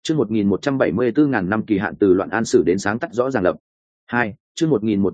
Chương 1174 ngàn năm kỳ hạn từ loạn an sử đến sáng tắt rõ ràng lập. 2. Chương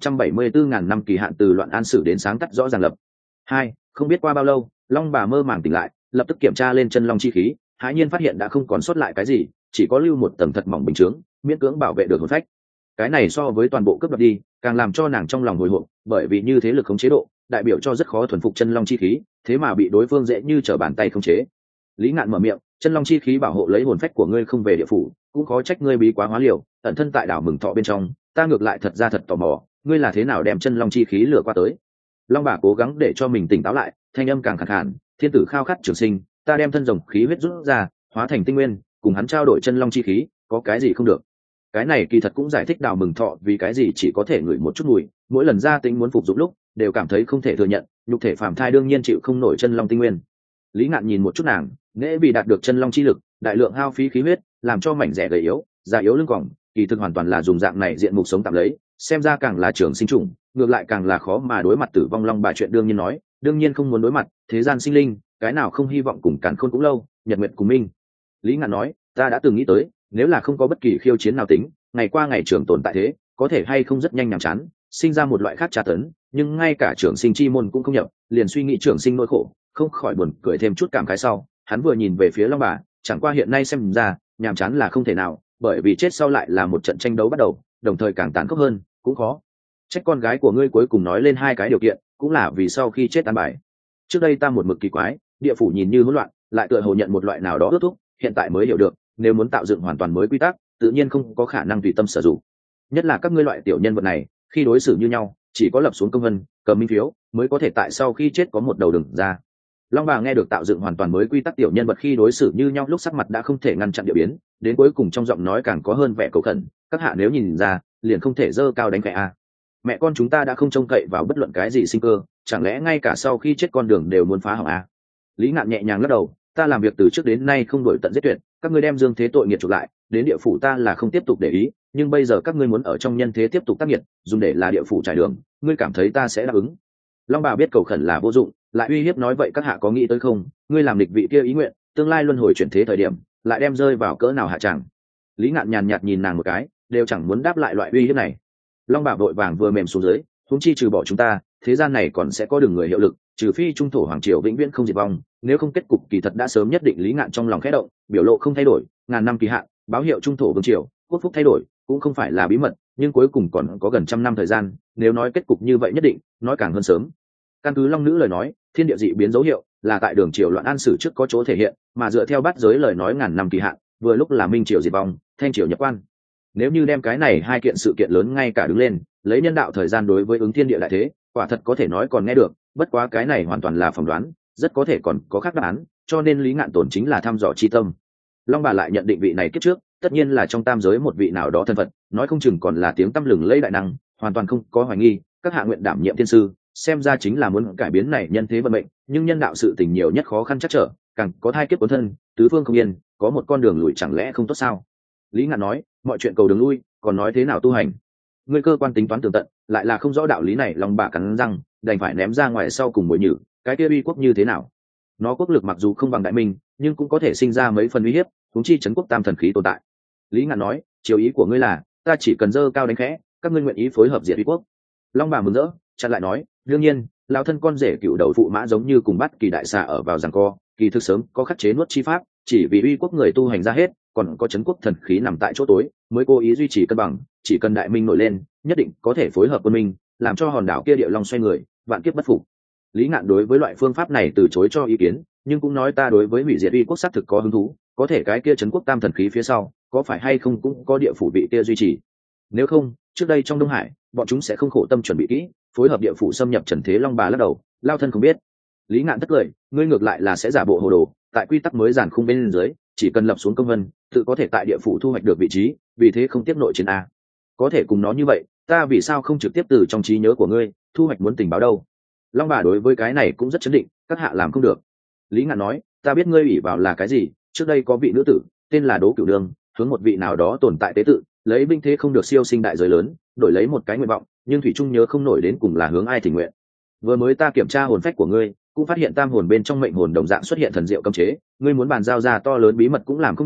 1174 ngàn năm kỳ hạn từ loạn an sử đến sáng tắt rõ ràng lập. 2. Không biết qua bao lâu, Long bà mơ màng tỉnh lại, lập tức kiểm tra lên chân long chi khí, hãi nhiên phát hiện đã không còn sót lại cái gì, chỉ có lưu một tầng thật mỏng bình chướng, miễn cưỡng bảo vệ được hồn phách. Cái này so với toàn bộ cướp đoạt đi, càng làm cho nàng trong lòng hồi hộp, bởi vì như thế lực khống chế độ, đại biểu cho rất khó thuần phục chân long chi khí, thế mà bị đối phương dễ như trở bàn tay khống chế. Lý Ngạn mở miệng, chân long chi khí bảo hộ lấy hồn phách của ngươi không về địa phủ, cũng khó trách ngươi bí quá hóa liều, ẩn thân tại đảo Mừng Thọ bên trong, ta ngược lại thật ra thật tò mò, ngươi là thế nào đem chân long chi khí lừa qua tới. Long bà cố gắng để cho mình tỉnh táo lại, thanh âm càng khàn khàn, thiên tử khao khát trường sinh, ta đem thân rồng khí huyết rút ra, hóa thành tinh nguyên, cùng hắn trao đổi chân long chi khí, có cái gì không được. Cái này kỳ thật cũng giải thích đào Mừng Thọ vì cái gì chỉ có thể ngửi một chút mùi, mỗi lần ra tính muốn phục dụng lúc đều cảm thấy không thể thừa nhận, nhục thể phàm thai đương nhiên chịu không nổi chân long tinh nguyên. Lý Ngạn nhìn một chút nàng, nễ vì đạt được chân long chi lực, đại lượng hao phí khí huyết, làm cho mảnh rẻ gầy yếu, già yếu lưng còng, kỳ thực hoàn toàn là dùng dạng này diện mục sống tạm lấy, xem ra càng là trường sinh trùng, ngược lại càng là khó mà đối mặt tử vong. Long bà chuyện đương nhiên nói, đương nhiên không muốn đối mặt, thế gian sinh linh, cái nào không hy vọng cùng càn khôn cũng lâu, nhật nguyệt cùng minh. Lý Ngạn nói, ta đã từng nghĩ tới, nếu là không có bất kỳ khiêu chiến nào tính, ngày qua ngày trường tồn tại thế, có thể hay không rất nhanh nhàm chán, sinh ra một loại khác tra tấn, nhưng ngay cả trường sinh chi môn cũng không nhập, liền suy nghĩ trường sinh nỗi khổ, không khỏi buồn cười thêm chút cảm khái. Sau hắn vừa nhìn về phía Long bà, chẳng qua hiện nay xem ra nhàm chán là không thể nào, bởi vì chết sau lại là một trận tranh đấu bắt đầu, đồng thời càng tàn khốc hơn, cũng khó trách con gái của ngươi cuối cùng nói lên hai cái điều kiện, cũng là vì sau khi chết an bài. Trước đây ta một mực kỳ quái, địa phủ nhìn như hỗn loạn, lại tựa hồ nhận một loại nào đó ước thúc, hiện tại mới hiểu được, nếu muốn tạo dựng hoàn toàn mới quy tắc, tự nhiên không có khả năng tùy tâm sử dụng. Nhất là các ngươi loại tiểu nhân vật này, khi đối xử như nhau, chỉ có lập xuống công vân, cầm minh phiếu, mới có thể tại sau khi chết có một đầu đường ra. Long bà nghe được tạo dựng hoàn toàn mới quy tắc tiểu nhân vật khi đối xử như nhau lúc sắc mặt đã không thể ngăn chặn địa biến, đến cuối cùng trong giọng nói càng có hơn vẻ cầu khẩn, các hạ nếu nhìn ra, liền không thể dơ cao đánh khẽ a. Mẹ con chúng ta đã không trông cậy vào bất luận cái gì sinh cơ, chẳng lẽ ngay cả sau khi chết con đường đều muốn phá hỏng a? Lý Ngạn nhẹ nhàng lắc đầu, ta làm việc từ trước đến nay không đổi tận giết tuyệt, các ngươi đem dương thế tội nghiệt chuộc lại, đến địa phủ ta là không tiếp tục để ý, nhưng bây giờ các ngươi muốn ở trong nhân thế tiếp tục tác nghiệt, dùng để là địa phủ trải đường, ngươi cảm thấy ta sẽ đáp ứng? Long bà biết cầu khẩn là vô dụng, lại uy hiếp nói, vậy các hạ có nghĩ tới không, ngươi làm địch vị kia ý nguyện, tương lai luân hồi chuyển thế thời điểm lại đem rơi vào cỡ nào hạ chẳng. Lý Ngạn nhàn nhạt nhìn nàng một cái, đều chẳng muốn đáp lại loại uy hiếp này. Long bà vội vàng vừa mềm xuống dưới, huống chi trừ bỏ chúng ta, thế gian này còn sẽ có đường người hiệu lực, trừ phi trung thổ hoàng triều vĩnh viễn không diệt vong, nếu không kết cục kỳ thật đã sớm nhất định. Lý Ngạn trong lòng khẽ động, biểu lộ không thay đổi, ngàn năm kỳ hạn, báo hiệu trung thổ vương triều, quốc phúc thay đổi, cũng không phải là bí mật, nhưng cuối cùng còn có gần trăm năm thời gian, nếu nói kết cục như vậy nhất định, nói càng hơn sớm. Căn cứ Long nữ lời nói, thiên địa dị biến dấu hiệu là tại đường triều loạn an sử trước có chỗ thể hiện, mà dựa theo bát giới lời nói ngàn năm kỳ hạn, vừa lúc là minh triều diệt vong, thanh triều nhập quan. Nếu như đem cái này hai kiện sự kiện lớn ngay cả đứng lên, lấy nhân đạo thời gian đối với ứng thiên địa đại thế, quả thật có thể nói còn nghe được, bất quá cái này hoàn toàn là phỏng đoán, rất có thể còn có khác đáp án, cho nên Lý Ngạn tổn chính là thăm dò chi tâm. Long bà lại nhận định vị này kiếp trước, tất nhiên là trong tam giới một vị nào đó thân phận, nói không chừng còn là tiếng tăm lừng lẫy đại năng, hoàn toàn không có hoài nghi, các hạ nguyện đảm nhiệm thiên sư, xem ra chính là muốn cải biến này nhân thế vận mệnh, nhưng nhân đạo sự tình nhiều nhất khó khăn chắc trở, càng có thai kiếp cuốn thân, tứ phương không yên, có một con đường lùi chẳng lẽ không tốt sao? Lý Ngạn nói, mọi chuyện cầu đường lui, còn nói thế nào tu hành? Ngươi cơ quan tính toán tường tận, lại là không rõ đạo lý này. Long bà cắn răng, đành phải ném ra ngoài sau cùng mồi nhử, cái kia uy quốc như thế nào? Nó quốc lực mặc dù không bằng đại minh, nhưng cũng có thể sinh ra mấy phần uy hiếp, huống chi trấn quốc tam thần khí tồn tại. Lý Ngạn nói, chiều ý của ngươi là, ta chỉ cần dơ cao đánh khẽ, các ngươi nguyện ý phối hợp diệt uy quốc? Long bà mừng rỡ, chặn lại nói, đương nhiên, lão thân con rể cựu đầu phụ mã giống như cùng bắt kỳ đại xà ở vào giằng co, kỳ thực sớm có khắc chế nuốt chi pháp, chỉ vì uy quốc người tu hành ra hết, còn có trấn quốc thần khí nằm tại chỗ tối, mới cố ý duy trì cân bằng, chỉ cần đại minh nổi lên, nhất định có thể phối hợp quân minh, làm cho hòn đảo kia địa long xoay người, vạn kiếp bất phục. Lý Ngạn đối với loại phương pháp này từ chối cho ý kiến, nhưng cũng nói, ta đối với hủy diệt uy quốc xác thực có hứng thú, có thể cái kia trấn quốc tam thần khí phía sau, có phải hay không cũng có địa phủ vị kia duy trì? Nếu không, trước đây trong Đông Hải, bọn chúng sẽ không khổ tâm chuẩn bị kỹ, phối hợp địa phủ xâm nhập trần thế. Long bà lắc đầu, lao thân không biết. Lý Ngạn tất cười, ngươi ngược lại là sẽ giả bộ hồ đồ, tại quy tắc mới giản khung bên dưới, chỉ cần lập xuống công vân, tự có thể tại địa phủ thu hoạch được vị trí, vì thế không tiếp nội chiến a. Có thể cùng nó như vậy, ta vì sao không trực tiếp từ trong trí nhớ của ngươi thu hoạch muốn tình báo đâu? Long bà đối với cái này cũng rất chấn định, các hạ làm không được. Lý Ngạn nói, ta biết ngươi ủy vào là cái gì, trước đây có vị nữ tử tên là Đỗ Cửu Đường, hướng một vị nào đó tồn tại tế tự, lấy binh thế không được siêu sinh đại giới lớn, đổi lấy một cái nguyện vọng, nhưng thủy trung nhớ không nổi đến cùng là hướng ai thỉnh nguyện. Vừa mới ta kiểm tra hồn phách của ngươi, cũng phát hiện tam hồn bên trong mệnh hồn đồng dạng xuất hiện thần diệu cấm chế, ngươi muốn bàn giao ra to lớn bí mật cũng làm không được,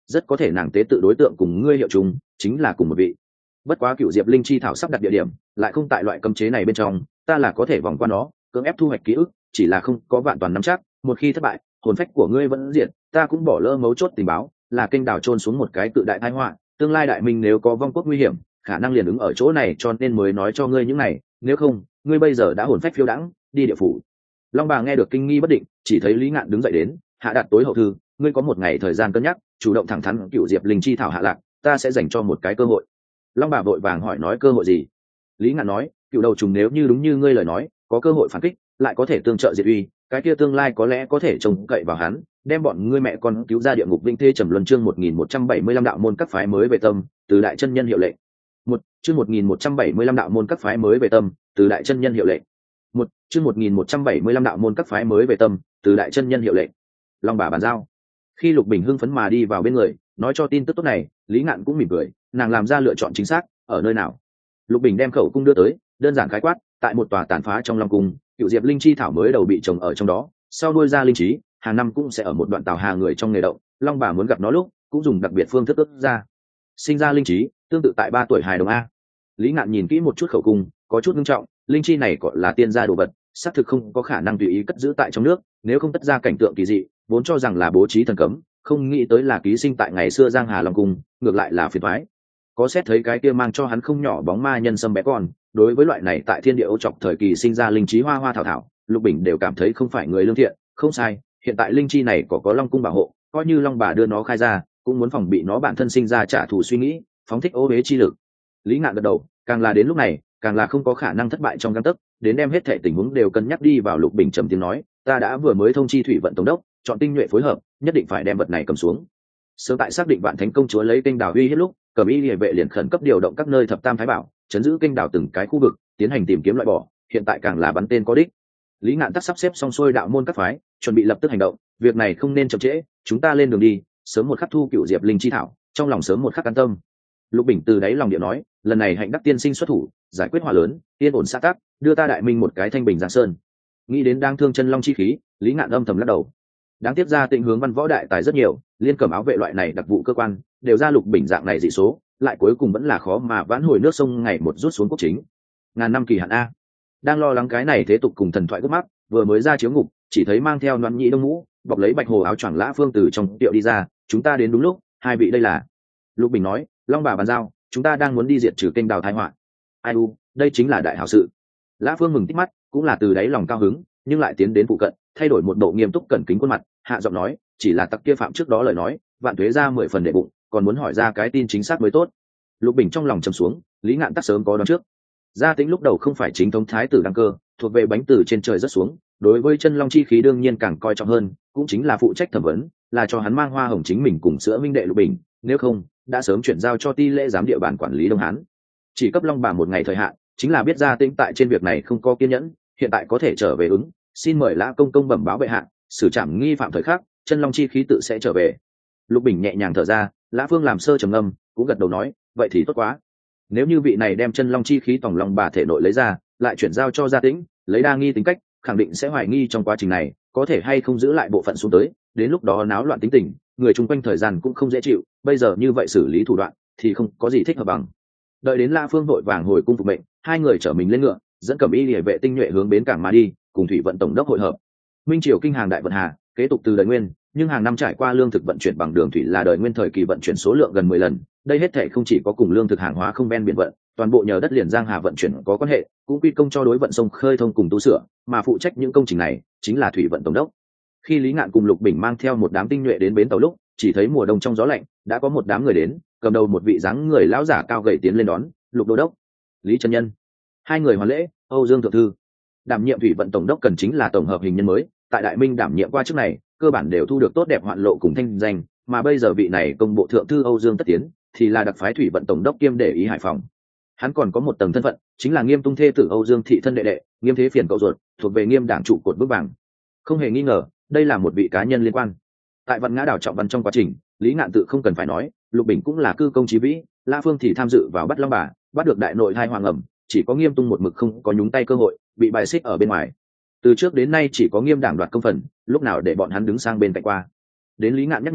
rất có thể nàng tế tự đối tượng cùng ngươi hiệu chung chính là cùng một vị. Bất quá cựu diệp linh chi thảo sắp đặt địa điểm lại không tại loại cấm chế này bên trong, ta là có thể vòng qua nó cưỡng ép thu hoạch ký ức, chỉ là không có vạn toàn nắm chắc, một khi thất bại hồn phách của ngươi vẫn diệt, ta cũng bỏ lỡ mấu chốt tình báo, là kênh đào trôn xuống một cái cự đại tai họa, tương lai đại minh nếu có vong quốc nguy hiểm khả năng liền ứng ở chỗ này, cho nên mới nói cho ngươi những này, nếu không ngươi bây giờ đã hồn phách phiêu đãng đi địa phủ. Long bà nghe được kinh nghi bất định, chỉ thấy Lý Ngạn đứng dậy đến, hạ đặt tối hậu thư, ngươi có một ngày thời gian cân nhắc, chủ động thẳng thắn cựu diệp linh chi thảo hạ lạc, ta sẽ dành cho một cái cơ hội. Long bà vội vàng hỏi nói cơ hội gì? Lý Ngạn nói, cựu đầu trùng nếu như đúng như ngươi lời nói, có cơ hội phản kích, lại có thể tương trợ diệt uy, cái kia tương lai có lẽ có thể trông cậy vào hắn, đem bọn ngươi mẹ con cứu ra địa ngục vĩnh thế trầm luân. Chương 1175 đạo môn các phái mới về tâm, từ đại chân nhân hiệu lệnh. Chương 1175 đạo môn các phái mới về tâm, từ đại chân nhân hiệu lệnh. Chương 1175 đạo môn các phái mới về tâm, từ đại chân nhân hiệu lệnh. Long bà bàn giao. Khi Lục Bình hưng phấn mà đi vào bên người, nói cho tin tức tốt này, Lý Ngạn cũng mỉm cười, nàng làm ra lựa chọn chính xác, ở nơi nào? Lục Bình đem khẩu cung đưa tới, đơn giản khái quát, tại một tòa tàn phá trong Long cung, cựu diệp linh chi thảo mới đầu bị trồng ở trong đó, sau nuôi ra linh trí, hàng năm cũng sẽ ở một đoạn tàu hà người trong nghề động, Long bà muốn gặp nó lúc, cũng dùng đặc biệt phương thức ước ra. Sinh ra linh trí, tương tự tại 3 tuổi hài đồng a. Lý Ngạn nhìn kỹ một chút khẩu cung, có chút nghiêm trọng, linh chi này gọi là tiên gia đồ vật, xác thực không có khả năng tùy ý cất giữ tại trong nước, nếu không tất ra cảnh tượng kỳ dị, vốn cho rằng là bố trí thần cấm, không nghĩ tới là ký sinh tại ngày xưa Giang Hà Long cung, ngược lại là phiền toái. Có xét thấy cái kia mang cho hắn không nhỏ bóng ma nhân sâm bé con, đối với loại này tại thiên địa ô trọc thời kỳ sinh ra linh trí hoa hoa thảo thảo, Lục Bình đều cảm thấy không phải người lương thiện, không sai, hiện tại linh chi này có Long cung bảo hộ, coi như Long bà đưa nó khai ra, cũng muốn phòng bị nó bản thân sinh ra trả thù suy nghĩ, phóng thích ô uế chi lực. Lý Ngạn gật đầu, càng là đến lúc này, càng là không có khả năng thất bại trong gang tấc, đến đem hết thảy tình huống đều cân nhắc đi vào. Lục Bình trầm tiếng nói, ta đã vừa mới thông chi thủy vận tổng đốc, chọn tinh nhuệ phối hợp, nhất định phải đem vật này cầm xuống. Sớm tại xác định Vạn Thánh công chúa lấy kênh đào uy hết lúc, Cẩm Y Liễu vệ liền khẩn cấp điều động các nơi thập tam thái bảo, chấn giữ kênh đào từng cái khu vực, tiến hành tìm kiếm loại bỏ, hiện tại càng là bắn tên có đích. Lý Ngạn tắt sắp xếp xong xuôi đạo môn các phái, chuẩn bị lập tức hành động, việc này không nên chậm trễ, chúng ta lên đường đi, sớm một khắc thu cựu diệp linh chi thảo, trong lòng sớm một khắc an tâm. Lục Bình từ đáy lòng điệu nói, lần này hạnh đắc tiên sinh xuất thủ, giải quyết hỏa lớn, yên ổn xã tắc, đưa ta đại minh một cái thanh bình giang sơn. Nghĩ đến đang thương chân long chi khí, Lý Ngạn âm thầm lắc đầu. Đáng tiếc ra Tịnh hướng văn võ đại tài rất nhiều, liên cẩm áo vệ loại này đặc vụ cơ quan đều ra Lục Bình dạng này dị số, lại cuối cùng vẫn là khó mà vãn hồi nước sông ngày một rút xuống quốc chính. Ngàn năm kỳ hạn a. Đang lo lắng cái này thế tục cùng thần thoại gấp mắc, vừa mới ra chiếu ngục, chỉ thấy mang theo Loan Nhĩ đông mũ, bọc lấy bạch hồ áo choàng Lã Phương từ trong tiệu đi ra, chúng ta đến đúng lúc, hai vị đây là. Lục Bình nói, Long bà bàn giao, chúng ta đang muốn đi diệt trừ kênh đào tai họa. Ai u, đây chính là đại hảo sự. Lã Phương mừng tít mắt, cũng là từ đáy lòng cao hứng, nhưng lại tiến đến phụ cận, thay đổi một bộ nghiêm túc cẩn kính khuôn mặt, hạ giọng nói, chỉ là tặc kia phạm trước đó lời nói, vạn tuế ra 10 phần đệ bụng, còn muốn hỏi ra cái tin chính xác mới tốt. Lục Bình trong lòng trầm xuống, Lý Ngạn tắc sớm có đoán trước. Gia Tĩnh lúc đầu không phải chính thống thái tử đăng cơ, thuộc về bánh từ trên trời rất xuống, đối với chân long chi khí đương nhiên càng coi trọng hơn, cũng chính là phụ trách thẩm vấn, là cho hắn mang hoa hồng chính mình cùng sữa minh đệ Lục Bình, nếu không đã sớm chuyển giao cho ti lễ giám địa bàn quản lý Đông Hán. Chỉ cấp Long bà một ngày thời hạn, chính là biết Gia Tĩnh tại trên việc này không có kiên nhẫn, hiện tại có thể trở về ứng, xin mời Lã công công bẩm báo bệ hạ, xử trảm nghi phạm thời khắc, chân long chi khí tự sẽ trở về. Lục Bình nhẹ nhàng thở ra, Lã Phương làm sơ trầm ngâm, cũng gật đầu nói, vậy thì tốt quá. Nếu như vị này đem chân long chi khí tòng long bà thể nội lấy ra, lại chuyển giao cho Gia Tĩnh, lấy đa nghi tính cách, khẳng định sẽ hoài nghi trong quá trình này có thể hay không giữ lại bộ phận xuống tới, đến lúc đó náo loạn tính tình, người chung quanh thời gian cũng không dễ chịu, bây giờ như vậy xử lý thủ đoạn thì không có gì thích hợp bằng. Đợi đến Lã Phương vội vàng hồi cung phục mệnh, hai người chở mình lên ngựa, dẫn Cẩm Y Liễu vệ tinh nhuệ hướng bến cảng mà đi, cùng thủy vận tổng đốc hội hợp. Minh triều kinh hàng đại vận hà, kế tục từ đời nguyên, nhưng hàng năm trải qua lương thực vận chuyển bằng đường thủy là đời nguyên thời kỳ vận chuyển số lượng gần 10 lần, đây hết thảy không chỉ có cùng lương thực hàng hóa không ven biển vận, toàn bộ nhờ đất liền Giang Hà vận chuyển có quan hệ, cũng quy công cho đối vận sông khơi thông cùng tu sửa, mà phụ trách những công trình này chính là thủy vận tổng đốc. Khi Lý Ngạn cùng Lục Bình mang theo một đám tinh nhuệ đến bến tàu lúc, chỉ thấy mùa đông trong gió lạnh, đã có một đám người đến, cầm đầu một vị dáng người lão giả cao gầy tiến lên đón, Lục đô đốc, Lý chân nhân. Hai người hoàn lễ, Âu Dương thượng thư. Đảm nhiệm thủy vận tổng đốc cần chính là tổng hợp hình nhân mới, tại Đại Minh đảm nhiệm qua trước này, cơ bản đều thu được tốt đẹp hoạn lộ cùng thanh danh, mà bây giờ vị này công bộ thượng thư Âu Dương Tất Tiến thì là đặc phái thủy vận tổng đốc kiêm để ý Hải Phòng. Hắn còn có một tầng thân phận, chính là Nghiêm Tung thê tử Âu Dương thị thân đệ đệ, Nghiêm Thế Phiền cậu ruột, thuộc về Nghiêm đảng trụ cột vững vàng. Không hề nghi ngờ, đây là một vị cá nhân liên quan. Tại Văn Ngã đảo trọng văn trong quá trình, Lý Ngạn tự không cần phải nói, Lục Bình cũng là cư công chí vĩ, La Phương thì tham dự vào bắt Long bà, bắt được đại nội hai hoàng ẩm, chỉ có Nghiêm Tung một mực không có nhúng tay cơ hội, bị bài xích ở bên ngoài. Từ trước đến nay chỉ có Nghiêm đảng đoạt công phần, lúc nào để bọn hắn đứng sang bên cạnh qua. Đến Lý Ngạn nhắc nhở,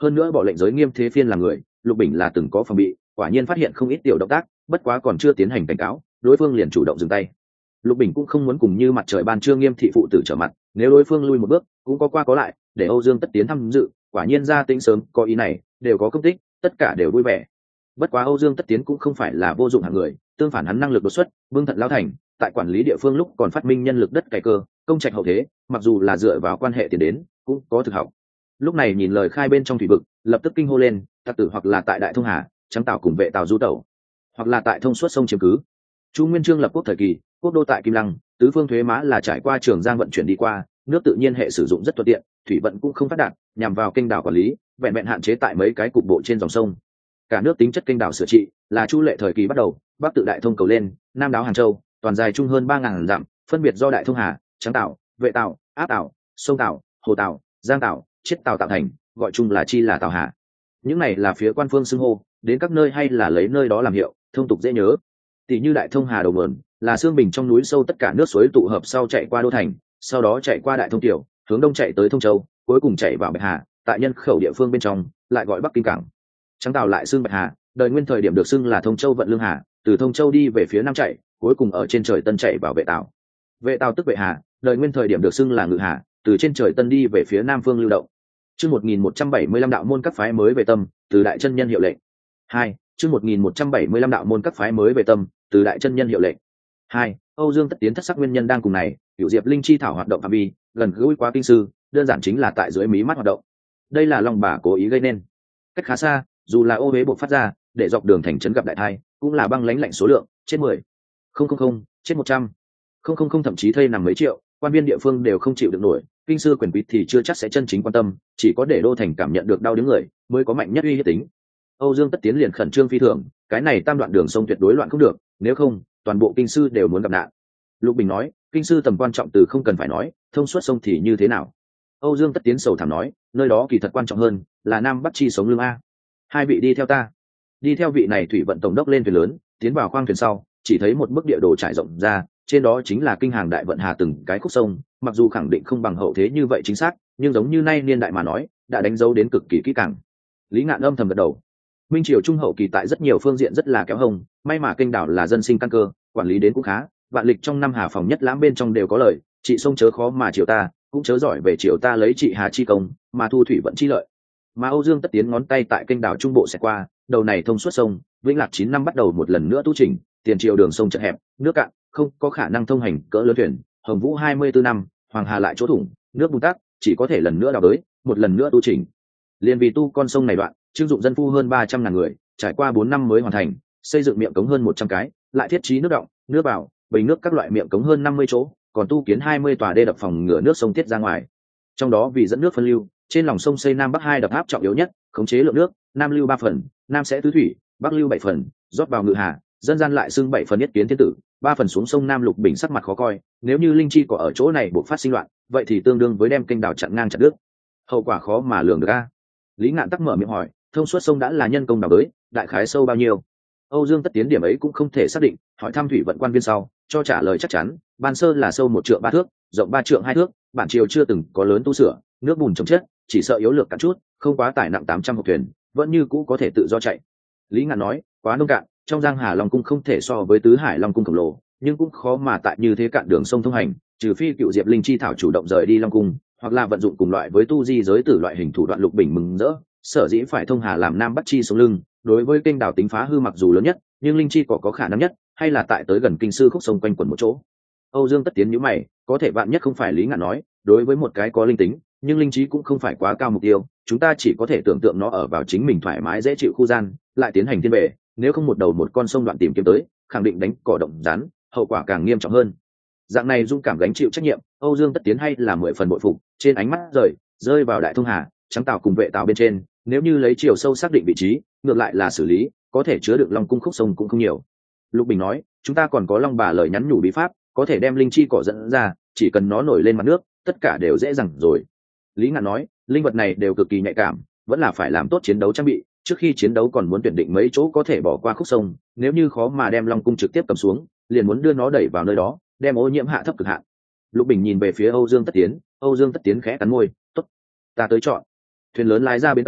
hơn nữa bỏ lệnh giới nghiêm thế phiên là người, Lục Bình là từng có phòng bị, quả nhiên phát hiện không ít tiểu động tác, bất quá còn chưa tiến hành cảnh cáo, đối phương liền chủ động dừng tay. Lục Bình cũng không muốn cùng như mặt trời ban trưa nghiêm thị phụ tử trở mặt, nếu đối phương lui một bước cũng có qua có lại, để Âu Dương Tất Tiến tham dự, quả nhiên ra tính sớm có ý này, đều có công tích, tất cả đều vui vẻ. Bất quá Âu Dương Tất Tiến cũng không phải là vô dụng hạng người, tương phản hắn năng lực đột xuất, Vương Thận Lão Thành, tại quản lý địa phương lúc còn phát minh nhân lực đất cày cơ, công trạch hậu thế, mặc dù là dựa vào quan hệ tiền đến, cũng có thực học. Lúc này nhìn lời khai bên trong thủy vực, lập tức kinh hô lên, tặc tử hoặc là tại Đại Thông Hà, Trắng Tảo cùng vệ Tào du tẩu, hoặc là tại thông suốt sông chiếm cứ. Chu Nguyên Chương lập quốc thời kỳ, quốc đô tại Kim Lăng, tứ phương thuế má là trải qua Trường Giang vận chuyển đi qua, nước tự nhiên hệ sử dụng rất thuận tiện, thủy vận cũng không phát đạt, nhằm vào kênh đảo quản lý, vẹn vẹn hạn chế tại mấy cái cục bộ trên dòng sông. Cả nước tính chất kênh đảo sửa trị, là Chu Lệ thời kỳ bắt đầu, bắc tự Đại Thông cầu lên, nam đáo Hàng Châu, toàn dài chung hơn 3000 dặm, phân biệt do Đại Thông Hà, Trắng Tảo, vệ Tảo, Áp Tảo, sông Tảo, hồ Tảo, Giang Tảo, Chiết Tảo tạo thành, gọi chung là chi là Tảo Hà. Những này là phía quan phương xưng hô, đến các nơi hay là lấy nơi đó làm hiệu, thông tục dễ nhớ. Tỷ như Đại Thông Hà đầu nguồn là xương bình trong núi sâu tất cả nước suối tụ hợp sau chạy qua đô thành, sau đó chạy qua Đại Thông tiểu, hướng đông chạy tới Thông Châu, cuối cùng chạy vào Bạch Hà, tại nhân khẩu địa phương bên trong lại gọi Bắc Kinh cảng. Trắng Tảo lại xương Bạch Hà, đời nguyên thời điểm được xưng là Thông Châu vận lương hà, từ Thông Châu đi về phía nam chạy, cuối cùng ở trên trời tân chạy vào vệ Tảo. Vệ Tảo tức Vệ Hà, đời nguyên thời điểm được xưng là Ngự Hà, từ trên trời tân đi về phía nam phương lưu động. Chương 1175 đạo môn các phái mới về tâm, từ đại chân nhân hiệu lệnh. 2. Chương 1175 đạo môn các phái mới về tâm, từ đại chân nhân hiệu lệnh. 2. Âu Dương Tất Tiến thất sắc nguyên nhân đang cùng này, Cửu Diệp Linh chi thảo hoạt động phạm vi, gần gũi quá kinh sư, đơn giản chính là tại dưới mí mắt hoạt động. Đây là Long Bà cố ý gây nên. Cách khá xa, dù là ô huế buộc phát ra, để dọc đường thành trấn gặp đại thai, cũng là băng lãnh lạnh số lượng, chết 10. Không, chết 100. Không, thậm chí thây nằm mấy triệu, quan viên địa phương đều không chịu được nổi, kinh sư quyền quý thì chưa chắc sẽ chân chính quan tâm, chỉ có để đô thành cảm nhận được đau đớn người mới có mạnh nhất uy hiếp tính. Âu Dương Tất Tiến liền khẩn trương phi thường, cái này tam đoạn đường sông tuyệt đối loạn không được, nếu không toàn bộ kinh sư đều muốn gặp nạn. Lục Bình nói, kinh sư tầm quan trọng từ không cần phải nói, thông suốt sông thì như thế nào? Âu Dương Tất Tiến sầu thảm nói, nơi đó kỳ thật quan trọng hơn là nam bắc chi sống lương a. Hai vị đi theo ta. Đi theo vị này thủy vận tổng đốc lên thuyền lớn, tiến vào khoang thuyền sau, chỉ thấy một bức địa đồ trải rộng ra, trên đó chính là kinh hàng đại vận hà từng cái khúc sông, mặc dù khẳng định không bằng hậu thế như vậy chính xác, nhưng giống như nay niên đại mà nói, đã đánh dấu đến cực kỳ kỹ càng. Lý Ngạn âm thầm gật đầu. Minh triều trung hậu kỳ tại rất nhiều phương diện rất là kéo hồng, may mà kênh đảo là dân sinh căn cơ, quản lý đến cũng khá, vạn lịch trong năm hà phòng nhất lãm bên trong đều có lợi, trị sông chớ khó mà triều ta, cũng chớ giỏi về triều ta lấy trị hà chi công, mà thu thủy vận chi lợi. Mà Âu Dương Tất Tiến ngón tay tại kênh đảo trung bộ sẽ qua, đầu này thông suốt sông, Vĩnh Lạc 9 năm bắt đầu một lần nữa tu chỉnh, tiền triều đường sông chật hẹp, nước cạn, không có khả năng thông hành cỡ lớn thuyền. Hồng Vũ 24 năm, Hoàng Hà lại chỗ thủng, nước bùn tắc, chỉ có thể lần nữa đào bới, một lần nữa tu chỉnh. Liên vì tu con sông này đoạn, trưng dụng dân phu hơn 300.000 người, trải qua 4 năm mới hoàn thành, xây dựng miệng cống hơn 100 cái, lại thiết trí nước động, nước vào, bình nước các loại miệng cống hơn 50 chỗ, còn tu kiến 20 tòa đê đập phòng ngừa nước sông tiết ra ngoài. Trong đó vì dẫn nước phân lưu, trên lòng sông xây nam bắc hai đập áp trọng yếu nhất, khống chế lượng nước, nam lưu 3 phần, nam sẽ tứ thủy, bắc lưu 7 phần, rót vào Ngự Hà, dân gian lại xưng 7 phần nhất kiến thiên tử, 3 phần xuống sông Nam. Lục Bình sắc mặt khó coi, nếu như linh chi có ở chỗ này buộc phát sinh loạn, vậy thì tương đương với đem kênh đảo chặn ngang chặt đứt, hậu quả khó mà lường được a. Lý Ngạn tắc mở miệng hỏi, thông suốt sông đã là nhân công đào bới, đại khái sâu bao nhiêu? Âu Dương Tất Tiến điểm ấy cũng không thể xác định, hỏi thăm thủy vận quan viên sau, cho trả lời chắc chắn, ban sơ là sâu 1 trượng 3 thước, rộng 3 trượng 2 thước, bản triều chưa từng có lớn tu sửa, nước bùn chồng chất, chỉ sợ yếu lược cạn chút, không quá tải nặng 800 hộp thuyền, vẫn như cũ có thể tự do chạy. Lý Ngạn nói, quá nông cạn, trong Giang Hà Long cung không thể so với tứ hải Long cung khổng lồ, nhưng cũng khó mà tại như thế cạn đường sông thông hành, trừ phi Cựu Diệp Linh chi thảo chủ động rời đi Long cung, hoặc là vận dụng cùng loại với tu di giới tử loại hình thủ đoạn. Lục Bình mừng rỡ, sở dĩ phải thông hà làm nam bắc chi sống lưng, đối với kênh đảo tính phá hư mặc dù lớn nhất, nhưng linh chi có khả năng nhất, hay là tại tới gần kinh sư khúc sông quanh quẩn một chỗ. Âu Dương Tất Tiến nhíu mày, có thể vạn nhất không phải Lý Ngạn nói, đối với một cái có linh tính, nhưng linh trí cũng không phải quá cao mục tiêu, chúng ta chỉ có thể tưởng tượng nó ở vào chính mình thoải mái dễ chịu khu gian, lại tiến hành thiên bể, nếu không một đầu một con sông đoạn tìm kiếm tới, khẳng định đánh cỏ động rắn, hậu quả càng nghiêm trọng hơn. Dạng này dung cảm gánh chịu trách nhiệm, Âu Dương Tất Tiến hay là 10 phần bội phục, trên ánh mắt rơi vào Đại Thông Hà, Trắng Tảo cùng vệ Tảo bên trên, nếu như lấy chiều sâu xác định vị trí, ngược lại là xử lý, có thể chứa được Long cung khúc sông cũng không nhiều. Lục Bình nói, chúng ta còn có Long Bà lời nhắn nhủ bí pháp, có thể đem linh chi cỏ dẫn ra, chỉ cần nó nổi lên mặt nước, tất cả đều dễ dàng rồi. Lý Ngạn nói, linh vật này đều cực kỳ nhạy cảm, vẫn là phải làm tốt chiến đấu trang bị, trước khi chiến đấu còn muốn tuyển định mấy chỗ có thể bỏ qua khúc sông, nếu như khó mà đem Long cung trực tiếp cầm xuống, liền muốn đưa nó đẩy vào nơi đó, đem ô nhiễm hạ thấp cực hạn. Lục Bình nhìn về phía Âu Dương Tất Tiến, Âu Dương Tất Tiến khẽ cắn môi, tốt, ta tới chọn. Thuyền lớn lái ra bến tàu,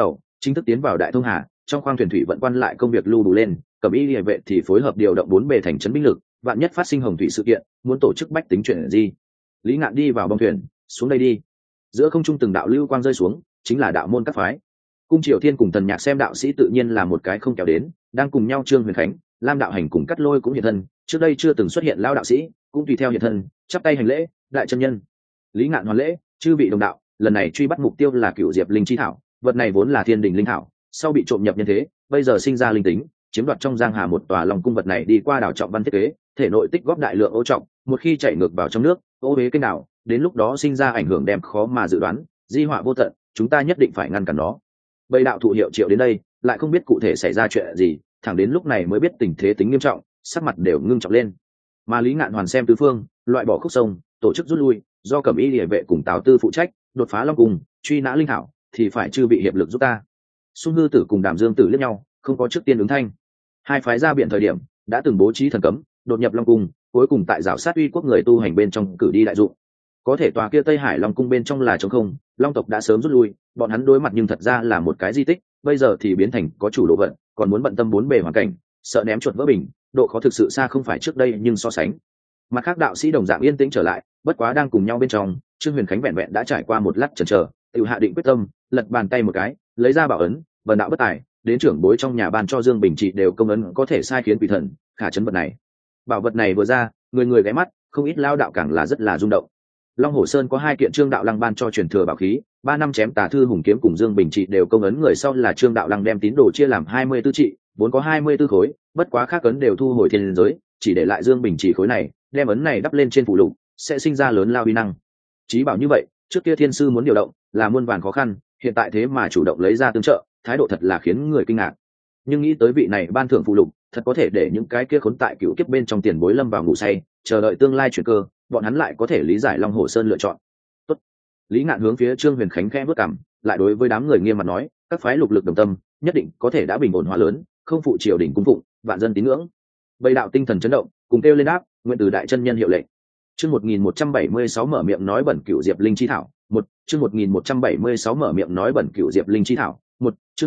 chính thức tiến vào đại thông hà, trong khoang thuyền thủy vận quan lại công việc lưu đủ lên, cẩm y liề vệ thì phối hợp điều động 4 bề thành trấn binh lực, vạn nhất phát sinh hồng thủy sự kiện, muốn tổ chức bách tính chuyện gì. Lý Ngạn đi vào bong thuyền, xuống đây đi. Giữa không trung từng đạo lưu quang rơi xuống, chính là đạo môn các phái. Cung Triều Thiên cùng Thần Nhạc xem đạo sĩ tự nhiên là một cái không kéo đến, đang cùng nhau Trương Huyền Khánh, Lam đạo hành cùng Cắt Lôi cũng hiện thân, trước đây chưa từng xuất hiện lao đạo sĩ, cũng tùy theo hiện thân, chắp tay hành lễ, đại chân nhân. Lý Ngạn hoàn lễ, chư vị đồng đạo, lần này truy bắt mục tiêu là Cửu Diệp Linh chi thảo, vật này vốn là thiên đình linh thảo, sau bị trộm nhập nhân thế, bây giờ sinh ra linh tính, chiếm đoạt trong giang hà một tòa lòng cung, vật này đi qua đảo trọng văn thiết kế, thể nội tích góp đại lượng ô trọng, một khi chạy ngược vào trong nước, ô huế kênh đảo, đến lúc đó sinh ra ảnh hưởng đem khó mà dự đoán, di họa vô tận, chúng ta nhất định phải ngăn cản nó. Bầy đạo thụ hiệu triệu đến đây, lại không biết cụ thể xảy ra chuyện gì, thẳng đến lúc này mới biết tình thế tính nghiêm trọng, sắc mặt đều ngưng trọng lên. Mà Lý Ngạn hoàn xem tứ phương, loại bỏ khúc sông, tổ chức rút lui, do Cẩm Y Liề vệ cùng Tào Tư phụ trách, đột phá long cung, truy nã linh thảo, thì phải chư bị hiệp lực giúp ta. Xung Hư Tử cùng Đàm Dương Tử liếc nhau, không có trước tiên ứng thanh. Hai phái ra biển thời điểm, đã từng bố trí thần cấm, đột nhập long cung, cuối cùng tại rào sát uy quốc người tu hành bên trong cử đi đại dụng. Có thể tòa kia Tây Hải Long cung bên trong là trống không, long tộc đã sớm rút lui, bọn hắn đối mặt nhưng thật ra là một cái di tích, bây giờ thì biến thành có chủ đồ vận, còn muốn bận tâm 4 bề hoàn cảnh, sợ ném chuột vỡ bình, độ khó thực sự xa không phải trước đây nhưng so sánh. Mặt khác đạo sĩ đồng dạng yên tĩnh trở lại, bất quá đang cùng nhau bên trong, Trương Huyền Khánh vẹn vẹn đã trải qua một lát chần chờ, tự hạ định quyết tâm, lật bàn tay một cái, lấy ra bảo ấn, vần đạo bất tài, đến trưởng bối trong nhà ban cho Dương Bình Trị đều công ấn có thể sai khiến quỷ thần, khả chấn vật này. Bảo vật này vừa ra, người người ghé mắt, không ít lao đạo càng là rất là rung động. Long Hổ Sơn có 2 kiện Trương đạo lăng ban cho truyền thừa bảo khí, 3 năm chém tà thư hùng kiếm cùng Dương Bình Trị đều công ấn người sau là Trương đạo lăng đem tín đồ chia làm 24 trị, vốn có 24 khối, bất quá khác ấn đều thu hồi thiên giới, chỉ để lại Dương Bình Trị khối này, đem ấn này đắp lên trên phụ lục, sẽ sinh ra lớn lao uy năng. Chí bảo như vậy, trước kia thiên sư muốn điều động, là muôn vàn khó khăn, hiện tại thế mà chủ động lấy ra tương trợ, thái độ thật là khiến người kinh ngạc. Nhưng nghĩ tới vị này ban thưởng phụ lục, thật có thể để những cái kia khốn tại cựu kiếp bên trong tiền bối lâm vào ngủ say, chờ đợi tương lai chuyển cơ, bọn hắn lại có thể lý giải Long Hổ Sơn lựa chọn. Tốt. Lý Ngạn hướng phía Trương Huyền Khánh khẽ bước cằm, lại đối với đám người nghiêm mặt nói, các phái lục lực đồng tâm, nhất định có thể đã bình ổn hóa lớn, không phụ triều đình cung phụng, vạn dân tín ngưỡng. Bầy đạo tinh thần chấn động, cùng kêu lên đáp, nguyện từ đại chân nhân hiệu lệnh. Chương 1176 mở miệng nói bẩn Cửu Diệp Linh chi thảo, chương 1176 mở miệng nói bẩn Cửu Diệp Linh chi thảo, chương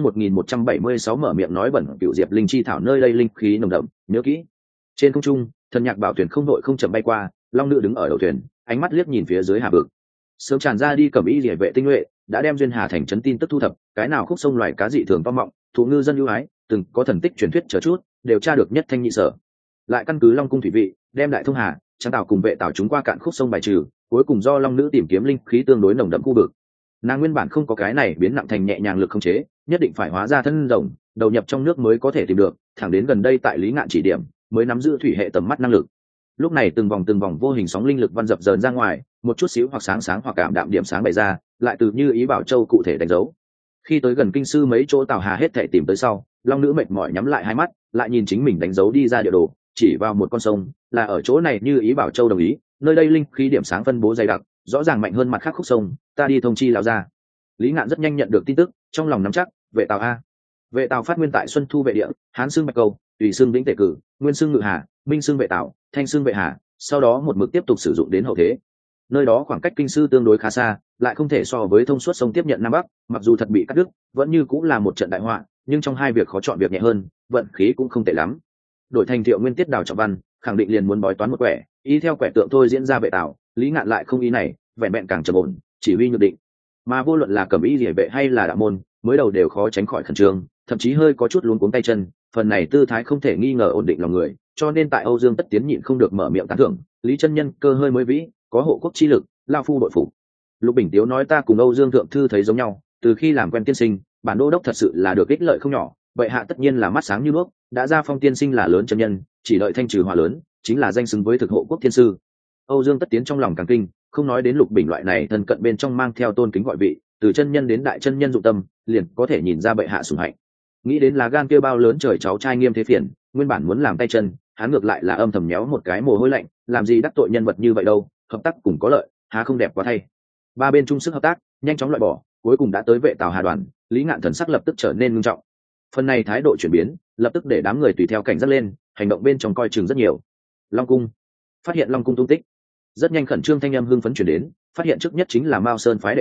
1176 mở miệng nói bẩn Cửu Diệp Linh chi thảo, nơi đây linh khí nồng đậm, nhớ kỹ. Trên không trung, Thần Nhạc bảo thuyền không đội không chậm bay qua, long nữ đứng ở đầu thuyền, ánh mắt liếc nhìn phía dưới hà vực. Sớm tràn ra đi Cẩm Y Liề vệ tinh nhuệ, đã đem duyên hà thành trấn tin tức thu thập, cái nào khúc sông loài cá dị thường to mọng, thụ ngư dân ưu ái, từng có thần tích truyền thuyết chờ chút, đều tra được nhất thanh nhị sở. Lại căn cứ Long cung thủy vị, đem đại thông hà, Trang Tảo cùng vệ Tảo chúng qua cạn khúc sông bài trừ, cuối cùng do long nữ tìm kiếm linh khí tương đối nồng đậm khu vực. Nàng nguyên bản không có cái này biến nặng thành nhẹ nhàng lực không chế, nhất định phải hóa ra thân rồng, đầu nhập trong nước mới có thể tìm được, thẳng đến gần đây tại Lý Ngạn chỉ điểm, mới nắm giữ thủy hệ tầm mắt năng lực. Lúc này từng vòng vô hình sóng linh lực văn dập dờn ra ngoài, một chút xíu hoặc sáng sáng hoặc cảm đạm điểm sáng bày ra, lại từ như ý bảo châu cụ thể đánh dấu. Khi tới gần kinh sư mấy chỗ Tào Hà hết thể tìm tới sau, long nữ mệt mỏi nhắm lại hai mắt, lại nhìn chính mình đánh dấu đi ra địa đồ, chỉ vào một con sông, là ở chỗ này như ý bảo châu đồng ý, nơi đây linh khí điểm sáng phân bố dày đặc, rõ ràng mạnh hơn mặt khác khúc sông, ta đi thông chi lão ra. Lý Ngạn rất nhanh nhận được tin tức, trong lòng nắm chắc, vệ Tào a. Vệ Tào phát nguyên tại Xuân Thu vệ địa, Hán xưng Bạch Câu, Tùy xưng Vĩnh Tề Cử, Nguyên xưng Ngự Hà, Minh xưng vệ Tào, Thanh xưng vệ Hà, sau đó một mực tiếp tục sử dụng đến hậu thế. Nơi đó khoảng cách kinh sư tương đối khá xa, lại không thể so với thông suốt sông tiếp nhận nam bắc, mặc dù thật bị cắt đứt, vẫn như cũng là một trận đại họa, nhưng trong hai việc khó chọn việc nhẹ hơn, vận khí cũng không tệ lắm. Đổi thành Thiệu Nguyên tiết đào trọng văn, khẳng định liền muốn bói toán một quẻ, ý theo quẻ tượng thôi diễn ra vệ Tào, Lý Ngạn lại không ý này, vẹn vẹn càng trầm ổn, chỉ huy nhược định. Mà vô luận là Cẩm Y Liề vệ hay là đạo môn, mới đầu đều khó tránh khỏi khẩn trương, thậm chí hơi có chút luống cuống tay chân, phần này tư thái không thể nghi ngờ ổn định lòng người, cho nên tại Âu Dương Tất Tiến nhịn không được mở miệng tán thưởng, Lý chân nhân cơ hơi mới vĩ, có hộ quốc chi lực, lao phu đội phục. Lục Bình Tiếu nói ta cùng Âu Dương thượng thư thấy giống nhau, từ khi làm quen tiên sinh, bản đô đốc thật sự là được ích lợi không nhỏ, vậy hạ tất nhiên là mắt sáng như đuốc, đã ra phong tiên sinh là lớn chân nhân, chỉ đợi thanh trừ hỏa lớn, chính là danh xứng với thực hộ quốc thiên sư. Âu Dương Tất Tiến trong lòng càng kinh, không nói đến Lục Bình loại này thân cận bên trong mang theo tôn kính gọi vị, từ chân nhân đến đại chân nhân dụng tâm, liền có thể nhìn ra bệ hạ sủng hạnh. Nghĩ đến lá gan kia bao lớn trời cháu trai Nghiêm Thế Phiền, nguyên bản muốn làm tay chân, hắn ngược lại là âm thầm méo một cái mồ hôi lạnh, làm gì đắc tội nhân vật như vậy đâu, hợp tác cùng có lợi, há không đẹp quá thay. Ba bên chung sức hợp tác, nhanh chóng loại bỏ, cuối cùng đã tới vệ Tào Hà đoàn, Lý Ngạn thần sắc lập tức trở nên nghiêm trọng. Phần này thái độ chuyển biến, lập tức để đám người tùy theo cảnh giác lên, hành động bên trong coi chừng rất nhiều. Long cung, phát hiện Long cung tung tích. Rất nhanh khẩn trương thanh âm hưng phấn chuyển đến, phát hiện trước nhất chính là Mao Sơn phái đệ tử,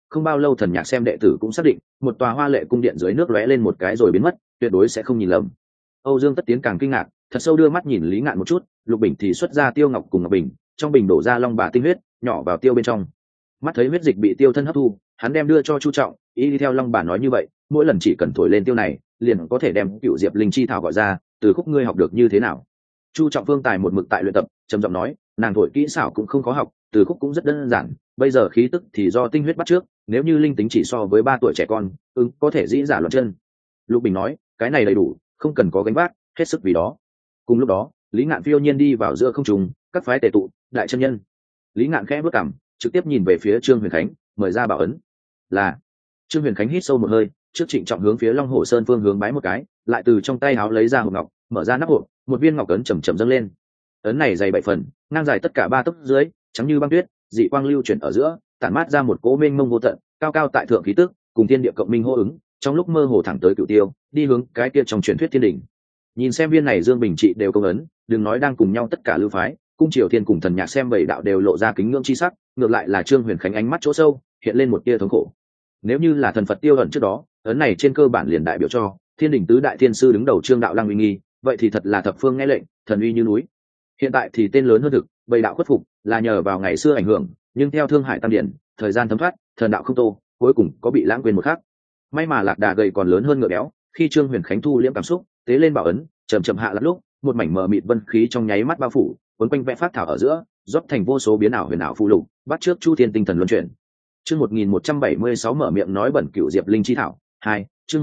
không bao lâu thần nhạc xem đệ tử cũng xác định một tòa hoa lệ cung điện dưới nước lóe lên một cái rồi biến mất, tuyệt đối sẽ không nhìn lầm. Âu Dương Tất Tiến càng kinh ngạc, thật sâu đưa mắt nhìn Lý Ngạn một chút, Lục Bình thì xuất ra tiêu ngọc cùng ngọc bình, trong bình đổ ra long bà tinh huyết, nhỏ vào tiêu bên trong. Mắt thấy huyết dịch bị tiêu thân hấp thu, hắn đem đưa cho Chu Trọng, ý đi theo long bà nói như vậy, mỗi lần chỉ cần thổi lên tiêu này, liền có thể đem cựu diệp linh chi thảo gọi ra, từ khúc ngươi học được như thế nào? Chu Trọng Vương tài một mực tại luyện tập, trầm giọng nói, nàng thổi kỹ xảo cũng không khó học, từ khúc cũng rất đơn giản, bây giờ khí tức thì do tinh huyết bắt trước, nếu như linh tính chỉ so với 3 tuổi trẻ con, có thể dĩ giả loạn chân. Lục Bình nói, cái này đầy đủ, không cần có gánh vác, hết sức vì đó. Cùng lúc đó, Lý Ngạn phiêu nhiên đi vào giữa không trung, các phái tề tụ, đại chân nhân. Lý Ngạn khẽ bước cằm, trực tiếp nhìn về phía Trương Huyền Khánh, mời ra bảo ấn. Là. Trương Huyền Khánh hít sâu một hơi, trước trịnh trọng hướng phía Long Hổ Sơn phương hướng bái một cái, lại từ trong tay áo lấy ra hộp ngọc, mở ra nắp hộp, một viên ngọc ấn chậm chậm dâng lên. Ấn này dày 7 phần, ngang dài tất cả 3 tấc dưới, trắng như băng tuyết, dị quang lưu chuyển ở giữa, tản mát ra một cỗ mênh mông vô tận, cao cao tại thượng khí tức, cùng thiên địa cộng minh hô ứng, trong lúc mơ hồ thẳng tới Cửu Tiêu, đi hướng cái kia trong truyền thuyết thiên đỉnh. Nhìn xem viên này Dương Bình trị đều công ấn, đừng nói đang cùng nhau tất cả lưu phái, cung triều thiên cùng thần nhạc xem bảy đạo đều lộ ra kính ngưỡng chi sắc, ngược lại là Trương Huyền Khánh ánh mắt chỗ sâu, hiện lên một tia thống khổ. Nếu như là thần Phật tiêu ẩn trước đó, ấn này trên cơ bản liền đại biểu cho thiên đỉnh tứ đại thiên sư đứng đầu Trương đạo lăng uy nghi, vậy thì thật là thập phương nghe lệnh, thần uy như núi. Hiện tại thì tên lớn hơn thực, bảy đạo khuất phục, là nhờ vào ngày xưa ảnh hưởng, nhưng theo Thương Hải Tam Điển, thời gian thấm thoát, thần đạo không tô, cuối cùng có bị lãng quên một khắc. May mà lạc đà gầy còn lớn hơn ngựa béo, khi Trương Huyền Khánh thu liễm cảm xúc, tế lên bảo ấn, chậm chậm hạ lát lúc, một mảnh mờ mịt vân khí trong nháy mắt bao phủ, cuốn quanh vẽ phát thảo ở giữa, rót thành vô số biến ảo huyền ảo phụ lục, bắt trước Chu Thiên tinh thần luân chuyển. Chương 1176 mở miệng nói bẩn cửu diệp linh chi thảo 2, chương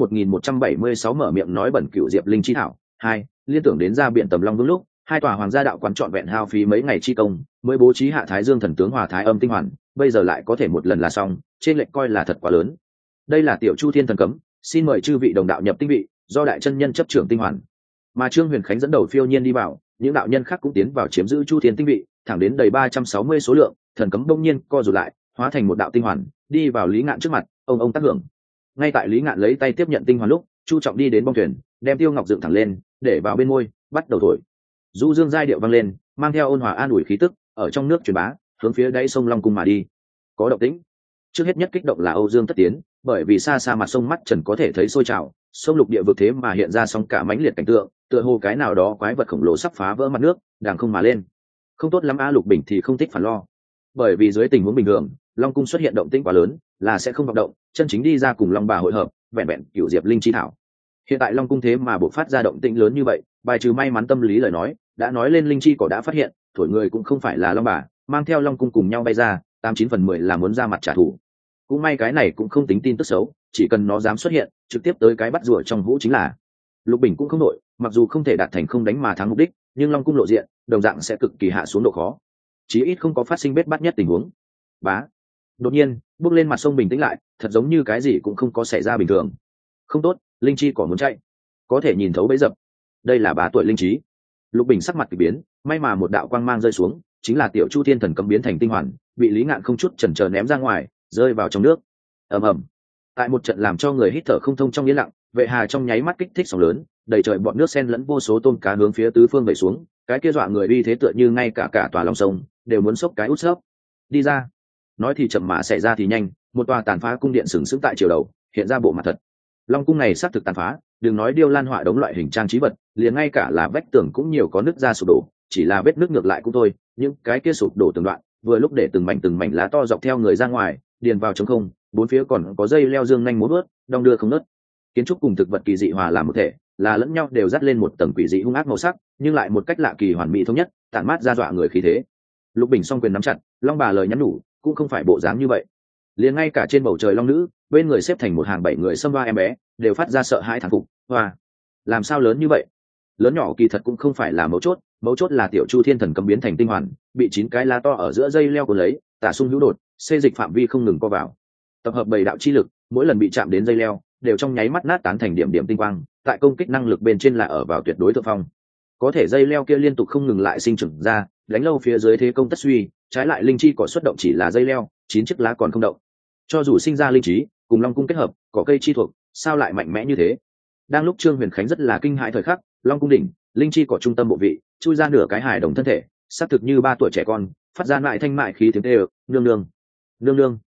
1176 mở miệng nói bẩn cửu diệp linh chi thảo 2, liên tưởng đến ra biển Tầm Long Vương lúc, hai tòa hoàng gia đạo quán trọn vẹn hao phí mấy ngày chi công, mới bố trí hạ Thái Dương thần tướng Hòa Thái Âm tinh hoàn, bây giờ lại có thể một lần là xong, trên lệnh coi là thật quá lớn. Đây là tiểu Chu Thiên thần cấm, xin mời chư vị đồng đạo nhập tinh vị, do đại chân nhân chấp trưởng tinh hoàn. Mà Trương Huyền Khánh dẫn đầu phiêu nhiên đi vào, những đạo nhân khác cũng tiến vào chiếm giữ Chu Thiên tinh vị, thẳng đến đầy 360 số lượng, thần cấm đông nhiên co rụt lại, hóa thành một đạo tinh hoàn, đi vào Lý Ngạn trước mặt, ông tác hưởng. Ngay tại Lý Ngạn lấy tay tiếp nhận tinh hoàn lúc, Chu Trọng đi đến bong thuyền, đem tiêu ngọc dựng thẳng lên, để vào bên môi, bắt đầu thổi. Du dương giai điệu vang lên, mang theo ôn hòa an ủi khí tức, ở trong nước truyền bá, hướng phía đáy sông Long Cung mà đi. Có động tĩnh. Trước hết nhất kích động là Âu Dương Tất Tiến, bởi vì xa xa mặt sông mắt trần có thể thấy sôi trào, sông lục địa vực thế mà hiện ra sóng cả mãnh liệt cảnh tượng, tựa hồ cái nào đó quái vật khổng lồ sắp phá vỡ mặt nước, đàng không mà lên. Không tốt lắm, Lục Bình thì không thích phản lo, bởi vì dưới tình huống bình thường, Long Cung xuất hiện động tĩnh quá lớn, là sẽ không vọng động, chân chính đi ra cùng Long Bà hội hợp, vẹn vẹn cửu diệp linh chi thảo. Hiện tại Long Cung thế mà bộc phát ra động tĩnh lớn như vậy, bài trừ may mắn tâm lý lời nói, đã nói lên linh chi cỏ đã phát hiện, thổi người cũng không phải là Long Bà, mang theo Long Cung cùng nhau bay ra, 89/10 là muốn ra mặt trả thù. Cũng may cái này cũng không tính tin tức xấu, chỉ cần nó dám xuất hiện, trực tiếp tới cái bắt rùa trong hũ chính là. Lục Bình cũng không nổi, mặc dù không thể đạt thành không đánh mà thắng mục đích, nhưng Long Cung lộ diện, đồng dạng sẽ cực kỳ hạ xuống độ khó. Chí ít không có phát sinh bết bát nhất tình huống. Bá. Đột nhiên, bước lên mặt sông bình tĩnh lại, thật giống như cái gì cũng không có xảy ra bình thường. Không tốt, linh chi còn muốn chạy. Có thể nhìn thấu bẫy dập. Đây là 3 tuổi linh trí. Lục Bình sắc mặt kỳ biến, may mà một đạo quang mang rơi xuống, chính là tiểu Chu Thiên thần cấm biến thành tinh hoàn, bị Lý Ngạn không chút chần chờ ném ra ngoài, rơi vào trong nước. Ầm ầm. Tại một trận làm cho người hít thở không thông trong yên lặng, Vệ Hà trong nháy mắt kích thích sóng lớn, đầy trời bọn nước xen lẫn vô số tôm cá hướng phía tứ phương vẩy xuống, cái kia dọa người uy thế tựa như ngay cả tòa lòng sông đều muốn xốc cái út xốc. Đi ra. Nói thì chậm mà xảy ra thì nhanh, một tòa tàn phá cung điện sừng sững tại chiều đầu, hiện ra bộ mặt thật. Long cung này xác thực tàn phá, đừng nói điêu lan họa đống loại hình trang trí vật, liền ngay cả là vách tường cũng nhiều có nứt ra sụp đổ, chỉ là vết nứt ngược lại cũng thôi, những cái kia sụp đổ từng đoạn, vừa lúc để từng mảnh lá to dọc theo người ra ngoài, điền vào trống không, bốn phía còn có dây leo dương nhanh múa vớt, đong đưa không ngớt. Kiến trúc cùng thực vật kỳ dị hòa làm một thể, là lẫn nhau đều dắt lên một tầng quỷ dị hung ác màu sắc, nhưng lại một cách lạ kỳ hoàn mỹ thống nhất, tản mát ra dọa người khí thế. Lục Bình song quyền nắm chặt, Long Bà lời nhắn nhủ cũng không phải bộ dáng như vậy. Liền ngay cả trên bầu trời long nữ, bên người xếp thành một hàng 7 người xâm hoa em bé, đều phát ra sợ hãi thán phục. Hoa, làm sao lớn như vậy? Lớn nhỏ kỳ thật cũng không phải là mấu chốt là tiểu Chu Thiên thần cấm biến thành tinh hoàn, bị 9 cái lá to ở giữa dây leo cuốn lấy, tả xung hữu đột, xê dịch phạm vi không ngừng co vào. Tập hợp 7 đạo chi lực, mỗi lần bị chạm đến dây leo, đều trong nháy mắt nát tán thành điểm điểm tinh quang, tại công kích năng lực bên trên là ở vào tuyệt đối thượng phong. Có thể dây leo kia liên tục không ngừng lại sinh trưởng ra, đánh lâu phía dưới thế công tất suy, trái lại linh chi cỏ xuất động chỉ là dây leo, 9 chiếc lá còn không động. Cho dù sinh ra linh trí, cùng long cung kết hợp, cỏ cây chi thuộc, sao lại mạnh mẽ như thế? Đang lúc Trương Huyền Khánh rất là kinh hãi thời khắc, long cung đỉnh, linh chi cỏ trung tâm bộ vị, chui ra nửa cái hài đồng thân thể, xác thực như 3 tuổi trẻ con, phát ra lại thanh mại khí tiếng tê, nương nương, nương nương.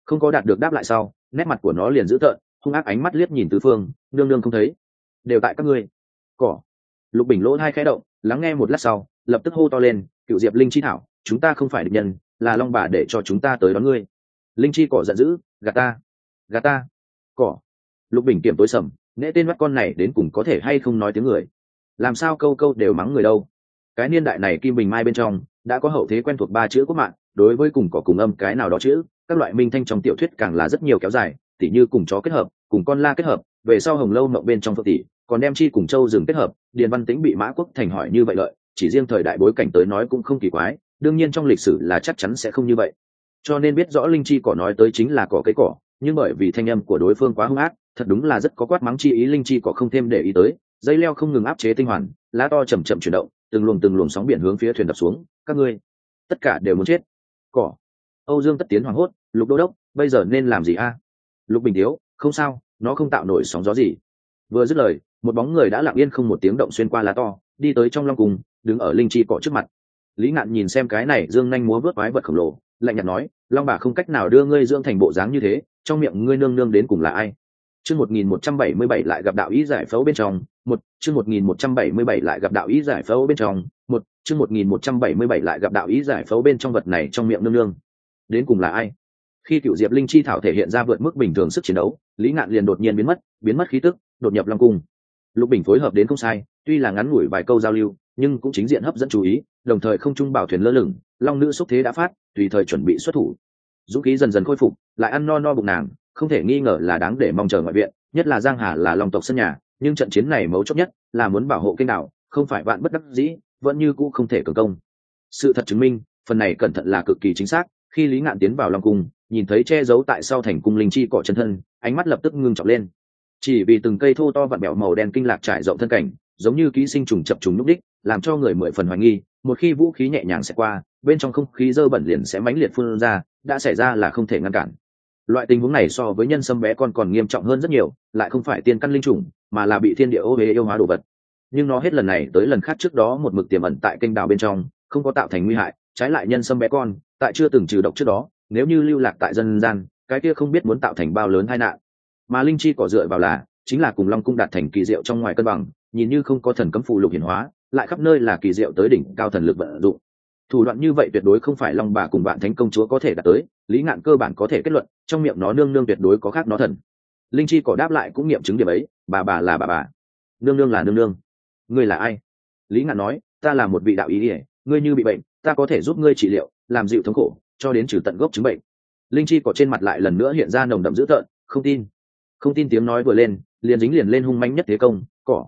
Không có đạt được đáp lại sau, nét mặt của nó liền dữ tợn, hung ác ánh mắt liếc nhìn tứ phương, nương nương không thấy, đều tại các ngươi. Cỏ. Lục Bình lỗ hai khẽ động, lắng nghe một lát sau, lập tức hô to lên, cựu diệp linh chi thảo, chúng ta không phải địch nhân, là long bà để cho chúng ta tới đón ngươi. Linh chi cỏ giận dữ, gạt ta, gạt ta. Cỏ. Lục Bình kiểm tối sầm, nễ tên mắt con này đến cùng có thể hay không nói tiếng người, làm sao câu câu đều mắng người đâu. Cái niên đại này kim bình mai bên trong đã có hậu thế quen thuộc ba chữ quốc mạng, đối với cùng cỏ cùng âm cái nào đó chữ, các loại minh thanh trong tiểu thuyết càng là rất nhiều kéo dài, tỉ như cùng chó kết hợp, cùng con la kết hợp, về sau hồng lâu mộng bên trong phượng tỷ, còn đem chi cùng châu rừng kết hợp, điền văn tĩnh bị mã quốc thành hỏi như vậy lợi, chỉ riêng thời đại bối cảnh tới nói cũng không kỳ quái, đương nhiên trong lịch sử là chắc chắn sẽ không như vậy. Cho nên biết rõ linh chi cỏ nói tới chính là cỏ cây cỏ, nhưng bởi vì thanh âm của đối phương quá hung ác, thật đúng là rất có quát mắng chi ý, linh chi cỏ không thêm để ý tới, dây leo không ngừng áp chế tinh hoàn, lá to chậm chậm chuyển động, từng luồng sóng biển hướng phía thuyền đập xuống, các ngươi tất cả đều muốn chết. Cỏ. Âu Dương Tất Tiến hoảng hốt, Lục Đô đốc, bây giờ nên làm gì a? Lục Bình Tiếu, không sao, nó không tạo nổi sóng gió gì. Vừa dứt lời, một bóng người đã lặng yên không một tiếng động xuyên qua lá to, đi tới trong long cung, đứng ở linh chi cỏ trước mặt. Lý Ngạn nhìn xem cái này dương nhanh múa vớt quái vật khổng lồ, lạnh nhạt nói, long bà không cách nào đưa ngươi dưỡng thành bộ dáng như thế, trong miệng ngươi nương nương đến cùng là ai? Chương 1177 lại gặp đạo ý giải phẫu bên trong, chương 1177 lại gặp đạo ý giải phẫu bên trong, chương 1177 lại gặp đạo ý giải phẫu bên trong, vật này trong miệng nương nương đến cùng là ai? Khi cựu diệp linh chi thảo thể hiện ra vượt mức bình thường sức chiến đấu, Lý Ngạn liền đột nhiên biến mất khí tức, đột nhập long cung. Lục Bình phối hợp đến không sai, tuy là ngắn ngủi vài câu giao lưu, nhưng cũng chính diện hấp dẫn chú ý, đồng thời không trung bảo thuyền lơ lửng, long nữ xúc thế đã phát, tùy thời chuẩn bị xuất thủ. Dũng khí dần dần khôi phục, lại ăn no bụng nàng, không thể nghi ngờ là đáng để mong chờ ngoại viện, nhất là Giang Hà là long tộc sân nhà, nhưng trận chiến này mấu chốt nhất là muốn bảo hộ kênh đảo, không phải vạn bất đắc dĩ, vẫn như cũ không thể cường công. Sự thật chứng minh, phần này cẩn thận là cực kỳ chính xác. Khi Lý Ngạn tiến vào long cung, nhìn thấy che giấu tại sau thành cung linh chi cỏ chân thân, ánh mắt lập tức ngưng trọng lên. Chỉ vì từng cây thô to vặn bẹo màu đen kinh lạc trải rộng thân cảnh, giống như ký sinh trùng chập trùng núp đích, làm cho người mười phần hoài nghi, một khi vũ khí nhẹ nhàng sẽ qua, bên trong không khí dơ bẩn liền sẽ mãnh liệt phun ra, đã xảy ra là không thể ngăn cản. Loại tình huống này so với nhân sâm bé con còn nghiêm trọng hơn rất nhiều, lại không phải tiên căn linh trùng, mà là bị thiên địa ô uế yêu hóa đồ vật. Nhưng nó hết lần này tới lần khác trước đó một mực tiềm ẩn tại kênh đào bên trong, không có tạo thành nguy hại, trái lại nhân sâm bé con, tại chưa từng trừ độc trước đó, nếu như lưu lạc tại dân gian, cái kia không biết muốn tạo thành bao lớn tai nạn. Mà linh chi cỏ dựa vào là chính là cùng long cung đạt thành kỳ diệu trong ngoài cân bằng, nhìn như không có thần cấm phù lục hiển hóa, lại khắp nơi là kỳ diệu tới đỉnh cao thần lực vận dụng. Thủ đoạn như vậy tuyệt đối không phải long bà cùng bạn thánh công chúa có thể đạt tới, Lý Ngạn cơ bản có thể kết luận, trong miệng nó nương nương tuyệt đối có khác nó thần. Linh chi cỏ đáp lại cũng nghiệm chứng điểm ấy, bà là bà, nương nương là nương nương. Ngươi là ai? Lý Ngạn nói, ta là một vị đạo ý ỉa, ngươi như bị bệnh, ta có thể giúp ngươi trị liệu, làm dịu thống khổ, cho đến trừ tận gốc chứng bệnh. Linh chi cỏ trên mặt lại lần nữa hiện ra nồng đậm dữ tợn, không tin tiếng nói vừa lên, liền dính liền lên hung manh nhất thế công.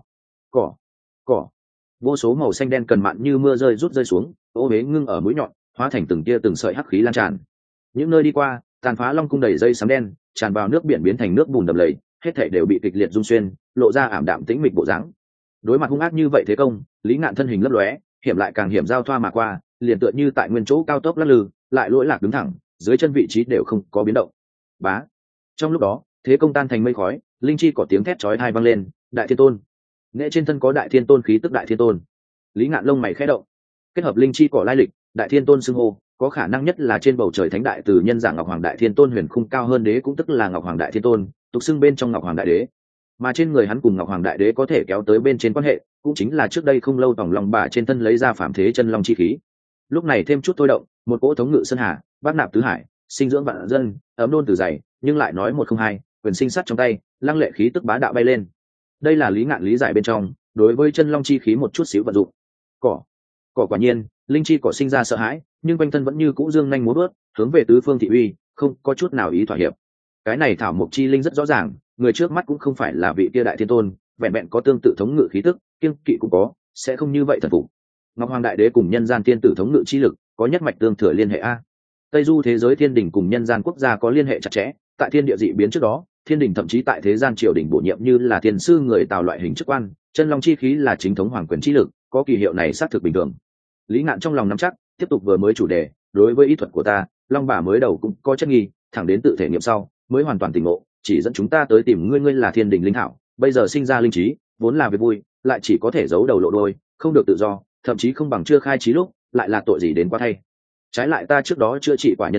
Cỏ. Vô số màu xanh đen cần mặn như mưa rơi xuống, ô huế ngưng ở mũi nhọn, hóa thành từng tia từng sợi hắc khí lan tràn. Những nơi đi qua, tàn phá long cung đầy dây sấm đen, tràn vào nước biển biến thành nước bùn đầm lầy, hết thảy đều bị kịch liệt rung xuyên, lộ ra ảm đạm tĩnh mịch bộ dáng. Đối mặt hung ác như vậy thế công, Lý Ngạn thân hình lấp lóe, hiểm lại càng hiểm giao thoa mà qua, liền tựa như tại nguyên chỗ cao tốc lắc lư, lại lỗi lạc đứng thẳng, dưới chân vị trí đều không có biến động. Bá. Trong lúc đó, thế công tan thành mây khói, linh chi có tiếng thét chói tai vang lên, đại thiên tôn. Nghệ trên thân có đại thiên tôn khí tức đại thiên tôn. Lý Ngạn lông mày khẽ động, kết hợp linh chi cỏ lai lịch, đại thiên tôn xưng hô, có khả năng nhất là trên bầu trời thánh đại từ nhân dạng ngọc hoàng đại thiên tôn huyền khung cao hơn đế cũng tức là ngọc hoàng đại thiên tôn, tục xưng bên trong ngọc hoàng đại đế. Mà trên người hắn cùng ngọc hoàng đại đế có thể kéo tới bên trên quan hệ, cũng chính là trước đây không lâu tòng long bà trên thân lấy ra phạm thế chân long chi khí. Lúc này thêm chút thôi động, một cỗ thống ngự sơn hà, bác nạp tứ hải, sinh dưỡng vạn dân, ấm đôn từ dày, nhưng lại nói một không hai, quyền sinh sắt trong tay, lăng lệ khí tức bá đạo bay lên. Đây là Lý Ngạn lý giải bên trong, đối với chân long chi khí một chút xíu vận dụng. Cỏ quả nhiên, linh chi cỏ sinh ra sợ hãi, nhưng quanh thân vẫn như cũ dương nhanh múa vớt, hướng về tứ phương thị uy, không có chút nào ý thỏa hiệp. Cái này thảo mộc chi linh rất rõ ràng, người trước mắt cũng không phải là vị kia đại thiên tôn, vẹn vẹn có tương tự thống ngự khí tức, kiêng kỵ cũng có, sẽ không như vậy thần phục. Ngọc Hoàng đại đế cùng nhân gian tiên tử thống ngự chi lực, có nhất mạch tương thừa liên hệ a. Tây du thế giới thiên đình cùng nhân gian quốc gia có liên hệ chặt chẽ, tại thiên địa dị biến trước đó, thiên đình thậm chí tại thế gian triều đình bổ nhiệm như là thiên sư người Tào loại hình chức quan, chân long chi khí là chính thống hoàng quyền chi lực, có kỳ hiệu này xác thực bình thường. Lý Ngạn trong lòng nắm chắc, tiếp tục vừa mới chủ đề, đối với ý thuật của ta, long bà mới đầu cũng có chất nghi, thẳng đến tự thể nghiệm sau mới hoàn toàn tỉnh ngộ, chỉ dẫn chúng ta tới tìm ngươi là thiên đình linh thảo, bây giờ sinh ra linh trí, vốn là việc vui, lại chỉ có thể giấu đầu lộ đôi, không được tự do, thậm chí không bằng chưa khai trí lúc, lại là tội gì đến quá thay. Trái lại ta trước đó chữa trị quả nhân sâm,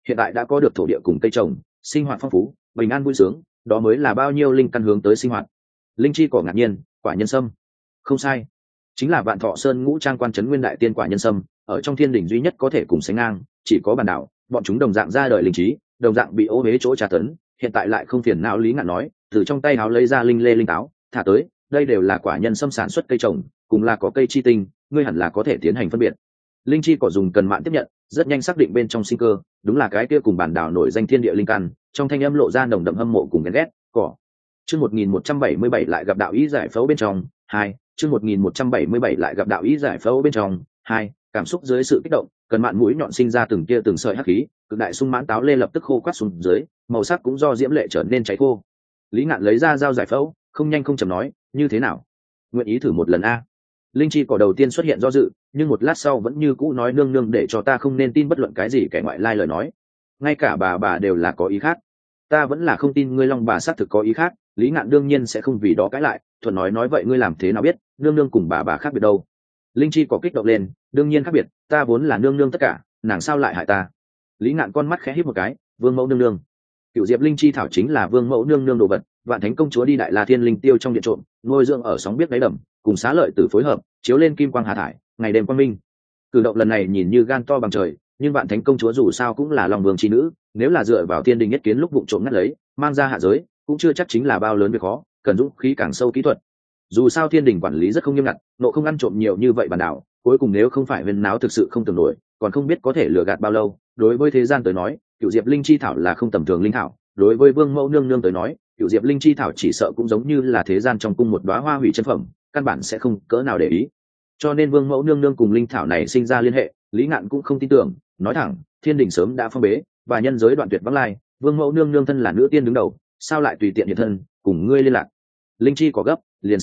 hiện tại đã có được thổ địa cùng cây trồng, sinh hoạt phong phú, bình an vui sướng, đó mới là bao nhiêu linh căn hướng tới sinh hoạt. Linh chi cỏ ngạc nhiên, quả nhân sâm. Không sai, chính là Vạn Thọ Sơn ngũ trang quan trấn nguyên đại tiên quả nhân sâm, ở trong thiên đình duy nhất có thể cùng sánh ngang, chỉ có bản đảo, bọn chúng đồng dạng ra đời linh trí, đồng dạng bị ô huế chỗ tra tấn, hiện tại lại không phiền não. Lý Ngạn nói, từ trong tay áo lấy ra linh lê linh táo, thả tới, đây đều là quả nhân sâm sản xuất cây trồng, cùng là có cây chi tinh, ngươi hẳn là có thể tiến hành phân biệt. Linh chi cỏ dùng cần mạn tiếp nhận, rất nhanh xác định bên trong sinh cơ, đúng là cái kia cùng bản đảo nổi danh thiên địa linh căn, trong thanh âm lộ ra nồng đậm hâm mộ cùng ghen ghét. Cỏ. Chương 1177 lại gặp đạo ý giải phẫu bên trong, 2, chương 1177 lại gặp đạo ý giải phẫu bên trong, 2, cảm xúc dưới sự kích động, cần mạn mũi nhọn sinh ra từng tia từng sợi hắc khí, cực đại sung mãn táo lê lập tức khô quắt xuống dưới, màu sắc cũng do diễm lệ trở nên cháy khô. Lý Ngạn lấy ra dao giải phẫu, không nhanh không chậm nói, như thế nào? Nguyện ý thử một lần a? Linh chi cỏ đầu tiên xuất hiện do dự, nhưng một lát sau vẫn như cũ nói nương nương để cho ta không nên tin bất luận cái gì kẻ ngoại lai lời nói. Ngay cả bà đều là có ý khác. Ta vẫn là không tin ngươi Long bà xác thực có ý khác. Lý Ngạn đương nhiên sẽ không vì đó cãi lại, thuận nói vậy ngươi làm thế nào biết nương nương cùng bà khác biệt đâu? Linh chi có kích động lên, đương nhiên khác biệt, ta vốn là nương nương tất cả, nàng sao lại hại ta? Lý Ngạn con mắt khẽ híp một cái, vương mẫu nương nương. Cựu diệp linh chi thảo chính là vương mẫu nương nương đồ vật, Vạn Thánh công chúa đi Đại La Thiên linh tiêu trong điện trộm, nuôi dưỡng ở sóng biết đáy đầm, cùng Xá Lợi Tử phối hợp, chiếu lên kim quang hà thải, ngày đêm quang minh. Cử động lần này nhìn như gan to bằng trời, nhưng Vạn Thánh công chúa dù sao cũng là Long Vương chi nữ, nếu là dựa vào thiên đình nhất kiến lúc vụng trộm ngắt lấy, mang ra hạ giới, cũng chưa chắc chính là bao lớn việc khó, cần dũng khí càng sâu kỹ thuật. Dù sao thiên đình quản lý rất không nghiêm ngặt, nộ không ăn trộm nhiều như vậy bản đảo, cuối cùng nếu không phải huyên náo thực sự không tưởng nổi, còn không biết có thể lừa gạt bao lâu. Đối với thế gian tới nói, cựu diệp linh chi thảo là không tầm thường linh thảo, đối với vương mẫu nương nương tới nói, cựu diệp linh chi thảo chỉ sợ cũng giống như là thế gian trong cung một đóa hoa hủy chân phẩm, căn bản sẽ không cỡ nào để ý. Cho nên vương mẫu nương nương cùng linh thảo này sinh ra liên hệ, Lý Ngạn cũng không tin tưởng, nói thẳng, thiên đình sớm đã phong bế, và nhân giới đoạn tuyệt vắng lai, vương mẫu nương nương thân là nữ tiên đứng đầu, sao lại tùy tiện hiện thân cùng ngươi liên lạc? Linh chi có gấp, liền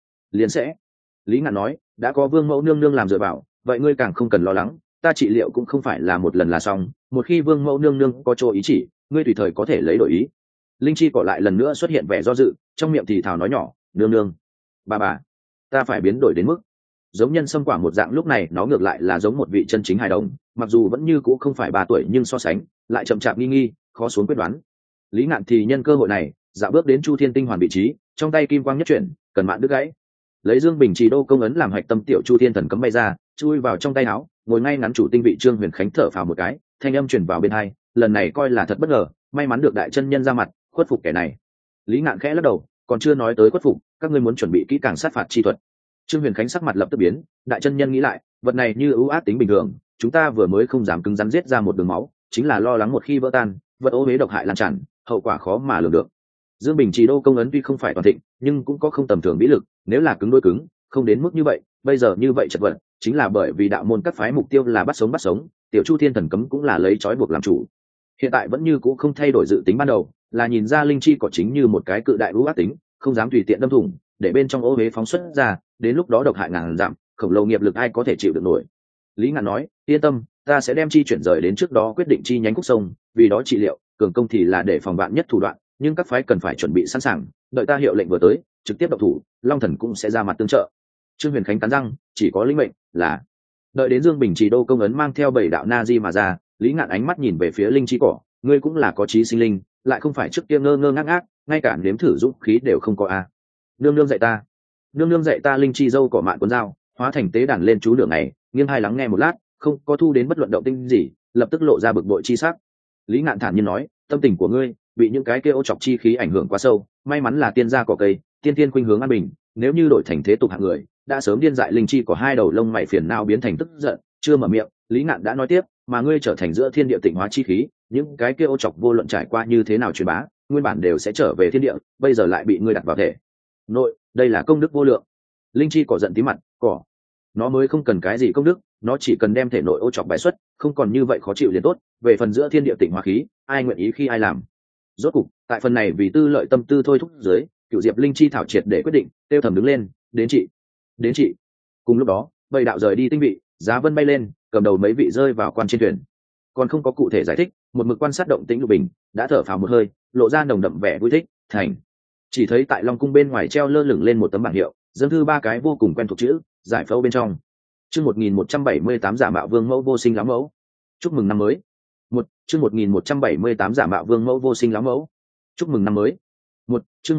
sẽ. Lý Ngạn nói, đã có vương mẫu nương nương làm dựa vào, vậy ngươi càng không cần lo lắng, ta trị liệu cũng không phải là một lần là xong, một khi vương mẫu nương nương có chỗ ý chỉ, ngươi tùy thời có thể lấy đổi ý. Linh chi cỏ lại lần nữa xuất hiện vẻ do dự, trong miệng thì thào nói nhỏ, nương nương, bà, ta phải biến đổi đến mức giống nhân sâm quả một dạng. Lúc này nó ngược lại là giống một vị chân chính hài đồng, mặc dù vẫn như cũ không phải 3 tuổi, nhưng so sánh lại chậm chạp nghi, khó xuống quyết đoán. Lý Ngạn thì nhân cơ hội này dạo bước đến Chu Thiên tinh hoàn vị trí, trong tay kim quang nhất chuyển, cần mạn đứt gãy, lấy Dương Bình Trì Đô công ấn làm hạch tâm, tiểu Chu Thiên thần cấm bay ra, chui vào trong tay áo, ngồi ngay ngắn chủ tinh vị Trương Huyền Khánh thở phào một cái, thanh âm truyền vào bên tai, lần này coi là thật bất ngờ, may mắn được đại chân nhân ra mặt khuất phục kẻ này. Lý Ngạn khẽ lắc đầu, còn chưa nói tới khuất phục, các ngươi muốn chuẩn bị kỹ càng sát phạt chi thuật. Trương Huyền Khánh sắc mặt lập tức biến, đại chân nhân nghĩ lại, vật này như ưu ác tính bình thường, chúng ta vừa mới không dám cứng rắn giết ra một đường máu, chính là lo lắng một khi vỡ tan, vật ô huế độc hại lan tràn, hậu quả khó mà lường được. Dương Bình Trì Đô công ấn tuy không phải toàn thịnh, nhưng cũng có không tầm thường vĩ lực, nếu là cứng đối cứng, không đến mức như vậy, bây giờ như vậy chật vật, chính là bởi vì đạo môn các phái mục tiêu là bắt sống, tiểu Chu Thiên thần cấm cũng là lấy trói buộc làm chủ. Hiện tại vẫn như cũ không thay đổi dự tính ban đầu, là nhìn ra linh chi cỏ chính như một cái cự đại ưu ác tính, không dám tùy tiện đâm thủng, để bên trong ô huế phóng xuất ra, đến lúc đó độc hại ngàn giảm, khổng lồ nghiệp lực ai có thể chịu được nổi. Lý Ngạn nói, yên tâm, ta sẽ đem chi chuyển rời đến trước đó quyết định chi nhánh Khúc Sông, vì đó trị liệu, cường công thì là để phòng vạn nhất thủ đoạn, nhưng các phái cần phải chuẩn bị sẵn sàng, đợi ta hiệu lệnh vừa tới, trực tiếp động thủ, Long Thần cũng sẽ ra mặt tương trợ. Trương Huyền Khánh cắn răng, chỉ có lĩnh mệnh là. Đợi đến Dương Bình Trì Đô công ấn mang theo 7 đạo na di mà ra, Lý Ngạn ánh mắt nhìn về phía linh chi cỏ, ngươi cũng là có trí sinh linh, lại không phải trước kia ngơ ngơ ngác ngác, ngay cả nếm thử dũng khí đều không có a. Nương nương dạy ta linh chi dâu cỏ mạn cuốn dao, hóa thành tế đàn lên chú nửa ngày, nghiêng hai lắng nghe một lát, không có thu đến bất luận động tĩnh gì, lập tức lộ ra bực bội chi sắc. Lý Ngạn thản nhiên nói, tâm tình của ngươi bị những cái kia ô chọc chi khí ảnh hưởng quá sâu, may mắn là tiên gia cỏ cây, tiên tiên khuynh hướng an bình, nếu như đổi thành thế tục hạng người, đã sớm điên dại linh chi có 2 đầu lông mày phiền não biến thành tức giận. Chưa mở miệng, Lý Ngạn đã nói tiếp, mà ngươi trở thành giữa thiên địa tịnh hóa chi khí, những cái kia ô chọc vô luận trải qua như thế nào truyền bá, nguyên bản đều sẽ trở về thiên địa, bây giờ lại bị ngươi đặt vào thể nội, đây là công đức vô lượng. Linh chi cỏ giận tí mặt, cỏ nó mới không cần cái gì công đức, nó chỉ cần đem thể nội ô chọc bài xuất, không còn như vậy khó chịu liền tốt. Về phần giữa thiên địa tịnh hóa khí, ai nguyện ý khi ai làm. Rốt cục tại phần này vì tư lợi tâm tư thôi thúc dưới, cựu diệp linh chi thảo triệt để quyết định, tiêu thầm đứng lên, đến chị. Cùng lúc đó 7 đạo rời đi tinh vị, giá vân bay lên, cầm đầu mấy vị rơi vào quan trên thuyền, còn không có cụ thể giải thích, một mực quan sát động tĩnh Lục Bình đã thở phào một hơi, lộ ra nồng đậm vẻ vui thích. Thành. Chỉ thấy tại Long cung bên ngoài treo lơ lửng lên một tấm bảng hiệu, dâng thư 3 cái vô cùng quen thuộc chữ, giải phẫu bên trong. Chương 1178 giả mạo vương mẫu vô sinh lắm mẫu. Chúc mừng năm mới. Chương 1178 giả mạo vương mẫu vô sinh láo mẫu. Chúc mừng năm mới. Chương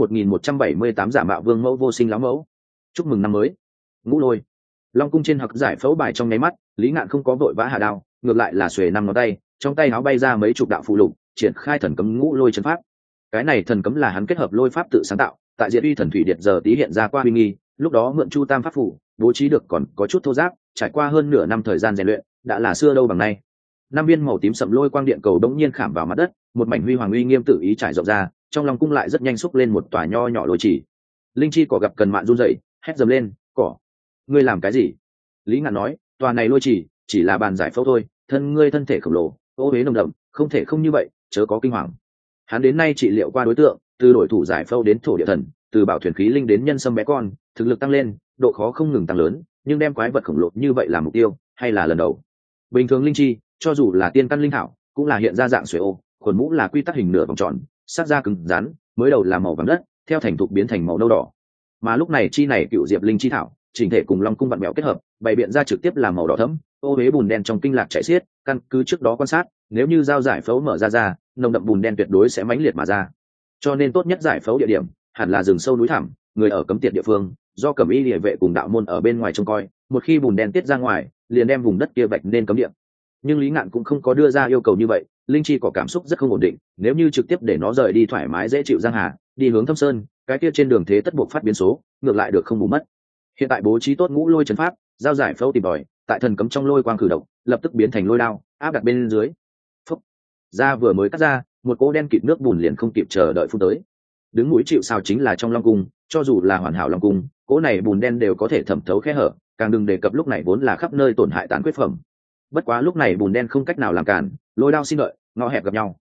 1178 giả mạo vương mẫu vô sinh láo mẫu. Chúc mừng năm mới. Ngũ Lôi. Long cung trên hặc giải phẫu bài trong nháy mắt, Lý Ngạn không có vội vã hạ đao, ngược lại là xuề năm ngón tay, trong tay áo bay ra mấy chục đạo phụ lục, triển khai thần cấm Ngũ Lôi chân pháp. Cái này thần cấm là hắn kết hợp lôi pháp tự sáng tạo, tại Diệt Uy thần thủy điện giờ tí hiện ra qua uy nghi, lúc đó mượn Chu Tam pháp phủ, bố trí được còn có chút thô ráp, trải qua hơn nửa năm thời gian rèn luyện, đã là xưa đâu bằng nay. Năm viên màu tím sậm lôi quang điện cầu đống nhiên khảm vào mặt đất, một mảnh huy hoàng uy nghiêm tự ý trải rộng ra, trong lòng cung lại rất nhanh xúc lên một tòa nho nhỏ lôi chỉ. Linh chi cỏ gặp cần mạn run rẩy, hét dầm lên, "Cỏ, ngươi làm cái gì?" Lý Ngạn nói, "Tòa này lôi chỉ là bàn giải phẫu thôi, ngươi thân thể khổng lồ, ô huế nồng đậm, không thể không như vậy, chớ có kinh hoàng." Hắn đến nay trị liệu qua đối tượng, từ đổi thủ giải phẫu đến thổ địa thần, từ bảo thuyền khí linh đến nhân sâm bé con, thực lực tăng lên, độ khó không ngừng tăng lớn, nhưng đem quái vật khổng lồ như vậy làm mục tiêu, hay là lần đầu. Bình thường linh chi, cho dù là tiên căn linh thảo, cũng là hiện ra dạng xuề ô, khuẩn mũ là quy tắc hình nửa vòng tròn, sắc da cứng rắn, mới đầu là màu vàng đất, theo thành thục biến thành màu nâu đỏ. Mà lúc này chi này cựu diệp linh chi thảo, chỉnh thể cùng long cung vặn mèo kết hợp, bày biện ra trực tiếp là màu đỏ thẫm, ô huế bùn đen trong kinh lạc chảy xiết, căn cứ trước đó quan sát, nếu như dao giải phẫu mở ra, nồng đậm bùn đen tuyệt đối sẽ mãnh liệt mà ra. Cho nên tốt nhất giải phẫu địa điểm hẳn là rừng sâu núi thẳm, người ở cấm tiệt địa phương, do cẩm y liề vệ cùng đạo môn ở bên ngoài trông coi, một khi bùn đen tiết ra ngoài, liền đem vùng đất kia vạch nên cấm địa. Nhưng Lý Ngạn cũng không có đưa ra yêu cầu như vậy, linh chi có cảm xúc rất không ổn định, nếu như trực tiếp để nó rời đi thoải mái dễ chịu giang hà, đi hướng Thâm Sơn, cái kia trên đường thế tất buộc phát biến số, ngược lại được không bù mất. Hiện tại bố trí tốt Ngũ Lôi trấn pháp, giao giải phẫu tìm tòi, tại thần cấm trong lôi quang cử động, lập tức biến thành lôi đao, áp đặt bên dưới. Phúc. Da vừa mới cắt ra, một cỗ đen kịt nước bùn liền không kịp chờ đợi phun tới. Đứng mũi chịu sào chính là trong long cung, cho dù là hoàn hảo long cung, cỗ này bùn đen đều có thể thẩm thấu khe hở, càng đừng đề cập lúc này vốn là khắp nơi tổn hại tán quyết phẩm. Bất quá lúc này bùn đen không cách nào làm cản, lôi đao xin đợi, ngõ hẹp gặp nhau.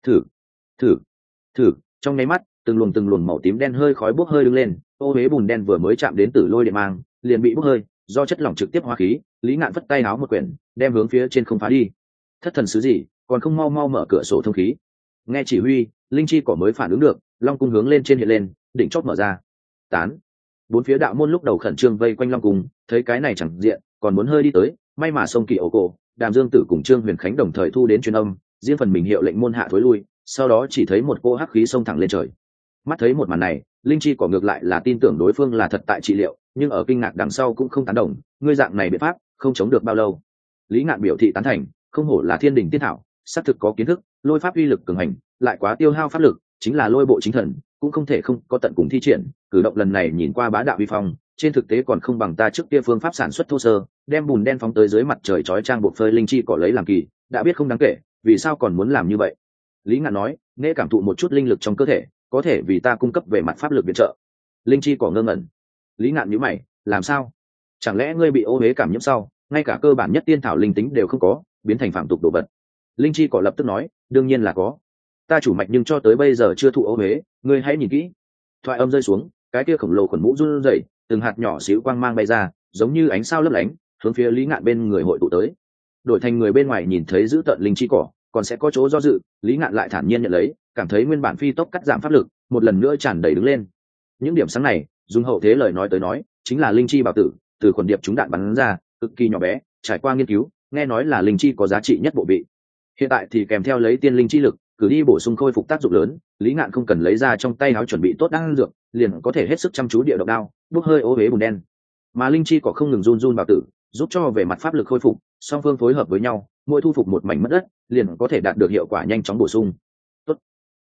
Thử, trong nháy mắt, từng luồng màu tím đen hơi khói bốc hơi đứng lên, ô huế bùn đen vừa mới chạm đến tử lôi điện mang, liền bị bốc hơi, do chất lỏng trực tiếp hóa khí, Lý Ngạn vất tay áo một quyển, đem hướng phía trên không phá đi. Thất thần sứ gì, còn không mau mở cửa sổ thông khí. Nghe chỉ huy, linh chi cỏ mới phản ứng được, long cung hướng lên trên hiện lên, đỉnh chót mở ra. Tán. Bốn phía đạo môn lúc đầu khẩn trương vây quanh long cung, thấy cái này chẳng diện, còn muốn hơi đi tới, may mà sông Kỳ Ổ Cổ, Đàm Dương Tử cùng Trương Huyền Khánh đồng thời thu đến truyền âm, riêng phần mình hiệu lệnh môn hạ thối lui, sau đó chỉ thấy một cô hắc khí xông thẳng lên trời. Mắt thấy một màn này, linh chi cỏ ngược lại là tin tưởng đối phương là thật tại trị liệu, nhưng ở kinh ngạc đằng sau cũng không tán đồng, ngươi dạng này biện pháp không chống được bao lâu. Lý Ngạn biểu thị tán thành, không hổ là thiên đình tiên thảo, xác thực có kiến thức, lôi pháp uy lực cường hành, lại quá tiêu hao pháp lực, chính là lôi bộ chính thần, cũng không thể không có tận cùng thi triển. Cử động lần này nhìn qua bá đạo vi phong, trên thực tế còn không bằng ta trước kia phương pháp sản xuất thô sơ, đem bùn đen phóng tới dưới mặt trời chói chang bột phơi linh chi cỏ lấy làm kỳ, đã biết không đáng kể, vì sao còn muốn làm như vậy? Lý Ngạn nói, nghe cảm thụ một chút linh lực trong cơ thể, có thể vì ta cung cấp về mặt pháp lực viện trợ. Linh chi cỏ ngơ ngẩn. Lý Ngạn nhíu mày, làm sao? Chẳng lẽ ngươi bị ô uế cảm nhiễm sau, ngay cả cơ bản nhất tiên thảo linh tính đều không có, biến thành phạm tục đồ vật? Linh chi cỏ lập tức nói, đương nhiên là có. Ta chủ mạch nhưng cho tới bây giờ chưa thụ ô uế, ngươi hãy nhìn kỹ. Thoại âm rơi xuống, cái kia khổng lồ khuẩn mũ run rẩy, từng hạt nhỏ xíu quang mang bay ra, giống như ánh sao lấp lánh, hướng phía Lý Ngạn bên người hội tụ tới. Đổi thành người bên ngoài nhìn thấy giữ tận linh chi cỏ, còn sẽ có chỗ do dự, Lý Ngạn lại thản nhiên nhận lấy, cảm thấy nguyên bản phi tốc cắt giảm pháp lực, một lần nữa tràn đầy đứng lên. Những điểm sáng này, dùng hậu thế lời nói tới nói, chính là linh chi bảo tử, từ khuẩn điệp chúng đạn bắn ra, cực kỳ nhỏ bé, trải qua nghiên cứu, nghe nói là linh chi có giá trị nhất bộ vị. Hiện tại thì kèm theo lấy tiên linh chi lực, cử đi bổ sung khôi phục tác dụng lớn, Lý Ngạn không cần lấy ra trong tay áo chuẩn bị tốt đan dược, liền có thể hết sức chăm chú địa độc đao, bốc hơi ô huế bùn đen. Mà linh chi có không ngừng run bảo tử, giúp cho về mặt pháp lực khôi phục, song phương phối hợp với nhau, mỗi thu phục một mảnh mất đất, liền có thể đạt được hiệu quả nhanh chóng bổ sung. Tốt,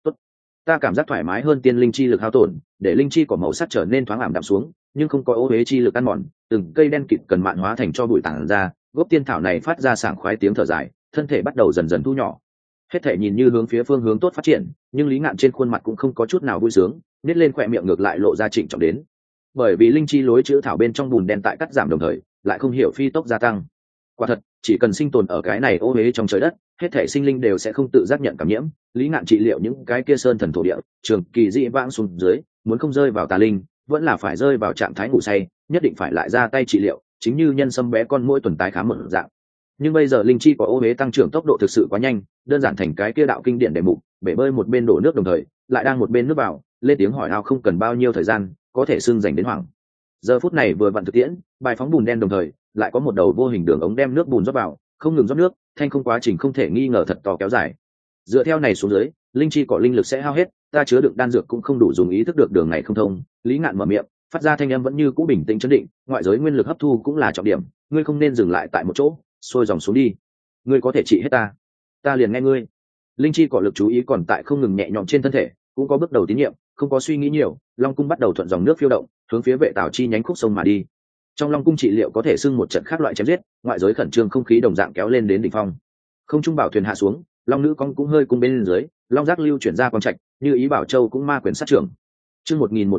ta cảm giác thoải mái hơn tiên linh chi lực hao tổn, để linh chi có màu sắc trở nên thoáng ảm đạm xuống, nhưng không có ô huế chi lực ăn mòn, từng cây đen kịt cần mạn hóa thành cho bụi tản ra, gốc tiên thảo này phát ra sảng khoái tiếng thở dài, thân thể bắt đầu dần dần thu nhỏ. Hết thể nhìn như hướng phía phương hướng tốt phát triển, nhưng Lý Ngạn trên khuôn mặt cũng không có chút nào vui sướng, nít lên khỏe miệng ngược lại lộ ra trịnh trọng đến. Bởi vì linh chi lối chữ thảo bên trong bùn đen tại cắt giảm đồng thời, lại không hiểu phi tốc gia tăng. Quả thật, chỉ cần sinh tồn ở cái này ô huế trong trời đất, hết thể sinh linh đều sẽ không tự giác nhận cảm nhiễm. Lý Ngạn trị liệu những cái kia sơn thần thổ địa, trường kỳ dị vãng xuống dưới, muốn không rơi vào tà linh, vẫn là phải rơi vào trạng thái ngủ say, nhất định phải lại ra tay trị liệu, chính như nhân sâm bé con mỗi tuần tái khám một dạng. Nhưng bây giờ linh chi có ô huế tăng trưởng tốc độ thực sự quá nhanh, đơn giản thành cái kia đạo kinh điển đề mục, bể bơi một bên đổ nước đồng thời, lại đang một bên nước vào, lên tiếng hỏi ao không cần bao nhiêu thời gian, có thể xưng dành đến hoảng. Giờ phút này vừa vặn thực tiễn, bài phóng bùn đen đồng thời, lại có một đầu vô hình đường ống đem nước bùn rót vào, không ngừng rót nước, thanh không quá trình không thể nghi ngờ thật to kéo dài. Dựa theo này xuống dưới, linh chi cỏ linh lực sẽ hao hết, ta chứa đựng đan dược cũng không đủ dùng, ý thức được đường này không thông, Lý Ngạn mở miệng, phát ra thanh âm vẫn như cũ bình tĩnh trấn định, ngoại giới nguyên lực hấp thu cũng là trọng điểm, ngươi không nên dừng lại tại một chỗ, xuôi dòng xuống đi. Ngươi có thể trị hết ta liền nghe ngươi. Linh chi cỏ lực chú ý còn tại không ngừng nhẹ nhõm trên thân thể, cũng có bước đầu tín nhiệm, không có suy nghĩ nhiều, Long cung bắt đầu thuận dòng nước phiêu động, hướng phía Vệ Tảo chi nhánh khúc sông mà đi. Trong Long cung trị liệu có thể xưng một trận khác loại chém giết, ngoại giới khẩn trương không khí đồng dạng kéo lên đến đỉnh phong. Không trung bảo thuyền hạ xuống, Long nữ con cũng hơi cung bên dưới, long giác lưu chuyển ra quang trạch, như ý bảo châu cũng ma quyền sát trưởng. Chương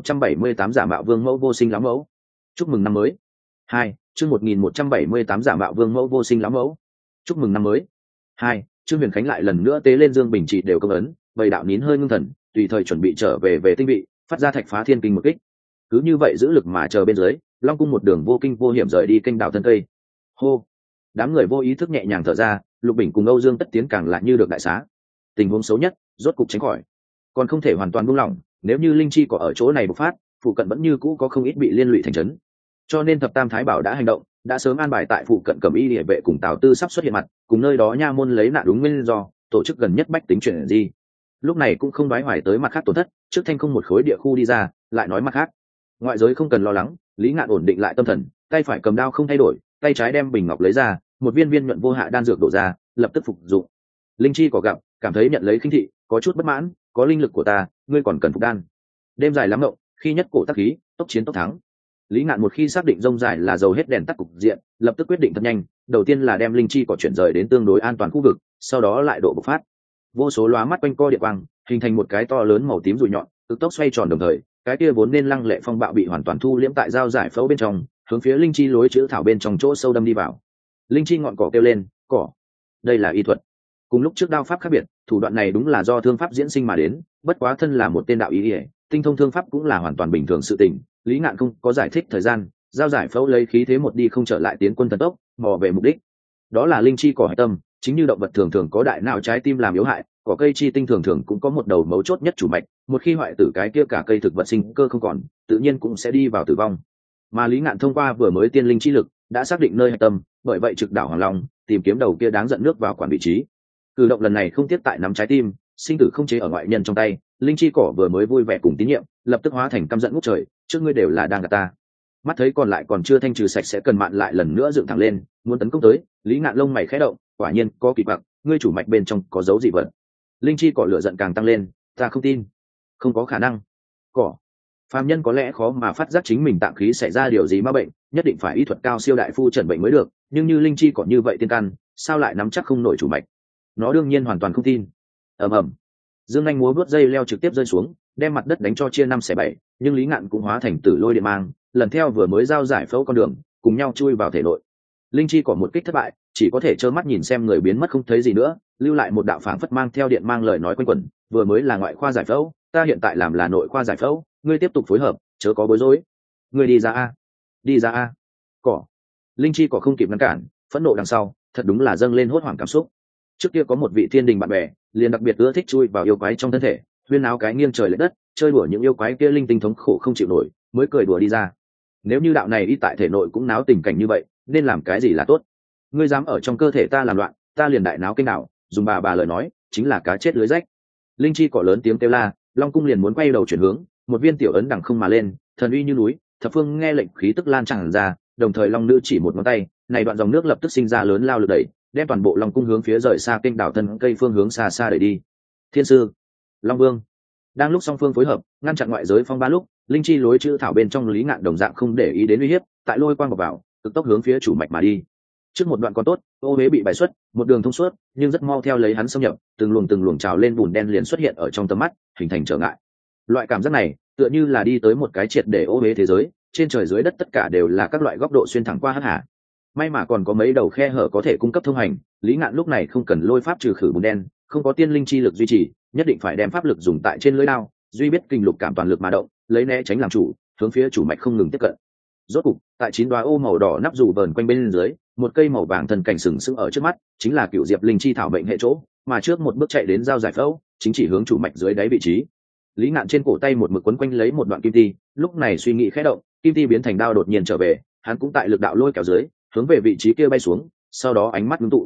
1178 giả mạo vương mẫu vô sinh lắm mẫu. Chúc mừng năm mới. 2. Chương 1178 giả mạo vương mẫu vô sinh lắm mẫu. Chúc mừng năm mới. 2. Trương Huyền Khánh lại lần nữa tế lên Dương Bình Trị đều công ấn, bầy đạo nín hơi ngưng thần, tùy thời chuẩn bị trở về tinh vị, phát ra thạch phá thiên kinh một kích. Cứ như vậy giữ lực mà chờ bên dưới, Long cung một đường vô kinh vô hiểm rời đi kênh đảo thân cây. Hô. Đám người vô ý thức nhẹ nhàng thở ra, Lục Bình cùng Âu Dương Tất Tiến càng lại như được đại xá. Tình huống xấu nhất rốt cục tránh khỏi, còn không thể hoàn toàn buông lỏng, nếu như linh chi có ở chỗ này bộc phát, phụ cận vẫn như cũ có không ít bị liên lụy thành trấn. Cho nên thập tam thái bảo đã hành động, đã sớm an bài tại phụ cận Cẩm Y Liễu vệ cùng Tào Tư sắp xuất hiện mặt, cùng nơi đó nha môn lấy nạn đúng nguyên do, tổ chức gần nhất bách tính chuyển gì. Lúc này cũng không đoái hoài tới mặt khác tổn thất, trước thanh không một khối địa khu đi ra, lại nói mặt khác. Ngoại giới không cần lo lắng, Lý Ngạn ổn định lại tâm thần, tay phải cầm đao không thay đổi, tay trái đem bình ngọc lấy ra, một viên viên nhuận vô hạ đan dược đổ ra, lập tức phục dụng. Linh chi có gặp, cảm thấy nhận lấy khinh thị, có chút bất mãn, có linh lực của ta, ngươi còn cần phục đan. Đêm dài lắm ngộng, khi nhất cổ tác khí, tốc chiến tốc thắng. Lý Ngạn một khi xác định rông dài là dầu hết đèn tắt cục diện, lập tức quyết định thật nhanh, đầu tiên là đem linh chi cỏ chuyển rời đến tương đối an toàn khu vực, sau đó lại độ bộc phát. Vô số lóa mắt quanh co điện quang, hình thành một cái to lớn màu tím rùi nhọn, cực tốc xoay tròn đồng thời, cái kia vốn nên lăng lệ phong bạo bị hoàn toàn thu liễm tại dao giải phẫu bên trong, hướng phía linh chi lối chữ thảo bên trong chỗ sâu đâm đi vào. Linh chi ngọn cỏ kêu lên, cỏ. Đây là y thuật. Cùng lúc trước đao pháp khác biệt, thủ đoạn này đúng là do thương pháp diễn sinh mà đến, bất quá thân là một tên đạo ý, tinh thông thương pháp cũng là hoàn toàn bình thường sự tình. Lý Ngạn không có giải thích thời gian, giao giải phẫu lấy khí thế một đi không trở lại tiến quân thần tốc, mò về mục đích. Đó là linh chi cỏ hạch tâm, chính như động vật thường thường có đại não trái tim làm yếu hại, cỏ cây chi tinh thường thường cũng có một đầu mấu chốt nhất chủ mạch, một khi hoại tử cái kia cả cây thực vật sinh cơ không còn, tự nhiên cũng sẽ đi vào tử vong. Mà Lý Ngạn thông qua vừa mới tiên linh chi lực, đã xác định nơi hạch tâm, bởi vậy trực đảo Hoàng Long, tìm kiếm đầu kia đáng giận nước vào quản vị trí. Cử động lần này không tiếc tại nắm trái tim, sinh tử không chế ở ngoại nhân trong tay, linh chi cỏ vừa mới vui vẻ cùng tín nhiệm, lập tức hóa thành căm giận ngút trời, trước ngươi đều là đang gạt ta. Mắt thấy còn lại còn chưa thanh trừ sạch sẽ cần mạn lại lần nữa dựng thẳng lên, muốn tấn công tới, Lý Ngạn lông mày khẽ động, quả nhiên có kỳ bạc, ngươi chủ mạch bên trong có dấu gì vật. Linh chi cỏ lửa giận càng tăng lên, ta không tin, không có khả năng. Cỏ phàm nhân có lẽ khó mà phát giác chính mình tạng khí xảy ra điều gì ma bệnh, nhất định phải y thuật cao siêu đại phu chẩn bệnh mới được, nhưng như linh chi cỏ như vậy tiên căn, sao lại nắm chắc không nổi chủ mạch? Nó đương nhiên hoàn toàn không tin. Ầm ầm, Dương Anh múa vớt dây leo trực tiếp rơi xuống, đem mặt đất đánh cho chia 5/7, nhưng Lý Ngạn cũng hóa thành tử lôi điện mang, lần theo vừa mới giao giải phẫu con đường, cùng nhau chui vào thể nội. Linh chi cỏ một kích thất bại, chỉ có thể trơ mắt nhìn xem người biến mất không thấy gì nữa, lưu lại một đạo phảng phất mang theo điện mang lời nói quanh quẩn, vừa mới là ngoại khoa giải phẫu, ta hiện tại làm là nội khoa giải phẫu, ngươi tiếp tục phối hợp, chớ có bối rối. Ngươi đi ra a, đi ra a. Cỏ. Linh chi cỏ không kịp ngăn cản, phẫn nộ đằng sau, thật đúng là dâng lên hốt hoảng cảm xúc. Trước kia có một vị thiên đình bạn bè, liền đặc biệt ưa thích chui vào yêu quái trong thân thể, huyên áo cái nghiêng trời lệch đất, chơi đùa những yêu quái kia linh tinh thống khổ không chịu nổi, mới cười đùa đi ra. Nếu như đạo này đi tại thể nội cũng náo tình cảnh như vậy, nên làm cái gì là tốt? Ngươi dám ở trong cơ thể ta làm loạn, ta liền đại náo kênh nào, dùng bà lời nói, chính là cá chết lưới rách. Linh chi cỏ lớn tiếng kêu la, Long cung liền muốn quay đầu chuyển hướng, một viên tiểu ấn đằng không mà lên, thần uy như núi, thập phương nghe lệnh khí tức lan tràn ra, đồng thời long nữ chỉ một ngón tay, này đoạn dòng nước lập tức sinh ra lớn lao lực đẩy, đem toàn bộ long cung hướng phía rời xa kênh đảo thân cây phương hướng xa xa đẩy đi. Thiên sư, Long Vương. Đang lúc song phương phối hợp, ngăn chặn ngoại giới phong ba lúc, linh chi lối chữ thảo bên trong Lý Ngạn đồng dạng không để ý đến uy hiếp, tại lôi quang vào, cực tốc hướng phía chủ mạch mà đi. Trước một đoạn còn tốt, ô huế bị bài xuất, một đường thông suốt, nhưng rất mau theo lấy hắn xâm nhập, từng luồng trào lên bùn đen liền xuất hiện ở trong tầm mắt, hình thành trở ngại. Loại cảm giác này, tựa như là đi tới một cái triệt để ô huế thế giới, trên trời dưới đất tất cả đều là các loại góc độ xuyên thẳng qua hắc hà. May mà còn có mấy đầu khe hở có thể cung cấp thông hành, Lý Ngạn lúc này không cần lôi pháp trừ khử bùn đen, không có tiên linh chi lực duy trì, nhất định phải đem pháp lực dùng tại trên lưỡi đao, duy biết kinh lục cảm toàn lực mà động, lấy né tránh làm chủ, hướng phía chủ mạch không ngừng tiếp cận. Rốt cục, tại 9 đóa ô màu đỏ nắp dù vờn quanh bên dưới, một cây màu vàng thần cảnh sừng sững ở trước mắt, chính là cựu diệp linh chi thảo mệnh hệ chỗ, mà trước một bước chạy đến giao giải phẫu, chính chỉ hướng chủ mạch dưới đáy vị trí. Lý Ngạn trên cổ tay một mực quấn quanh lấy một đoạn kim ti, lúc này suy nghĩ khẽ động, kim ti biến thành đao đột nhiên trở về, hắn cũng tại lực đạo lôi kéo dưới, hướng về vị trí kia bay xuống, sau đó ánh mắt ngưng tụ.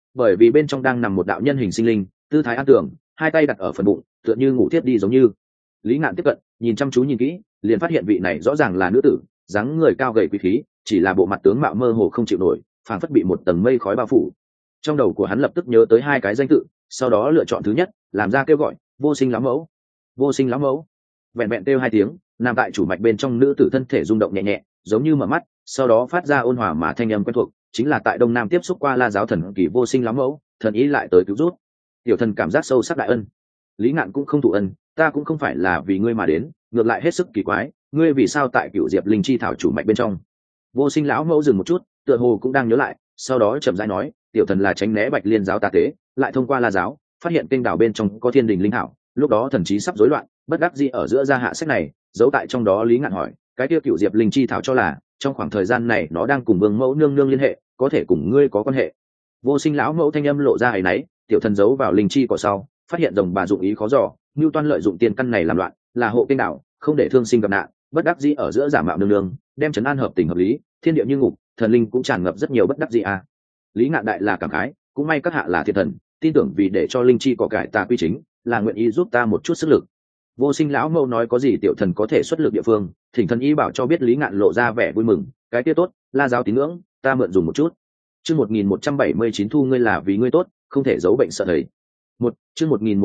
bởi vì bên trong đang nằm một đạo nhân hình sinh linh, tư thái an tường, hai tay đặt ở phần bụng, tựa như ngủ thiếp đi giống như. Lý Ngạn tiếp cận, nhìn chăm chú nhìn kỹ, liền phát hiện vị này rõ ràng là nữ tử, dáng người cao gầy quý khí, chỉ là bộ mặt tướng mạo mơ hồ không chịu nổi, phảng phất bị một tầng mây khói bao phủ. Trong đầu của hắn lập tức nhớ tới hai cái danh tự, sau đó lựa chọn thứ nhất, làm ra kêu gọi, vô sinh lão mẫu. Vô sinh lão mẫu. Vẹn vẹn kêu hai tiếng, nằm tại chủ mạch bên trong nữ tử thân thể rung động nhẹ nhẹ, giống như mở mắt, sau đó phát ra ôn hòa mà thanh âm quen thuộc, chính là tại Đông Nam tiếp xúc qua La giáo thần kỳ vô sinh lão mẫu, thần ý lại tới cứu rút. Tiểu thần cảm giác sâu sắc đại ân. Lý Ngạn cũng không thụ ân, ta cũng không phải là vì ngươi mà đến, ngược lại hết sức kỳ quái, ngươi vì sao tại Cựu Diệp Linh Chi thảo chủ mạch bên trong? Vô sinh lão mẫu dừng một chút, tựa hồ cũng đang nhớ lại, sau đó chậm rãi nói, tiểu thần là tránh né Bạch Liên giáo tà tế, lại thông qua La giáo, phát hiện kênh đảo bên trong có thiên đình linh thảo, lúc đó thần trí sắp rối loạn, bất đắc dĩ ở giữa ra hạ sách này, giấu tại trong đó. Lý Ngạn hỏi, cái tiêu Cựu Diệp Linh Chi thảo cho là, trong khoảng thời gian này nó đang cùng Vương mẫu nương nương liên hệ, có thể cùng ngươi có quan hệ. Vô sinh lão mẫu thanh âm lộ ra ấy nấy, tiểu thần giấu vào linh chi cỏ sau, phát hiện rồng bà dụng ý khó dò, Nưu Toan lợi dụng tiên căn này làm loạn, là hộ kênh đảo, không để thương sinh gặp nạn, bất đắc dĩ ở giữa giả mạo nương nương, đem trấn an hợp tình hợp lý, thiên địa như ngục, thần linh cũng tràn ngập rất nhiều bất đắc dĩ à. Lý Ngạn đại là cảm khái, cũng may các hạ là thiên thần, tin tưởng vì để cho linh chi cỏ cải tà quy chính, là nguyện ý giúp ta một chút sức lực. Vô sinh lão mẫu nói có gì tiểu thần có thể xuất lực địa phương, thỉnh thần y bảo cho biết. Lý Ngạn lộ ra vẻ vui mừng, cái kia tốt, La giáo tín ngưỡng, ta mượn dùng một chút. Chương 1179 thu ngươi là vì ngươi tốt, không thể giấu bệnh sợ thầy. Chương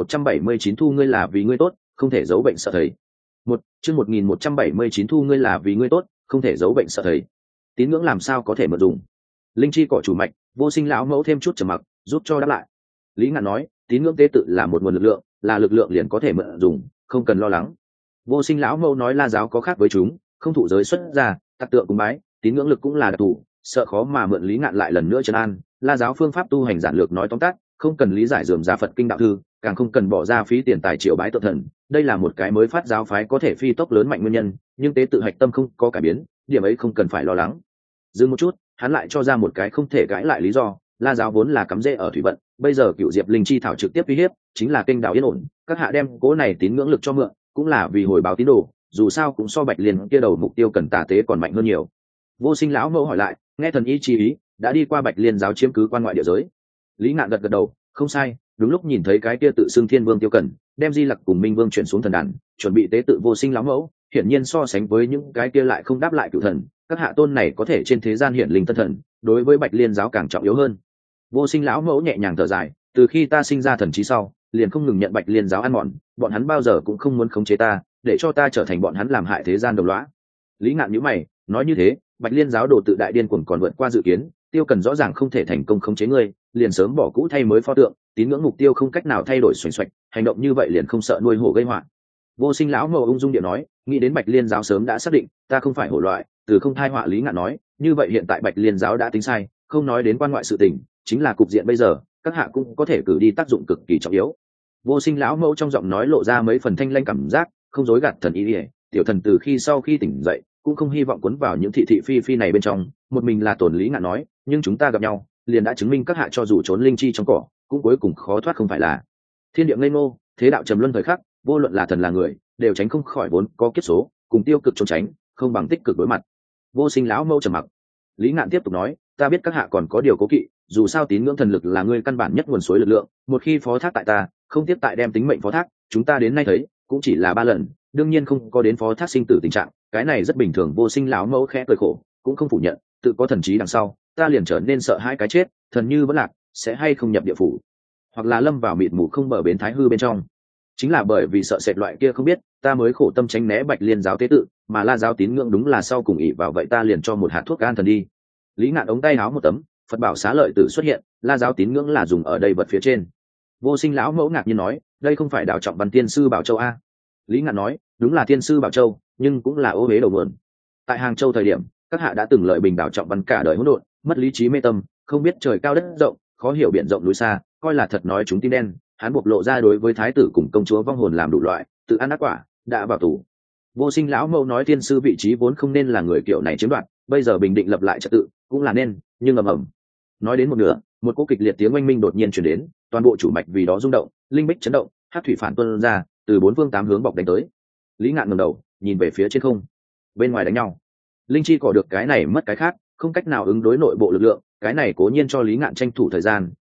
1179 thu ngươi là vì ngươi tốt, không thể giấu bệnh sợ thầy. Chương 1179 thu ngươi là vì ngươi tốt, không thể giấu bệnh sợ thầy. Tín ngưỡng làm sao có thể mượn dùng? Linh chi cỏ chủ mạch, vô sinh lão mẫu thêm chút trầm mặc, giúp cho đáp lại. Lý Ngạn nói, tín ngưỡng tế tự là một nguồn lực lượng, là lực lượng liền có thể mượn dùng, không cần lo lắng. Vô sinh lão mẫu nói La giáo có khác với chúng, không thụ giới xuất ra, tạc tượng cúng bái, tín ngưỡng lực cũng là đặc thù, sợ khó mà mượn. Lý Ngạn lại lần nữa trấn an, La giáo phương pháp tu hành giản lược nói tóm tắt, không cần lý giải rườm rà Phật kinh đạo thư, càng không cần bỏ ra phí tiền tài triệu bái tự thần, đây là một cái mới phát giáo phái có thể phi tốc lớn mạnh nguyên nhân, nhưng tế tự hạch tâm không có cải biến, điểm ấy không cần phải lo lắng. Dừng một chút, hắn lại cho ra một cái không thể cãi lại lý do, La giáo vốn là cắm rễ ở thủy vận, bây giờ Cựu Diệp Linh Chi thảo trực tiếp uy hiếp, chính là kênh đảo yên ổn, các hạ đem cố này tín ngưỡng lực cho mượn, cũng là vì hồi báo tín đồ, dù sao cũng so Bạch Liên kia đầu mục tiêu cần tà tế còn mạnh hơn nhiều. Vô sinh lão mẫu hỏi lại, nghe thần y chi ý, đã đi qua Bạch Liên giáo chiếm cứ quan ngoại địa giới. Lý Ngạn gật gật đầu, không sai, đúng lúc nhìn thấy cái kia tự xưng Thiên Vương Tiêu Cẩn, đem Di Lặc cùng Minh Vương chuyển xuống thần đàn, chuẩn bị tế tự vô sinh lão mẫu, hiển nhiên so sánh với những cái kia lại không đáp lại cửu thần, các hạ tôn này có thể trên thế gian hiển linh tân thần, đối với Bạch Liên giáo càng trọng yếu hơn. Vô sinh lão mẫu nhẹ nhàng thở dài, từ khi ta sinh ra thần trí sau, liền không ngừng nhận Bạch Liên giáo ăn mòn, bọn hắn bao giờ cũng không muốn khống chế ta, để cho ta trở thành bọn hắn làm hại thế gian đồng lõa. Lý Ngạn nhíu mày, nói như thế, Bạch Liên giáo đồ tự đại điên cuồng còn vượt qua dự kiến, Tiêu Cần rõ ràng không thể thành công khống chế ngươi, liền sớm bỏ cũ thay mới pho tượng, tín ngưỡng mục tiêu không cách nào thay đổi xoành xoạch, hành động như vậy liền không sợ nuôi hổ gây họa. Vô sinh lão mẫu ung dung điện nói, nghĩ đến Bạch Liên giáo sớm đã xác định ta không phải hổ loại, từ không thai họa. Lý Ngạn nói, như vậy hiện tại Bạch Liên giáo đã tính sai, không nói đến quan ngoại sự tình, chính là cục diện bây giờ, các hạ cũng có thể cử đi tác dụng cực kỳ trọng yếu. Vô sinh lão mẫu trong giọng nói lộ ra mấy phần thanh lanh cảm giác, không dối gạt thần ý ỉa, tiểu thần từ khi sau khi tỉnh dậy cũng không hy vọng cuốn vào những thị thị phi phi này bên trong, một mình là tổn. Lý Ngạn nói, nhưng chúng ta gặp nhau liền đã chứng minh các hạ cho dù trốn linh chi trong cỏ cũng cuối cùng khó thoát, không phải là? Thiên địa ngây ngô, thế đạo trầm luân thời khắc, vô luận là thần là người đều tránh không khỏi vốn có kiếp số, cùng tiêu cực trốn tránh không bằng tích cực đối mặt. Vô sinh lão mẫu trầm mặc. Lý Ngạn tiếp tục nói, ta biết các hạ còn có điều cố kỵ, dù sao tín ngưỡng thần lực là ngươi căn bản nhất nguồn suối lực lượng, một khi phó thác tại ta, không tiếp tại đem tính mệnh phó thác, chúng ta đến nay thấy cũng chỉ là 3 lần, đương nhiên không có đến phó thác sinh tử tình trạng, cái này rất bình thường. Vô sinh lão mẫu khẽ cười khổ, cũng không phủ nhận, tự có thần trí đằng sau, ta liền trở nên sợ hai cái chết, thần như vẫn lạc, sẽ hay không nhập địa phủ, hoặc là lâm vào mịt mù không bờ bến thái hư bên trong. Chính là bởi vì sợ sệt loại kia không biết, ta mới khổ tâm tránh né Bạch Liên giáo tế tự, mà La giáo tín ngưỡng đúng là sau cùng ỷ vào vậy ta liền cho một hạt thuốc an thần đi. Lý Ngạn ống tay áo một tấm, Phật bảo xá lợi tử xuất hiện, La giáo tín ngưỡng là dùng ở đây vật phía trên. Vô sinh lão mẫu ngạc nhiên nói, đây không phải Đạo Trọng Văn tiên sư Bảo Châu a? Lý Ngạn nói, đúng là tiên sư Bảo Châu, nhưng cũng là ô uế đầu nguồn. Tại Hàng Châu thời điểm, các hạ đã từng lợi bình Đạo Trọng Văn cả đời hỗn độn, mất lý trí mê tâm, không biết trời cao đất rộng, khó hiểu biển rộng núi xa, coi là thật nói chúng tim đen, hắn bộc lộ ra đối với thái tử cùng công chúa vong hồn làm đủ loại, tự ăn ác quả, đã vào tù. Vô sinh lão mẫu nói tiên sư vị trí vốn không nên là người kiểu này chiếm đoạt, bây giờ bình định lập lại trật tự cũng là nên, nhưng ầm ầm. Nói đến một nửa, một cỗ kịch liệt tiếng oanh minh đột nhiên truyền đến, toàn bộ chủ mạch vì đó rung động, linh bích chấn động, hắc thủy phản tuôn ra, từ 4 phương 8 hướng bọc đánh tới. Lý Ngạn ngẩng đầu, nhìn về phía trên không. Bên ngoài đánh nhau, linh chi cỏ được cái này mất cái khác, không cách nào ứng đối nội bộ lực lượng, cái này cố nhiên cho Lý Ngạn tranh thủ thời gian,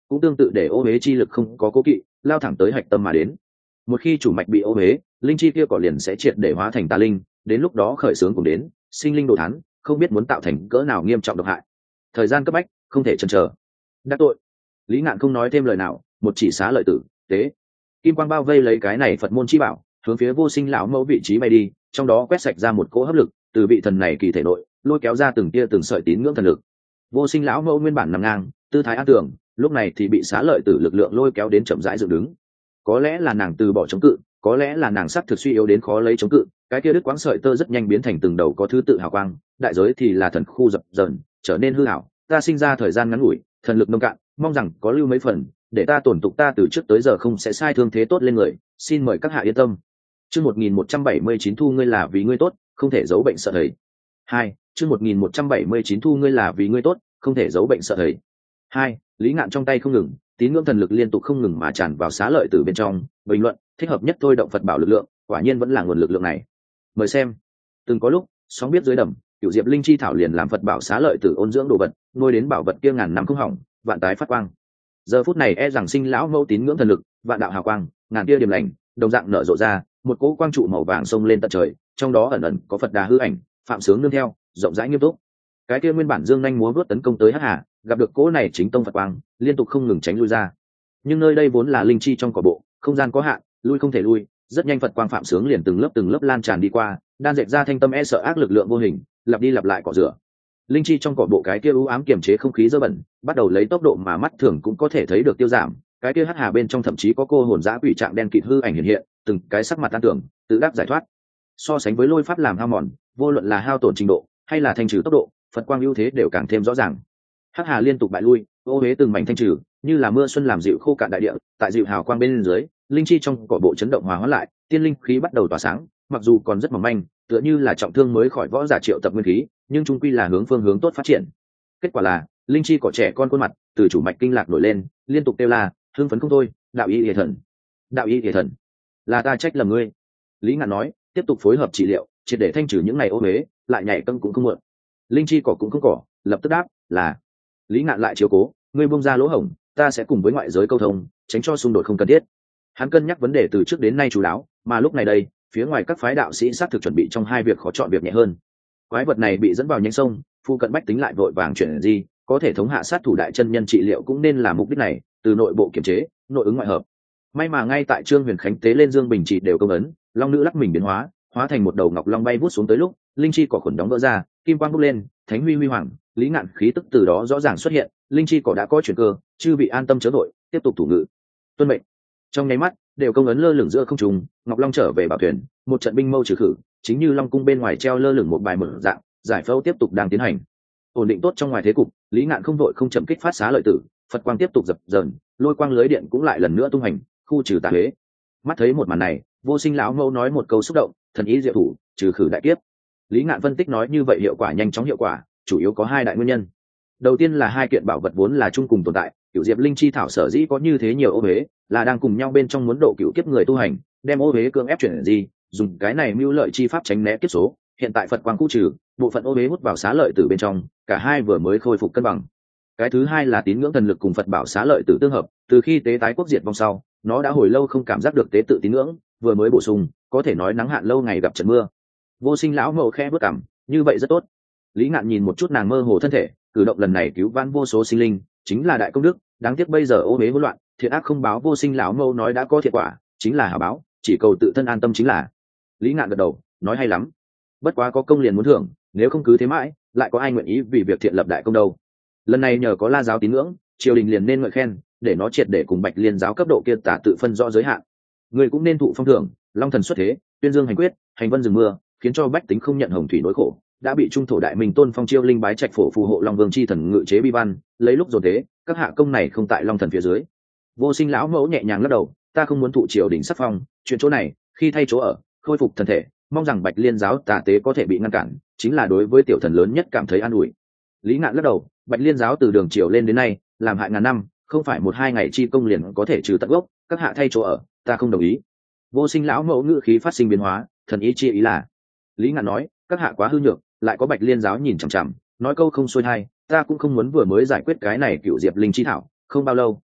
cũng tương tự để ô huế chi lực không có cố kỵ lao thẳng tới hạch tâm mà đến. Một khi chủ mạch bị ô huế, linh chi kia cỏ liền sẽ triệt để hóa thành tà linh, đến lúc đó khởi xướng cùng đến sinh linh đồ thán, không biết muốn tạo thành cỡ nào nghiêm trọng độc hại. Thời gian cấp bách, không thể chần chờ. Đắc tội. Lý Ngạn không nói thêm lời nào, một chỉ xá lợi tử tế kim quang bao vây lấy cái này Phật môn chi bảo, hướng phía Vô Sinh lão mẫu vị trí bay đi, trong đó quét sạch ra một cỗ hấp lực, từ vị thần này kỳ thể nội lôi kéo ra từng tia từng sợi tín ngưỡng thần lực. Vô Sinh lão mẫu nguyên bản nằm ngang tư thái an tưởng, lúc này thì bị xá lợi tử lực lượng lôi kéo đến chậm rãi dựng đứng. Có lẽ là nàng từ bỏ chống cự, có lẽ là nàng sắc thực suy yếu đến khó lấy chống cự, cái kia đứt quãng sợi tơ rất nhanh biến thành từng đầu có thứ tự hào quang, đại giới thì là thần khu dập dờn trở nên hư ảo. Ta sinh ra thời gian ngắn ngủi, thần lực nông cạn, mong rằng có lưu mấy phần để ta tổn tục ta từ trước tới giờ không sẽ sai thương thế tốt lên người, xin mời các hạ yên tâm. Chương 1179 thu ngươi là vì ngươi tốt, không thể giấu bệnh sợ thầy. 2. Chương 1179 thu ngươi là vì ngươi tốt, không thể giấu bệnh sợ thầy. 2. Lý Ngạn trong tay không ngừng, tín ngưỡng thần lực liên tục không ngừng mà tràn vào xá lợi tử bên trong, bình luận, thích hợp nhất thôi động Phật bảo lực lượng, quả nhiên vẫn là nguồn lực lượng này. Mời xem. Từng có lúc, sóng biết dưới đầm, Cửu Diệp Linh Chi thảo liền làm Phật bảo xá lợi tử ôn dưỡng đồ vật, nuôi đến bảo vật kia ngàn năm không hỏng, vạn tái phát quang. Giờ phút này e rằng sinh lão mẫu tín ngưỡng thần lực, vạn đạo hào quang, ngàn tia điểm lành, đồng dạng nở rộ ra, một cỗ quang trụ màu vàng xông lên tận trời, trong đó ẩn ẩn có Phật Đà hư ảnh, phạm sướng nương theo, rộng rãi nghiêm túc. Cái kia nguyên bản dương nhanh múa vuốt tấn công tới Hắc Hà, gặp được cỗ này chính tông Phật quang, liên tục không ngừng tránh lui ra. Nhưng nơi đây vốn là linh chi trong cỏ bộ, không gian có hạn, lui không thể lui, rất nhanh Phật quang phạm sướng liền từng lớp lan tràn đi qua, đan dệt ra thanh tâm e sợ ác lực lượng vô hình, lặp đi lặp lại cọ rửa. Linh chi trong cỏ bộ cái kia u ám kiềm chế không khí dơ bẩn, bắt đầu lấy tốc độ mà mắt thường cũng có thể thấy được tiêu giảm. Cái kia Hắc Hà bên trong thậm chí có cô hồn dã quỷ trạng đen kịt hư ảnh hiện hiện, từng cái sắc mặt tan tưởng, tự đắc giải thoát. So sánh với lôi pháp làm hao mòn, vô luận là hao tổn trình độ hay là thanh trừ tốc độ, Phật quang ưu thế đều càng thêm rõ ràng. Hắc Hà liên tục bại lui, ô huế từng mảnh thanh trừ, như là mưa xuân làm dịu khô cạn đại địa. Tại dịu hào quang bên dưới, linh chi trong cỏ bộ chấn động hòa hóa lại, tiên linh khí bắt đầu tỏa sáng, mặc dù còn rất mỏng manh, tựa như là trọng thương mới khỏi võ giả triệu tập nguyên khí, nhưng trung quy là hướng phương hướng tốt phát triển. Kết quả là linh chi cỏ trẻ con khuôn mặt từ chủ mạch kinh lạc nổi lên, liên tục kêu la, hưng phấn không thôi, đạo ý địa thần, đạo ý địa thần, là ta trách lầm ngươi. Lý Ngạn nói, tiếp tục phối hợp trị liệu, triệt để thanh trừ những ngày ô huế, lại nhảy cân cũng không muộn. Linh chi cỏ cũng không cỏ, lập tức đáp là. Lý Ngạn lại chiếu cố, ngươi buông ra lỗ hổng, ta sẽ cùng với ngoại giới câu thông, tránh cho xung đột không cần thiết. Hắn cân nhắc vấn đề từ trước đến nay chú đáo, mà lúc này đây, phía ngoài các phái đạo sĩ sát thực chuẩn bị trong hai việc khó chọn việc nhẹ hơn. Quái vật này bị dẫn vào nhánh sông, phu cận bách tính lại vội vàng chuyển gì, có thể thống hạ sát thủ đại chân nhân trị liệu cũng nên là mục đích này, từ nội bộ kiểm chế, nội ứng ngoại hợp. May mà ngay tại Trương Huyền Khánh tế lên Dương Bình trị đều công ấn, long nữ lắc mình biến hóa, hóa thành một đầu ngọc long bay vút xuống tới lúc, linh chi cỏ khuẩn đóng vỡ ra, kim quang bốc lên, thánh huy huy hoàng, Lý Ngạn khí tức từ đó rõ ràng xuất hiện, linh chi cỏ đã có chuyển cơ, chư vị an tâm chớ vội, tiếp tục thủ ngự. Tuân mệnh. Trong nháy mắt, đều công ấn lơ lửng giữa không trung, ngọc long trở về bảo thuyền, một trận binh mâu trừ khử, chính như long cung bên ngoài treo lơ lửng một bài mở dạng, giải phẫu tiếp tục đang tiến hành. Ổn định tốt trong ngoài thế cục, Lý Ngạn không vội không chậm kích phát xá lợi tử, Phật quang tiếp tục dập dờn, lôi quang lưới điện cũng lại lần nữa tung hành, khu trừ tà huế. Mắt thấy một màn này, Vô Sinh lão mẫu nói một câu xúc động, thần ý diệu thủ, trừ khử đại kiếp. Lý Ngạn phân tích nói như vậy hiệu quả nhanh chóng hiệu quả, chủ yếu có hai đại nguyên nhân. Đầu tiên là hai kiện bảo vật vốn là chung cùng tồn tại, Cửu Diệp Linh Chi thảo sở dĩ có như thế nhiều ô huế, là đang cùng nhau bên trong muốn độ cửu kiếp người tu hành, đem ô huế cưỡng ép chuyển gì, dùng cái này mưu lợi chi pháp tránh né kiếp số. Hiện tại Phật quang khu trừ, bộ phận ô huế hút vào xá lợi tử bên trong, cả hai vừa mới khôi phục cân bằng. Cái thứ hai là tín ngưỡng thần lực cùng Phật bảo xá lợi tử tương hợp, từ khi tế tái quốc diệt vong sau, nó đã hồi lâu không cảm giác được tế tự tín ngưỡng, vừa mới bổ sung, có thể nói nắng hạn lâu ngày gặp trận mưa. Vô Sinh lão mẫu khẽ bước cằm, như vậy rất tốt. Lý Ngạn nhìn một chút nàng mơ hồ thân thể, cử động lần này cứu vãn vô số sinh linh, chính là đại công đức, đáng tiếc bây giờ ô huế hỗn loạn, thiện ác không báo. Vô Sinh lão mẫu nói đã có thiện quả, chính là hảo báo, chỉ cầu tự thân an tâm chính là. Lý Ngạn gật đầu, nói hay lắm. Bất quá có công liền muốn thưởng, nếu không cứ thế mãi, lại có ai nguyện ý vì việc thiện lập đại công đâu. Lần này nhờ có La giáo tín ngưỡng, triều đình liền nên ngợi khen, để nó triệt để cùng Bạch Liên giáo cấp độ kia tả tự phân rõ giới hạn. Người cũng nên thụ phong thưởng, long thần xuất thế, tuyên dương hành quyết, hành vân rừng mưa, khiến cho bách tính không nhận hồng thủy nỗi khổ. Đã bị trung thổ đại minh tôn phong chiêu linh bái trạch phổ phù hộ long vương chi thần ngự chế bi văn, lấy lúc dồn thế, các hạ công này không tại long thần phía dưới. Vô Sinh lão mẫu nhẹ nhàng lắc đầu, ta không muốn thụ triều đình sắc phong, chuyện chỗ này, khi thay chỗ ở, khôi phục thần thể, mong rằng Bạch Liên giáo tà tế có thể bị ngăn cản, chính là đối với tiểu thần lớn nhất cảm thấy an ủi. Lý Ngạn lắc đầu, Bạch Liên giáo từ đường triều lên đến nay, làm hại ngàn năm, không phải một hai ngày chi công liền có thể trừ tận gốc, các hạ thay chỗ ở, ta không đồng ý. Vô Sinh lão mẫu ngữ khí phát sinh biến hóa, thần ý chi ý là. Lý Ngạn nói, các hạ quá hư nhược, lại có Bạch Liên giáo nhìn chằm chằm, nói câu không xuôi hay, ta cũng không muốn vừa mới giải quyết cái này Cửu Diệp Linh chi thảo, không bao lâu,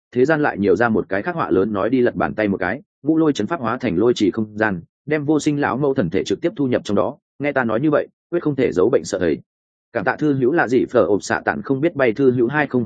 thế gian lại nhiều ra một cái khắc họa lớn nói đi lật bàn tay một cái, ngũ lôi chấn pháp hóa thành lôi trì không gian, đem vô sinh lão mẫu thần thể trực tiếp thu nhập trong đó. Nghe ta nói như vậy, quyết không thể giấu bệnh sợ thầy. Cảm tạ thư hữu là gì phở ộp xạ tặng không biết bay thư hữu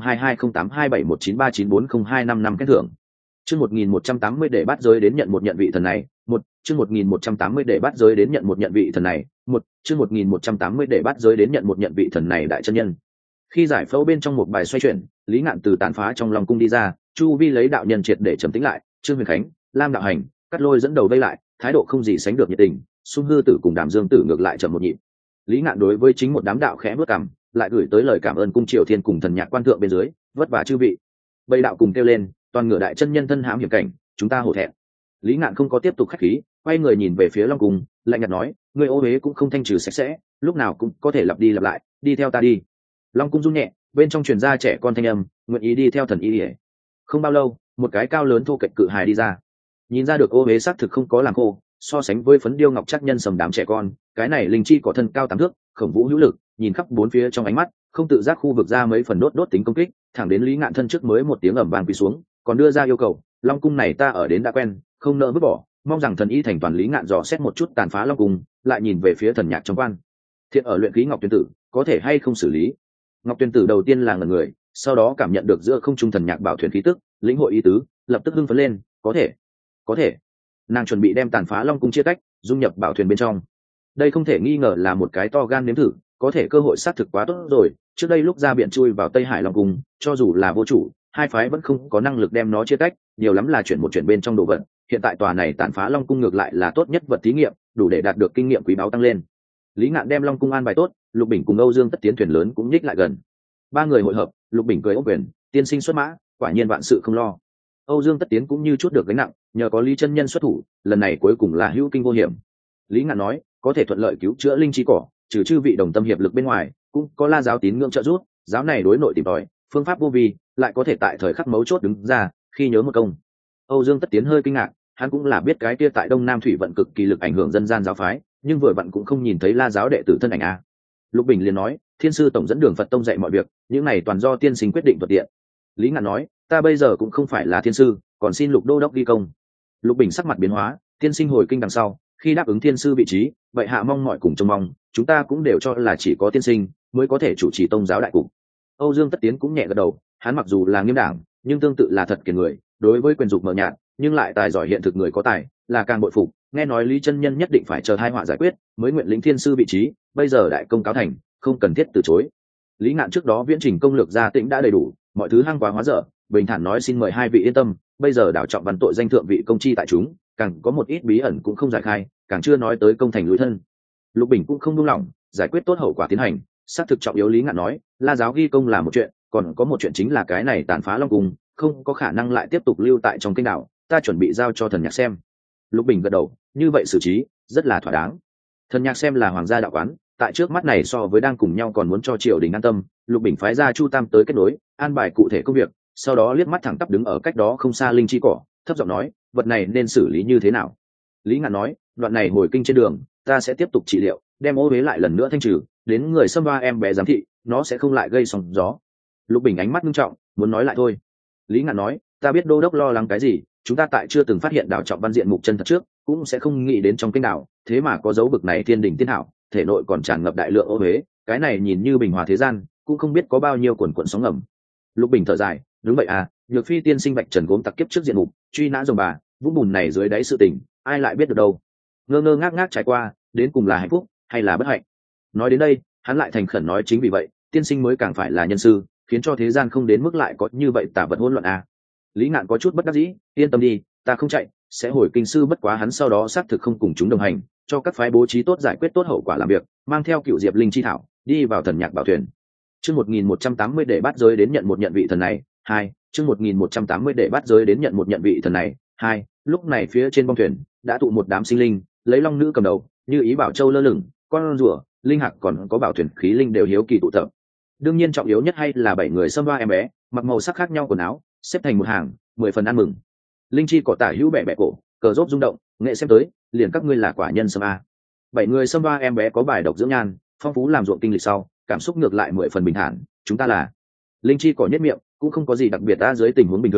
2022082719394025 khen thưởng. Chương 1180 để bắt giới đến nhận một nhận vị thần này, chương 1180 để bắt giới đến nhận một nhận vị thần này, chương 1180 để bắt giới đến nhận một nhận vị thần này đại chân nhân. Khi giải phẫu bên trong một bài xoay chuyển, Lý Ngạn từ tàn phá trong lòng cung đi ra, chu vi lấy đạo nhân triệt để trầm tĩnh lại, Trương Huyền Khánh, Lam Đạo Hành, Cắt Lôi dẫn đầu vây lại, thái độ không gì sánh được nhiệt tình, Xung Hư Tử cùng Đàm Dương Tử ngược lại chậm một nhịp. Lý Ngạn đối với chính một đám đạo khẽ bước cằm, lại gửi tới lời cảm ơn cung triều thiên cùng thần nhạc quan thượng bên dưới, vất vả chư vị. Bầy đạo cùng kêu lên, toàn ngựa đại chân nhân thân hãm hiểm cảnh, chúng ta hổ thẹn. Lý Ngạn không có tiếp tục khách khí, quay người nhìn về phía Long Cung, lạnh nhạt nói, người ô huế cũng không thanh trừ sạch sẽ, lúc nào cũng có thể lặp đi lặp lại, đi theo ta đi. Long Cung run nhẹ, bên trong truyền ra trẻ con thanh âm, nguyện ý đi theo thần y. Không bao lâu, một cái cao lớn thô kệch cự hài đi ra, nhìn ra được ô huế xác thực không có làm khô, so sánh với phấn điêu ngọc chắc nhân sầm đám trẻ con, cái này linh chi có thân cao 8 thước, khổng vũ hữu lực, nhìn khắp bốn phía trong ánh mắt, không tự giác khu vực ra mấy phần đốt tính công kích, thẳng đến Lý Ngạn thân trước mới một tiếng ầm vang quỳ xuống, còn đưa ra yêu cầu, Long Cung này ta ở đến đã quen, không nỡ vứt bỏ, mong rằng thần y thành toàn. Lý Ngạn dò xét một chút tàn phá Long Cung, lại nhìn về phía thần nhạc trong quan. Thiện ở luyện khí Ngọc Tuyên Tử, có thể hay không xử lý? Ngọc Tuyên Tử đầu tiên là ngẩn người, sau đó cảm nhận được giữa không trung thần nhạc bảo thuyền khí tức, lĩnh hội ý tứ, lập tức hưng phấn lên, có thể. Nàng chuẩn bị đem tàn phá Long Cung chia tách, dung nhập bảo thuyền bên trong. Đây không thể nghi ngờ là một cái to gan nếm thử, có thể cơ hội xác thực quá tốt rồi. Trước đây lúc ra biển chui vào Tây Hải Long Cung, cho dù là vô chủ, hai phái vẫn không có năng lực đem nó chia tách, nhiều lắm là chuyển một chuyển bên trong đồ vật. Hiện tại tòa này tàn phá Long Cung ngược lại là tốt nhất vật thí nghiệm, đủ để đạt được kinh nghiệm quý báu tăng lên. Lý Ngạn đem Long Cung an bài tốt, Lục Bình cùng Âu Dương Tất Tiến thuyền lớn cũng nhích lại gần. Ba người hội hợp, Lục Bình cười ốc quyền, tiên sinh xuất mã, quả nhiên vạn sự không lo. Âu Dương Tất Tiến cũng như chút được gánh nặng, nhờ có Lý chân nhân xuất thủ, lần này cuối cùng là hữu kinh vô hiểm. Lý Ngạn nói, có thể thuận lợi cứu chữa linh chi cỏ, trừ chư vị đồng tâm hiệp lực bên ngoài, cũng có La giáo tín ngưỡng trợ giúp, giáo này đối nội tìm tòi, phương pháp vô vi, lại có thể tại thời khắc mấu chốt đứng ra, khi nhớ một công. Âu Dương Tất Tiến hơi kinh ngạc, hắn cũng là biết cái kia tại Đông Nam thủy vận cực kỳ lực ảnh hưởng dân gian giáo phái, nhưng vừa vặn cũng không nhìn thấy La giáo đệ tử thân ảnh a. Lục Bình liền nói, Thiên sư tổng dẫn đường Phật tông dạy mọi việc, những này toàn do tiên sinh quyết định thuận tiện. Lý Ngạn nói, ta bây giờ cũng không phải là thiên sư, còn xin Lục đô đốc đi công. Lục Bình sắc mặt biến hóa, tiên sinh hồi kinh đằng sau, khi đáp ứng thiên sư vị trí, vậy hạ mong mọi cùng trông mong, chúng ta cũng đều cho là chỉ có tiên sinh mới có thể chủ trì tông giáo đại cục. Âu Dương Tất Tiến cũng nhẹ gật đầu, hắn mặc dù là nghiêm đảng, nhưng tương tự là thật kiền người, đối với quyền dục mờ nhạt, nhưng lại tài giỏi hiện thực người có tài, là càng bội phục. Nghe nói Lý chân nhân nhất định phải chờ hai họa giải quyết, mới nguyện lĩnh thiên sư vị trí, bây giờ đại công cáo thành, không cần thiết từ chối. Lý Ngạn trước đó viễn trình công lược gia tĩnh đã đầy đủ, mọi thứ hăng quá hóa dở, bình thản nói xin mời hai vị yên tâm, bây giờ đảo trọng văn tội danh thượng vị công chi tại chúng, càng có một ít bí ẩn cũng không giải khai, càng chưa nói tới công thành lũy thân. Lục Bình cũng không buông lỏng, giải quyết tốt hậu quả tiến hành, xác thực trọng yếu. Lý Ngạn nói, La giáo ghi công là một chuyện, còn có một chuyện chính là cái này tàn phá Long Cung, không có khả năng lại tiếp tục lưu tại trong kênh đảo, ta chuẩn bị giao cho thần nhạc xem. Lục Bình gật đầu, như vậy xử trí rất là thỏa đáng. Thần nhạc xem là hoàng gia đạo quán, tại trước mắt này so với đang cùng nhau còn muốn cho triều đình an tâm. Lục Bình phái ra Chu Tam tới kết nối, an bài cụ thể công việc, sau đó liếc mắt thẳng tắp đứng ở cách đó không xa linh chi cỏ, thấp giọng nói, vật này nên xử lý như thế nào? Lý Ngạn nói, đoạn này hồi kinh trên đường, ta sẽ tiếp tục trị liệu, đem ô uế lại lần nữa thanh trừ, đến người xâm ba em bé giám thị, nó sẽ không lại gây sóng gió. Lục Bình ánh mắt nghiêm trọng, muốn nói lại thôi. Lý Ngạn nói, ta biết đô đốc lo lắng cái gì, chúng ta tại chưa từng phát hiện đảo trọng văn diện mục chân thật trước, cũng sẽ không nghĩ đến trong kênh đảo, thế mà có dấu bực này thiên đỉnh tiên hảo, thể nội còn tràn ngập đại lượng ô uế, cái này nhìn như bình hòa thế gian, cũng không biết có bao nhiêu quần quần sóng ngầm. Lục Bình thở dài, đúng vậy à, Nhược Phi tiên sinh bạch trần gốm tặc kiếp trước diện mục, truy nã rồng bà, vũng bùn này dưới đáy sự tình, ai lại biết được đâu. Ngơ ngơ ngác ngác trải qua, đến cùng là hạnh phúc hay là bất hạnh. Nói đến đây, hắn lại thành khẩn nói, chính vì vậy, tiên sinh mới càng phải là nhân sư, khiến cho thế gian không đến mức lại có như vậy tả vật hỗn loạn à. Lý Ngạn có chút bất đắc dĩ, yên tâm đi, ta không chạy, sẽ hồi kinh sư. Bất quá hắn sau đó xác thực không cùng chúng đồng hành, cho các phái bố trí tốt giải quyết tốt hậu quả làm việc, mang theo cựu diệp linh chi thảo đi vào thần nhạc bảo thuyền. Chương 1180 để bắt giới đến nhận một nhận vị thần này. Chương 1180 để bắt giới đến nhận một nhận vị thần này. Lúc này phía trên bong thuyền đã tụ một đám sinh linh, lấy long nữ cầm đầu, như ý bảo châu lơ lửng, con rùa, linh hạc còn có bảo thuyền khí linh đều hiếu kỳ tụ tập. Đương nhiên trọng yếu nhất hay là 7 người xâm ba em bé, mặc màu sắc khác nhau quần áo, xếp thành một hàng, 10 phần ăn mừng. Linh chi cỏ tả hữu bẻ bẻ cổ, cờ rốt rung động, nghệ xem tới, liền các ngươi là quả nhân xâm a. 7 người xâm ba em bé có bài độc dưỡng nhan, phong phú làm ruộng kinh lịch sau, cảm xúc ngược lại 10 phần bình thản. Chúng ta là linh chi cỏ nhất miệng, cũng không có gì đặc biệt ta. Dưới tình huống bình thường,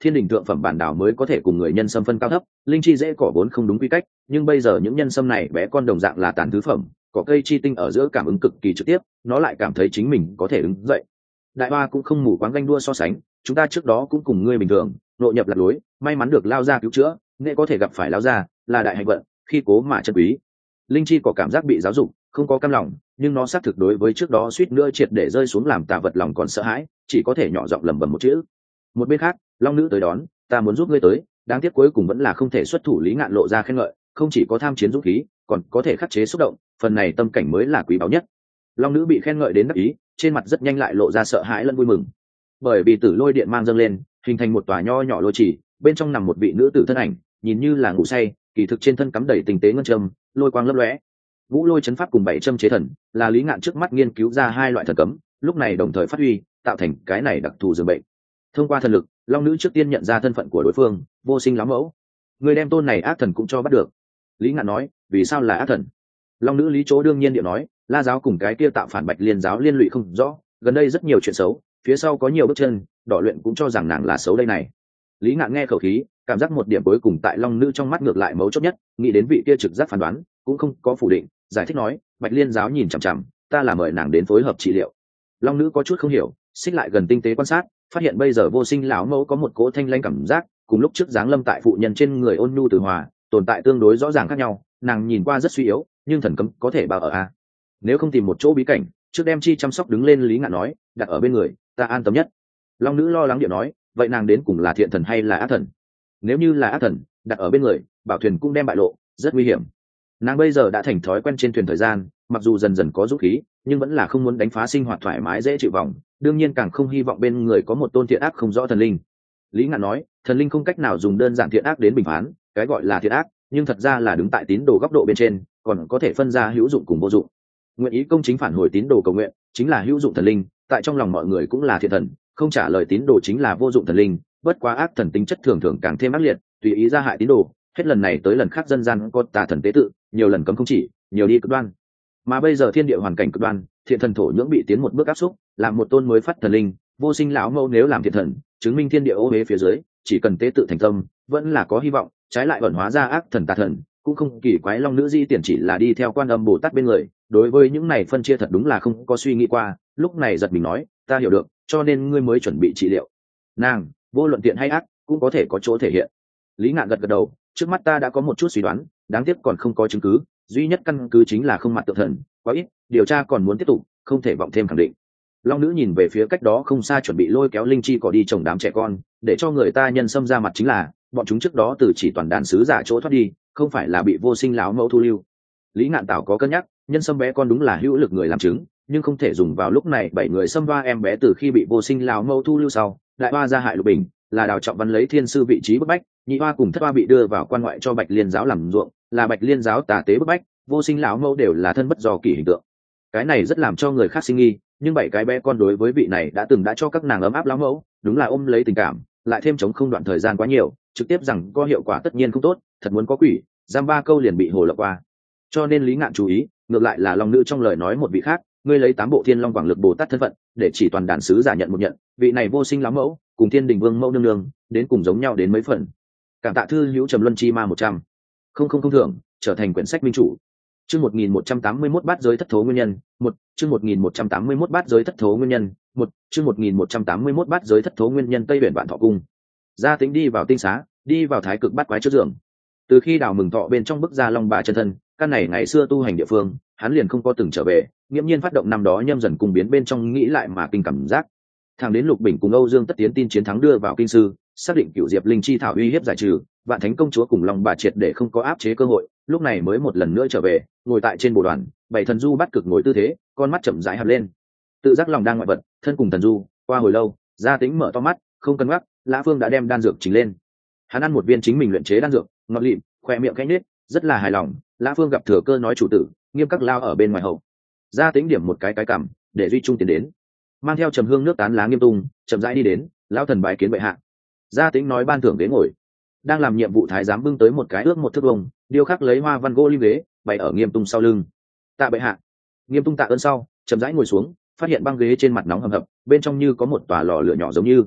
thiên đình thượng phẩm bản đảo mới có thể cùng người nhân sâm phân cao thấp, linh chi dễ cỏ vốn không đúng quy cách, nhưng bây giờ những nhân sâm này bé con đồng dạng là tán thứ phẩm, có cây chi tinh ở giữa cảm ứng cực kỳ trực tiếp, nó lại cảm thấy chính mình có thể đứng dậy. Đại hoa cũng không mù quáng ganh đua so sánh, chúng ta trước đó cũng cùng ngươi bình thường nội nhập lạc lối, may mắn được lao ra cứu chữa, nghệ có thể gặp phải lao ra là đại hạnh vận, khi cố mà chân quý. Linh chi có cảm giác bị giáo dục, không có cam lòng, nhưng nó xác thực đối với trước đó suýt nữa triệt để rơi xuống làm tà vật lòng còn sợ hãi, chỉ có thể nhỏ giọng lẩm bẩm một chữ. Một bên khác, long nữ tới đón, ta muốn giúp ngươi tới, đáng tiếc cuối cùng vẫn là không thể xuất thủ. Lý Ngạn lộ ra khen ngợi, không chỉ có tham chiến dũng khí, còn có thể khắc chế xúc động, phần này tâm cảnh mới là quý báu nhất. Long nữ bị khen ngợi đến đắc ý, trên mặt rất nhanh lại lộ ra sợ hãi lẫn vui mừng, bởi vì tử lôi điện mang dâng lên, hình thành một tòa nho nhỏ lôi chỉ, bên trong nằm một vị nữ tử thân ảnh, nhìn như là ngủ say, kỳ thực trên thân cắm đầy tinh tế ngân châm, lôi quang lấp lóe. Vũ lôi chấn pháp cùng 7 châm chế thần là Lý Ngạn trước mắt nghiên cứu ra hai loại thần cấm, lúc này đồng thời phát huy, tạo thành cái này đặc thù dường bệnh. Thông qua thần lực, long nữ trước tiên nhận ra thân phận của đối phương, vô sinh lắm mẫu. Người đem tôn này ác thần cũng cho bắt được. Lý Ngạn nói, vì sao là ác thần? Long nữ lý chỗ đương nhiên điệu nói, La giáo cùng cái kia tạo phản Bạch Liên giáo liên lụy không rõ, gần đây rất nhiều chuyện xấu, phía sau có nhiều bước chân, đỏ luyện cũng cho rằng nàng là xấu đây này. Lý Ngạn nghe khẩu khí, cảm giác một điểm cuối cùng tại long nữ trong mắt ngược lại mấu chốt nhất, nghĩ đến vị kia trực giác phán đoán, cũng không có phủ định, giải thích nói, Bạch Liên giáo nhìn chằm chằm, ta là mời nàng đến phối hợp trị liệu. Long nữ có chút không hiểu, xích lại gần tinh tế quan sát, phát hiện bây giờ vô sinh lão mẫu có một cỗ thanh lanh cảm giác, cùng lúc trước dáng lâm tại phụ nhân trên người ôn nhu từ hòa, tồn tại tương đối rõ ràng khác nhau. Nàng nhìn qua rất suy yếu, nhưng thần cấm có thể bao ở a. Nếu không tìm một chỗ bí cảnh, trước đem chi chăm sóc đứng lên. Lý Ngạn nói, đặt ở bên người, ta an tâm nhất. Long nữ lo lắng điệu nói, vậy nàng đến cùng là thiện thần hay là ác thần? Nếu như là ác thần, đặt ở bên người, bảo thuyền cũng đem bại lộ, rất nguy hiểm. Nàng bây giờ đã thành thói quen trên thuyền thời gian, mặc dù dần dần có dũng khí, nhưng vẫn là không muốn đánh phá sinh hoạt thoải mái dễ chịu vòng, đương nhiên càng không hy vọng bên người có một tôn thiện ác không rõ thần linh. Lý Ngạn nói, thần linh không cách nào dùng đơn giản thiện ác đến bình phán, cái gọi là thiện ác, nhưng thật ra là đứng tại tín đồ góc độ bên trên, còn có thể phân ra hữu dụng cùng vô dụng. Nguyện ý công chính phản hồi tín đồ cầu nguyện, chính là hữu dụng thần linh, tại trong lòng mọi người cũng là thiện thần, không trả lời tín đồ chính là vô dụng thần linh, bất quá ác thần tính chất thường thường càng thêm ác liệt, tùy ý ra hại tín đồ, hết lần này tới lần khác dân gian có tà thần tế tự, nhiều lần cấm không chỉ, nhiều đi cực đoan. Mà bây giờ thiên địa hoàn cảnh cực đoan, thiện thần thổ nhưỡng bị tiến một bước áp xúc, làm một tôn mới phát thần linh, vô sinh lão mẫu nếu làm thiện thần, chứng minh thiên địa ô uế phía dưới, chỉ cần tế tự thành tâm, vẫn là có hy vọng, trái lại ẩn hóa ra ác thần tà thần, cũng không kỳ quái long nữ di tiền chỉ là đi theo Quan Âm Bồ Tát bên người, đối với những này phân chia thật đúng là không có suy nghĩ qua, lúc này giật mình nói, ta hiểu được, cho nên ngươi mới chuẩn bị trị liệu nàng, vô luận tiện hay ác cũng có thể có chỗ thể hiện. Lý Ngạn gật gật đầu, trước mắt ta đã có một chút suy đoán, đáng tiếc còn không có chứng cứ, duy nhất căn cứ chính là không mặt tượng thần, quá ít, điều tra còn muốn tiếp tục, không thể vọng thêm khẳng định. Long nữ nhìn về phía cách đó không xa chuẩn bị lôi kéo linh chi cỏ đi trồng đám trẻ con, để cho người ta nhân xâm ra mặt chính là bọn chúng trước đó từ chỉ toàn đàn sứ giả chỗ thoát đi, không phải là bị vô sinh lão mẫu thu lưu. Lý Ngạn Tảo có cân nhắc, nhân xâm bé con đúng là hữu lực người làm chứng, nhưng không thể dùng vào lúc này. 7 người xâm va em bé từ khi bị vô sinh lão mẫu thu lưu sau, đại hoa ra hại Lục Bình, là Đào Trọng Văn lấy thiên sư vị trí bức bách, nhị hoa cùng thất hoa bị đưa vào quan ngoại cho Bạch Liên giáo làm ruộng, là Bạch Liên giáo tà tế bức bách, vô sinh lão mẫu đều là thân bất do kỳ hình tượng. Cái này rất làm cho người khác sinh nghi, nhưng 7 cái bé con đối với vị này đã từng đã cho các nàng ấm áp lão mẫu, đúng là ôm lấy tình cảm, lại thêm chống không đoạn thời gian quá nhiều, trực tiếp rằng có hiệu quả tất nhiên không tốt, thật muốn có quỷ, giam 3 câu liền bị hồ lộng qua. Cho nên Lý Ngạn chú ý, ngược lại là long nữ trong lời nói một vị khác, ngươi lấy 8 bộ thiên long quảng lực Bồ Tát thân phận, để chỉ toàn đàn sứ giả nhận một nhận, vị này vô sinh lão mẫu, cùng Thiên Đình Vương mẫu nương nương, đến cùng giống nhau đến mấy phần. Cảm tạ thư hữu Trầm Luân chi ma 100. Không thưởng, trở thành quyển sách minh chủ. Chương 1181 bát giới thất thố nguyên nhân, 1, chương 1181 bát giới thất thố nguyên nhân, 1, chương 1181 bát giới thất thố nguyên nhân. Tây Huyền Vạn Thọ cung. Gia Tĩnh đi vào tinh xá, đi vào thái cực bát quái trước giường. Từ khi Đào Mừng Thọ bên trong bức ra Long Bà chân thân, căn này ngày xưa tu hành địa phương, hắn liền không có từng trở về, nghiễm nhiên phát động năm đó nhâm dần cùng biến bên trong nghĩ lại mà kinh cảm giác. Thằng đến Lục Bình cùng Âu Dương Tất tiến tin chiến thắng đưa vào kinh sư, xác định Cửu Diệp linh chi thảo uy hiếp giải trừ, Vạn Thánh công chúa cùng Long Bà triệt để không có áp chế cơ hội, lúc này mới một lần nữa trở về, ngồi tại trên bồ đoàn, bảy thần du bắt cực ngồi tư thế, con mắt chậm rãi hằn lên, tự giác lòng đang ngoại vật, thân cùng thần du. Qua hồi lâu, Gia Tĩnh mở to mắt, không cân nhắc, Lã Phương đã đem đan dược trình lên. Hắn ăn một viên chính mình luyện chế đan dược, ngọt lịm, khoe miệng khẽ nhếch, rất là hài lòng. Lã Phương gặp thừa cơ nói chủ tử, nghiêm các lao ở bên ngoài hậu. Gia Tĩnh điểm một cái cằm, để Duy Trung tiến đến, mang theo trầm hương nước tán lá Nghiêm Tung, chậm rãi đi đến, lão thần bái kiến bệ hạ. Gia Tĩnh nói ban thưởng ghế ngồi. Đang làm nhiệm vụ thái giám bưng tới một cái ước 1 thước vuông, điêu khắc lấy hoa văn gỗ lim ghế, bày ở Nghiêm Tung sau lưng. Tạ bệ hạ. Nghiêm Tung tạ ơn sau, chậm rãi ngồi xuống, phát hiện băng ghế trên mặt nóng hầm hập, bên trong như có một tòa lò lửa nhỏ giống như.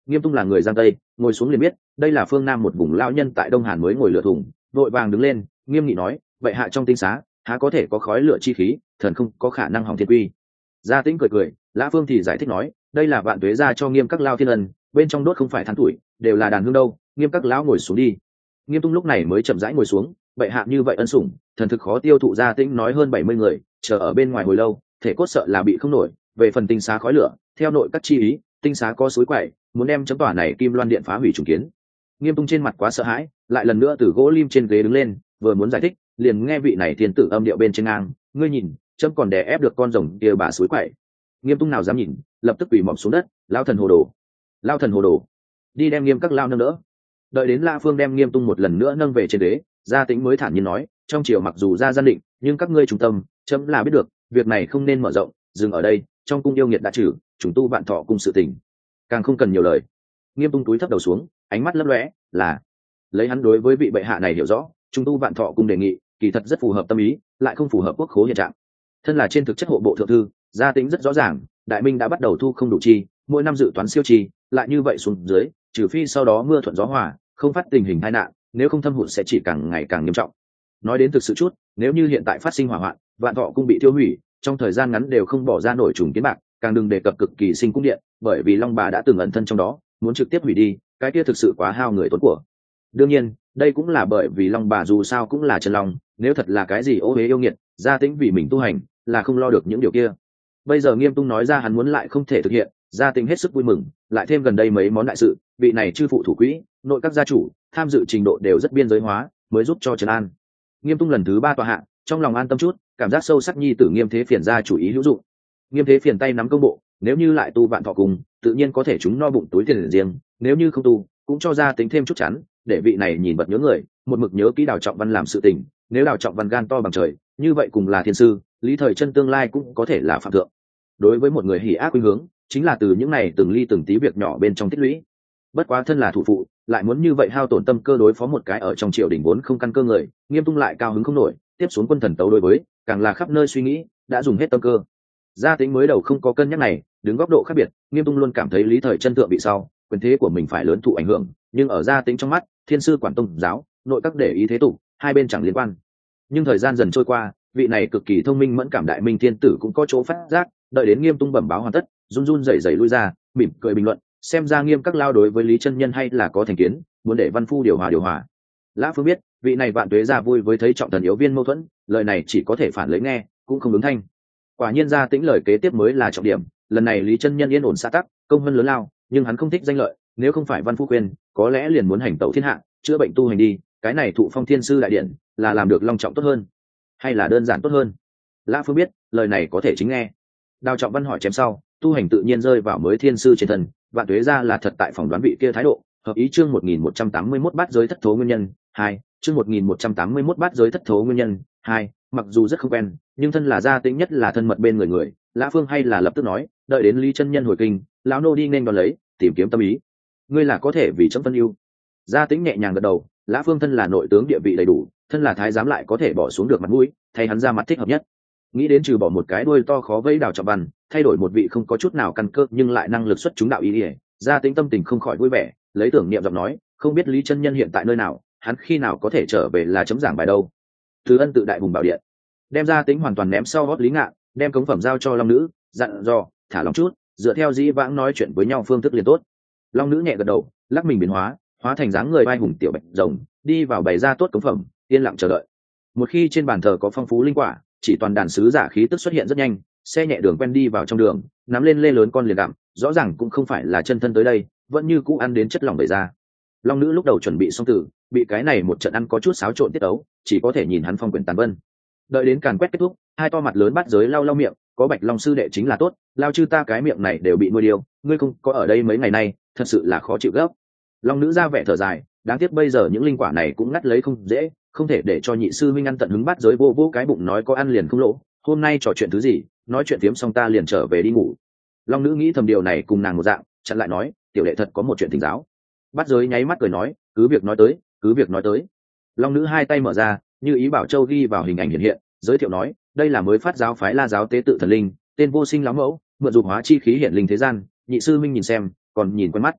Nghiêm Tung là người Giang Tây, ngồi xuống liền biết đây là phương Nam một vùng lao nhân tại Đông Hàn mới ngồi lửa thùng, vội vàng đứng lên nghiêm nghị nói, vậy hạ trong tinh xá há có thể có khói lửa chi khí, thần không có khả năng hỏng thiên quy. Gia Tĩnh cười cười, Lã Phương thì giải thích nói, đây là vạn tuế gia cho Nghiêm các lao thiên ân, bên trong đốt không phải than tuổi, đều là đàn hương đâu. Nghiêm các lão ngồi xuống đi. Nghiêm Tung lúc này mới chậm rãi ngồi xuống, vậy hạ như vậy ân sủng, thần thực khó tiêu thụ. Gia Tĩnh nói hơn 70 người chờ ở bên ngoài hồi lâu, thể cốt sợ là bị không nổi. Về phần tinh xá khói lửa, theo nội các chi ý, tinh xá có suối quậy, muốn đem chấm tỏa này Kim Loan điện phá hủy trùng kiến. Nghiêm Tung trên mặt quá sợ hãi, lại lần nữa từ gỗ lim trên ghế đứng lên, vừa muốn giải thích, liền nghe vị này thiên tử âm điệu bên trên ngang, ngươi nhìn, chấm còn đè ép được con rồng kia bà suối quậy. Nghiêm Tung nào dám nhìn, lập tức quỳ mọp xuống đất, lao thần hồ đồ, lao thần hồ đồ, đi đem Nghiêm các lao nâng đỡ. Đợi đến La Phương đem Nghiêm Tung một lần nữa nâng về trên ghế, Gia Tĩnh mới thản nhiên nói, trong triều mặc dù ra gian định, nhưng các ngươi trung tâm, chấm là biết được, việc này không nên mở rộng, dừng ở đây, trong cung yêu nghiệt đã trừ, chúng tu vạn thọ cung sự tình, càng không cần nhiều lời. Nghiêm Tung túi thấp đầu xuống, ánh mắt lấp lóe, là lấy hắn đối với vị bệ hạ này hiểu rõ, trung tu vạn thọ cung đề nghị kỳ thật rất phù hợp tâm ý, lại không phù hợp quốc khố hiện trạng. Thân là trên thực chất hộ bộ thượng thư, Gia Tĩnh rất rõ ràng, đại minh đã bắt đầu thu không đủ chi, mỗi năm dự toán siêu chi, lại như vậy xuống dưới, trừ phi sau đó mưa thuận gió hòa, không phát tình hình tai nạn, nếu không thâm hụt sẽ chỉ càng ngày càng nghiêm trọng. Nói đến thực sự chút, nếu như hiện tại phát sinh hỏa hoạn, vạn thọ cung bị tiêu hủy, trong thời gian ngắn đều không bỏ ra nổi trùng kiến bạc, càng đừng đề cập cực kỳ sinh cung điện, bởi vì Long Bà đã từng ẩn thân trong đó, muốn trực tiếp hủy đi, cái kia thực sự quá hao người tốn của. Đương nhiên, đây cũng là bởi vì Long Bà dù sao cũng là chân long, nếu thật là cái gì ô uế yêu nghiệt, Gia Tĩnh vì mình tu hành, là không lo được những điều kia. Bây giờ Nghiêm Tung nói ra hắn muốn lại không thể thực hiện, Gia Tĩnh hết sức vui mừng, lại thêm gần đây mấy món đại sự, vị này chư phụ thủ quỹ, nội các gia chủ, tham dự trình độ đều rất biên giới hóa, mới giúp cho trấn an. Nghiêm Tung lần thứ 3 tọa hạ, trong lòng an tâm chút, cảm giác sâu sắc nhi tử Nghiêm Thế Phiền ra chủ ý hữu dụng. Nghiêm Thế Phiền tay nắm công bộ, nếu như lại tu vạn thọ cùng, tự nhiên có thể chúng no bụng túi tiền riêng, nếu như không tu, cũng cho Gia Tĩnh thêm chút chắn, để vị này nhìn vật nhớ người, một mực nhớ kỹ Đào Trọng Văn làm sự tình, nếu Đào Trọng Văn gan to bằng trời, như vậy cùng là thiên sư, Lý Thời Chân tương lai cũng có thể là phạm thượng. Đối với một người hỉ ác khuynh hướng, chính là từ những này từng ly từng tí việc nhỏ bên trong tích lũy. Bất quá thân là thủ phụ, lại muốn như vậy hao tổn tâm cơ đối phó một cái ở trong triều đình vốn không căn cơ người, Nghiêm Tung lại cao hứng không nổi, tiếp xuống quân thần tấu đối với, càng là khắp nơi suy nghĩ, đã dùng hết tâm cơ. Gia Tĩnh mới đầu không có cân nhắc này, đứng góc độ khác biệt, Nghiêm Tung luôn cảm thấy Lý Thời Chân thượng bị sau, quyền thế của mình phải lớn thụ ảnh hưởng, nhưng ở Gia Tĩnh trong mắt, thiên sư quản tông giáo, nội các để ý thế tục, hai bên chẳng liên quan. Nhưng thời gian dần trôi qua, vị này cực kỳ thông minh mẫn cảm đại minh thiên tử cũng có chỗ phát giác, đợi đến Nghiêm Tung bẩm báo hoàn tất, run run rẩy rẩy lui ra, mỉm cười bình luận, xem ra Nghiêm các lao đối với Lý Chân Nhân hay là có thành kiến, muốn để văn phu điều hòa. Lã Phương biết, vị này vạn tuế ra vui với thấy trọng thần yếu viên mâu thuẫn, lời này chỉ có thể phản lấy nghe, cũng không ứng thanh. Quả nhiên Gia Tĩnh lời kế tiếp mới là trọng điểm, lần này Lý Chân Nhân yên ổn xã tắc, công hơn lớn lao, nhưng hắn không thích danh lợi, nếu không phải văn phu khuyên, có lẽ liền muốn hành tẩu thiên hạ, chữa bệnh tu hành đi, cái này thụ phong thiên sư đại điện, là làm được long trọng tốt hơn, hay là đơn giản tốt hơn. Lã Phương biết, lời này có thể chính nghe. Đào Trọng Văn hỏi chém sau, tu hành tự nhiên rơi vào mới thiên sư trên thân, vạn tuế ra là thật tại phỏng đoán vị kia thái độ, hợp ý chương 1181 bát giới thất thố nguyên nhân 2, chương 1181 bát giới thất thố nguyên nhân 2, mặc dù rất không quen, nhưng thân là Gia Tĩnh nhất là thân mật bên người, Lã Phương hay là lập tức nói, đợi đến Lý Chân Nhân hồi kinh, lão nô đi nên đón lấy, tìm kiếm tâm ý. Ngươi là có thể vì chấm phân ưu. Gia Tĩnh nhẹ nhàng gật đầu, Lã Phương thân là nội tướng địa vị đầy đủ, thân là thái giám lại có thể bỏ xuống được mặt mũi, thay hắn ra mặt thích hợp nhất. Nghĩ đến trừ bỏ một cái đuôi to khó vẫy Đào Trọng Văn, thay đổi một vị không có chút nào căn cơ nhưng lại năng lực xuất chúng đạo ý, Gia Tĩnh tâm tình không khỏi vui vẻ, lấy tưởng niệm giọng nói, không biết Lý Chân Nhân hiện tại nơi nào, hắn khi nào có thể trở về là chấm giảng bài đâu. Từ Ân tự đại vùng bảo điện, đem Gia Tĩnh hoàn toàn ném sau gót Lý Ngạn, đem cống phẩm giao cho Long Nữ, dặn dò thả lòng chút, dựa theo dĩ vãng nói chuyện với nhau phương thức liền tốt. Long Nữ nhẹ gật đầu, lắc mình biến hóa thành dáng người vai hùng tiểu bạch rồng, đi vào bày ra tốt cống phẩm, yên lặng chờ đợi. Một khi trên bàn thờ có phong phú linh quả, chỉ toàn đàn sứ giả khí tức xuất hiện rất nhanh, xe nhẹ đường quen đi vào trong đường, nắm lên lê lớn con liền gặm, rõ ràng cũng không phải là chân thân tới đây, vẫn như cũ ăn đến chất lỏng bày ra. Long Nữ lúc đầu chuẩn bị xong tử, bị cái này một trận ăn có chút xáo trộn tiết ấu, chỉ có thể nhìn hắn phong quyển tàn vân. Đợi đến càn quét kết thúc, hai to mặt lớn bắt giới lau miệng, có Bạch Long sư đệ chính là tốt, lao chư ta cái miệng này đều bị nuôi điêu, ngươi không có ở đây mấy ngày nay, thật sự là khó chịu gấp. Long Nữ ra vẻ thở dài, đáng tiếc bây giờ những linh quả này cũng ngắt lấy không dễ, không thể để cho nhị sư huynh ăn tận hứng bắt giới vô cái bụng nói có ăn liền không lỗ, hôm nay trò chuyện thứ gì, nói chuyện tiếm xong ta liền trở về đi ngủ. Long Nữ nghĩ thầm điều này cùng nàng một dạng, chặn lại nói, tiểu đệ thật có một chuyện thỉnh giáo. Bắt giới nháy mắt cười nói, cứ việc nói tới. Long Nữ hai tay mở ra, như ý bảo châu ghi vào hình ảnh hiện giới thiệu nói, đây là mới phát giáo phái La giáo tế tự thần linh, tên vô sinh lắm mẫu, mượn dục hóa chi khí hiện linh thế gian, nhị sư minh nhìn xem, còn nhìn quen mắt.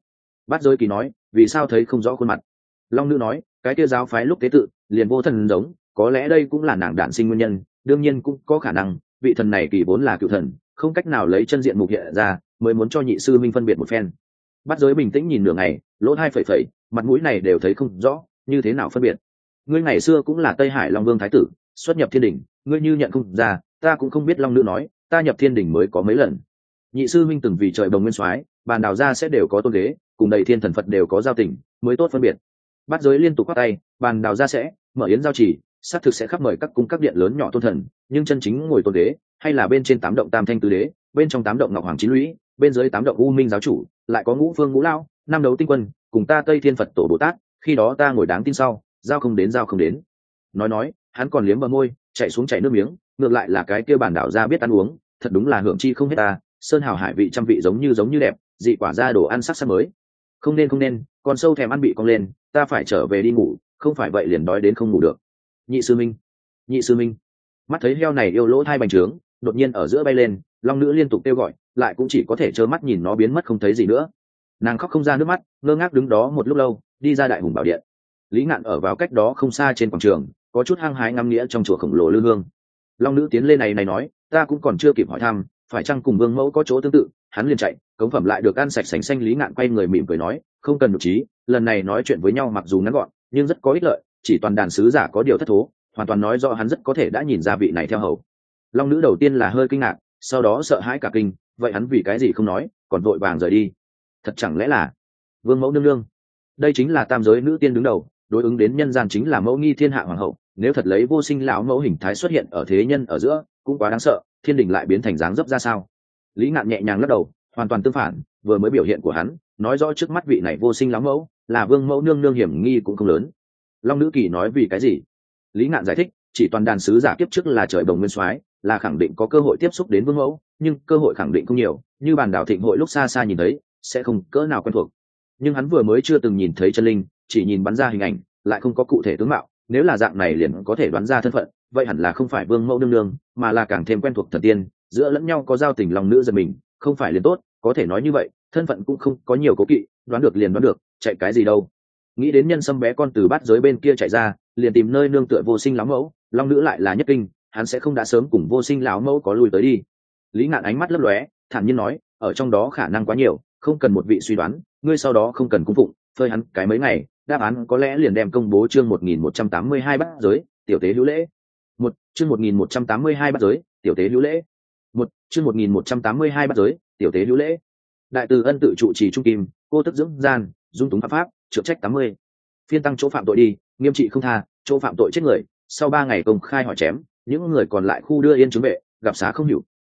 Bát Giới Kỳ nói, vì sao thấy không rõ khuôn mặt? Long nữ nói, cái kia giáo phái lúc tế tự liền vô thần giống, có lẽ đây cũng là nàng đản sinh nguyên nhân, đương nhiên cũng có khả năng vị thần này kỳ vốn là cựu thần, không cách nào lấy chân diện mục hiện ra, mới muốn cho nhị sư minh phân biệt một phen. Bát Giới bình tĩnh nhìn nửa ngày, lỗ hai phẩy phẩy, mặt mũi này đều thấy không rõ, như thế nào phân biệt? Ngươi ngày xưa cũng là Tây Hải Long Vương thái tử, xuất nhập thiên đình, ngươi như nhận không ra, ta cũng không biết. Long nữ nói, ta nhập thiên đình mới có mấy lần. Nhị sư minh từng vì trời bồng nguyên soái, bàn đào ra sẽ đều có tôn ghế, cùng đầy thiên thần Phật đều có giao tình, mới tốt phân biệt. Bát Giới liên tục quát tay, bàn đào ra sẽ mở yến giao chỉ, xác thực sẽ khắp mời các cung các điện lớn nhỏ tôn thần, nhưng chân chính ngồi tôn ghế hay là bên trên 8 động Tam Thanh tứ đế, bên trong 8 động Ngọc Hoàng chín lũy, bên dưới 8 động U Minh giáo chủ, lại có ngũ phương ngũ lao, năm đấu tinh quân, cùng ta Tây Thiên Phật tổ Bồ Tát, khi đó ta ngồi đáng tin sau, giao không đến giao không đến. Nói, hắn còn liếm bờ môi, chạy xuống chảy nước miếng, ngược lại là cái kia bản đảo ra biết ăn uống, thật đúng là hưởng chi không hết ta, sơn hào hải vị trăm vị giống như đẹp, dị quả ra đồ ăn sắc sắc mới. Không nên, con sâu thèm ăn bị cong lên, ta phải trở về đi ngủ, không phải vậy liền đói đến không ngủ được. Nhị sư minh, mắt thấy heo này yêu lỗ thai bành trướng, đột nhiên ở giữa bay lên, long nữ liên tục kêu gọi, lại cũng chỉ có thể trơ mắt nhìn nó biến mất không thấy gì nữa. Nàng khóc không ra nước mắt, ngơ ngác đứng đó một lúc lâu, đi ra đại hùng bảo điện. Lý Ngạn ở vào cách đó không xa trên quảng trường, có chút hăng hái ngắm nghĩa trong chùa khổng lồ lư hương. Long nữ tiến lên này nói, ta cũng còn chưa kịp hỏi thăm, phải chăng cùng Vương mẫu có chỗ tương tự? Hắn liền chạy, cống phẩm lại được ăn sạch sành xanh. Lý Ngạn quay người mỉm cười nói, không cần nhục trí, lần này nói chuyện với nhau mặc dù ngắn gọn, nhưng rất có ích lợi, chỉ toàn đàn sứ giả có điều thất thố, hoàn toàn nói rõ hắn rất có thể đã nhìn ra vị này theo hầu. Long nữ đầu tiên là hơi kinh ngạc, sau đó sợ hãi cả kinh, vậy hắn vì cái gì không nói, còn vội vàng rời đi? Thật chẳng lẽ là Vương mẫu nương nương? Đây chính là tam giới nữ tiên đứng đầu, đối ứng đến nhân gian chính là mẫu nghi thiên hạ hoàng hậu, nếu thật lấy vô sinh lão mẫu hình thái xuất hiện ở thế nhân ở giữa, cũng quá đáng sợ, thiên đình lại biến thành dáng dấp ra sao? Lý Ngạn nhẹ nhàng lắc đầu, hoàn toàn tương phản, vừa mới biểu hiện của hắn nói rõ trước mắt vị này vô sinh lão mẫu là Vương mẫu nương nương, hiểm nghi cũng không lớn. Long nữ kỳ nói vì cái gì? Lý Ngạn giải thích, chỉ toàn đàn sứ giả kiếp trước là trời bồng nguyên soái, là khẳng định có cơ hội tiếp xúc đến Vương mẫu, nhưng cơ hội khẳng định không nhiều, như bàn đảo thịnh hội lúc xa xa nhìn thấy sẽ không cỡ nào quen thuộc. Nhưng hắn vừa mới chưa từng nhìn thấy chân linh, chỉ nhìn bắn ra hình ảnh, lại không có cụ thể tướng mạo, nếu là dạng này liền có thể đoán ra thân phận, vậy hẳn là không phải Vương mẫu nương nương, mà là càng thêm quen thuộc thần tiên, giữa lẫn nhau có giao tình. Lòng nữ giật mình, không phải liền tốt, có thể nói như vậy, thân phận cũng không có nhiều cố kỵ, đoán được liền đoán được, chạy cái gì đâu. Nghĩ đến nhân sâm bé con từ bát giới bên kia chạy ra, liền tìm nơi nương tựa vô sinh lão mẫu, long nữ lại là nhất kinh, hắn sẽ không đã sớm cùng vô sinh lão mẫu có lui tới đi. Lý Ngạn ánh mắt lấp lóe, thản nhiên nói, ở trong đó khả năng quá nhiều, không cần một vị suy đoán, ngươi sau đó không cần cung phụng, phơi hắn cái mấy ngày, đáp án có lẽ liền đem công bố. Chương 1182 bát giới, tiểu tế hữu lễ. Chương 1182 bát giới, tiểu tế hữu lễ. Chương 1182 bát giới, tiểu tế hữu lễ. Đại từ ân tự trụ trì trung kim, cô tức dưỡng gian, dung túng pháp trượng trách 80. Phiên tăng chỗ phạm tội đi, nghiêm trị không tha, chỗ phạm tội chết người, sau 3 ngày công khai hỏi chém, những người còn lại khu đưa yên chứng vệ, gặp xá không hiểu.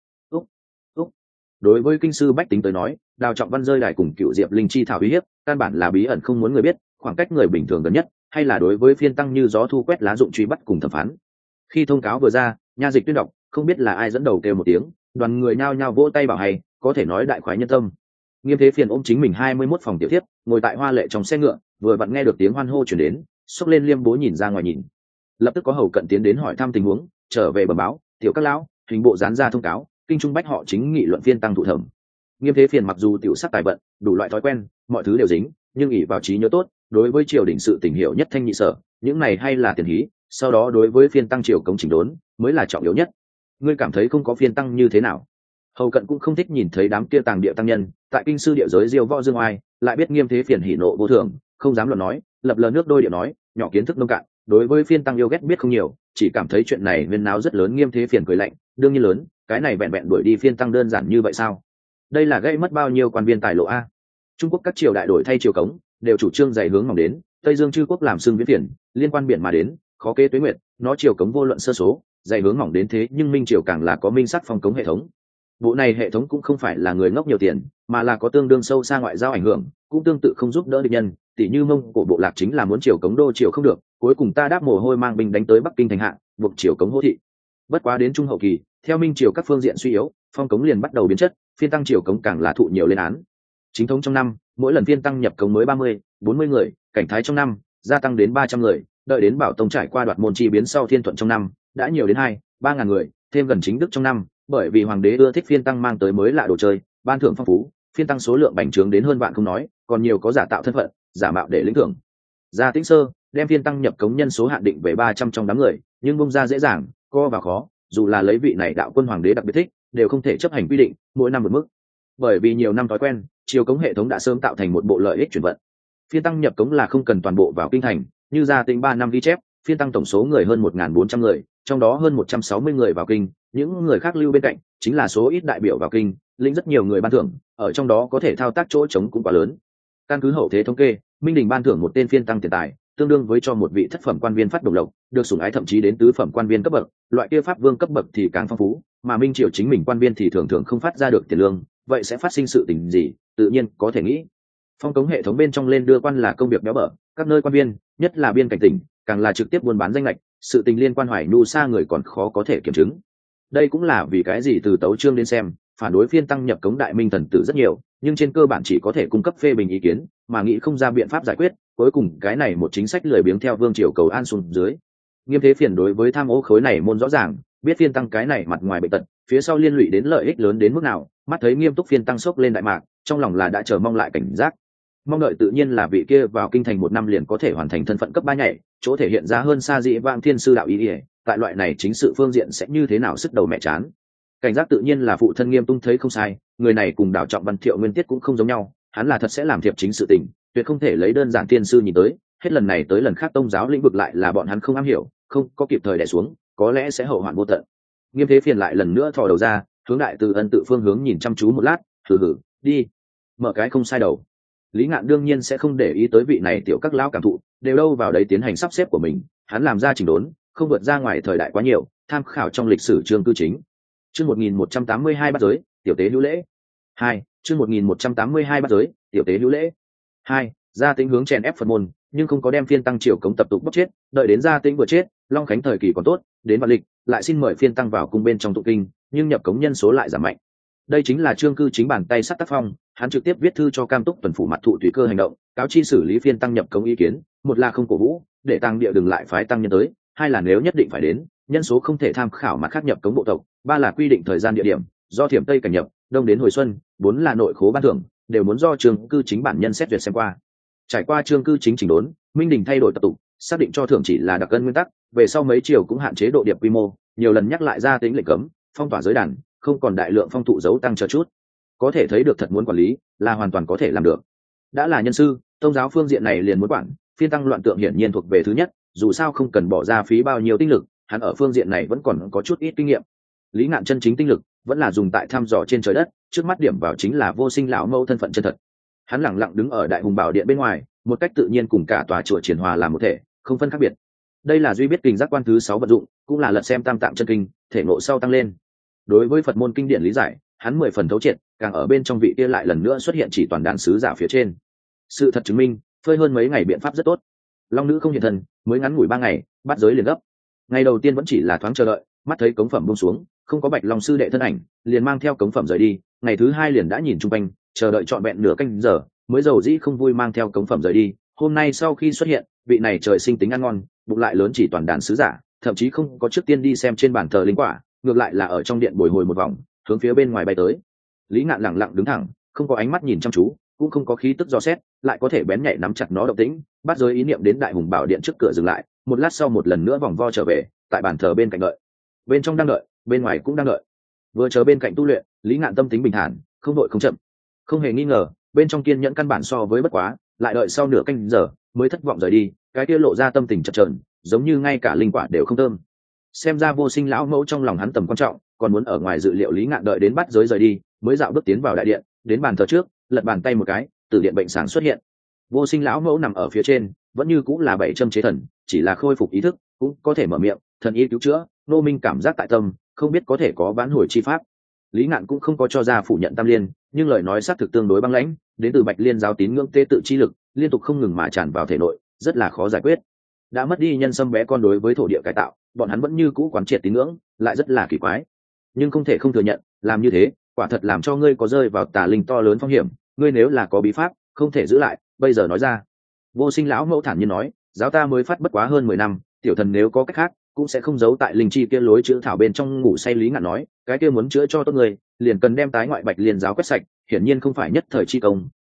Đối với kinh sư bách tính tới nói, Đào Trọng Văn rơi đài cùng Cựu Diệp Linh chi thảo uy hiếp, căn bản là bí ẩn không muốn người biết, khoảng cách người bình thường gần nhất, hay là đối với phiên tăng như gió thu quét lá dụng truy bắt cùng thẩm phán. Khi thông cáo vừa ra, nha dịch tuyên đọc, không biết là ai dẫn đầu kêu một tiếng, đoàn người nhao nhao vỗ tay bảo hay, có thể nói đại khoái nhân tâm. Nghiêm Thế Phiền ôm chính mình 21 phòng tiểu thiếp, ngồi tại hoa lệ trong xe ngựa, vừa vặn nghe được tiếng hoan hô truyền đến, xốc lên liêm bố nhìn ra ngoài nhìn. Lập tức có hầu cận tiến đến hỏi thăm tình huống, trở về bẩm báo, tiểu các lão, hình bộ dán ra thông cáo, kinh trung bách họ chính nghị luận phiên tăng thụ thẩm. Nghiêm Thế Phiền mặc dù tiểu sắc tài vận, đủ loại thói quen, mọi thứ đều dính, nhưng ỷ vào trí nhớ tốt, đối với triều đình sự tình hiểu nhất thanh nhị sở, những này hay là tiền hí, sau đó đối với phiên tăng triều cống chỉnh đốn mới là trọng yếu nhất. Ngươi cảm thấy không có phiên tăng như thế nào? Hầu cận cũng không thích nhìn thấy đám kia tàng địa tăng nhân tại kinh sư địa giới diêu võ dương oai, lại biết Nghiêm Thế Phiền hỉ nộ vô thường, không dám luận nói, lập lờ nước đôi địa nói, nhỏ kiến thức nông cạn, đối với phiên tăng yêu ghét biết không nhiều, chỉ cảm thấy chuyện này nguyên náo rất lớn. Nghiêm Thế Phiền cười lạnh, đương nhiên lớn, cái này vẹn vẹn đuổi đi phiên tăng đơn giản như vậy sao? Đây là gây mất bao nhiêu quan viên tài lộ a? Trung Quốc các triều đại đổi thay triều cống, đều chủ trương dày hướng mỏng đến, Tây Dương chư quốc làm xương viễn phiền, liên quan biển mà đến, khó kế tuế nguyệt, nó triều cống vô luận sơ số, dày hướng mỏng đến thế, nhưng minh triều càng là có minh sắc phong cống hệ thống. Bộ này hệ thống cũng không phải là người ngốc nhiều tiền, mà là có tương đương sâu xa ngoại giao ảnh hưởng, cũng tương tự không giúp đỡ địch nhân, tỷ như Mông Cổ bộ lạc chính là muốn triều cống đô triều không được, cuối cùng ta đáp mồ hôi mang binh đánh tới Bắc Kinh thành hạ, buộc triều cống hô thị. Bất quá đến trung hậu kỳ, theo minh triều các phương diện suy yếu, phong cống liền bắt đầu biến chất, phiên tăng triều cống càng là thụ nhiều lên án. Chính thống trong năm, mỗi lần phiên tăng nhập cống mới 30-40 người, cảnh thái trong năm gia tăng đến 300 người, đợi đến Bảo Tông trải qua đoạt môn chi biến sau Thiên Thuận trong năm đã nhiều đến 2-3 ngàn người, thêm gần chính đức trong năm, bởi vì hoàng đế ưa thích phiên tăng mang tới mới lạ đồ chơi, ban thưởng phong phú, phiên tăng số lượng bành trướng đến hơn vạn không nói, còn nhiều có giả tạo thân phận giả mạo để lĩnh thưởng. Gia Tĩnh Sơ đem phiên tăng nhập cống nhân số hạn định về 300 trong đám người, nhưng bung ra dễ dàng, co vào khó, dù là lấy vị này đạo quân hoàng đế đặc biệt thích, đều không thể chấp hành quy định, mỗi năm một mức. Bởi vì nhiều năm thói quen, chiều cống hệ thống đã sớm tạo thành một bộ lợi ích chuyển vận. Phiên tăng nhập cống là không cần toàn bộ vào kinh thành, như Gia Tĩnh 3 năm ghi chép, phiên tăng tổng số người hơn 1.400 người, trong đó hơn 160 người vào kinh, những người khác lưu bên cạnh, chính là số ít đại biểu vào kinh, lĩnh rất nhiều người ban thưởng, ở trong đó có thể thao tác chỗ trống cũng quá lớn. Căn cứ hậu thế thống kê, Minh Đình ban thưởng một tên phiên tăng tiền tài, tương đương với cho một vị thất phẩm quan viên phát đồng lộc, được sủng ái thậm chí đến tứ phẩm quan viên cấp bậc, loại kia pháp vương cấp bậc thì càng phong phú, mà Minh Triều chính mình quan viên thì thường thường không phát ra được tiền lương, vậy sẽ phát sinh sự tình gì, tự nhiên có thể nghĩ. Phong cống hệ thống bên trong lên đưa quan là công việc béo bở, các nơi quan viên, nhất là biên cảnh tỉnh, càng là trực tiếp buôn bán danh lệch, sự tình liên quan Hoài Nu xa người còn khó có thể kiểm chứng. Đây cũng là vì cái gì từ tấu chương đến xem, phản đối phiên tăng nhập cống đại minh thần tử rất nhiều, nhưng trên cơ bản chỉ có thể cung cấp phê bình ý kiến, mà nghĩ không ra biện pháp giải quyết, cuối cùng cái này một chính sách lười biếng theo vương triều cầu an xuống dưới. Nghiêm Thế Phiền đối với tham ô khối này môn rõ ràng, biết phiên tăng cái này mặt ngoài bệnh tật, phía sau liên lụy đến lợi ích lớn đến mức nào, mắt thấy Nghiêm Túc phiên tăng sốc lên đại mạc, trong lòng là đã chờ mong lại cảnh giác. Mong đợi tự nhiên là vị kia vào kinh thành 1 năm liền có thể hoàn thành thân phận cấp 3 nhảy, chỗ thể hiện ra hơn xa dị vãng thiên sư đạo ý ỉa, tại loại này chính sự phương diện sẽ như thế nào sức đầu mẹ chán. Cảnh giác tự nhiên là phụ thân Nghiêm Tung thấy không sai, người này cùng Đào Trọng Văn Thiệu Nguyên Tiết cũng không giống nhau, hắn là thật sẽ làm thiệp chính sự tình, tuyệt không thể lấy đơn giản thiên sư nhìn tới, hết lần này tới lần khác tông giáo lĩnh vực lại là bọn hắn không am hiểu, không có kịp thời đè xuống, có lẽ sẽ hậu hoạn vô tận. Nghiêm Thế Phiền lại lần nữa thò đầu ra, hướng Đại Từ Ân tự phương hướng nhìn chăm chú một lát, hừ hừ, đi, mở cái không sai đầu. Lý Ngạn đương nhiên sẽ không để ý tới vị này tiểu các lão cảm thụ, đều đâu vào đấy tiến hành sắp xếp của mình, hắn làm ra chỉnh đốn, không vượt ra ngoài thời đại quá nhiều, tham khảo trong lịch sử chương cư chính. Chương 1182 bắt giới, tiểu tế hữu lễ. 2, chương 1182 bắt giới, tiểu tế hữu lễ. 2, Gia Tĩnh hướng chèn ép Phật môn, nhưng không có đem phiên tăng triều cống tập tục bóc chết, đợi đến Gia Tĩnh vừa chết, Long Khánh thời kỳ còn tốt, đến Vạn Lịch, lại xin mời phiên tăng vào cung bên trong tụng kinh, nhưng nhập cống nhân số lại giảm mạnh. Đây chính là chương cư chính bàn tay sắt tác phong, hắn trực tiếp viết thư cho Cam Túc tuần phủ mặt thụ tùy cơ hành động, cáo chi xử lý phiên tăng nhập cống ý kiến, một là không cổ vũ, để tăng địa đừng lại phái tăng nhân tới, hai là nếu nhất định phải đến, nhân số không thể tham khảo mặt khác nhập cống bộ tộc, ba là quy định thời gian địa điểm, do Thiểm Tây cảnh nhập, đông đến hồi xuân, bốn là nội khố ban thưởng, đều muốn do chương cư chính bản nhân xét duyệt xem qua. Trải qua chương cư chính chỉnh đốn, Minh Đình thay đổi tập tục, xác định cho thưởng chỉ là đặc cân nguyên tắc, về sau mấy triều cũng hạn chế độ điệp quy mô, nhiều lần nhắc lại Gia Tĩnh lệnh cấm, phong tỏa giới đàn, không còn đại lượng phong thụ dấu tăng chờ chút. Có thể thấy được thật muốn quản lý là hoàn toàn có thể làm được. Đã là nhân sư, tôn giáo phương diện này liền muốn quản, phiên tăng loạn tượng hiển nhiên thuộc về thứ nhất, dù sao không cần bỏ ra phí bao nhiêu tinh lực, hắn ở phương diện này vẫn còn có chút ít kinh nghiệm. Lý Ngạn chân chính tinh lực vẫn là dùng tại thăm dò trên trời đất, trước mắt điểm vào chính là Vô Sinh lão mẫu thân phận chân thật. Hắn lẳng lặng đứng ở Đại Hùng Bảo Điện bên ngoài, một cách tự nhiên cùng cả tòa chùa Triển Hòa làm một thể, không phân khác biệt. Đây là duy biết kinh giác quan thứ 6 vận dụng, cũng là lật xem tam tạng chân kinh, thể ngộ sau tăng lên. Đối với Phật môn kinh điển lý giải, hắn 10 phần thấu triệt, càng ở bên trong vị kia lại lần nữa xuất hiện chỉ toàn đàn sứ giả phía trên. Sự thật chứng minh, phơi hơn mấy ngày biện pháp rất tốt. Long nữ không hiện thân, mới ngắn ngủi 3 ngày, bắt giới liền gấp. Ngày đầu tiên vẫn chỉ là thoáng chờ đợi, mắt thấy cống phẩm buông xuống, không có Bạch Long sư đệ thân ảnh, liền mang theo cống phẩm rời đi. Ngày thứ 2 liền đã nhìn chung quanh, chờ đợi trọn vẹn nửa canh giờ, mới dầu dĩ không vui mang theo cống phẩm rời đi. Hôm nay sau khi xuất hiện, vị này trời sinh tính ăn ngon, bụng lại lớn chỉ toàn đàn sứ giả, thậm chí không có trước tiên đi xem trên bàn thờ linh quả, ngược lại là ở trong điện bồi hồi một vòng, hướng phía bên ngoài bay tới. Lý Ngạn lẳng lặng đứng thẳng, không có ánh mắt nhìn chăm chú, cũng không có khí tức dò xét, lại có thể bén nhạy nắm chặt nó động tĩnh, bắt giới ý niệm đến Đại Hùng Bảo Điện trước cửa dừng lại, một lát sau một lần nữa vòng vo trở về, tại bàn thờ bên cạnh đợi. Bên trong đang đợi, bên ngoài cũng đang đợi. Vừa chờ bên cạnh tu luyện, Lý Ngạn tâm tính bình thản, không đội không chậm. Không hề nghi ngờ, bên trong kiên nhẫn căn bản so với bất quá, lại đợi sau nửa canh giờ mới thất vọng rời đi, cái kia lộ ra tâm tình chập chờn, giống như ngay cả linh quả đều không thơm. Xem ra Vô Sinh lão mẫu trong lòng hắn tầm quan trọng, còn muốn ở ngoài dự liệu. Lý Ngạn đợi đến bắt giới rời đi, mới dạo bước tiến vào đại điện, đến bàn thờ trước, lật bàn tay một cái, từ điện bệnh sáng xuất hiện. Vô Sinh lão mẫu nằm ở phía trên, vẫn như cũng là 7 châm chế thần, chỉ là khôi phục ý thức, cũng có thể mở miệng, thần y cứu chữa. Nô Minh cảm giác tại tâm, không biết có thể có vãn hồi chi pháp. Lý Ngạn cũng không có cho ra phủ nhận Tam Liên, nhưng lời nói xác thực tương đối băng lãnh, đến từ Bạch Liên giáo tín ngưỡng tế tự chi lực, liên tục không ngừng mà tràn vào thể nội, rất là khó giải quyết. Đã mất đi nhân sâm bé con đối với thổ địa cải tạo, bọn hắn vẫn như cũ quán triệt tín ngưỡng, lại rất là kỳ quái. Nhưng không thể không thừa nhận, làm như thế, quả thật làm cho ngươi có rơi vào tà linh to lớn phong hiểm. Ngươi nếu là có bí pháp, không thể giữ lại, bây giờ nói ra. Vô Sinh lão mẫu thản nhiên nói, giáo ta mới phát bất quá hơn 10 năm, tiểu thần nếu có cách khác, cũng sẽ không giấu tại linh chi kia lối chữ thảo bên trong ngủ say. Lý Ngạn nói, cái kia muốn chữa cho tốt người, liền cần đem tái ngoại Bạch Liên giáo quét sạch, hiển nhiên không phải nhất thời chi công,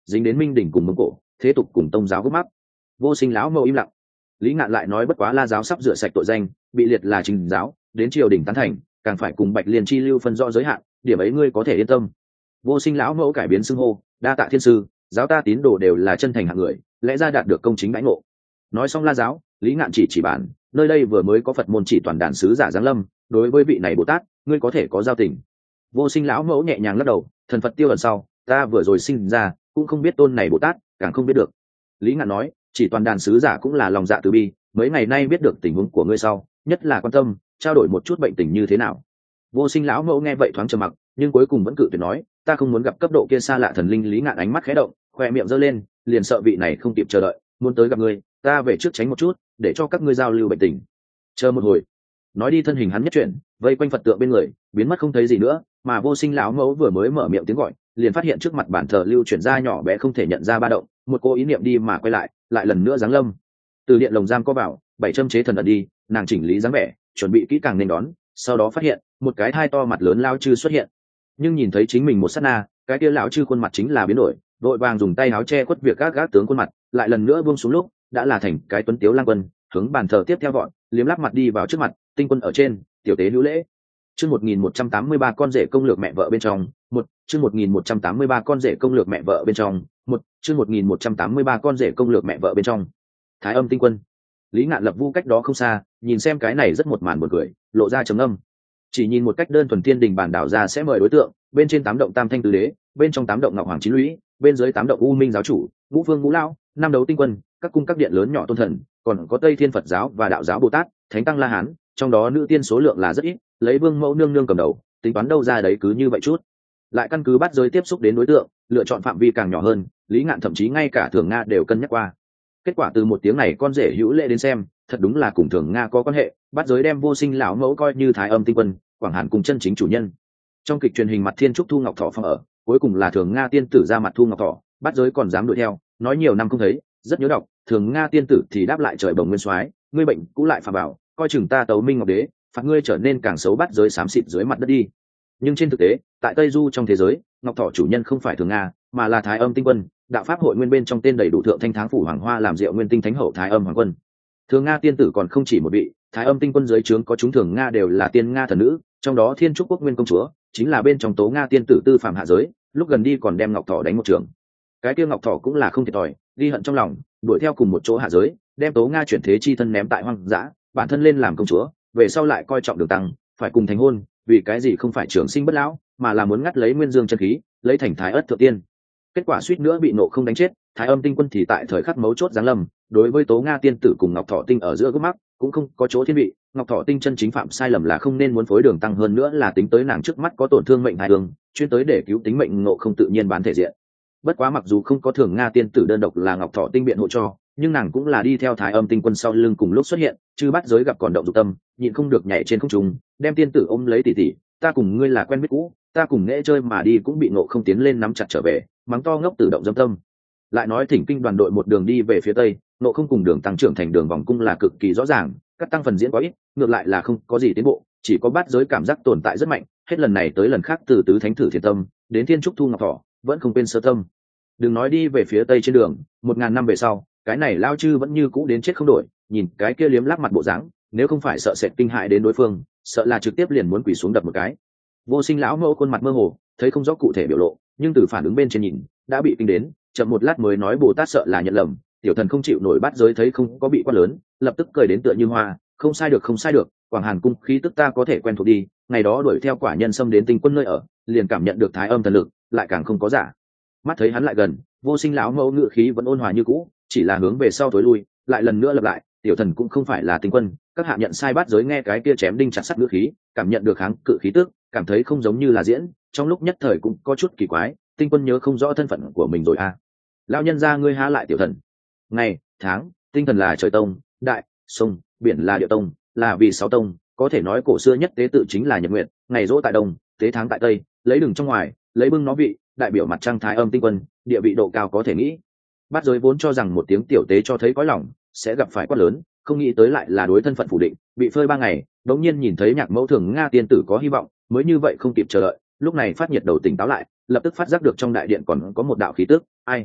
dính đến minh đỉnh cùng mông cổ, thế tục cùng tông giáo gốc mắc. Vô Sinh lão mẫu im lặng. Lý Ngạn lại nói bất quá La giáo sắp rửa sạch tội danh, bị liệt là Trình giáo, đến triều đình tán thành, càng phải cùng Bạch Liên chi lưu phân rõ giới hạn, điểm ấy ngươi có thể yên tâm. Vô Sinh lão mẫu cải biến xưng hô, đa tạ thiên sư, giáo ta tín đồ đều là chân thành hạng người, lẽ ra đạt được công chính đãi ngộ. Nói xong La giáo, Lý Ngạn chỉ bản, nơi đây vừa mới có Phật môn chỉ toàn đàn sứ giả giáng lâm, đối với vị này Bồ Tát, ngươi có thể có giao tình. Vô Sinh lão mẫu nhẹ nhàng lắc đầu, thần Phật tiêu ẩn sau, ta vừa rồi sinh ra, cũng không biết tôn này Bồ Tát, càng không biết được. Lý Ngạn nói, chỉ toàn đàn sứ giả cũng là lòng dạ từ bi, mấy ngày nay biết được tình huống của ngươi sau, nhất là quan tâm, trao đổi một chút bệnh tình như thế nào. Vô Sinh lão mẫu nghe vậy thoáng trầm mặc, nhưng cuối cùng vẫn cự tuyệt nói, ta không muốn gặp cấp độ kia xa lạ thần linh. Lý Ngạn ánh mắt khẽ động, khoe miệng giơ lên, liền sợ vị này không kịp chờ đợi, muốn tới gặp ngươi, ta về trước tránh một chút, để cho các ngươi giao lưu bệnh tình. Chờ một hồi. Nói đi thân hình hắn nhất chuyển, vây quanh Phật tượng bên người, biến mất không thấy gì nữa, mà Vô Sinh lão mẫu vừa mới mở miệng tiếng gọi, liền phát hiện trước mặt bản thờ lưu chuyển ra nhỏ bé không thể nhận ra ba động, một cô ý niệm đi mà quay lại, lại lần nữa giáng lâm. Từ điện lồng giam có vào, 7 châm chế thần ẩn đi, nàng chỉnh lý dáng vẻ, chuẩn bị kỹ càng nên đón, sau đó phát hiện, một cái thai to mặt lớn lao chư xuất hiện. Nhưng nhìn thấy chính mình một sát na, cái kia lão chư khuôn mặt chính là biến đổi, vội vàng dùng tay áo che khuất việc gác tướng khuôn mặt, lại lần nữa buông xuống lúc, đã là thành cái tuấn tiếu lang quân, hướng bàn thờ tiếp theo gọi, liếm lắp mặt đi vào trước mặt, tinh quân ở trên, tiểu tế hữu lễ. Chương 1183 con rể công lược mẹ vợ bên trong, chương 1183 con rể công lược mẹ vợ bên trong, chương 1183 con rể công lược mẹ vợ bên trong. Thái Âm tinh quân. Lý Ngạn lập vu cách đó không xa, nhìn xem cái này rất một màn buồn cười, lộ ra trầm âm. Chỉ nhìn một cách đơn thuần thiên đình bản đảo ra sẽ mời đối tượng, bên trên 8 động Tam Thanh Tứ Đế, bên trong 8 động Ngọc Hoàng Chín Lũy, bên dưới 8 động U Minh giáo chủ, Ngũ Vương Ngũ Lão, năm đấu tinh quân, các cung các điện lớn nhỏ tôn thần, còn có Tây Thiên Phật giáo và Đạo giáo Bồ Tát, Thánh Tăng La Hán, trong đó nữ tiên số lượng là rất ít, lấy Vương Mẫu nương nương cầm đầu, tính toán đâu ra đấy cứ như vậy chút. Lại căn cứ bắt giới tiếp xúc đến đối tượng, lựa chọn phạm vi càng nhỏ hơn, Lý Ngạn thậm chí ngay cả Thường Nga đều cân nhắc qua. Kết quả từ một tiếng này con rể hữu lễ đến xem, thật đúng là cùng Thường Nga có quan hệ, bắt giới đem Vô Sinh lão mẫu coi như Thái Âm tinh quân, Quảng Hàn cùng chân chính chủ nhân. Trong kịch truyền hình mặt Thiên Trúc Thu Ngọc Thọ phong ở, cuối cùng là Thường Nga tiên tử ra mặt Thu Ngọc Thọ, bắt giới còn dám đuổi theo, nói nhiều năm không thấy, rất nhớ đọc. Thường Nga tiên tử thì đáp lại trời bồng nguyên soái, ngươi bệnh cũ lại phà bảo, coi chừng ta Tấu Minh Ngọc Đế, phạt ngươi trở nên càng xấu, bắt giới xám xịt dưới mặt đất đi. Nhưng trên thực tế, tại Tây Du trong thế giới, Ngọc Thọ chủ nhân không phải Thường Nga, mà là Thái Âm tinh quân, đạo pháp hội nguyên bên trong tên đầy đủ Thượng Thanh Tháng Phủ Hoàng Hoa làm Diệu Nguyên Tinh Thánh Hậu Thái Âm Hoàng Quân. Thường Nga tiên tử còn không chỉ một vị, Thái Âm tinh quân dưới trướng có chúng Thường Nga đều là tiên Nga thần nữ, trong đó Thiên Trúc Quốc Nguyên công chúa chính là bên trong Tố Nga tiên tử tư phạm hạ giới, lúc gần đi còn đem Ngọc Thọ đánh một trường. Cái kia Ngọc Thọ cũng là không thiệt thòi, ghi hận trong lòng, đuổi theo cùng một chỗ hạ giới, đem Tố Nga chuyển thế chi thân ném tại hoang dã, bản thân lên làm công chúa, về sau lại coi trọng Đường Tăng, phải cùng thành hôn, vì cái gì không phải trường sinh bất lão, mà là muốn ngắt lấy Nguyên Dương chân khí, lấy thành Thái Ất thượng tiên. Kết quả suýt nữa bị nộ không đánh chết, Thái Âm tinh quân thì tại thời khắc mấu chốt giáng lâm, đối với Tố Nga tiên tử cùng Ngọc Thọ tinh ở giữa gốc mắc, cũng không có chỗ thiên vị. Ngọc Thọ tinh chân chính phạm sai lầm là không nên muốn phối Đường Tăng, hơn nữa là tính tới nàng trước mắt có tổn thương mệnh hại đường, chuyên tới để cứu tính mệnh ngộ không tự nhiên bán thể diện. Bất quá mặc dù không có Thường Nga tiên tử đơn độc là Ngọc Thọ tinh biện hộ cho, nhưng nàng cũng là đi theo Thái Âm tinh quân sau lưng cùng lúc xuất hiện, chứ bắt giới gặp còn động dục tâm, nhịn không được nhảy trên không trung, đem tiên tử ôm lấy tỷ tỷ, ta cùng ngươi là quen biết cũ, ta cùng nghệ chơi mà đi cũng bị nộ không tiến lên nắm chặt trở về, mắng to ngốc tự động dâm tâm. Lại nói thỉnh kinh đoàn đội một đường đi về phía tây, nộ không cùng đường tăng trưởng thành đường vòng cung là cực kỳ rõ ràng, các tăng phần diễn quá ít, ngược lại là không có gì tiến bộ, chỉ có bát giới cảm giác tồn tại rất mạnh, hết lần này tới lần khác từ tứ thánh thử thiền tâm đến Thiên Trúc Thu Ngọc Thọ vẫn không quên sơ tâm. Đừng nói đi về phía tây trên đường, 1000 năm về sau, cái này lao chư vẫn như cũ đến chết không đổi, nhìn cái kia liếm lắp mặt bộ dáng, nếu không phải sợ sệt kinh hại đến đối phương, sợ là trực tiếp liền muốn quỳ xuống đập một cái. Vô Sinh lão mẫu khuôn mặt mơ hồ, thấy không rõ cụ thể biểu lộ, nhưng từ phản ứng bên trên nhìn, đã bị kinh đến, chậm một lát mới nói Bồ Tát sợ là nhận lầm, tiểu thần không chịu nổi bắt giới thấy không có bị quá lớn, lập tức cười đến tựa như hoa, không sai được không sai được, Quảng Hàn cung khí tức ta có thể quen thuộc đi, ngày đó đuổi theo quả nhân xâm đến tinh quân nơi ở, liền cảm nhận được Thái Âm thần lực, lại càng không có giả. Mắt thấy hắn lại gần, Vô Sinh lão mẫu ngự khí vẫn ôn hòa như cũ, chỉ là hướng về sau thối lui, lại lần nữa lặp lại, tiểu thần cũng không phải là tinh quân, các hạ nhận sai bắt giới nghe cái kia chém đinh chặt sắt ngữ khí, cảm nhận được kháng cự khí tức, cảm thấy không giống như là diễn, trong lúc nhất thời cũng có chút kỳ quái, tinh quân nhớ không rõ thân phận của mình rồi à? Lão nhân gia ngươi há lại tiểu thần? Ngày, tháng, tinh thần là trời tông, đại, sông, biển là địa tông, là vì sáu tông, có thể nói cổ xưa nhất tế tự chính là Nhật Nguyệt, ngày dỗ tại đông, tế tháng tại tây, lấy đường trong ngoài, lấy bưng nó vị, đại biểu mặt trăng Thái Âm tinh quân, địa vị độ cao có thể nghĩ. Bát giới vốn cho rằng một tiếng tiểu tế cho thấy cõi lòng sẽ gặp phải quát lớn, không nghĩ tới lại là đối thân phận phủ định, bị phơi 3 ngày, đống nhiên nhìn thấy Nhạc mẫu Thường Nga tiên tử có hy vọng, mới như vậy không kịp chờ đợi, lúc này phát nhiệt đầu tỉnh táo lại, lập tức phát giác được trong đại điện còn có một đạo khí tức, ai?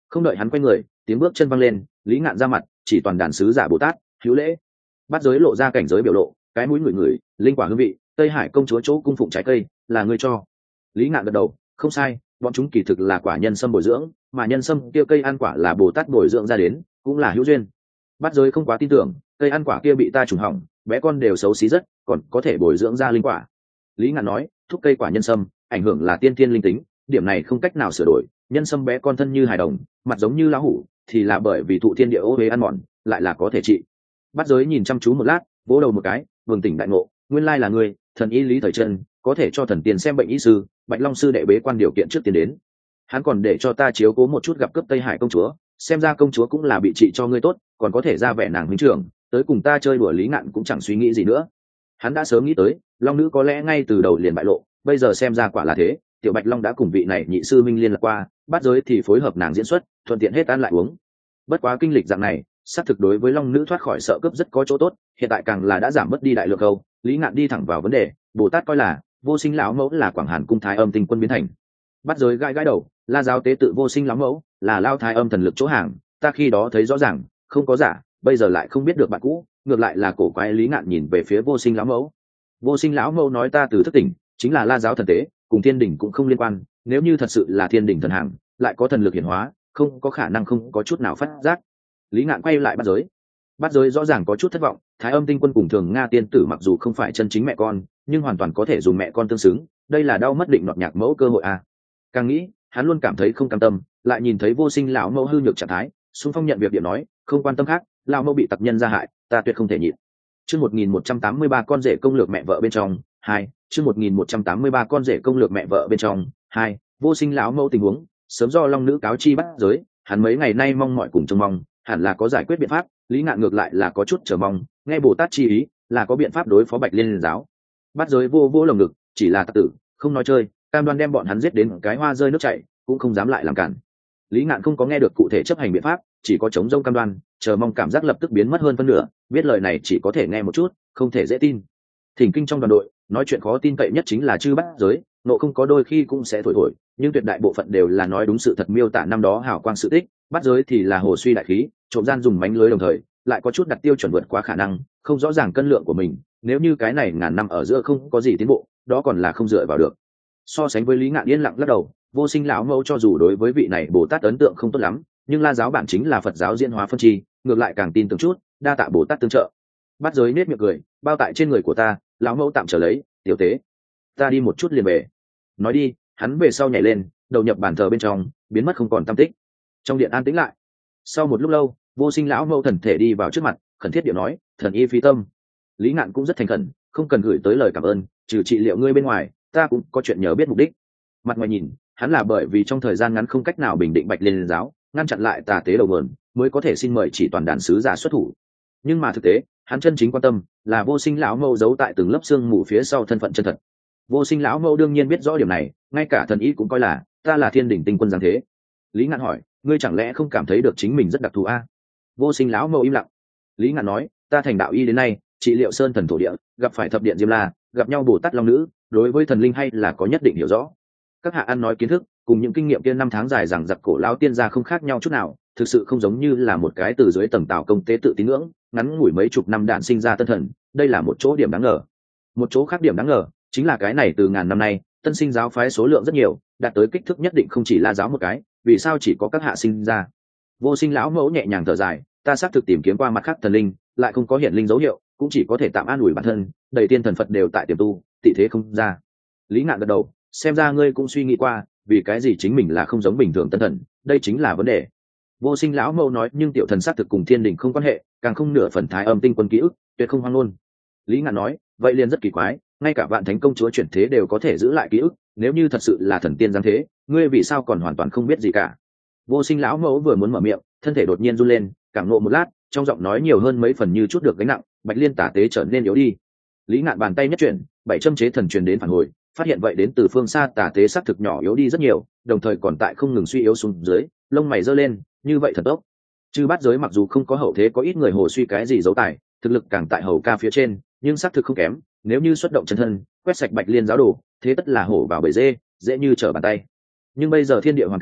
Không đợi hắn quay người, tiếng bước chân văng lên, Lý Ngạn ra mặt, chỉ toàn đàn sứ giả Bồ Tát, hữu lễ. Bát giới lộ ra cảnh giới biểu lộ, cái mũi ngửi ngửi, linh quả hương vị, Tây Hải công chúa chỗ cung phụng trái cây, là ngươi cho. Lý Ngạn gật đầu, không sai, bọn chúng kỳ thực là quả nhân sâm bồi dưỡng, mà nhân sâm kia cây ăn quả là Bồ Tát bồi dưỡng ra đến, cũng là hữu duyên. Bát giới không quá tin tưởng, cây ăn quả kia bị ta trùng hỏng, bé con đều xấu xí rất, còn có thể bồi dưỡng ra linh quả. Lý Ngạn nói, thúc cây quả nhân sâm, ảnh hưởng là tiên thiên linh tính, điểm này không cách nào sửa đổi. Nhân sâm bé con thân như hài đồng, mặt giống như lão hủ, thì là bởi vì thụ thiên địa ô uế ăn mòn, lại là có thể trị. Bát giới nhìn chăm chú một lát, vỗ đầu một cái, bừng tỉnh đại ngộ, nguyên lai là người, thần y Lý Thời Trân, có thể cho thần tiên xem bệnh y sư, Bạch Long sư đệ bế quan điều kiện trước tiên đến. Hắn còn để cho ta chiếu cố một chút gặp cướp Tây Hải công chúa, xem ra công chúa cũng là bị trị cho ngươi tốt, còn có thể ra vẻ nàng huynh trưởng, tới cùng ta chơi đùa. Lý Ngạn cũng chẳng suy nghĩ gì nữa. Hắn đã sớm nghĩ tới, Long nữ có lẽ ngay từ đầu liền bại lộ, bây giờ xem ra quả là thế, tiểu Bạch Long đã cùng vị này nhị sư minh liên lạc qua, Bát giới thì phối hợp nàng diễn xuất, thuận tiện hết ăn lại uống. Bất quá kinh lịch dạng này, xác thực đối với Long nữ thoát khỏi sợ cướp rất có chỗ tốt, hiện tại càng là đã giảm bớt đi đại lượng câu. Lý Ngạn đi thẳng vào vấn đề, Bồ Tát coi là Vô Sinh lão mẫu là Quảng Hàn cung Thái Âm tinh quân biến thành. Bát giới gãi gãi đầu, La giáo tế tự Vô Sinh lão mẫu là Lao Thái Âm thần lực chỗ hàng, ta khi đó thấy rõ ràng, không có giả, bây giờ lại không biết được bạn cũ, ngược lại là cổ quái. Lý Ngạn nhìn về phía Vô Sinh lão mẫu. Vô Sinh lão mẫu nói ta từ thức tỉnh, chính là La giáo thần tế, cùng thiên đỉnh cũng không liên quan, nếu như thật sự là thiên đỉnh thần hàng, lại có thần lực hiển hóa, không có khả năng không có chút nào phát giác. Lý Ngạn quay lại Bát giới rõ ràng có chút thất vọng, Thái Âm tinh quân cùng Thường Nga tiên tử mặc dù không phải chân chính mẹ con, nhưng hoàn toàn có thể dùng mẹ con tương xứng, đây là đau mất định nọt nhạc mẫu cơ hội à. Càng nghĩ, hắn luôn cảm thấy không cam tâm, lại nhìn thấy Vô Sinh lão mẫu hư nhược trạng thái, xung phong nhận việc điện nói, không quan tâm khác, lão mẫu bị tặc nhân ra hại, ta tuyệt không thể nhịn. Chương 1183 con rể công lược mẹ vợ bên trong, 2, chương 1183 con rể công lược mẹ vợ bên trong, 2, Vô Sinh lão mẫu tình huống, sớm do Long nữ cáo chi Bát giới, hắn mấy ngày nay mong mỏi cùng trông mong, hẳn là có giải quyết biện pháp. Lý Ngạn ngược lại là có chút chờ mong, nghe Bồ Tát chi ý, là có biện pháp đối phó Bạch Liên giáo. Bát giới vô vô lồng ngực, chỉ là tặc tử, không nói chơi, cam đoan đem bọn hắn giết đến cái hoa rơi nước chảy, cũng không dám lại làm cản. Lý Ngạn không có nghe được cụ thể chấp hành biện pháp, chỉ có chống rông cam đoan, chờ mong cảm giác lập tức biến mất hơn phân nửa, biết lời này chỉ có thể nghe một chút, không thể dễ tin. Thỉnh kinh trong đoàn đội, nói chuyện khó tin cậy nhất chính là chư Bát giới, nộ không có đôi khi cũng sẽ thổi thổi, nhưng tuyệt đại bộ phận đều là nói đúng sự thật, miêu tả năm đó hào quang sự tích. Bát giới thì là hồ suy đại khí, trộm gian dùng mánh lưới, đồng thời lại có chút đặt tiêu chuẩn vượt quá khả năng, không rõ ràng cân lượng của mình. Nếu như cái này ngàn năm ở giữa không có gì tiến bộ, đó còn là không dựa vào được. So sánh với Lý Ngạn yên lặng lắc đầu, Vô Sinh lão mẫu cho dù đối với vị này Bồ Tát ấn tượng không tốt lắm, nhưng La giáo bản chính là Phật giáo diễn hóa phân chi, ngược lại càng tin tưởng chút, đa tạ Bồ Tát tương trợ. Bát giới nết miệng cười, bao tại trên người của ta, lão mẫu tạm trở lấy, tiểu tế, ta đi một chút liền về. Nói đi, hắn về sau nhảy lên, đầu nhập bàn thờ bên trong, biến mất không còn tăm tích. Trong điện an tĩnh lại. Sau một lúc lâu, Vô Sinh lão mẫu thần thể đi vào trước mặt, khẩn thiết điệu nói, thần y phi tâm. Lý Ngạn cũng rất thành khẩn, không cần gửi tới lời cảm ơn, trừ trị liệu ngươi bên ngoài, ta cũng có chuyện nhớ biết mục đích. Mặt ngoài nhìn, hắn là bởi vì trong thời gian ngắn không cách nào bình định Bạch Liên giáo, ngăn chặn lại tà tế đầu nguồn, mới có thể xin mời chỉ toàn đàn sứ giả xuất thủ. Nhưng mà thực tế, hắn chân chính quan tâm là Vô Sinh lão mẫu giấu tại từng lớp xương mù phía sau thân phận chân thật. Vô Sinh lão mẫu đương nhiên biết rõ điểm này, ngay cả thần y cũng coi là ta là thiên đỉnh tinh quân giáng thế. Lý Ngạn hỏi, ngươi chẳng lẽ không cảm thấy được chính mình rất đặc thù a? Vô Sinh lão mẫu im lặng. Lý Ngạn nói, ta thành đạo y đến nay, trị liệu sơn thần thổ địa, gặp phải thập điện Diêm La, gặp nhau Bồ Tát Long nữ, đối với thần linh hay là có nhất định hiểu rõ. Các hạ ăn nói kiến thức cùng những kinh nghiệm kia năm tháng dài rằng giặc cổ lão tiên gia không khác nhau chút nào, thực sự không giống như là một cái từ dưới tầng tào công tế tự tín ngưỡng, ngắn ngủi mấy chục năm đản sinh ra tân thần, đây là một chỗ điểm đáng ngờ. Một chỗ khác điểm đáng ngờ chính là cái này từ ngàn năm nay, tân sinh giáo phái số lượng rất nhiều, đạt tới kích thước nhất định không chỉ La giáo một cái, vì sao chỉ có các hạ sinh ra? Vô Sinh lão mẫu nhẹ nhàng thở dài, ta xác thực tìm kiếm qua mặt khác thần linh, lại không có hiện linh dấu hiệu, cũng chỉ có thể tạm an ủi bản thân, đầy tiên thần Phật đều tại tiềm tu, tị thế không ra. Lý Ngạn gật đầu, xem ra ngươi cũng suy nghĩ qua, vì cái gì chính mình là không giống bình thường tân thần, đây chính là vấn đề. Vô Sinh lão mẫu nói, nhưng tiểu thần xác thực cùng thiên đình không quan hệ, càng không nửa phần Thái Âm tinh quân ký ức, tuyệt không hoang ngôn. Lý Ngạn nói, vậy liền rất kỳ quái, ngay cả Vạn Thánh công chúa chuyển thế đều có thể giữ lại ký ức, nếu như thật sự là thần tiên giáng thế, ngươi vì sao còn hoàn toàn không biết gì cả? Vô Sinh lão mẫu vừa muốn mở miệng, thân thể đột nhiên run lên, cảm ngộ một lát, trong giọng nói nhiều hơn mấy phần như chút được gánh nặng, Bạch Liên tả tế trở nên yếu đi. Lý Ngạn bàn tay nhất chuyển, 7 châm chế thần truyền đến phản hồi, phát hiện vậy đến từ phương xa tả tế sắc thực nhỏ yếu đi rất nhiều, đồng thời còn tại không ngừng suy yếu xuống dưới, lông mày giơ lên, như vậy thật tốt. Chư Bát giới mặc dù không có hậu thế có ít người hồ suy cái gì giấu tài, thực lực càng tại hầu ca phía trên, nhưng xác thực không kém, nếu như xuất động chân thân, quét sạch Bạch Liên giáo đồ, thế tất là hổ vào bầy dê, dễ như trở bàn tay. Nhưng bây giờ thiên địa hoàn cảnh,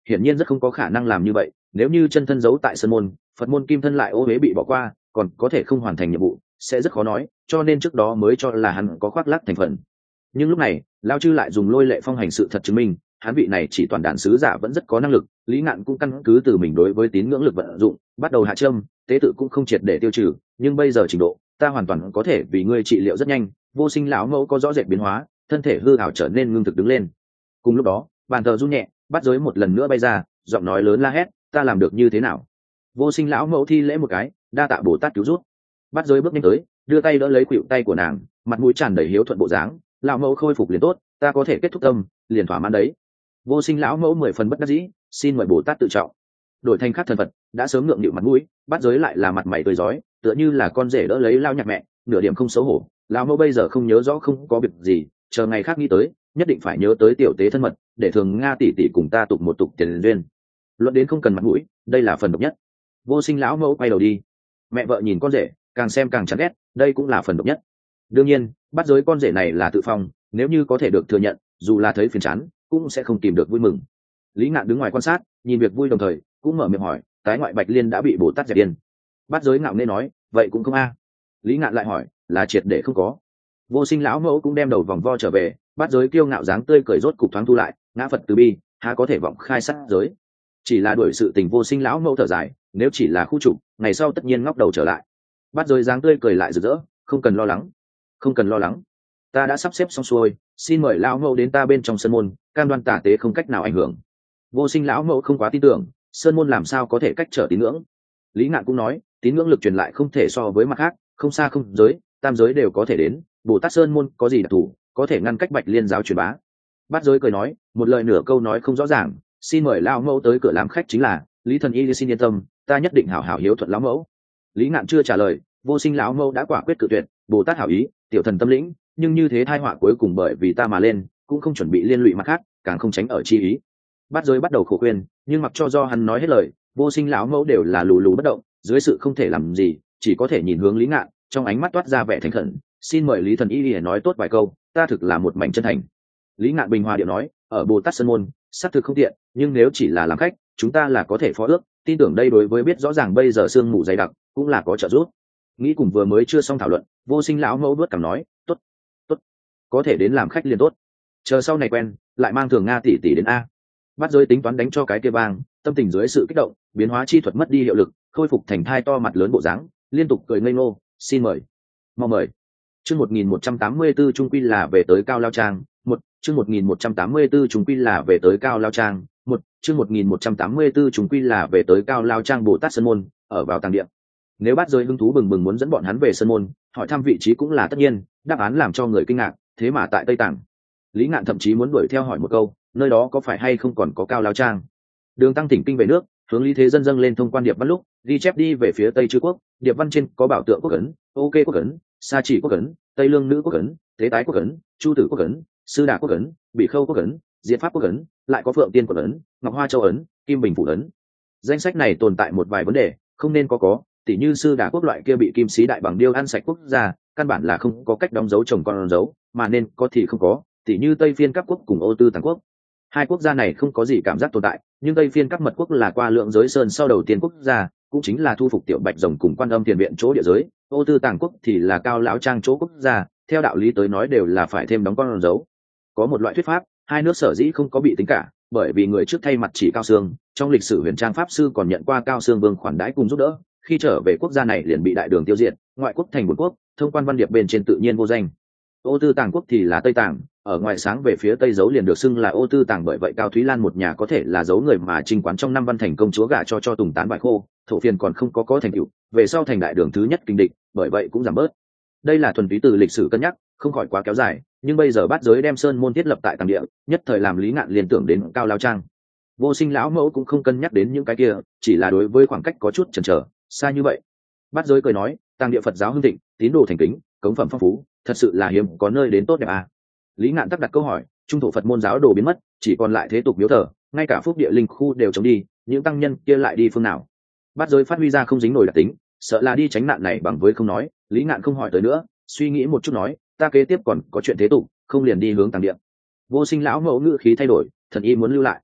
hiển nhiên rất không có khả năng làm như vậy. Nếu như chân thân giấu tại sơn môn, Phật môn kim thân lại ô huế bị bỏ qua, còn có thể không hoàn thành nhiệm vụ, sẽ rất khó nói, cho nên trước đó mới cho là hắn có khoác lác thành phần. Nhưng lúc này Lão Chư lại dùng lôi lệ phong hành sự thật chứng minh hắn vị này chỉ toàn đàn sứ giả vẫn rất có năng lực. Lý Ngạn cũng căn cứ từ mình đối với tín ngưỡng lực vận dụng, bắt đầu hạ châm tế tự cũng không triệt để tiêu trừ, nhưng bây giờ trình độ ta hoàn toàn có thể vì ngươi trị liệu rất nhanh. Vô Sinh lão mẫu có rõ rệt biến hóa, thân thể hư ảo trở nên ngưng thực đứng lên. Cùng lúc đó bàn thờ run nhẹ, bắt giới một lần nữa bay ra, giọng nói lớn la hét, ta làm được như thế nào? Vô Sinh lão mẫu thi lễ một cái, đa tạ Bồ Tát cứu giúp. Bắt giới bước nhanh tới, đưa tay đỡ lấy khuỷu tay của nàng, mặt mũi tràn đầy hiếu thuận bộ dáng. Lão mẫu khôi phục liền tốt, ta có thể kết thúc tâm liền thỏa mãn đấy. Vô Sinh lão mẫu 10 phần bất đắc dĩ, xin mời Bồ Tát tự trọng. Đổi thành khác thần vật đã sớm ngượng nghịu mặt mũi, bắt giới lại là mặt mày tươi rói, tựa như là con rể đỡ lấy lao nhạc mẹ, nửa điểm không xấu hổ. Lão mẫu bây giờ không nhớ rõ không có việc gì, chờ ngày khác nghĩ tới nhất định phải nhớ tới tiểu tế thân mật, để thường Nga tỷ tỷ cùng ta tục một tục tiền duyên. Luận đến không cần mặt mũi, đây là phần độc nhất. Vô Sinh lão mẫu quay đầu đi. Mẹ vợ nhìn con rể càng xem càng chán ghét, đây cũng là phần độc nhất. Đương nhiên bắt giới con rể này là tự phong, nếu như có thể được thừa nhận, dù là thấy phiền chán cũng sẽ không tìm được vui mừng. Lý Ngạn đứng ngoài quan sát, nhìn việc vui đồng thời cũng mở miệng hỏi, tái ngoại Bạch Liên đã bị Bồ Tát dẹp điên? Bắt giới ngạo nghễ nói, vậy cũng không a. Lý Ngạn lại hỏi, là triệt để không có? Vô Sinh lão mẫu cũng đem đầu vòng vo trở về, bắt giới kiêu ngạo dáng tươi cười rốt cục thoáng thu lại, ngã Phật từ bi, há có thể vọng khai sát giới. Chỉ là đuổi sự tình. Vô Sinh lão mẫu thở dài, nếu chỉ là khu trục, ngày sau tất nhiên ngóc đầu trở lại. Bắt giới dáng tươi cười lại rực rỡ, không cần lo lắng, không cần lo lắng, ta đã sắp xếp xong xuôi, xin mời lão mẫu đến ta bên trong sân môn, cam đoan tả tế không cách nào ảnh hưởng. Vô Sinh lão mẫu không quá tin tưởng, sơn môn làm sao có thể cách trở tín ngưỡng. Lý Ngạn cũng nói, tín ngưỡng lực truyền lại không thể so với mặt khác, không xa không giới, tam giới đều có thể đến. Bồ Tát sơn môn có gì đặc thù, có thể ngăn cách Bạch Liên giáo truyền bá? Bát giới cười nói, một lời nửa câu nói không rõ ràng, xin mời lão mẫu tới cửa làm khách chính là. Lý thần y xin yên tâm, ta nhất định hảo hảo hiếu thuận lão mẫu. Lý Ngạn chưa trả lời, Vô Sinh lão mẫu đã quả quyết cự tuyệt. Bồ Tát hảo ý, tiểu thần tâm lĩnh, nhưng như thế tai họa cuối cùng bởi vì ta mà lên, cũng không chuẩn bị liên lụy mặt khác, càng không tránh ở chi ý. Bát giới bắt đầu khổ khuyên, nhưng mặc cho do hắn nói hết lời, Vô Sinh lão mẫu đều là lù lù bất động, dưới sự không thể làm gì, chỉ có thể nhìn hướng Lý Ngạn, trong ánh mắt toát ra vẻ thành khẩn, xin mời Lý thần y để nói tốt vài câu, ta thực là một mảnh chân thành. Lý Ngạn bình hòa điệu nói, ở Bồ Tát sơn môn xác thực không tiện, nhưng nếu chỉ là làm khách, chúng ta là có thể phó ước, tin tưởng đây đối với biết rõ ràng bây giờ sương mù dày đặc cũng là có trợ giúp. Nghĩ cùng vừa mới chưa xong thảo luận, Vô Sinh lão mẫu vuốt cằm nói, tốt, tốt, có thể đến làm khách liền tốt, chờ sau này quen lại mang thường Nga tỷ tỷ đến a. Bắt giới tính toán đánh cho cái kia vang, tâm tình dưới sự kích động, biến hóa chi thuật mất đi hiệu lực, khôi phục thành thai to mặt lớn bộ dáng, liên tục cười ngây ngô, xin mời, mau mời. Chương 1184 trung quy là về tới Cao Lao Trang, chương 1184 trung quy là về tới Cao Lao Trang, chương 1184 trung quy là về tới Cao Lao Trang. Bồ Tát sơn môn ở vào tàng điện. Nếu Bát giới hứng thú bừng bừng muốn dẫn bọn hắn về sơn môn, hỏi thăm vị trí cũng là tất nhiên, đáp án làm cho người kinh ngạc, thế mà tại Tây Tạng. Lý Ngạn thậm chí muốn đuổi theo hỏi một câu, nơi đó có phải hay không còn có Cao Lao Trang. Đường Tăng thỉnh kinh về nước, hướng Lý Thế Dân dâng lên thông quan điệp văn lúc, ghi chép đi về phía Tây Chư Quốc, điệp văn trên có bảo tượng quốc ấn, OK quốc ấn, Sa Chỉ quốc ấn, Tây Lương nữ quốc ấn, Thế Tái quốc ấn, Chu Tử quốc ấn, Sư Đà quốc ấn, Bị Khâu quốc ấn, Diệt Pháp quốc ấn, lại có Phượng Tiên quốc ấn, Ngọc Hoa Châu ấn, Kim Bình phủ ấn. Danh sách này tồn tại một vài vấn đề, không nên có, tỉ như Sư Đà quốc loại kia bị kim sĩ đại bằng điêu ăn sạch quốc gia, căn bản là không có cách đóng dấu chồng con dấu, mà nên có thì không có, tỉ như Tây Phiên Các quốc cùng Ô Tư Tàng quốc. Hai quốc gia này không có gì cảm giác tồn tại, nhưng Tây Phiên Các mật quốc là qua lượng giới sơn sau đầu tiên quốc gia, cũng chính là thu phục tiểu bạch rồng cùng Quan Âm Thiền viện chỗ địa giới. Ô Tư Tàng quốc thì là Cao Lão Trang chỗ quốc gia, theo đạo lý tới nói đều là phải thêm đóng con dấu. Có một loại thuyết pháp, hai nước sở dĩ không có bị tính cả, bởi vì người trước thay mặt chỉ Cao Xương, trong lịch sử huyền trang pháp sư còn nhận qua Cao Xương vương khoản đãi cùng giúp đỡ, khi trở về quốc gia này liền bị đại đường tiêu diệt, ngoại quốc thành một quốc, thông quan văn điệp bên trên tự nhiên vô danh. Ô Tư Tàng quốc thì là Tây Tàng, ở ngoài sáng về phía tây dấu liền được xưng là Ô Tư Tàng, bởi vậy Cao Thúy Lan một nhà có thể là dấu người mà trinh quán trong năm văn thành công chúa gả cho Tùng Tán bại khô, thổ phiền còn không có thành tựu, về sau thành đại đường thứ nhất kinh địch, bởi vậy cũng giảm bớt. Đây là thuần túy từ lịch sử cân nhắc, không khỏi quá kéo dài, nhưng bây giờ Bát giới đem sơn môn thiết lập tại Tàng địa, nhất thời làm Lý Ngạn liên tưởng đến Cao Lao Trang. Vô Sinh lão mẫu cũng không cân nhắc đến những cái kia, chỉ là đối với khoảng cách có chút chần chờ, xa như vậy. Bát giới cười nói, Tàng địa Phật giáo hưng thịnh, tín đồ thành kính, cống phẩm phong phú, thật sự là hiếm có nơi đến tốt đẹp à. Lý Ngạn tắc đặt câu hỏi, trung thổ Phật môn giáo đồ biến mất, chỉ còn lại thế tục miếu thờ, ngay cả phúc địa linh khu đều chống đi, những tăng nhân kia lại đi phương nào? Bát giới phát huy ra không dính nổi đặc tính, sợ là đi tránh nạn này bằng với không nói. Lý Ngạn không hỏi tới nữa, suy nghĩ một chút nói, ta kế tiếp còn có chuyện thế tục, không liền đi hướng Tàng địa. Vô Sinh lão mẫu ngữ khí thay đổi, thần y muốn lưu lại.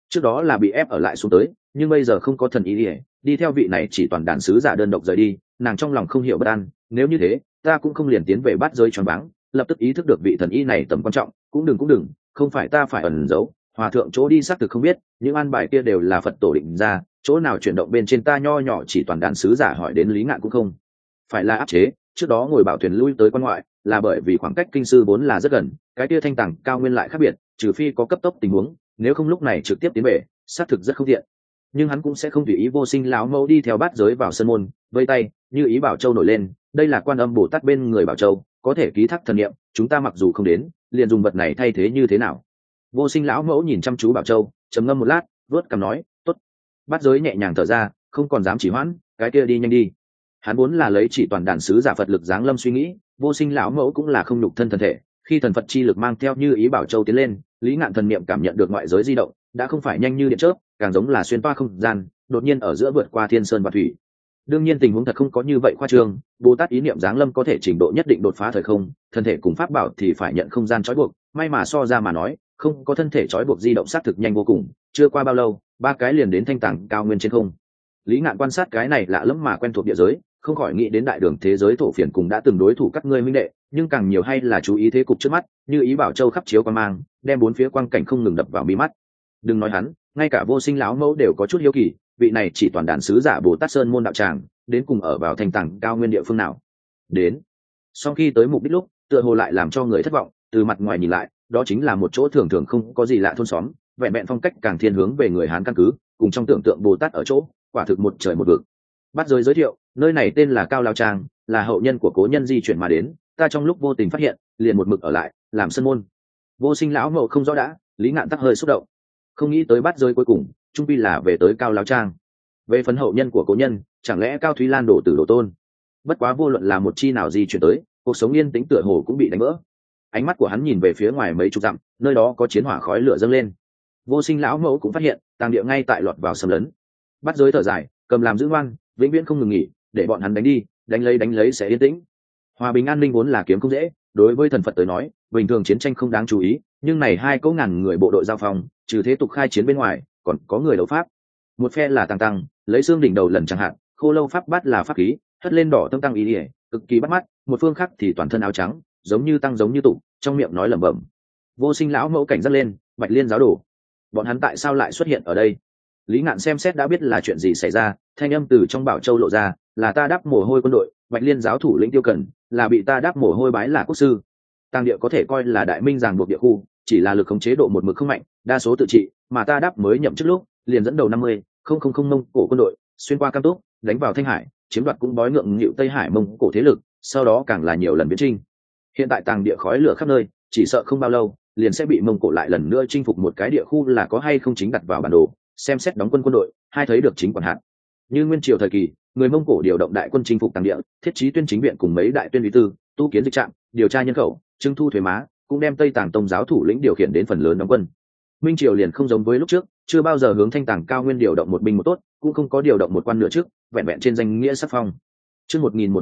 trước đó là bị ép ở lại xuống tới, nhưng bây giờ không có thần ý ỉa, đi theo vị này chỉ toàn đàn sứ giả đơn độc rời đi, nàng trong lòng không hiểu bất an. Nếu như thế, ta cũng không liền tiến về bát giới choáng váng, lập tức ý thức được vị thần y này tầm quan trọng. Cũng đừng, không phải ta phải ẩn giấu, hòa thượng chỗ đi xác thực không biết, những an bài kia đều là Phật tổ định ra, chỗ nào chuyển động bên trên ta nho nhỏ chỉ toàn đàn sứ giả hỏi đến Lý Ngạn cũng không phải là áp chế. Trước đó ngồi bảo thuyền lui tới quan ngoại là bởi vì khoảng cách kinh sư vốn là rất gần, cái kia thanh tàng cao nguyên lại khác biệt, trừ phi có cấp tốc tình huống, nếu không lúc này trực tiếp tiến về xác thực rất không tiện. Nhưng hắn cũng sẽ không tùy ý Vô Sinh lão mẫu đi theo bát giới vào sân môn vây tay, như ý Bảo Châu nổi lên, đây là Quan Âm Bồ Tát bên người Bảo Châu, có thể ký thác thần niệm, chúng ta mặc dù không đến, liền dùng vật này thay thế như thế nào? Vô Sinh lão mẫu nhìn chăm chú Bảo Châu, trầm ngâm một lát, vớt cằm nói, tốt. Bát giới nhẹ nhàng thở ra, không còn dám chỉ hoãn, cái kia đi nhanh đi. Hắn muốn là lấy chỉ toàn đàn sứ giả Phật lực giáng lâm suy nghĩ, Vô Sinh lão mẫu cũng là không nhục thân thân thể, khi thần Phật chi lực mang theo như ý Bảo Châu tiến lên, Lý Ngạn thần niệm cảm nhận được ngoại giới di động, đã không phải nhanh như điện chớp, càng giống là xuyên toa không gian, đột nhiên ở giữa vượt qua thiên sơn và thủy. Đương nhiên tình huống thật không có như vậy khoa trương, Bồ Tát ý niệm giáng lâm có thể trình độ nhất định đột phá thời không, thân thể cùng pháp bảo thì phải nhận không gian trói buộc, may mà so ra mà nói, không có thân thể trói buộc di động xác thực nhanh vô cùng, chưa qua bao lâu, ba cái liền đến thanh tàng cao nguyên trên không. Lý Ngạn quan sát cái này lạ lẫm mà quen thuộc địa giới, không khỏi nghĩ đến đại đường thế giới thổ phiền cùng đã từng đối thủ các ngươi minh đệ, nhưng càng nhiều hay là chú ý thế cục trước mắt, như ý Bảo Châu khắp chiếu quang mang, đem bốn phía quang cảnh không ngừng đập vào mi mắt. Đừng nói hắn, ngay cả Vô Sinh lão mẫu đều có chút hiếu kỳ, vị này chỉ toàn đàn sứ giả Bồ Tát Sơn môn đạo tràng, đến cùng ở vào thành tàng cao nguyên địa phương nào. Đến sau khi tới mục đích lúc, tựa hồ lại làm cho người thất vọng, từ mặt ngoài nhìn lại, đó chính là một chỗ thường thường không có gì lạ thôn xóm, vẹn vẹn phong cách càng thiên hướng về người Hán căn cứ, cùng trong tưởng tượng Bồ Tát ở chỗ, quả thực một trời một vực. Bắt giới thiệu, nơi này tên là Cao Lao Trang, là hậu nhân của cố nhân di chuyển mà đến, ta trong lúc vô tình phát hiện, liền một mực ở lại, làm sân môn. Vô Sinh lão mẫu không rõ đã, Lý Ngạn tắc hơi xúc động, không nghĩ tới bắt giới cuối cùng trung pi là về tới Cao Lao Trang. Về phấn hậu nhân của cố nhân, chẳng lẽ Cao Thúy Lan đổ tử đổ tôn? Bất quá vô luận là một chi nào di chuyển tới, cuộc sống yên tĩnh tựa hồ cũng bị đánh vỡ. Ánh mắt của hắn nhìn về phía ngoài mấy chục dặm, nơi đó có chiến hỏa khói lửa dâng lên. Vô Sinh lão mẫu cũng phát hiện tàng địa ngay tại lọt vào xâm lấn. Bắt giới thở dài, cầm làm giữ ngoan, vĩnh viễn không ngừng nghỉ, để bọn hắn đánh đi, đánh lấy sẽ yên tĩnh. Hòa bình an ninh vốn là kiếm không dễ, đối với thần Phật tới nói, bình thường chiến tranh không đáng chú ý, nhưng này hai cỗ ngàn người bộ đội giao phòng, trừ thế tục khai chiến bên ngoài, còn có người đấu pháp. Một phe là tăng lấy xương đỉnh đầu lần chẳng hạn, khô lâu pháp bát là pháp khí, hất lên đỏ tâm tăng ý ỉa, cực kỳ bắt mắt. Một phương khác thì toàn thân áo trắng, giống như tăng giống như tụ, trong miệng nói lẩm bẩm. Vô Sinh lão mẫu cảnh giác lên, Bạch Liên giáo đồ, bọn hắn tại sao lại xuất hiện ở đây? Lý Ngạn xem xét đã biết là chuyện gì xảy ra, thanh âm từ trong Bảo Châu lộ ra, là ta đáp mồ hôi quân đội, Bạch Liên giáo thủ lĩnh Tiêu Cẩn, là bị ta đáp mồ hôi bái là quốc sư. Tàng địa có thể coi là đại minh ràng buộc địa khu, chỉ là lực khống chế độ một mực không mạnh, đa số tự trị, mà ta đáp mới nhậm chức lúc, liền dẫn đầu 50,000 Mông Cổ quân đội, xuyên qua Cam Túc, đánh vào Thanh Hải, chiếm đoạt cũng bói ngượng nghịu Tây Hải Mông Cổ thế lực, sau đó càng là nhiều lần viễn chinh. Hiện tại tàng địa khói lửa khắp nơi, chỉ sợ không bao lâu, liền sẽ bị Mông Cổ lại lần nữa chinh phục một cái địa khu là có hay không chính đặt vào bản đồ, xem xét đóng quân quân đội, hai thấy được chính quản hạt. Như nguyên triều thời kỳ, người Mông Cổ điều động đại quân chinh phục tàng địa, thiết trí tuyên chính viện cùng mấy đại tuyên lý tư, tu kiến dịch trạm, điều tra nhân khẩu, trưng thu thuế má, cũng đem Tây Tàng Tông giáo thủ lĩnh điều khiển đến phần lớn đóng quân. Minh triều liền không giống với lúc trước, chưa bao giờ hướng Thanh Tàng cao nguyên điều động một binh một tốt, cũng không có điều động một quan nửa trước, vẹn vẹn trên danh nghĩa sắc phong. Chương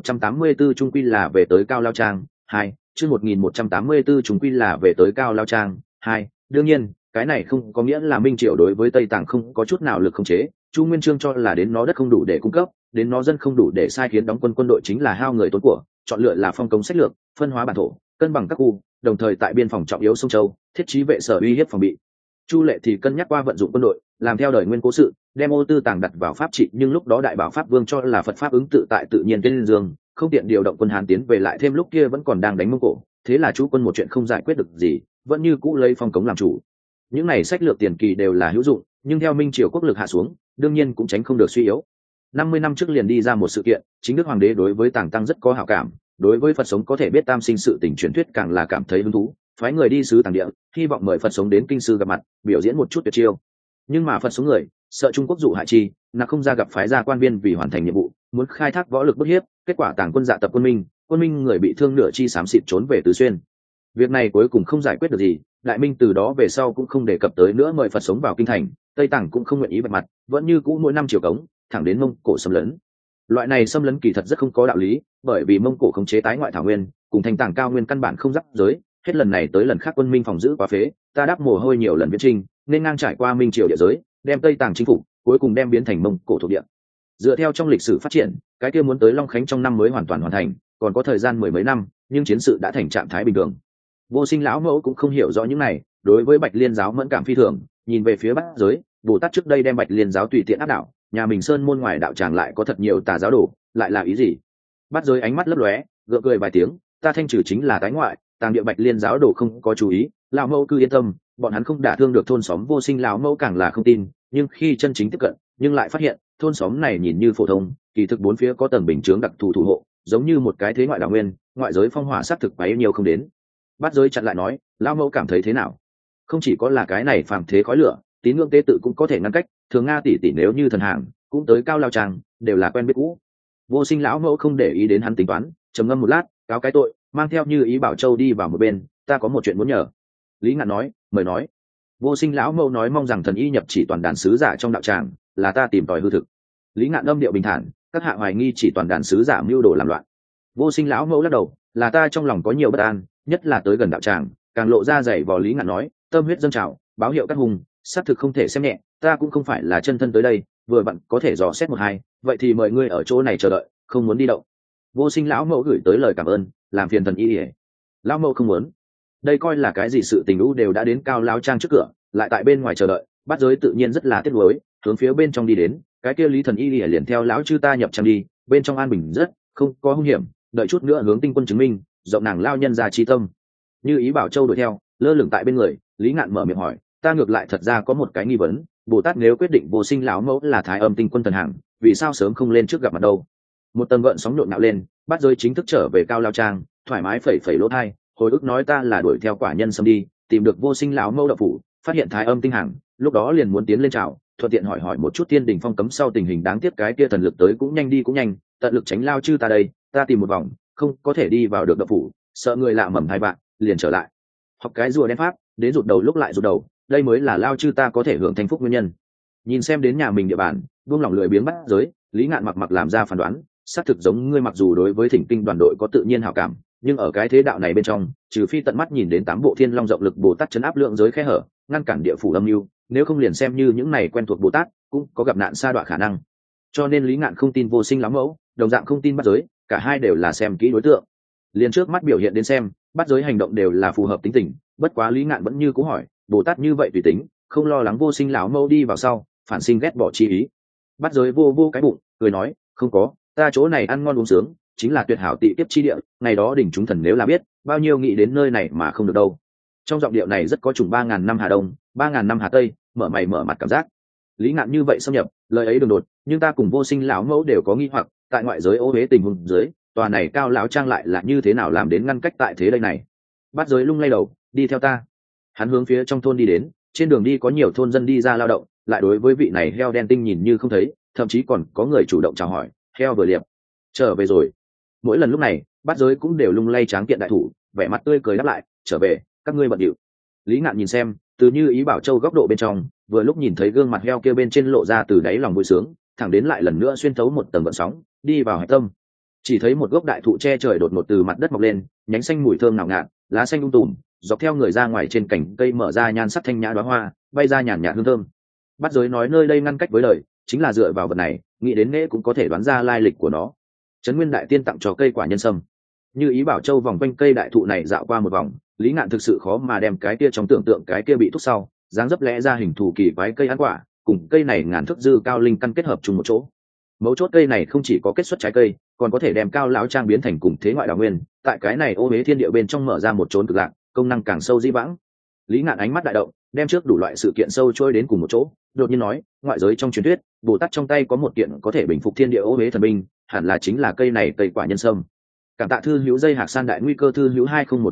1184 trung quy là về tới Cao Lao Trang 2, chương 1184 trung quy là về tới Cao Lao Trang 2. Đương nhiên, cái này không có nghĩa là Minh triều đối với Tây Tàng không có chút nào lực khống chế, Chu Nguyên Chương cho là đến nó đất không đủ để cung cấp, đến nó dân không đủ để sai khiến đóng quân quân đội chính là hao người tốn của, chọn lựa là phong cống sách lược, phân hóa bản thổ, cân bằng các khu, đồng thời tại biên phòng trọng yếu sông Châu, thiết trí vệ sở uy hiếp phòng bị. Chu Lệ thì cân nhắc qua vận dụng quân đội, làm theo đời nguyên cố sự, đem Ô Tư Tàng đặt vào pháp trị, nhưng lúc đó Đại Bảo Pháp Vương cho là Phật pháp ứng tự tại tự nhiên tên dương, không tiện điều động quân Hán tiến về lại thêm lúc kia vẫn còn đang đánh Mông Cổ, thế là chú quân một chuyện không giải quyết được gì, vẫn như cũ lấy phong cống làm chủ. Những này sách lược tiền kỳ đều là hữu dụng, nhưng theo Minh triều quốc lực hạ xuống, đương nhiên cũng tránh không được suy yếu. 50 năm trước liền đi ra một sự kiện, chính Đức Hoàng đế đối với Tàng Tăng rất có hảo cảm, đối với Phật sống có thể biết tam sinh sự tình truyền thuyết càng là cảm thấy hứng thú, phái người đi sứ Tàng địa, hy vọng mời Phật sống đến kinh sư gặp mặt, biểu diễn một chút tuyệt chiêu. Nhưng mà Phật sống người sợ Trung Quốc dụ hại chi, là không ra gặp phái gia quan viên vì hoàn thành nhiệm vụ, muốn khai thác võ lực bức hiếp, kết quả Tàng quân dạ tập quân minh người bị thương nửa chi xám xịt trốn về Tứ Xuyên. Việc này cuối cùng không giải quyết được gì, Đại Minh từ đó về sau cũng không đề cập tới nữa mời Phật sống vào kinh thành, Tây Tàng cũng không nguyện ý vạch mặt, vẫn như cũ mỗi năm triều cống, thẳng đến Mông Cổ xâm lấn. Loại này xâm lấn kỳ thật rất không có đạo lý, bởi vì Mông Cổ khống chế tái ngoại thảo nguyên, cùng Thanh Tàng cao nguyên căn bản không giáp giới, hết lần này tới lần khác quân minh phòng giữ quá phế, ta đáp mồ hôi nhiều lần viễn trinh, nên ngang trải qua minh triều địa giới, đem Tây Tàng chinh phục, cuối cùng đem biến thành Mông Cổ thuộc địa. Dựa theo trong lịch sử phát triển, cái kia muốn tới Long Khánh trong năm mới hoàn toàn hoàn thành, còn có thời gian mười mấy năm, nhưng chiến sự đã thành trạng thái bình thường. Vô Sinh lão mẫu cũng không hiểu rõ những này, đối với Bạch Liên giáo mẫn cảm phi thường, nhìn về phía Bát Giới, Bồ Tát trước đây đem Bạch Liên giáo tùy tiện áp đảo, nhà mình sơn môn ngoài đạo tràng lại có thật nhiều tà giáo đồ, lại là ý gì? Bát Giới ánh mắt lấp lóe, gượng cười vài tiếng, ta thanh trừ chính là tái ngoại, tàng địa Bạch Liên giáo đồ không có chú ý, lão mẫu cứ yên tâm, bọn hắn không đả thương được thôn xóm. Vô Sinh lão mẫu càng là không tin, nhưng khi chân chính tiếp cận, nhưng lại phát hiện thôn xóm này nhìn như phổ thông, kỳ thực bốn phía có tầng bình chướng đặc thù thủ hộ, giống như một cái thế ngoại đảo nguyên, ngoại giới phong hỏa sát thực bấy nhiều không đến. Bát Giới chặn lại nói, lão mẫu cảm thấy thế nào? Không chỉ có là cái này phàm thế khói lửa, tín ngưỡng tế tự cũng có thể ngăn cách, thường Nga tỷ tỷ nếu như thần hàng cũng tới Cao Lao Tràng, đều là quen biết cũ. Vô Sinh lão mẫu không để ý đến hắn tính toán, trầm ngâm một lát, cáo cái tội, mang theo Như Ý Bảo Châu đi vào một bên, ta có một chuyện muốn nhờ. Lý Ngạn nói, mời nói. Vô Sinh lão mẫu nói mong rằng thần y nhập chỉ toàn đàn sứ giả trong đạo tràng, là ta tìm tòi hư thực. Lý Ngạn âm điệu bình thản, các hạ hoài nghi chỉ toàn đàn sứ giả mưu đồ làm loạn. Vô Sinh lão mẫu lắc đầu, là ta trong lòng có nhiều bất an, nhất là tới gần đạo tràng, càng lộ ra dày vò. Lý Ngạn nói, tâm huyết dâng trào, báo hiệu các hùng, xác thực không thể xem nhẹ, ta cũng không phải là chân thân tới đây, vừa vặn có thể dò xét một hai, vậy thì mời ngươi ở chỗ này chờ đợi, không muốn đi đâu. Vô Sinh lão mẫu gửi tới lời cảm ơn, làm phiền thần y. Lão mẫu không muốn. Đây coi là cái gì sự tình lũ đều đã đến Cao Lao Trang trước cửa, lại tại bên ngoài chờ đợi. Bát Giới tự nhiên rất là tiếc nuối, hướng phía bên trong đi đến, cái kia Lý thần y liền theo lão chư ta nhập trang đi, bên trong an bình rất, không có hung hiểm, đợi chút nữa hướng Tinh Quân chứng minh, rộng nàng lao nhân ra chi tâm. Như Ý Bảo Châu đuổi theo, lơ lửng tại bên người. Lý Ngạn mở miệng hỏi, ta ngược lại thật ra có một cái nghi vấn, Bồ Tát nếu quyết định Vô Sinh lão mẫu là Thái Âm Tinh Quân thần hàng, vì sao sớm không lên trước gặp mặt đâu? Một tầng gợn sóng nhộn nhạo lên, Bát Giới chính thức trở về Cao Lao Trang, thoải mái phẩy phẩy lỗ tai, hồi ức nói ta là đuổi theo quả nhân xâm đi, tìm được Vô Sinh lão mẫu đậu phủ, phát hiện Thái Âm tinh hàng, lúc đó liền muốn tiến lên chào, thuận tiện hỏi một chút Thiên Đình phong cấm sau tình hình, đáng tiếc cái kia thần lực tới cũng nhanh đi cũng nhanh, tận lực tránh lao chư ta đây, ta tìm một vòng, không có thể đi vào được đậu phủ, sợ người lạ mầm hai bạn, liền trở lại. Học cái rùa đen pháp, đến rụt đầu lúc lại rụt đầu, đây mới là lao chư ta có thể hưởng thành phúc nguyên nhân. Nhìn xem đến nhà mình địa bàn, buông lỏng lười biếng Bát Giới, Lý Ngạn mặc làm ra phán đoán, xác thực giống ngươi, mặc dù đối với Thỉnh Kinh đoàn đội có tự nhiên hảo cảm, nhưng ở cái thế đạo này bên trong, trừ phi tận mắt nhìn đến 8 bộ Thiên Long rộng lực Bồ Tát trấn áp lượng giới khe hở, ngăn cản địa phủ âm mưu, nếu không liền xem như những này quen thuộc Bồ Tát, cũng có gặp nạn sa đọa khả năng. Cho nên Lý Ngạn không tin Vô Sinh lão mẫu, đồng dạng không tin Bát Giới, cả hai đều là xem kỹ đối tượng. Liền trước mắt biểu hiện đến xem, Bát Giới hành động đều là phù hợp tính tình, bất quá Lý Ngạn vẫn như cũ hỏi, Bồ Tát như vậy tùy tính, không lo lắng Vô Sinh lão mẫu đi vào sau phản sinh ghét bỏ chi ý? Bát Giới vô cái bụng, cười nói, không có, ta chỗ này ăn ngon uống sướng, chính là tuyệt hảo tị kiếp chi địa, ngày đó đỉnh chúng thần nếu là biết, bao nhiêu nghĩ đến nơi này mà không được đâu. Trong giọng điệu này rất có trùng 3000 năm Hà Đông, 3000 năm Hà Tây, mở mày mở mặt cảm giác. Lý Ngạn như vậy xâm nhập, lời ấy đường đột, nhưng ta cùng Vô Sinh lão mẫu đều có nghi hoặc, tại ngoại giới ô uế tình huống dưới, tòa này Cao lão trang lại là như thế nào làm đến ngăn cách tại thế đây này? Bát Giới lung lay đầu, đi theo ta. Hắn hướng phía trong thôn đi đến, trên đường đi có nhiều thôn dân đi ra lao động, lại đối với vị này heo đen tinh nhìn như không thấy, thậm chí còn có người chủ động chào hỏi, heo vừa liệp, trở về rồi. Mỗi lần lúc này, Bát Giới cũng đều lung lay tráng kiện đại thủ, vẻ mặt tươi cười đáp lại, trở về, các ngươi bận điệu. Lý Ngạn nhìn xem, từ Như Ý Bảo Châu góc độ bên trong, vừa lúc nhìn thấy gương mặt heo kia bên trên lộ ra từ đáy lòng vui sướng, thẳng đến lại lần nữa xuyên thấu một tầng gợn sóng, đi vào hạch tâm. Chỉ thấy một gốc đại thụ che trời đột ngột từ mặt đất mọc lên, nhánh xanh mùi thơm ngào ngạt, lá xanh tùm, dọc theo người ra ngoài trên cành cây mở ra nhan sắc thanh nhã đóa hoa, bay ra nhàn nhạt hương thơm. Bát Giới nói nơi đây ngăn cách với đời, chính là dựa vào vật này, nghĩ đến nghệ cũng có thể đoán ra lai lịch của nó. Trấn Nguyên đại tiên tặng cho cây quả nhân sâm. Như Ý Bảo Châu vòng quanh cây đại thụ này dạo qua một vòng, Lý Ngạn thực sự khó mà đem cái kia trong tưởng tượng cái kia bị thúc sau dáng dấp lẽ ra hình thù kỳ quái cây ăn quả cùng cây này ngàn thước dư cao linh căn kết hợp chung một chỗ. Mấu chốt cây này không chỉ có kết xuất trái cây, còn có thể đem Cao lão trang biến thành cùng thế ngoại đào nguyên, tại cái này ô huế thiên địa bên trong mở ra một chốn cực lạc, công năng càng sâu dĩ vãng. Lý Ngạn ánh mắt đại động, đem trước đủ loại sự kiện sâu trôi đến cùng một chỗ, đột nhiên nói, ngoại giới trong truyền thuyết, Bồ Tát trong tay có một kiện có thể bình phục thiên địa ô huế thần binh, hẳn là chính là cây này, cây quả nhân sâm. Cảm tạ thư hữu dây hạc san đại nguy cơ, thư hữu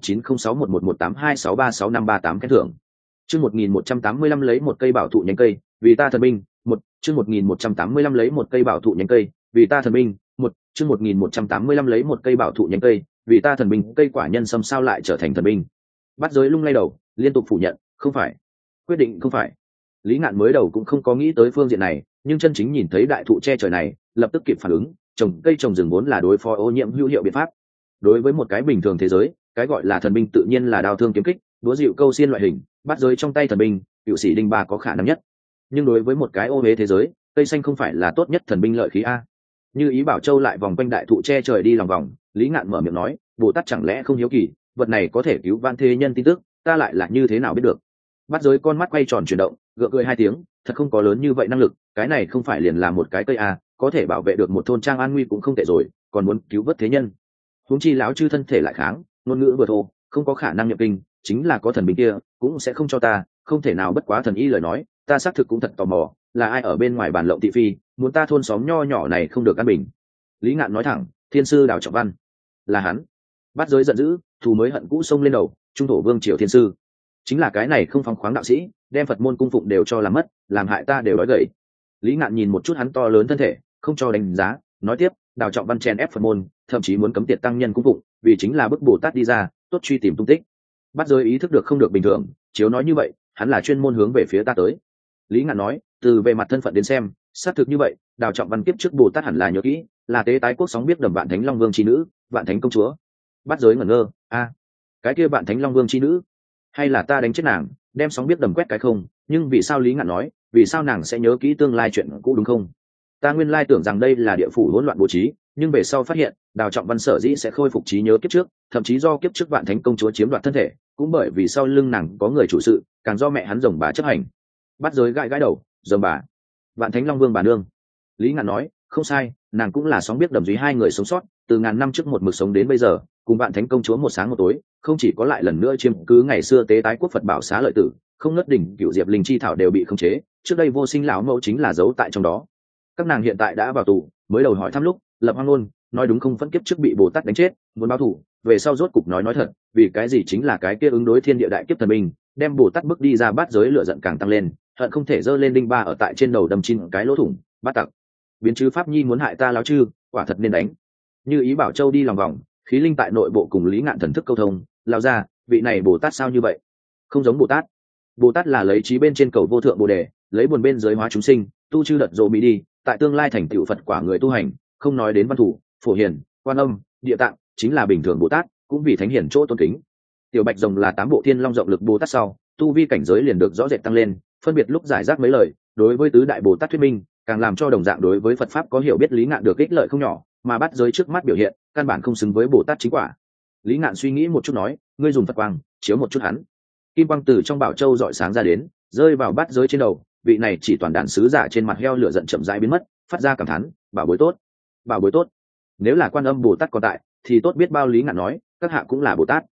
201906111826365338 khen thưởng. Chương 1185 lấy một cây bảo thụ nhánh cây, vì ta thần binh. Chương 1185 lấy một cây bảo thụ nhánh cây, vì ta thần binh. Chương 1185 lấy một cây bảo thụ nhánh cây, vì ta thần binh. Cây quả nhân sâm sao lại trở thành thần binh? Bát Giới lung lay đầu, liên tục phủ nhận, không phải, quyết định không phải. Lý Ngạn mới đầu cũng không có nghĩ tới phương diện này, nhưng chân chính nhìn thấy đại thụ che trời này, lập tức kịp phản ứng, trồng cây trồng rừng vốn là đối phó ô nhiễm hữu hiệu biện pháp. Đối với một cái bình thường thế giới, cái gọi là thần binh tự nhiên là đao thương kiếm kích, đũa dịu câu xiên loại hình. Bát Giới trong tay thần binh cựu sĩ đinh ba có khả năng nhất. Nhưng đối với một cái ô huế thế giới, cây xanh không phải là tốt nhất thần binh lợi khí a. Như ý bảo châu lại vòng quanh đại thụ che trời đi lòng vòng, Lý Ngạn mở miệng nói, Bồ Tát chẳng lẽ không hiếu kỳ, vật này có thể cứu vãn thế nhân tin tức, ta lại là như thế nào biết được. Bắt giới con mắt quay tròn chuyển động, gượng cười hai tiếng, thật không có lớn như vậy năng lực, cái này không phải liền là một cái cây a, có thể bảo vệ được một thôn trang an nguy cũng không tệ rồi, còn muốn cứu vớt thế nhân. Huống chi lão chư thân thể lại kháng, ngôn ngữ vừa thô, không có khả năng nhập kinh, chính là có thần binh kia cũng sẽ không cho ta, không thể nào bất quá thần y lời nói, ta xác thực cũng thật tò mò, là ai ở bên ngoài bàn lộng thị phi, muốn ta thôn xóm nho nhỏ này không được an bình. Lý Ngạn nói thẳng, thiên sư Đào Trọng Văn là hắn. Bắt giới giận dữ, thù mới hận cũ xông lên đầu, trung thổ vương triều thiên sư chính là cái này không phóng khoáng đạo sĩ, đem Phật môn cung phụng đều cho làm mất, làm hại ta đều đói gầy. Lý Ngạn nhìn một chút hắn to lớn thân thể, không cho đánh giá, nói tiếp, Đào Trọng Văn chèn ép Phật môn, thậm chí muốn cấm tiệt tăng nhân cung phụng, vì chính là bức Bồ Tát đi ra, tốt truy tìm tung tích. Bắt giới ý thức được không được bình thường, chiếu nói như vậy, hắn là chuyên môn hướng về phía ta tới. Lý Ngạn nói, từ về mặt thân phận đến xem, xác thực như vậy, Đào Trọng Văn kiếp trước Bồ Tát hẳn là nhớ kỹ, là tế tái quốc sóng biết đầm Vạn Thánh Long Vương chi nữ, Vạn Thánh công chúa. Bắt giới ngẩn ngơ, cái kia Vạn Thánh Long Vương chi nữ, hay là ta đánh chết nàng, đem sóng biết đầm quét cái không? Nhưng vì sao Lý Ngạn nói, vì sao nàng sẽ nhớ kỹ tương lai chuyện cũ đúng không? Ta nguyên lai tưởng rằng đây là địa phủ hỗn loạn bố trí, nhưng về sau phát hiện, Đào Trọng Văn sở dĩ sẽ khôi phục trí nhớ kiếp trước, thậm chí do kiếp trước Vạn Thánh công chúa chiếm đoạt thân thể, cũng bởi vì sau lưng nàng có người chủ sự, càng do mẹ hắn rồng bà chấp hành. Bắt giới gãi gãi đầu, rồng bà, Vạn Thánh Long Vương bà nương. Lý Ngạn nói, không sai, nàng cũng là sóng biết đầm dưới hai người sống sót, từ ngàn năm trước một mực sống đến bây giờ, cùng Vạn Thánh công chúa một sáng một tối, không chỉ có lại lần nữa chiếm cứ ngày xưa tế tái quốc Phật bảo xá lợi tử, không ngất đỉnh cựu diệp linh chi thảo đều bị khống chế, trước đây vô sinh lão mẫu chính là giấu tại trong đó. Các nàng hiện tại đã vào tù, mới đầu hỏi thăm lúc, lập hoang ngôn, nói đúng không, vẫn kiếp trước bị Bồ Tát đánh chết, muốn báo thù, về sau rốt cục nói thật, vì cái gì chính là cái kia ứng đối thiên địa đại kiếp thần binh, đem Bồ Tát bước đi ra, bát giới lửa giận càng tăng lên, hận không thể giơ lên đinh ba ở tại trên đầu đâm chín cái lỗ thủng, bắt tặc. Biến chứ pháp nhi muốn hại ta láo chư, quả thật nên đánh. Như ý bảo châu đi lòng vòng, khí linh tại nội bộ cùng Lý Ngạn thần thức câu thông, lao ra, vị này Bồ Tát sao như vậy? Không giống Bồ Tát. Bồ Tát là lấy trí bên trên cầu vô thượng Bồ đề, lấy buồn bên giới hóa chúng sinh, tu chư đợt dỗ mỹ đi, tại tương lai thành tựu Phật quả người tu hành, không nói đến văn thủ, phổ hiền, quan âm, địa tạng, chính là bình thường Bồ Tát, cũng vì thánh hiển chỗ tôn kính. Tiểu bạch rồng là tám bộ thiên long rộng lực Bồ Tát sau, tu vi cảnh giới liền được rõ rệt tăng lên, phân biệt lúc giải rác mấy lời, đối với tứ đại Bồ Tát thuyết minh, càng làm cho đồng dạng đối với Phật pháp có hiểu biết. Lý Ngạn được ích lợi không nhỏ, mà bắt giới trước mắt biểu hiện, căn bản không xứng với Bồ Tát chính quả. Lý Ngạn suy nghĩ một chút nói, ngươi dùng Phật quang chiếu một chút hắn. Kim quang từ trong bảo châu rọi sáng ra đến, rơi vào bát giới trên đầu, vị này chỉ toàn đàn sứ giả trên mặt heo lửa giận chậm rãi biến mất, phát ra cảm thán, bảo bối tốt, bảo bối tốt. Nếu là Quan Âm Bồ Tát còn tại, thì tốt biết bao. Lý Ngạn nói, các hạ cũng là Bồ Tát.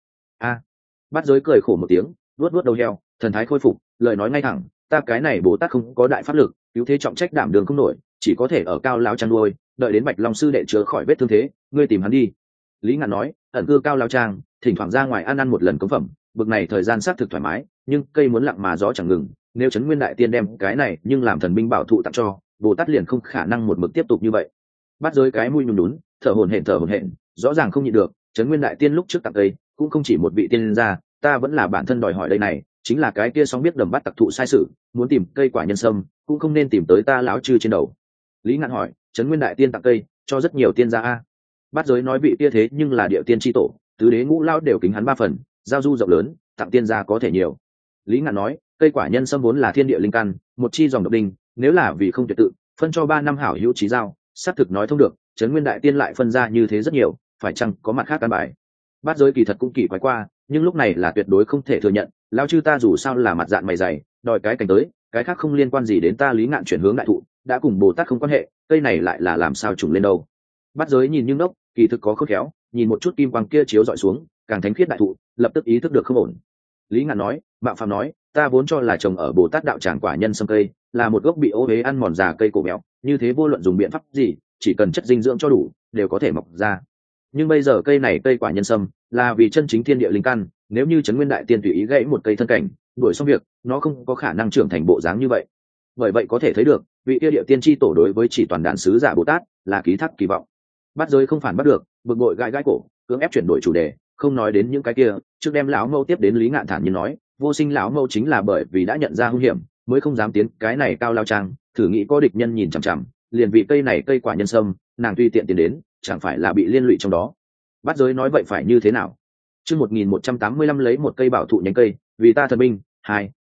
Bát giới cười khổ một tiếng, vuốt vuốt đầu heo, thần thái khôi phục, lời nói ngay thẳng, ta cái này Bồ Tát không có đại pháp lực, yếu thế trọng trách đảm đường không nổi, chỉ có thể ở cao lao trang nuôi, đợi đến Bạch Long sư đệ chữa khỏi vết thương thế, ngươi tìm hắn đi. Lý Ngạn nói, ẩn cư cao lao trang, thỉnh thoảng ra ngoài ăn một lần cống phẩm, bực này thời gian xác thực thoải mái, nhưng cây muốn lặng mà gió chẳng ngừng, nếu Trấn Nguyên đại tiên đem cái này nhưng làm thần binh bảo thụ tặng cho, Bồ Tát liền không khả năng một mực tiếp tục như vậy. Bắt giới cái mũi nhún nhún, thở hổn hển, rõ ràng không nhịn được, Trấn Nguyên đại tiên lúc trước tặng cây, cũng không chỉ một vị tiên gia, ta vẫn là bản thân đòi hỏi đây này, chính là cái kia sóng biết đầm bắt tặc thụ sai sự, muốn tìm cây quả nhân sâm, cũng không nên tìm tới ta lão chư trên đầu. Lý Ngạn hỏi, Trấn Nguyên đại tiên tặng cây, cho rất nhiều tiên gia a. Bắt giới nói vị kia thế nhưng là địa tiên tri tổ, tứ đế ngũ lão đều kính hắn 3 phần, giao du rộng lớn, tặng tiên gia có thể nhiều. Lý Ngạn nói, cây quả nhân sâm vốn là thiên địa linh căn, một chi dòng độc đinh, nếu là vì không tuyệt tự, phân cho 3 năm hảo hữu trí giao, xác thực nói thông được, Trấn Nguyên đại tiên lại phân ra như thế rất nhiều, phải chăng có mặt khác căn bài. Bát giới kỳ thật cũng kỳ quái qua, nhưng lúc này là tuyệt đối không thể thừa nhận, lão chư ta dù sao là mặt dạng mày dày, đòi cái cảnh tới, cái khác không liên quan gì đến ta. Lý Ngạn chuyển hướng đại thụ, đã cùng Bồ Tát không quan hệ, cây này lại là làm sao trùng lên đâu. Bát giới nhìn như ngốc, kỳ thực có khôn khéo, nhìn một chút kim quang kia chiếu dọi xuống, càng thánh khiết đại thụ, lập tức ý thức được không ổn. Lý Ngạn nói, Mạo Phạm nói, ta vốn cho là trồng ở Bồ Tát đạo tràng quả nhân sâm cây, là một gốc bị ô uế ăn mòn già cây cổ béo, như thế vô luận dùng biện pháp gì, chỉ cần chất dinh dưỡng cho đủ, đều có thể mọc ra. Nhưng bây giờ cây này cây quả nhân sâm, là vì chân chính thiên địa linh căn, nếu như Trấn Nguyên đại tiên tùy ý gãy một cây thân cảnh, đuổi xong việc, nó không có khả năng trưởng thành bộ dáng như vậy. Bởi vậy có thể thấy được, vị yêu địa tiên tri tổ đối với chỉ toàn đàn sứ giả Bồ Tát là ký thác kỳ vọng. Bắt giới không phản bắt được, bực bội gãi gãi cổ, cưỡng ép chuyển đổi chủ đề, không nói đến những cái kia, trước đem lão mâu tiếp đến Lý Ngạn thản nhiên nói, vô sinh lão mâu chính là bởi vì đã nhận ra hung hiểm, mới không dám tiến cái này cao lao trang, thử nghĩ có địch nhân nhìn chằm chằm, liền vị cây này cây quả nhân sâm, nàng tùy tiện tiến đến, chẳng phải là bị liên lụy trong đó. Bắt giới nói vậy phải như thế nào? Chương 1185 lấy một cây bảo thụ nhánh cây, vì ta thần binh. 2.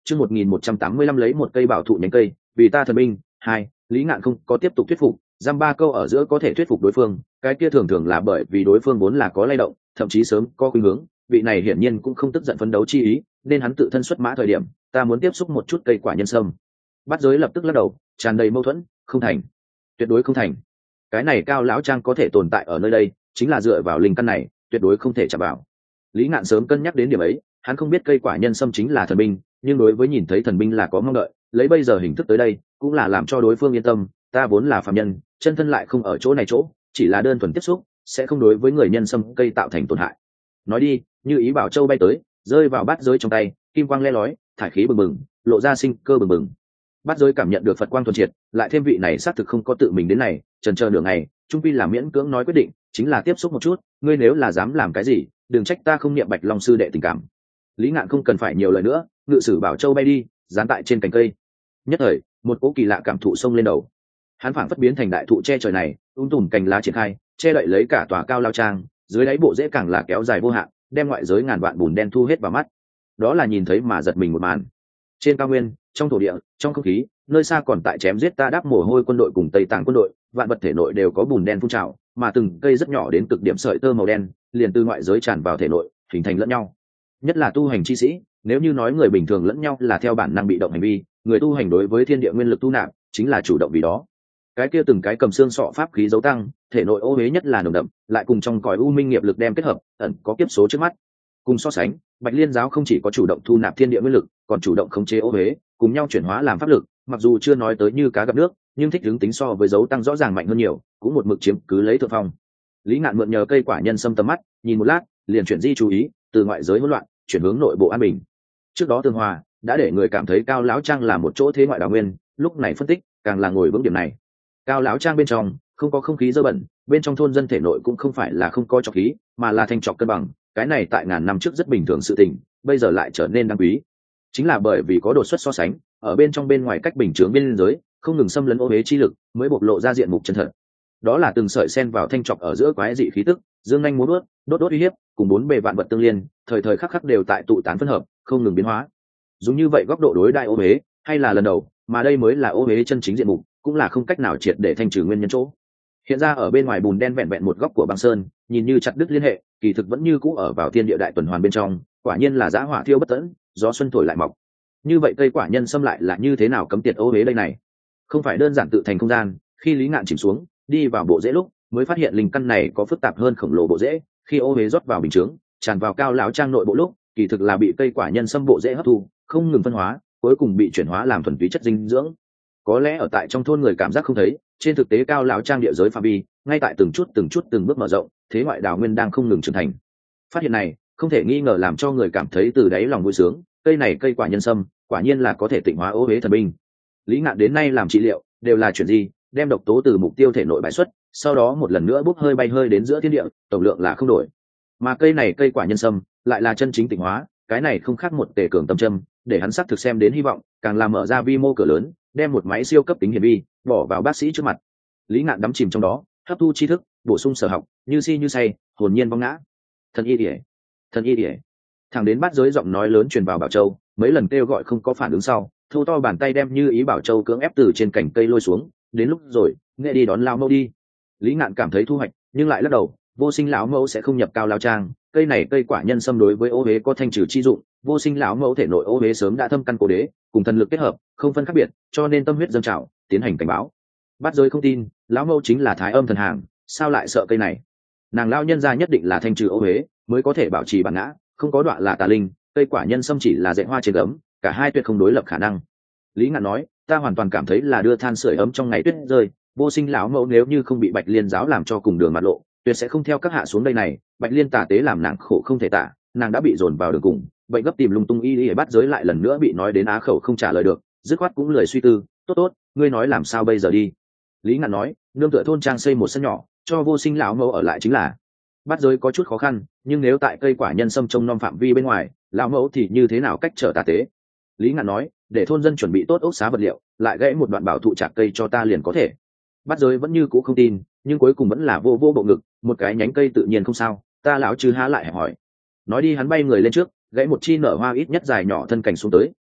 chương 1185 lấy một cây bảo thụ nhánh cây vì ta thần binh. 2. Lý Ngạn không có tiếp tục thuyết phục, giam ba câu ở giữa có thể thuyết phục đối phương, cái kia thường thường là bởi vì đối phương vốn là có lay động, thậm chí sớm có khuynh hướng, vị này hiển nhiên cũng không tức giận phấn đấu chi ý, nên hắn tự thân xuất mã thời điểm, ta muốn tiếp xúc một chút cây quả nhân sâm. Bát Giới lập tức lắc đầu, tràn đầy mâu thuẫn, không thành, tuyệt đối không thành. Cái này Cao lão trang có thể tồn tại ở nơi đây, chính là dựa vào linh căn này, tuyệt đối không thể chạm vào. Lý Ngạn sớm cân nhắc đến điểm ấy, hắn không biết cây quả nhân sâm chính là thần binh, nhưng đối với nhìn thấy thần binh là có mong đợi, lấy bây giờ hình thức tới đây, cũng là làm cho đối phương yên tâm, ta vốn là phàm nhân, chân thân lại không ở chỗ này chỗ, chỉ là đơn thuần tiếp xúc, sẽ không đối với người nhân sâm cây tạo thành tổn hại. Nói đi, như ý bảo châu bay tới, rơi vào Bát Giới trong tay, kim quang le lói, thải khí bừng bừng, lộ ra sinh cơ bừng bừng. Bát Giới cảm nhận được Phật quang thuần triệt, lại thêm vị này xác thực không có tự mình đến này, chần chờ nửa ngày, trung pi là miễn cưỡng nói quyết định, chính là tiếp xúc một chút, ngươi nếu là dám làm cái gì, đừng trách ta không niệm Bạch Long sư đệ tình cảm. Lý Ngạn không cần phải nhiều lời nữa, ngự sử bảo châu bay đi, dán tại trên cành cây. Nhất thời, một cỗ kỳ lạ cảm thụ xông lên đầu. Hắn phảng phất biến thành đại thụ che trời này, tùm cành lá triển khai, che đậy lấy cả tòa cao lao trang, dưới đáy bộ rễ càng là kéo dài vô hạn, đem ngoại giới ngàn vạn bùn đen thu hết vào mắt. Đó là nhìn thấy mà giật mình một màn. Trên cao nguyên, trong thổ địa, trong không khí, nơi xa còn tại chém giết ta đáp mồ hôi quân đội cùng Tây Tạng quân đội, vạn vật thể nội đều có bùn đen phun trào, mà từng cây rất nhỏ đến cực điểm sợi tơ màu đen, liền từ ngoại giới tràn vào thể nội, hình thành lẫn nhau. Nhất là tu hành chi sĩ, nếu như nói người bình thường lẫn nhau là theo bản năng bị động hành vi, người tu hành đối với thiên địa nguyên lực tu nạp chính là chủ động vì đó. Cái kia từng cái cầm xương sọ pháp khí dấu tăng, thể nội ô huế nhất là nồng đậm, lại cùng trong cõi u minh nghiệp lực đem kết hợp, ẩn có kiếp số trước mắt. Cùng so sánh, Bạch Liên giáo không chỉ có chủ động thu nạp thiên địa nguyên lực, còn chủ động khống chế ô huế, cùng nhau chuyển hóa làm pháp lực, mặc dù chưa nói tới như cá gặp nước, nhưng thích ứng tính so với dấu tăng rõ ràng mạnh hơn nhiều, cũng một mực chiếm cứ lấy thượng phong. Lý Ngạn mượn nhờ cây quả nhân sâm tầm mắt, nhìn một lát, liền chuyển di chú ý, từ ngoại giới hỗn loạn, chuyển hướng nội bộ an bình. Trước đó Tương Hòa đã để người cảm thấy Cao lão trang là một chỗ thế ngoại đào nguyên, lúc này phân tích, càng là ngồi vững điểm này. Cao lão trang bên trong không có không khí dơ bẩn, bên trong thôn dân thể nội cũng không phải là không có trọc khí, mà là thanh trọc cân bằng, cái này tại ngàn năm trước rất bình thường sự tình, bây giờ lại trở nên đáng quý. Chính là bởi vì có đột xuất so sánh, ở bên trong bên ngoài cách bình chướng biên giới, không ngừng xâm lấn ô uế chi lực, mới bộc lộ ra diện mục chân thật. Đó là từng sợi sen vào thanh trọc ở giữa quái dị khí tức, dương nhanh múa đốt uy hiếp, cùng bốn bề vạn vật tương liên, thời thời khắc khắc đều tại tụ tán phân hợp, không ngừng biến hóa. Dùng như vậy góc độ đối đại ô uế, hay là lần đầu, mà đây mới là ô uế chân chính diện mục, cũng là không cách nào triệt để thanh trừ nguyên nhân chỗ. Hiện ra ở bên ngoài bùn đen vẹn vẹn một góc của băng sơn, nhìn như chặt đứt liên hệ, kỳ thực vẫn như cũ ở vào thiên địa đại tuần hoàn bên trong, quả nhiên là dã hỏa thiêu bất tận, gió xuân thổi lại mọc. Như vậy cây quả nhân xâm lại là như thế nào cấm tiệt ô uế đây này? Không phải đơn giản tự thành không gian, khi Lý Ngạn chìm xuống, đi vào bộ rễ lúc, mới phát hiện linh căn này có phức tạp hơn khổng lồ bộ rễ, khi ô uế rót vào bình chướng, tràn vào Cao lão trang nội bộ lúc, kỳ thực là bị cây quả nhân xâm bộ rễ hấp thu, không ngừng phân hóa, cuối cùng bị chuyển hóa làm thuần túy chất dinh dưỡng. Có lẽ ở tại trong thôn người cảm giác không thấy, trên thực tế Cao lão trang địa giới phạm vi ngay tại từng bước mở rộng, thế ngoại đào nguyên đang không ngừng trưởng thành. Phát hiện này không thể nghi ngờ làm cho người cảm thấy từ đáy lòng vui sướng, cây này cây quả nhân sâm quả nhiên là có thể tịnh hóa ô uế thần binh. Lý Ngạn đến nay làm trị liệu đều là chuyển gì, đem độc tố từ mục tiêu thể nội bài xuất, sau đó một lần nữa bốc hơi bay hơi đến giữa thiên địa, tổng lượng là không đổi. Mà cây này cây quả nhân sâm lại là chân chính tịnh hóa, cái này không khác một tề cường tâm châm, để hắn sắc thực xem đến hy vọng, càng làm mở ra vi mô cửa lớn, đem một máy siêu cấp tính hiển vi bỏ vào bác sĩ trước mặt. Lý Ngạn đắm chìm trong đó, hấp thu tri thức, bổ sung sở học, như si như say, hồn nhiên vong ngã. Thần y ỉa, thần y ỉa. Thẳng đến Bát Giới giọng nói lớn truyền vào Bảo Châu, mấy lần kêu gọi không có phản ứng sau, thô to bàn tay đem Như Ý Bảo Châu cưỡng ép từ trên cành cây lôi xuống. Đến lúc rồi, nghệ đi đón lão mẫu đi. Lý Ngạn cảm thấy thu hoạch, nhưng lại lắc đầu, Vô Sinh lão mẫu sẽ không nhập Cao lao trang, cây này cây quả nhân xâm đối với ô uế có thanh trừ chi dụng, Vô Sinh lão mẫu thể nội ô uế sớm đã thâm căn cố đế, cùng thần lực kết hợp, không phân khác biệt, cho nên tâm huyết dâng trào, tiến hành cảnh báo. Bát Giới không tin, lão mẫu chính là Thái Âm thần hàng, sao lại sợ cây này? Nàng lão nhân gia nhất định là thanh trừ ô uế, mới có thể bảo trì bản ngã, không có đoạn là tà linh, cây quả nhân xâm chỉ là dạy hoa trên gấm, cả hai tuyệt không đối lập khả năng. Lý Ngạn nói, ta hoàn toàn cảm thấy là đưa than sưởi ấm trong ngày tuyết rơi, Vô Sinh lão mẫu nếu như không bị Bạch Liên giáo làm cho cùng đường mặt lộ, tuyệt sẽ không theo các hạ xuống đây này. Bạch Liên tà tế làm nàng khổ không thể tả, nàng đã bị dồn vào đường cùng, vậy gấp tìm lung tung y Bát Giới lại lần nữa bị nói đến á khẩu không trả lời được, dứt khoát cũng lười suy tư. Tốt, ngươi nói làm sao bây giờ đi. Lý Ngạn nói, nương tựa thôn trang xây một sân nhỏ, cho Vô Sinh lão mẫu ở lại chính là. Bát Giới có chút khó khăn, nhưng nếu tại cây quả nhân sâm trông nom phạm vi bên ngoài, lão mẫu thì như thế nào cách trở tà tế? Lý Ngạn nói, để thôn dân chuẩn bị tốt ốc xá vật liệu, lại gãy một đoạn bảo thụ chạc cây cho ta liền có thể. Bát Giới vẫn như cũ không tin, nhưng cuối cùng vẫn là vô bộ ngực, một cái nhánh cây tự nhiên không sao, ta lão chứ há lại hỏi. Nói đi hắn bay người lên trước, gãy một chi nở hoa ít nhất dài nhỏ thân cành xuống tới,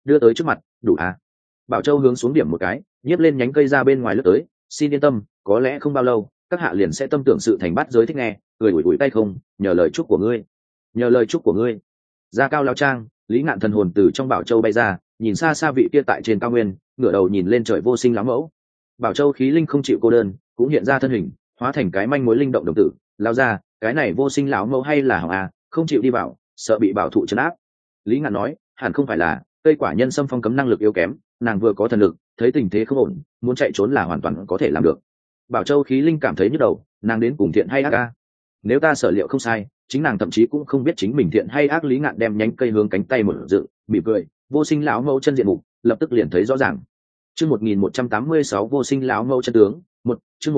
đưa tới trước mặt. Đủ à? Bảo Châu hướng xuống điểm một cái, nhếp lên nhánh cây ra bên ngoài lướt tới. Xin yên tâm, có lẽ không bao lâu các hạ liền sẽ tâm tưởng sự thành bát giới thích nghe. Cười ủi ủi tay không, nhờ lời chúc của ngươi, nhờ lời chúc của ngươi. Ra cao lao trang, Lý Ngạn thần hồn từ trong Bảo Châu bay ra, nhìn xa xa vị kia tại trên cao nguyên, ngửa đầu nhìn lên trời vô sinh lão mẫu. Bảo Châu khí linh không chịu cô đơn, cũng hiện ra thân hình, hóa thành cái manh mối linh động đồng tử, lao ra. Cái này vô sinh lão mẫu hay là hỏng à, không chịu đi vào, sợ bị bảo thụ trấn áp. Lý Ngạn nói, hẳn không phải là cây quả nhân xâm phong cấm năng lực yếu kém, nàng vừa có thần lực, thấy tình thế không ổn, muốn chạy trốn là hoàn toàn có thể làm được. Bảo Châu khí linh cảm thấy nhức đầu, nàng đến cùng thiện hay ác a? Nếu ta sở liệu không sai, chính nàng thậm chí cũng không biết chính mình thiện hay ác. Lý Ngạn đem nhánh cây hướng cánh tay mở dựng, mỉm cười, vô sinh lão mẫu chân diện mục, lập tức liền thấy rõ ràng. Chương 1186 vô sinh lão mẫu chân tướng, một chương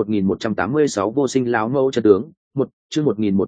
1186 vô sinh lão mẫu chân tướng, một chương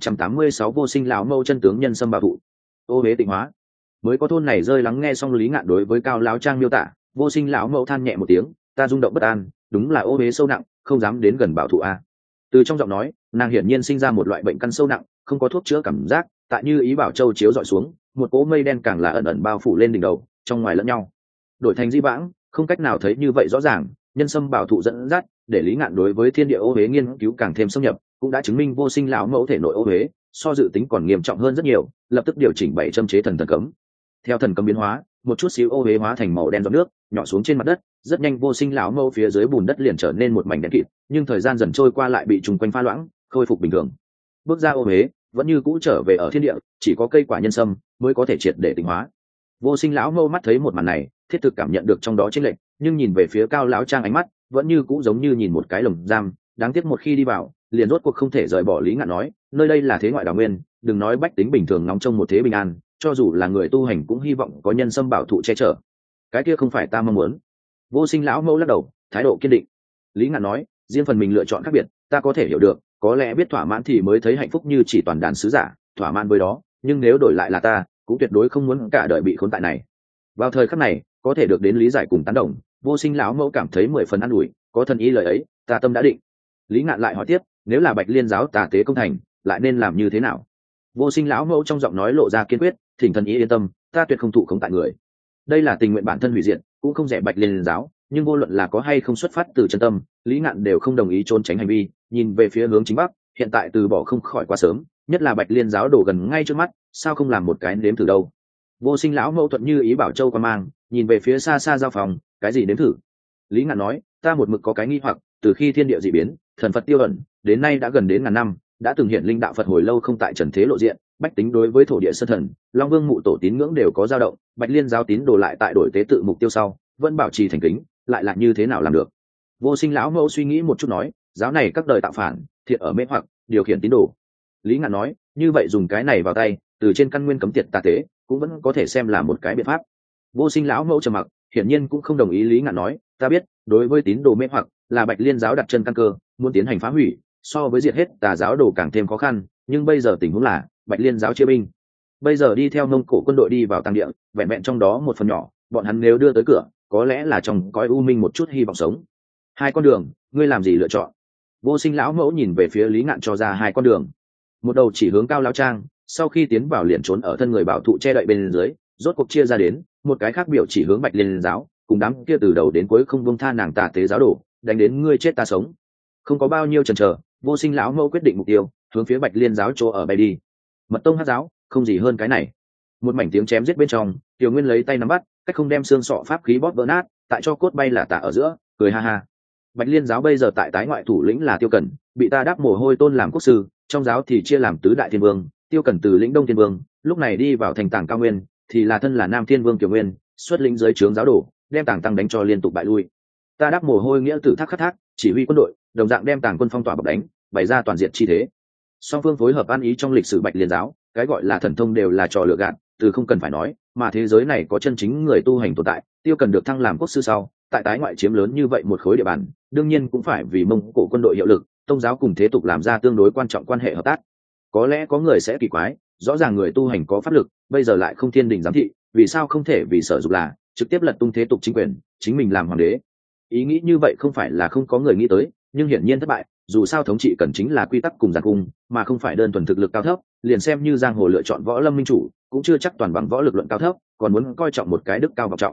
1186 vô sinh lão mẫu chân tướng nhân xâm bảo thụ. Ô hế tịnh hóa. Mới có thôn này rơi lắng nghe xong Lý Ngạn đối với cao lão trang miêu tả, vô sinh lão mẫu than nhẹ một tiếng, ta rung động bất an, đúng là ô hế sâu nặng, không dám đến gần bảo thụ a. Từ trong giọng nói, nàng hiển nhiên sinh ra một loại bệnh căn sâu nặng, không có thuốc chữa cảm giác. Tại như ý Bảo Châu chiếu dọi xuống, một cỗ mây đen càng là ẩn ẩn bao phủ lên đỉnh đầu, trong ngoài lẫn nhau đổi thành di vãng, không cách nào thấy như vậy rõ ràng. Nhân sâm bảo thụ dẫn dắt, để Lý Ngạn đối với thiên địa ô huế nghiên cứu càng thêm xâm nhập, cũng đã chứng minh vô sinh lão mẫu thể nội ô huế so dự tính còn nghiêm trọng hơn rất nhiều. Lập tức điều chỉnh 7 châm chế thần cấm. Theo thần cấm biến hóa, một chút xíu ô huế hóa thành màu đen giọt nước nhỏ xuống trên mặt đất. Rất nhanh vô sinh lão mẫu phía dưới bùn đất liền trở nên một mảnh đen kịt, nhưng thời gian dần trôi qua lại bị trùng quanh pha loãng, khôi phục bình thường. Bước ra ô huế vẫn như cũ trở về ở thiên địa, chỉ có cây quả nhân sâm mới có thể triệt để tịnh hóa. Vô sinh lão mẫu mắt thấy một màn này, thiết thực cảm nhận được trong đó chênh lệch, nhưng nhìn về phía cao lão trang ánh mắt vẫn như cũ giống như nhìn một cái lồng giam. Đáng tiếc một khi đi vào, liền rốt cuộc không thể rời bỏ. Lý Ngạn nói, nơi đây là thế ngoại đảo nguyên, đừng nói bách tính bình thường ngóng trông một thế bình an, cho dù là người tu hành cũng hy vọng có nhân sâm bảo thụ che chở. Cái kia không phải ta mong muốn. Vô sinh lão mẫu lắc đầu, thái độ kiên định. Lý Ngạn nói, riêng phần mình lựa chọn khác biệt, ta có thể hiểu được, có lẽ biết thỏa mãn thì mới thấy hạnh phúc như chỉ toàn đàn sứ giả, thỏa mãn với đó, nhưng nếu đổi lại là ta, cũng tuyệt đối không muốn cả đời bị khốn tại này. Vào thời khắc này, có thể được đến lý giải cùng tán đồng, vô sinh lão mẫu cảm thấy 10 phần an ủi, có thần ý lời ấy, ta tâm đã định. Lý Ngạn lại hỏi tiếp, nếu là Bạch Liên giáo tà tế công thành, lại nên làm như thế nào? Vô sinh lão mẫu trong giọng nói lộ ra kiên quyết, thỉnh thần ý yên tâm, ta tuyệt không thụ khống tại người. Đây là tình nguyện bản thân hủy diệt, cũng không rẻ Bạch Liên giáo, nhưng vô luận là có hay không xuất phát từ chân tâm, Lý Ngạn đều không đồng ý trốn tránh hành vi. Nhìn về phía hướng chính bắc, hiện tại từ bỏ không khỏi quá sớm, nhất là Bạch Liên giáo đổ gần ngay trước mắt, sao không làm một cái nếm thử đâu? Vô sinh lão mẫu thuận như ý Bảo Châu qua mang, nhìn về phía xa xa giao phòng, cái gì nếm thử? Lý Ngạn nói, ta một mực có cái nghi hoặc, từ khi thiên địa dị biến, thần Phật tiêu ẩn, đến nay đã gần đến ngàn năm, đã từng hiện linh đạo Phật hồi lâu không tại trần thế lộ diện, bách tính đối với thổ địa sơn thần, Long Vương mụ tổ tín ngưỡng đều có dao động, Bạch Liên giáo tín đồ lại tại đổi tế tự mục tiêu sau, vẫn bảo trì thành kính, lại là như thế nào làm được? Vô sinh lão mẫu suy nghĩ một chút nói, giáo này các đời tạo phản, thiện ở mê hoặc, điều khiển tín đồ. Lý Ngạn nói, như vậy dùng cái này vào tay, từ trên căn nguyên cấm tiệt tà tế, cũng vẫn có thể xem là một cái biện pháp. Vô sinh lão mẫu trầm mặc, hiển nhiên cũng không đồng ý. Lý Ngạn nói, ta biết, đối với tín đồ mê hoặc, là Bạch Liên giáo đặt chân căn cơ, muốn tiến hành phá hủy, so với diệt hết tà giáo đồ càng thêm khó khăn, nhưng bây giờ tình huống là Bạch Liên giáo chia binh, bây giờ đi theo Mông Cổ quân đội đi vào Tăng Địa, vẹn vẹn trong đó một phần nhỏ, bọn hắn nếu đưa tới cửa, có lẽ là trong cõi u minh một chút hy vọng sống. Hai con đường, ngươi làm gì lựa chọn? Vô sinh lão mẫu nhìn về phía Lý Ngạn cho ra hai con đường. Một đầu chỉ hướng cao lão trang, sau khi tiến vào liền trốn ở thân người bảo thụ che đậy bên dưới, rốt cuộc chia ra đến, một cái khác biểu chỉ hướng Bạch Liên giáo, cùng đám kia từ đầu đến cuối không buông tha nàng tà tế giáo đồ, đánh đến ngươi chết ta sống. Không có bao nhiêu chần chờ, vô sinh lão mẫu quyết định mục tiêu, hướng phía Bạch Liên giáo chỗ ở bay đi. Mật tông hắc giáo, không gì hơn cái này. Một mảnh tiếng chém giết bên trong, Tiểu Nguyên lấy tay nắm bắt, cách không đem xương sọ pháp khí bóp vỡ nát, tại cho cốt bay là tả ở giữa, cười ha ha. Bạch Liên giáo bây giờ tại tái ngoại thủ lĩnh là Tiêu Cẩn, bị ta đáp mồ hôi tôn làm quốc sư, trong giáo thì chia làm tứ đại thiên vương, Tiêu Cẩn từ lĩnh Đông Thiên Vương, lúc này đi vào thành Tảng Cao Nguyên, thì là thân là Nam Thiên Vương Tiểu Nguyên, xuất lĩnh dưới trướng giáo đồ, đem Tảng Tăng đánh cho liên tục bại lui. Ta đáp mồ hôi nghĩa tử Thác Khắc Thác, chỉ huy quân đội, đồng dạng đem Tảng quân phong tỏa bọc đánh, bày ra toàn diện chi thế. Song phương phối hợp ăn ý trong lịch sử Bạch Liên giáo, cái gọi là thần thông đều là trò lừa gạt, từ không cần phải nói, mà thế giới này có chân chính người tu hành tồn tại. Tiêu Cần được thăng làm quốc sư sau, tại tái ngoại chiếm lớn như vậy một khối địa bàn, đương nhiên cũng phải vì Mông Cổ quân đội hiệu lực, tông giáo cùng thế tục làm ra tương đối quan trọng quan hệ hợp tác. Có lẽ có người sẽ kỳ quái, rõ ràng người tu hành có pháp lực, bây giờ lại không thiên đình giám thị, vì sao không thể vì sở dục là trực tiếp lật tung thế tục chính quyền, chính mình làm hoàng đế? Ý nghĩ như vậy không phải là không có người nghĩ tới, nhưng hiển nhiên thất bại. Dù sao thống trị cần chính là quy tắc cùng giàn cung, mà không phải đơn thuần thực lực cao thấp. Liền xem như giang hồ lựa chọn võ lâm minh chủ, cũng chưa chắc toàn bằng võ lực luận cao thấp, còn muốn coi trọng một cái đức cao vọng trọng.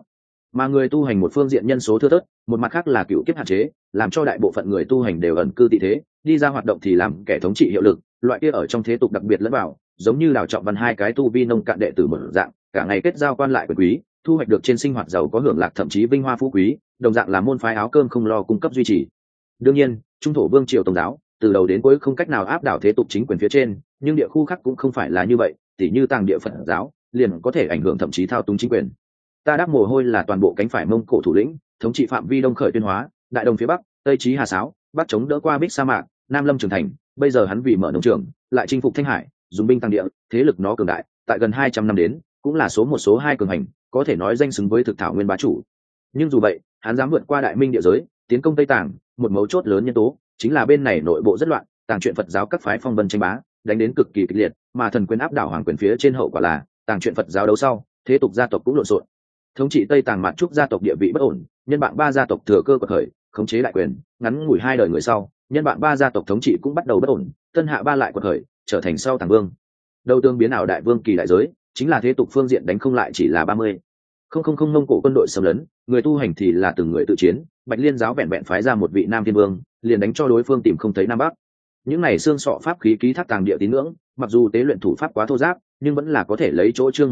mà người tu hành một phương diện nhân số thưa thớt, một mặt khác là cựu kiếp hạn chế, làm cho đại bộ phận người tu hành đều ẩn cư tị thế, đi ra hoạt động thì làm kẻ thống trị hiệu lực, loại kia ở trong thế tục đặc biệt lẫn vào, giống như Đào Trọng Văn hai cái tu vi nông cạn đệ tử một dạng, cả ngày kết giao quan lại quyền quý, thu hoạch được trên sinh hoạt giàu có hưởng lạc thậm chí vinh hoa phú quý, đồng dạng là môn phái áo cơm không lo cung cấp duy trì. Đương nhiên, trung thổ vương triều Tông giáo từ đầu đến cuối không cách nào áp đảo thế tục chính quyền phía trên, nhưng địa khu khác cũng không phải là như vậy, tỉ như Tàng địa Phật giáo liền có thể ảnh hưởng thậm chí thao túng chính quyền. Ta Đáp Mồ Hôi là toàn bộ cánh phải Mông Cổ thủ lĩnh, thống trị phạm vi đông khởi Tuyên Hóa, đại đồng phía bắc, tây chí Hà Sáo, bắc chống đỡ qua Bích sa mạc, nam lâm Trường Thành. Bây giờ hắn vì mở nông trường, lại chinh phục Thanh Hải, dùng binh tăng địa, thế lực nó cường đại, tại gần 200 năm đến, cũng là số một số hai cường hành, có thể nói danh xứng với thực thảo nguyên bá chủ. Nhưng dù vậy, hắn dám vượt qua Đại Minh địa giới, tiến công Tây Tàng, một mấu chốt lớn nhân tố chính là bên này nội bộ rất loạn, Tàng truyện Phật giáo các phái phong vân tranh bá, đánh đến cực kỳ kịch liệt, mà thần quyền áp đảo hoàng quyền phía trên hậu quả là Tàng truyện Phật giáo đấu sau, thế tục gia tộc cũng lộn xộn. Thống trị Tây Tàng Mạt Trúc gia tộc địa vị bất ổn, nhân bạn ba gia tộc thừa cơ quật khởi, khống chế đại quyền, ngắn ngủi 2 đời người sau, nhân bạn ba gia tộc thống trị cũng bắt đầu bất ổn, Tân Hạ ba lại quật khởi, trở thành sau Tàng Vương. Đầu tương biến ảo đại vương kỳ đại giới, chính là thế tục phương diện đánh không lại chỉ là 30. Không Mông Cổ quân đội xâm lấn, người tu hành thì là từng người tự chiến, Bạch Liên giáo vẹn vẹn phái ra một vị Nam Thiên Vương, liền đánh cho đối phương tìm không thấy Nam Bắc. Những này xương sọ pháp khí ký thác tàng địa tín ngưỡng, mặc dù tế luyện thủ pháp quá thô ráp, nhưng vẫn là có thể lấy chỗ chương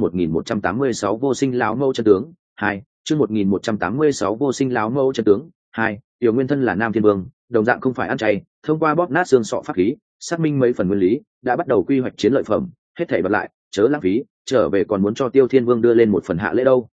1186 vô sinh lão mâu chân tướng 2, chương 1186 vô sinh lão mâu chân tướng 2, Tiểu Nguyên thân là Nam Thiên Vương, đồng dạng không phải ăn chay, thông qua bóp nát xương sọ pháp khí, xác minh mấy phần nguyên lý, đã bắt đầu quy hoạch chiến lợi phẩm, hết thảy bật lại, chớ lãng phí, trở về còn muốn cho Tiêu Thiên Vương đưa lên một phần hạ lễ đâu.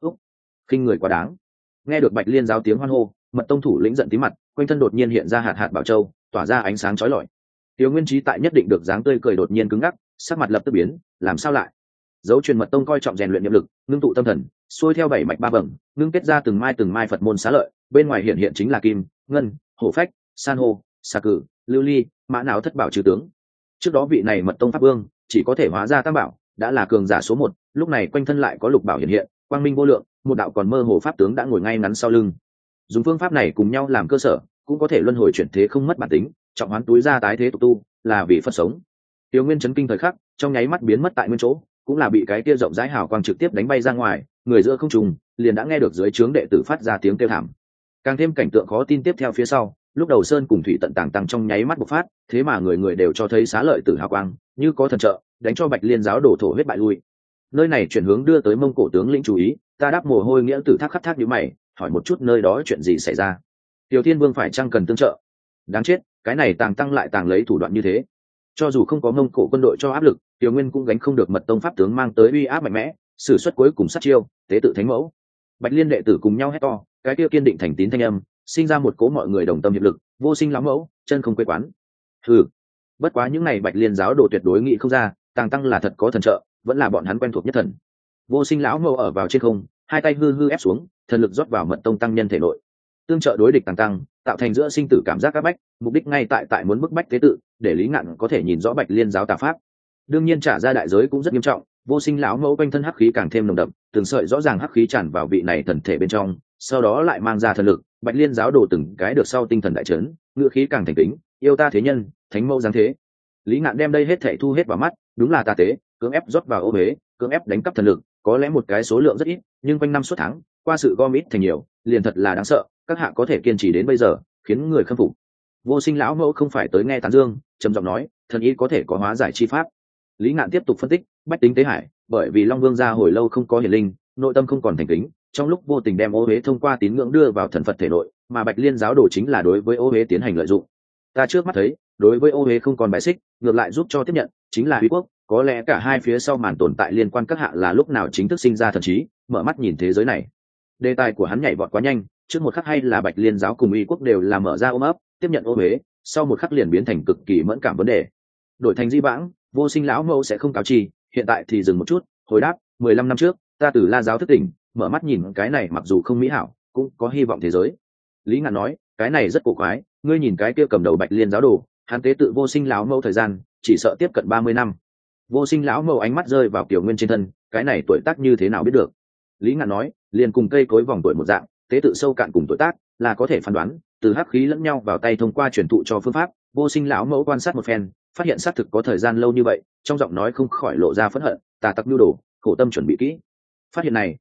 Khinh người quá đáng. Nghe được Bạch Liên giáo tiếng hoan hô, Mật tông thủ lĩnh giận tí mặt, quanh thân đột nhiên hiện ra hạt hạt bảo châu, tỏa ra ánh sáng chói lọi. Tiêu Nguyên Chí tại nhất định được dáng tươi cười đột nhiên cứng ngắc, sắc mặt lập tức biến, làm sao lại? Dấu truyền Mật tông coi trọng rèn luyện niệm lực, ngưng tụ tâm thần, xuôi theo 7 mạch 3 vầng, ngưng kết ra từng mai Phật môn xá lợi, bên ngoài hiện chính là kim, ngân, hổ phách, san hô, xà cử, lưu ly, mã não thất bảo trừ tướng. Trước đó vị này Mật tông pháp vương chỉ có thể hóa ra tam bảo, đã là cường giả số 1, lúc này quanh thân lại có lục bảo hiện, quang minh vô lượng, một đạo còn mơ hồ pháp tướng đã ngồi ngay ngắn sau lưng. Dùng phương pháp này cùng nhau làm cơ sở, cũng có thể luân hồi chuyển thế không mất bản tính, trọng hoán túi ra tái thế tục tu, là vì Phật sống. Tiêu Nguyên chấn kinh thời khắc, trong nháy mắt biến mất tại nguyên chỗ, cũng là bị cái kia rộng rãi hào quang trực tiếp đánh bay ra ngoài, người giữa không trùng, liền đã nghe được dưới trướng đệ tử phát ra tiếng kêu thảm. Càng thêm cảnh tượng khó tin tiếp theo phía sau, lúc đầu sơn cùng thủy tận tàng tăng trong nháy mắt bộc phát, thế mà người người đều cho thấy xá lợi tử hào quang, như có thần trợ, đánh cho Bạch Liên giáo đổ thổ huyết bại lui. Nơi này chuyển hướng đưa tới Mông Cổ tướng lĩnh chú ý, Ta Đáp Mồ Hôi nghĩa tử thác khắc thác nhíu mày, hỏi một chút nơi đó chuyện gì xảy ra. Tiểu Thiên Vương phải chăng cần tương trợ? Đáng chết, cái này tàng tăng lại tàng lấy thủ đoạn như thế. Cho dù không có Mông Cổ quân đội cho áp lực, Tiểu Nguyên cũng gánh không được Mật tông pháp tướng mang tới uy áp mạnh mẽ, sử xuất cuối cùng sát chiêu, tế tự thánh mẫu. Bạch Liên đệ tử cùng nhau hét to, cái kia kiên định thành tín thanh âm, sinh ra một cỗ mọi người đồng tâm hiệp lực, vô sinh lão mẫu, chân không quê quán. Hừ, bất quá những này Bạch Liên giáo đồ tuyệt đối nghĩ không ra, tàng tăng là thật có thần trợ, vẫn là bọn hắn quen thuộc nhất thần. Vô sinh lão mẫu ở vào trên không, hai tay hư ép xuống, thần lực rót vào Mật tông tăng nhân thể nội, tương trợ đối địch tàng tăng, tạo thành giữa sinh tử cảm giác áp bách, mục đích ngay tại muốn bức bách tế tự, để Lý Ngạn có thể nhìn rõ Bạch Liên giáo tà pháp. Đương nhiên trả ra đại giới cũng rất nghiêm trọng, vô sinh lão mẫu quanh thân hắc khí càng thêm nồng đậm, từng sợi rõ ràng hắc khí tràn vào vị này thần thể bên trong, sau đó lại mang ra thần lực, Bạch Liên giáo đồ từng cái được sau tinh thần đại chấn, ngựa khí càng thành kính, yêu ta thế nhân, thánh mẫu giáng thế. Lý Ngạn đem đây hết thảy thu hết vào mắt, đúng là tà tế, cưỡng ép rót vào ô huế, cưỡng ép đánh cắp thần lực, có lẽ một cái số lượng rất ít, nhưng quanh năm suốt tháng, qua sự gom ít thành nhiều, liền thật là đáng sợ, các hạ có thể kiên trì đến bây giờ, khiến người khâm phục. Vô sinh lão mẫu không phải tới nghe tán dương, trầm giọng nói, thần ý có thể có hóa giải chi pháp. Lý Ngạn tiếp tục phân tích, bách tính tế hải, bởi vì Long Vương gia hồi lâu không có hiển linh, nội tâm không còn thành kính, trong lúc vô tình đem ô huế thông qua tín ngưỡng đưa vào thần Phật thể nội, mà Bạch Liên giáo đồ chính là đối với ô huế tiến hành lợi dụng. Ta trước mắt thấy, đối với ô huế không còn bài xích, ngược lại giúp cho tiếp nhận, chính là uy quốc, có lẽ cả hai phía sau màn tồn tại liên quan các hạ là lúc nào chính thức sinh ra thần trí, mở mắt nhìn thế giới này. Đề tài của hắn nhảy vọt quá nhanh, trước một khắc hay là Bạch Liên giáo cùng uy quốc đều là mở ra ôm ấp, tiếp nhận ô huế, sau một khắc liền biến thành cực kỳ mẫn cảm vấn đề. Đổi thành di vãng, vô sinh lão mẫu sẽ không cáo chi, hiện tại thì dừng một chút, hồi đáp, 15 năm trước, ta từ La giáo thức tỉnh, mở mắt nhìn cái này mặc dù không mỹ hảo, cũng có hy vọng thế giới. Lý Ngạn nói, cái này rất cổ quái, ngươi nhìn cái kia cầm đầu Bạch Liên giáo đồ, hắn tế tự vô sinh lão mẫu thời gian, chỉ sợ tiếp cận 30 năm. Vô sinh lão mẫu ánh mắt rơi vào Tiểu Nguyên trên thân, cái này tuổi tác như thế nào biết được? Lý Ngạn nói, liền cùng cây cối vòng tuổi một dạng, tế tự sâu cạn cùng tuổi tác, là có thể phán đoán, từ hắc khí lẫn nhau vào tay thông qua truyền thụ cho phương pháp. Vô sinh lão mẫu quan sát một phen, phát hiện xác thực có thời gian lâu như vậy, trong giọng nói không khỏi lộ ra phẫn hận, tà tặc nhu đồ, khổ tâm chuẩn bị kỹ. Phát hiện này,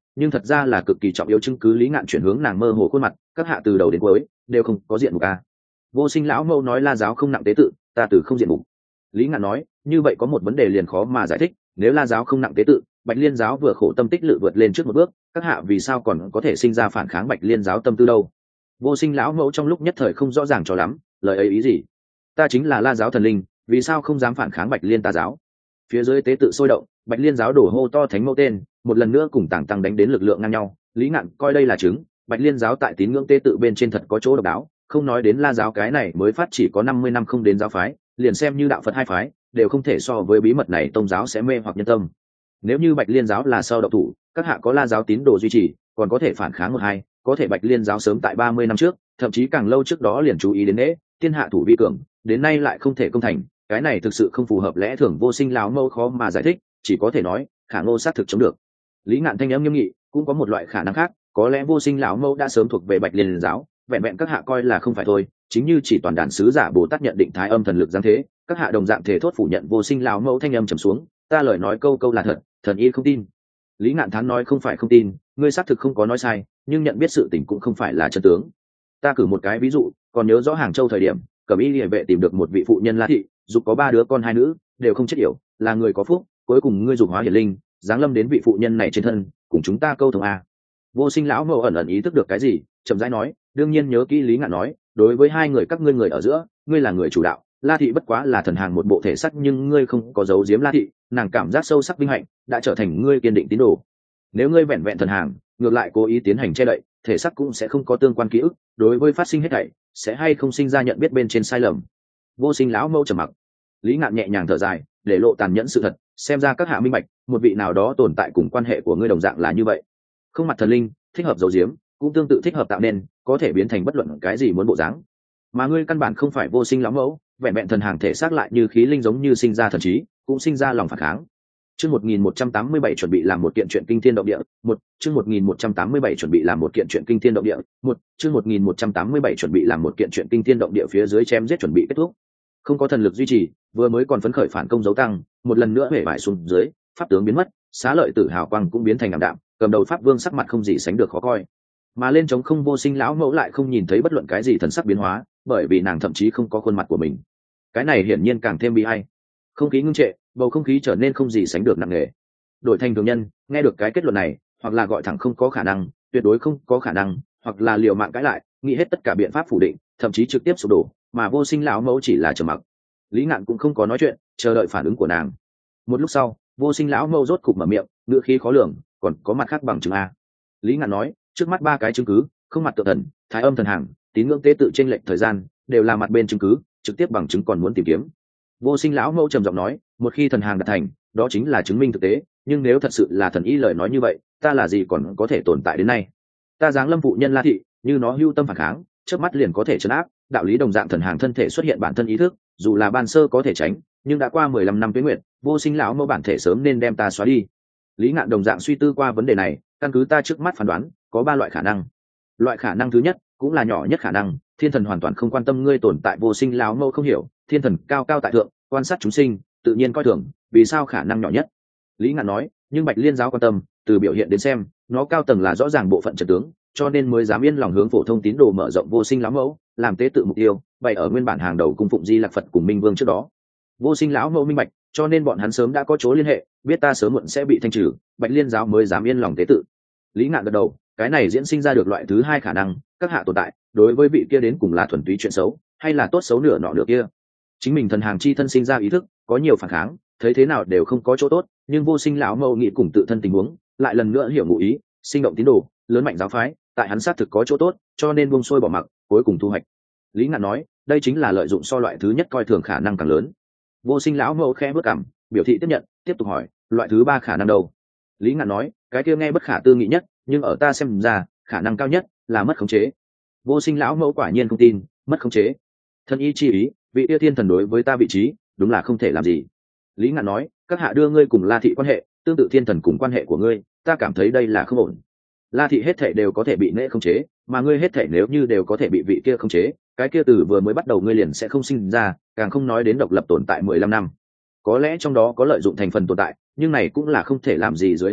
nhưng thật ra là cực kỳ trọng yếu chứng cứ. Lý Ngạn chuyển hướng nàng mơ hồ khuôn mặt, các hạ từ đầu đến cuối đều không có diện mục a. Vô Sinh lão mẫu nói La giáo không nặng tế tự, ta từ không diện mục. Lý Ngạn nói, như vậy có một vấn đề liền khó mà giải thích, nếu La giáo không nặng tế tự, Bạch Liên giáo vừa khổ tâm tích lự vượt lên trước một bước, các hạ vì sao còn có thể sinh ra phản kháng Bạch Liên giáo tâm tư đâu? Vô Sinh lão mẫu trong lúc nhất thời không rõ ràng cho lắm, lời ấy ý gì? Ta chính là La giáo thần linh, vì sao không dám phản kháng Bạch Liên ta giáo? Phía dưới tế tự sôi động, Bạch Liên giáo đổ hô to thánh mẫu tên, một lần nữa cùng Tàng Tăng đánh đến lực lượng ngang nhau. Lý Ngạn coi đây là chứng, Bạch Liên giáo tại tín ngưỡng tế tự bên trên thật có chỗ độc đáo, không nói đến La giáo cái này mới phát chỉ có 50 năm không đến giáo phái, liền xem như đạo Phật hai phái đều không thể so với bí mật này tông giáo sẽ mê hoặc nhân tâm. Nếu như Bạch Liên giáo là sau độc thủ, các hạ có La giáo tín đồ duy trì, còn có thể phản kháng một hai, có thể Bạch Liên giáo sớm tại 30 năm trước, thậm chí càng lâu trước đó liền chú ý đến nễ, thiên hạ thủ vi cường, đến nay lại không thể công thành, cái này thực sự không phù hợp lẽ thường. Vô Sinh lão mâu khó mà giải thích, chỉ có thể nói, Khả Ngô xác thực chống được. Lý Ngạn thanh âm nghiêm nghị, cũng có một loại khả năng khác, có lẽ Vô Sinh lão mâu đã sớm thuộc về Bạch Liên giáo, vẹn vẹn các hạ coi là không phải thôi, chính như chỉ toàn đàn sứ giả Bồ Tát nhận định Thái Âm thần lực giáng thế, các hạ đồng dạng thể thốt phủ nhận. Vô Sinh lão mâu thanh âm trầm xuống, ta lời nói câu câu là thật, thần y không tin. Lý Ngạn thán nói, không phải không tin, ngươi xác thực không có nói sai, nhưng nhận biết sự tình cũng không phải là chân tướng. Ta cử một cái ví dụ, còn nhớ rõ Hàng Châu thời điểm, Cẩm Y Liễu vệ tìm được một vị phụ nhân La thị, dục có 3 đứa con 2 nữ, đều không chết yểu, là người có phúc, cuối cùng ngươi dục hóa hiển linh, giáng lâm đến vị phụ nhân này trên thân, cùng chúng ta câu thông a. Vô Sinh lão mẫu ẩn ẩn ý thức được cái gì, chậm rãi nói, đương nhiên nhớ kỹ Lý Ngạn nói, đối với hai người các ngươi người ở giữa, ngươi là người chủ đạo, La thị bất quá là thần hàng một bộ thể sắc, nhưng ngươi không có giấu giếm La thị, nàng cảm giác sâu sắc vinh hạnh, đã trở thành ngươi kiên định tín đồ. Nếu ngươi vẹn vẹn thần hàng, ngược lại cố ý tiến hành che đậy, thể sắc cũng sẽ không có tương quan ký ức, đối với phát sinh hết thảy sẽ hay không sinh ra nhận biết bên trên sai lầm. Vô Sinh lão mẫu trầm mặc. Lý Ngạn nhẹ nhàng thở dài, để lộ tàn nhẫn sự thật, xem ra các hạ minh bạch, một vị nào đó tồn tại cùng quan hệ của ngươi đồng dạng là như vậy. Không mặt thần linh, thích hợp giấu giếm, cũng tương tự thích hợp tạo nên, có thể biến thành bất luận cái gì muốn bộ dáng. Mà ngươi căn bản không phải Vô Sinh lão mẫu, vẹn vẹn thần hàng thể xác lại như khí linh giống như sinh ra thần trí, cũng sinh ra lòng phản kháng. Chương 1187 chuẩn bị làm một kiện chuyện kinh thiên động địa, chương 1187 chuẩn bị làm một kiện chuyện kinh thiên động địa, chương 1187 chuẩn bị làm một kiện chuyện kinh thiên động địa. Phía dưới chém giết chuẩn bị kết thúc. Không có thần lực duy trì, vừa mới còn phấn khởi phản công dấu tăng, một lần nữa hể bại xuống dưới, pháp tướng biến mất, xá lợi tử hào quang cũng biến thành ảm đạm, cầm đầu pháp vương sắc mặt không gì sánh được khó coi. Mà lên trống không Vô Sinh lão mẫu lại không nhìn thấy bất luận cái gì thần sắc biến hóa, bởi vì nàng thậm chí không có khuôn mặt của mình. Cái này hiển nhiên càng thêm bi ai. Không khí ngưng trệ, bầu không khí trở nên không gì sánh được nặng nề. Đổi thành thường nhân nghe được cái kết luận này, hoặc là gọi thẳng không có khả năng, tuyệt đối không có khả năng, hoặc là liều mạng cãi lại, nghĩ hết tất cả biện pháp phủ định, thậm chí trực tiếp sụp đổ. Mà Vô Sinh lão mẫu chỉ là trầm mặc. Lý Ngạn cũng không có nói chuyện, chờ đợi phản ứng của nàng. Một lúc sau, Vô Sinh lão mẫu rốt cục mở miệng, ngữ khí khó lường, còn có mặt khác bằng chứng a? Lý Ngạn nói, trước mắt 3 cái chứng cứ, không mặt tự thần, Thái Âm thần hàng, tín ngưỡng tế tự trên lệch thời gian, đều là mặt bên chứng cứ, trực tiếp bằng chứng còn muốn tìm kiếm. Vô Sinh lão mẫu trầm giọng nói, một khi thần hàng đạt thành, đó chính là chứng minh thực tế, nhưng nếu thật sự là thần ý lời nói như vậy, ta là gì còn có thể tồn tại đến nay? Ta giáng lâm phụ nhân La thị, như nó hưu tâm phản kháng, chớp mắt liền có thể trấn áp, đạo lý đồng dạng thần hàng thân thể xuất hiện bản thân ý thức, dù là ban sơ có thể tránh, nhưng đã qua 15 năm tuế nguyệt, Vô Sinh lão mẫu bản thể sớm nên đem ta xóa đi. Lý Ngạn đồng dạng suy tư qua vấn đề này, căn cứ ta trước mắt phán đoán, có 3 loại khả năng. Loại khả năng thứ nhất, cũng là nhỏ nhất khả năng, thiên thần hoàn toàn không quan tâm ngươi tồn tại. Vô Sinh lão mẫu không hiểu, thiên thần cao cao tại thượng, quan sát chúng sinh, tự nhiên coi thường, vì sao khả năng nhỏ nhất? Lý Ngạn nói, nhưng Bạch Liên giáo quan tâm, từ biểu hiện đến xem, nó cao tầng là rõ ràng bộ phận trận tướng, cho nên mới dám yên lòng hướng phổ thông tín đồ mở rộng Vô Sinh lão mẫu, làm tế tự mục tiêu, bày ở nguyên bản hàng đầu cung phụng Di Lặc Phật cùng Minh Vương trước đó. Vô Sinh lão mẫu minh bạch, cho nên bọn hắn sớm đã có chỗ liên hệ, biết ta sớm muộn sẽ bị thanh trừ, Bạch Liên giáo mới dám yên lòng tế tự. Lý Ngạn gật đầu, cái này diễn sinh ra được loại thứ 2 khả năng, các hạ tồn tại, đối với vị kia đến cùng là thuần túy chuyện xấu, hay là tốt xấu nửa nọ nửa kia. Chính mình thần hàng chi thân sinh ra ý thức, có nhiều phản kháng, thấy thế nào đều không có chỗ tốt, nhưng Vô Sinh lão mẫu nghĩ cùng tự thân tình huống, lại lần nữa hiểu ngụ ý, sinh động tín đồ, lớn mạnh giáo phái, tại hắn xác thực có chỗ tốt, cho nên buông xuôi bỏ mặc, cuối cùng thu hoạch. Lý Ngạn nói, đây chính là lợi dụng so loại thứ nhất coi thường khả năng càng lớn. Vô Sinh lão mẫu khẽ bước cằm, biểu thị tiếp nhận, tiếp tục hỏi, loại thứ 3 khả năng đâu? Lý Ngạn nói, cái kia nghe bất khả tư nghị nhất, nhưng ở ta xem ra, khả năng cao nhất là mất khống chế. Vô Sinh lão mẫu quả nhiên không tin, mất khống chế. Thân ý chi ý, vị yêu thiên thần đối với ta vị trí, đúng là không thể làm gì. Lý Ngạn nói, các hạ đưa ngươi cùng La thị quan hệ, tương tự thiên thần cùng quan hệ của ngươi, ta cảm thấy đây là không ổn. La thị hết thảy đều có thể bị nễ khống chế, mà ngươi hết thảy nếu như đều có thể bị vị kia khống chế, cái kia từ vừa mới bắt đầu ngươi liền sẽ không sinh ra, càng không nói đến độc lập tồn tại 15 năm. Có lẽ trong đó có lợi dụng thành phần tồn tại, nhưng này cũng là không thể làm gì dưới ở,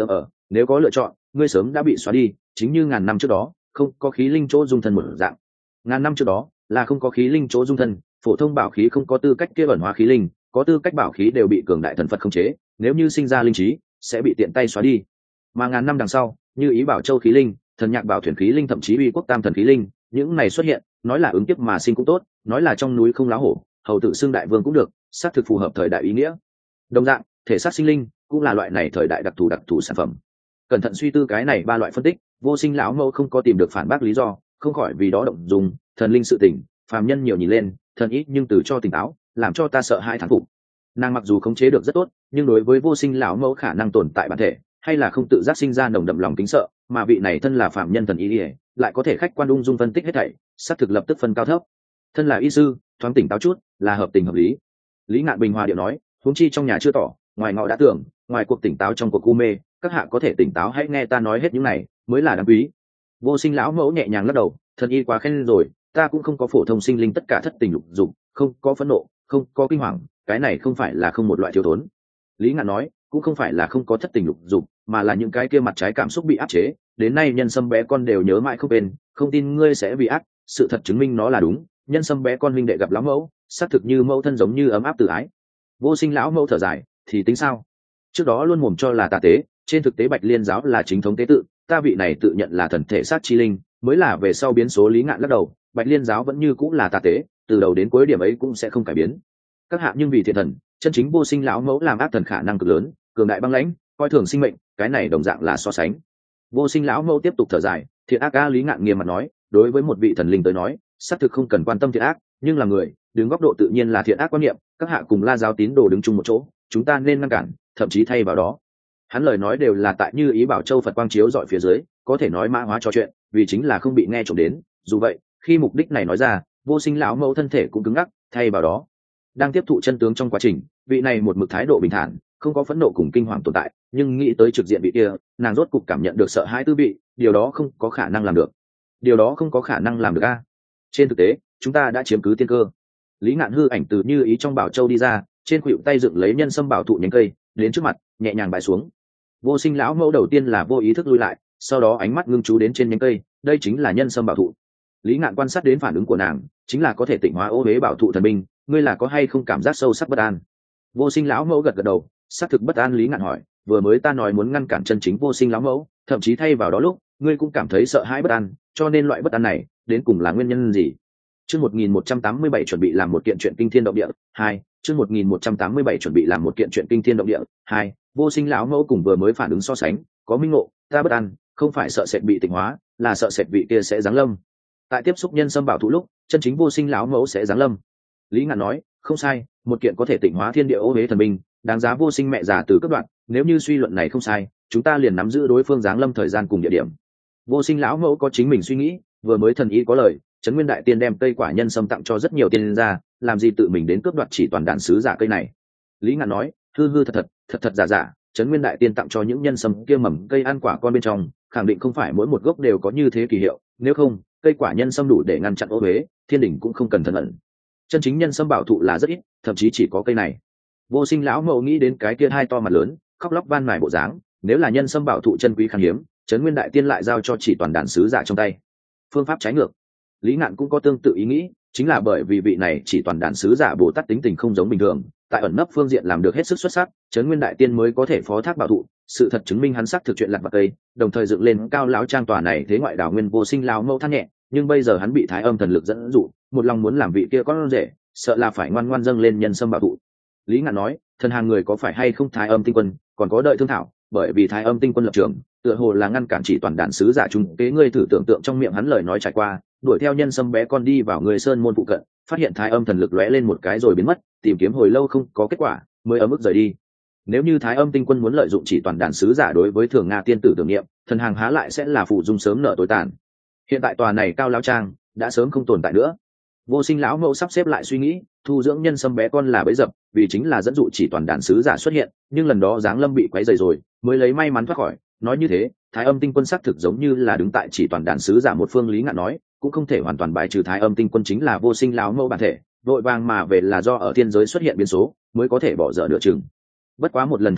nếu có lựa chọn ngươi sớm đã bị xóa đi, chính như ngàn năm trước đó không có khí linh chỗ dung thân một dạng. Ngàn năm trước đó là không có khí linh chỗ dung thân, phổ thông bảo khí không có tư cách kia ẩn hóa khí linh, có tư cách bảo khí đều bị cường đại thần Phật khống chế, nếu như sinh ra linh trí sẽ bị tiện tay xóa đi. Mà ngàn năm đằng sau, như Ý Bảo Châu khí linh, Thần Nhạc Bảo Thuyền khí linh, thậm chí Uy Quốc Tam Thần khí linh, những này xuất hiện, nói là ứng kiếp mà sinh cũng tốt, nói là trong núi không lá hổ, hầu tử xưng đại vương cũng được, xác thực phù hợp thời đại ý nghĩa. Đồng dạng, thể xác sinh linh cũng là loại này thời đại đặc thù sản phẩm. Cẩn thận suy tư cái này ba loại phân tích, Vô Sinh lão mẫu không có tìm được phản bác lý do, không khỏi vì đó động dùng thần linh sự tỉnh, phàm nhân nhiều nhìn lên, thần ít nhưng từ cho tỉnh táo, làm cho ta sợ hãi thán phục. Nàng mặc dù khống chế được rất tốt, nhưng đối với Vô Sinh lão mẫu khả năng tồn tại bản thể, hay là không tự giác sinh ra nồng đậm lòng kính sợ, mà vị này thân là phàm nhân thần y, lại có thể khách quan ung dung phân tích hết thảy, xác thực lập tức phân cao thấp. Thân là y sư, thoáng tỉnh táo chút, là hợp tình hợp lý. Lý Ngạn bình hòa điệu nói, huống chi trong nhà chưa tỏ, ngoài ngọ đã tưởng, ngoài cuộc tỉnh táo trong cuộc u mê, các hạ có thể tỉnh táo hãy nghe ta nói hết những này, mới là đáng quý. Vô Sinh lão mẫu nhẹ nhàng lắc đầu, thần y quá khen rồi, ta cũng không có phổ thông sinh linh tất cả thất tình lục dục, không có phẫn nộ, không có kinh hoàng, cái này không phải là không một loại thiếu thốn. Lý Ngạn nói, cũng không phải là không có thất tình lục dục, mà là những cái kia mặt trái cảm xúc bị áp chế, đến nay nhân sâm bé con đều nhớ mãi không quên, không tin ngươi sẽ bị ác, sự thật chứng minh nó là đúng, nhân sâm bé con huynh đệ gặp lão mẫu, xác thực như mẫu thân giống như ấm áp từ ái. Vô Sinh lão mẫu thở dài, thì tính sao? Trước đó luôn mồm cho là tà tế, trên thực tế Bạch Liên giáo là chính thống tế tự, ta vị này tự nhận là thần thể sát chi linh, mới là về sau biến số. Lý Ngạn lắc đầu, Bạch Liên giáo vẫn như cũng là tà tế, từ đầu đến cuối điểm ấy cũng sẽ không cải biến. Các hạ nhưng vì thiện thần, chân chính Vô Sinh lão mẫu làm ác thần khả năng cực lớn, cường đại băng lãnh, coi thường sinh mệnh, cái này đồng dạng là so sánh. Vô Sinh lão mẫu tiếp tục thở dài, thiện ác a. Lý Ngạn nghiêm mặt nói, đối với một vị thần linh tới nói, xác thực không cần quan tâm thiện ác, nhưng là người, đứng góc độ tự nhiên là thiện ác quan niệm, các hạ cùng La giáo tín đồ đứng chung một chỗ, chúng ta nên ngăn cản, thậm chí thay vào đó. Hắn lời nói đều là tại Như Ý Bảo Châu Phật quang chiếu dọi phía dưới, có thể nói mã hóa trò chuyện, vì chính là không bị nghe trộm đến. Dù vậy, khi mục đích này nói ra, Vô Sinh lão mẫu thân thể cũng cứng ngắc, thay vào đó, đang tiếp thụ chân tướng trong quá trình, vị này một mực thái độ bình thản, không có phẫn nộ cùng kinh hoàng tồn tại, nhưng nghĩ tới trực diện vị kia, nàng rốt cục cảm nhận được sợ hãi tư vị, điều đó không có khả năng làm được. Điều đó không có khả năng làm được a. Trên thực tế, chúng ta đã chiếm cứ tiên cơ. Lý Ngạn hư ảnh từ Như Ý trong Bảo Châu đi ra, trên khuỷu tay dựng lấy nhân sâm bảo thụ nhánh cây, đến trước mặt, nhẹ nhàng bãi xuống. Vô Sinh lão mẫu đầu tiên là vô ý thức lui lại, sau đó ánh mắt ngưng chú đến trên nhánh cây, đây chính là nhân sâm bảo thụ. Lý Ngạn quan sát đến phản ứng của nàng, chính là có thể tịnh hóa ô uế bảo thụ thần binh, ngươi là có hay không cảm giác sâu sắc bất an? Vô Sinh lão mẫu gật gật đầu, xác thực bất an. Lý Ngạn hỏi, vừa mới ta nói muốn ngăn cản chân chính Vô Sinh lão mẫu, thậm chí thay vào đó lúc, ngươi cũng cảm thấy sợ hãi bất an, cho nên loại bất an này, đến cùng là nguyên nhân gì? Chương 1187 chuẩn bị làm một kiện chuyện kinh thiên động địa 2, chương 1187 chuẩn bị làm một kiện chuyện kinh thiên động địa 2, Vô Sinh lão mẫu cùng vừa mới phản ứng so sánh, có minh ngộ, ta bất an, không phải sợ sệt bị tịnh hóa, là sợ sệt vị kia sẽ giáng lâm. Tại tiếp xúc nhân sâm bảo thụ lúc, chân chính Vô Sinh lão mẫu sẽ giáng lâm. Lý Ngạn nói, không sai, một kiện có thể tịnh hóa thiên địa ô uế thần binh, đáng giá Vô Sinh mẹ già từ cấp đoạn, nếu như suy luận này không sai, chúng ta liền nắm giữ đối phương giáng lâm thời gian cùng địa điểm. Vô Sinh lão mẫu có chính mình suy nghĩ, vừa mới thần ý có lời, Trấn Nguyên Đại Tiên đem cây quả nhân sâm tặng cho rất nhiều tiên gia, làm gì tự mình đến cướp đoạt chỉ toàn đàn sứ giả cây này. Lý Ngạn nói, hư hư thật giả giả, Trấn Nguyên Đại Tiên tặng cho những nhân sâm kia mầm cây ăn quả con bên trong, khẳng định không phải mỗi một gốc đều có như thế kỳ hiệu, nếu không, cây quả nhân sâm đủ để ngăn chặn ô uế, thiên đình cũng không cần thần ẩn. Chân chính nhân sâm bảo thụ là rất ít, thậm chí chỉ có cây này. Vô Sinh lão mẫu nghĩ đến cái kia hai to mặt lớn, khóc lóc van mài bộ dáng, nếu là nhân sâm bảo thụ chân quý khan hiếm, Trấn Nguyên Đại Tiên lại giao cho chỉ toàn đàn sứ giả trong tay. Phương pháp trái ngược. Lý Ngạn cũng có tương tự ý nghĩ, chính là bởi vì vị này chỉ toàn đàn sứ giả Bồ Tát tính tình không giống bình thường, tại ẩn nấp phương diện làm được hết sức xuất sắc, Trấn Nguyên Đại Tiên mới có thể phó thác bảo thụ, sự thật chứng minh hắn xác thực chuyện lặt vặt cây, đồng thời dựng lên cao lão trang tòa này thế ngoại đảo nguyên. Vô Sinh lão mẫu than nhẹ, nhưng bây giờ hắn bị Thái Âm thần lực dẫn dụ, một lòng muốn làm vị kia con rể, sợ là phải ngoan ngoan dâng lên nhân sâm bảo thụ. Lý Ngạn nói, thần hàng người có phải hay không Thái Âm tinh quân, còn có đợi thương thảo, bởi vì Thái Âm tinh quân lập trường, tựa hồ là ngăn cản chỉ toàn đàn sứ giả chúng kế. Ngươi thử tưởng tượng trong miệng hắn lời nói trải qua, đuổi theo nhân sâm bé con đi vào người sơn môn phụ cận, phát hiện Thái Âm thần lực lóe lên một cái rồi biến mất, tìm kiếm hồi lâu không có kết quả, mới ở mức rời đi. Nếu như Thái Âm tinh quân muốn lợi dụng chỉ toàn đàn sứ giả đối với Thường Nga tiên tử tưởng niệm, thần hàng há lại sẽ là phụ dung sớm nở tối tàn. Hiện tại tòa này cao lão trang đã sớm không tồn tại nữa. Vô Sinh lão mẫu sắp xếp lại suy nghĩ, thu dưỡng nhân sâm bé con là bẫy dập, vì chính là dẫn dụ chỉ toàn đàn sứ giả xuất hiện, nhưng lần đó giáng lâm bị quấy rầy rồi, mới lấy may mắn thoát khỏi. Nói như thế, Thái Âm tinh quân xác thực giống như là đứng tại chỉ toàn đàn sứ giả một phương. Lý Ngạn nói, cũng không thể hoàn toàn bài trừ Thái Âm tinh quân chính là Vô Sinh lão mẫu bản thể, vội vàng mà về là do ở thiên giới xuất hiện biến số, mới có thể bỏ dở nửa chừng. Bất quá một lần thất bại,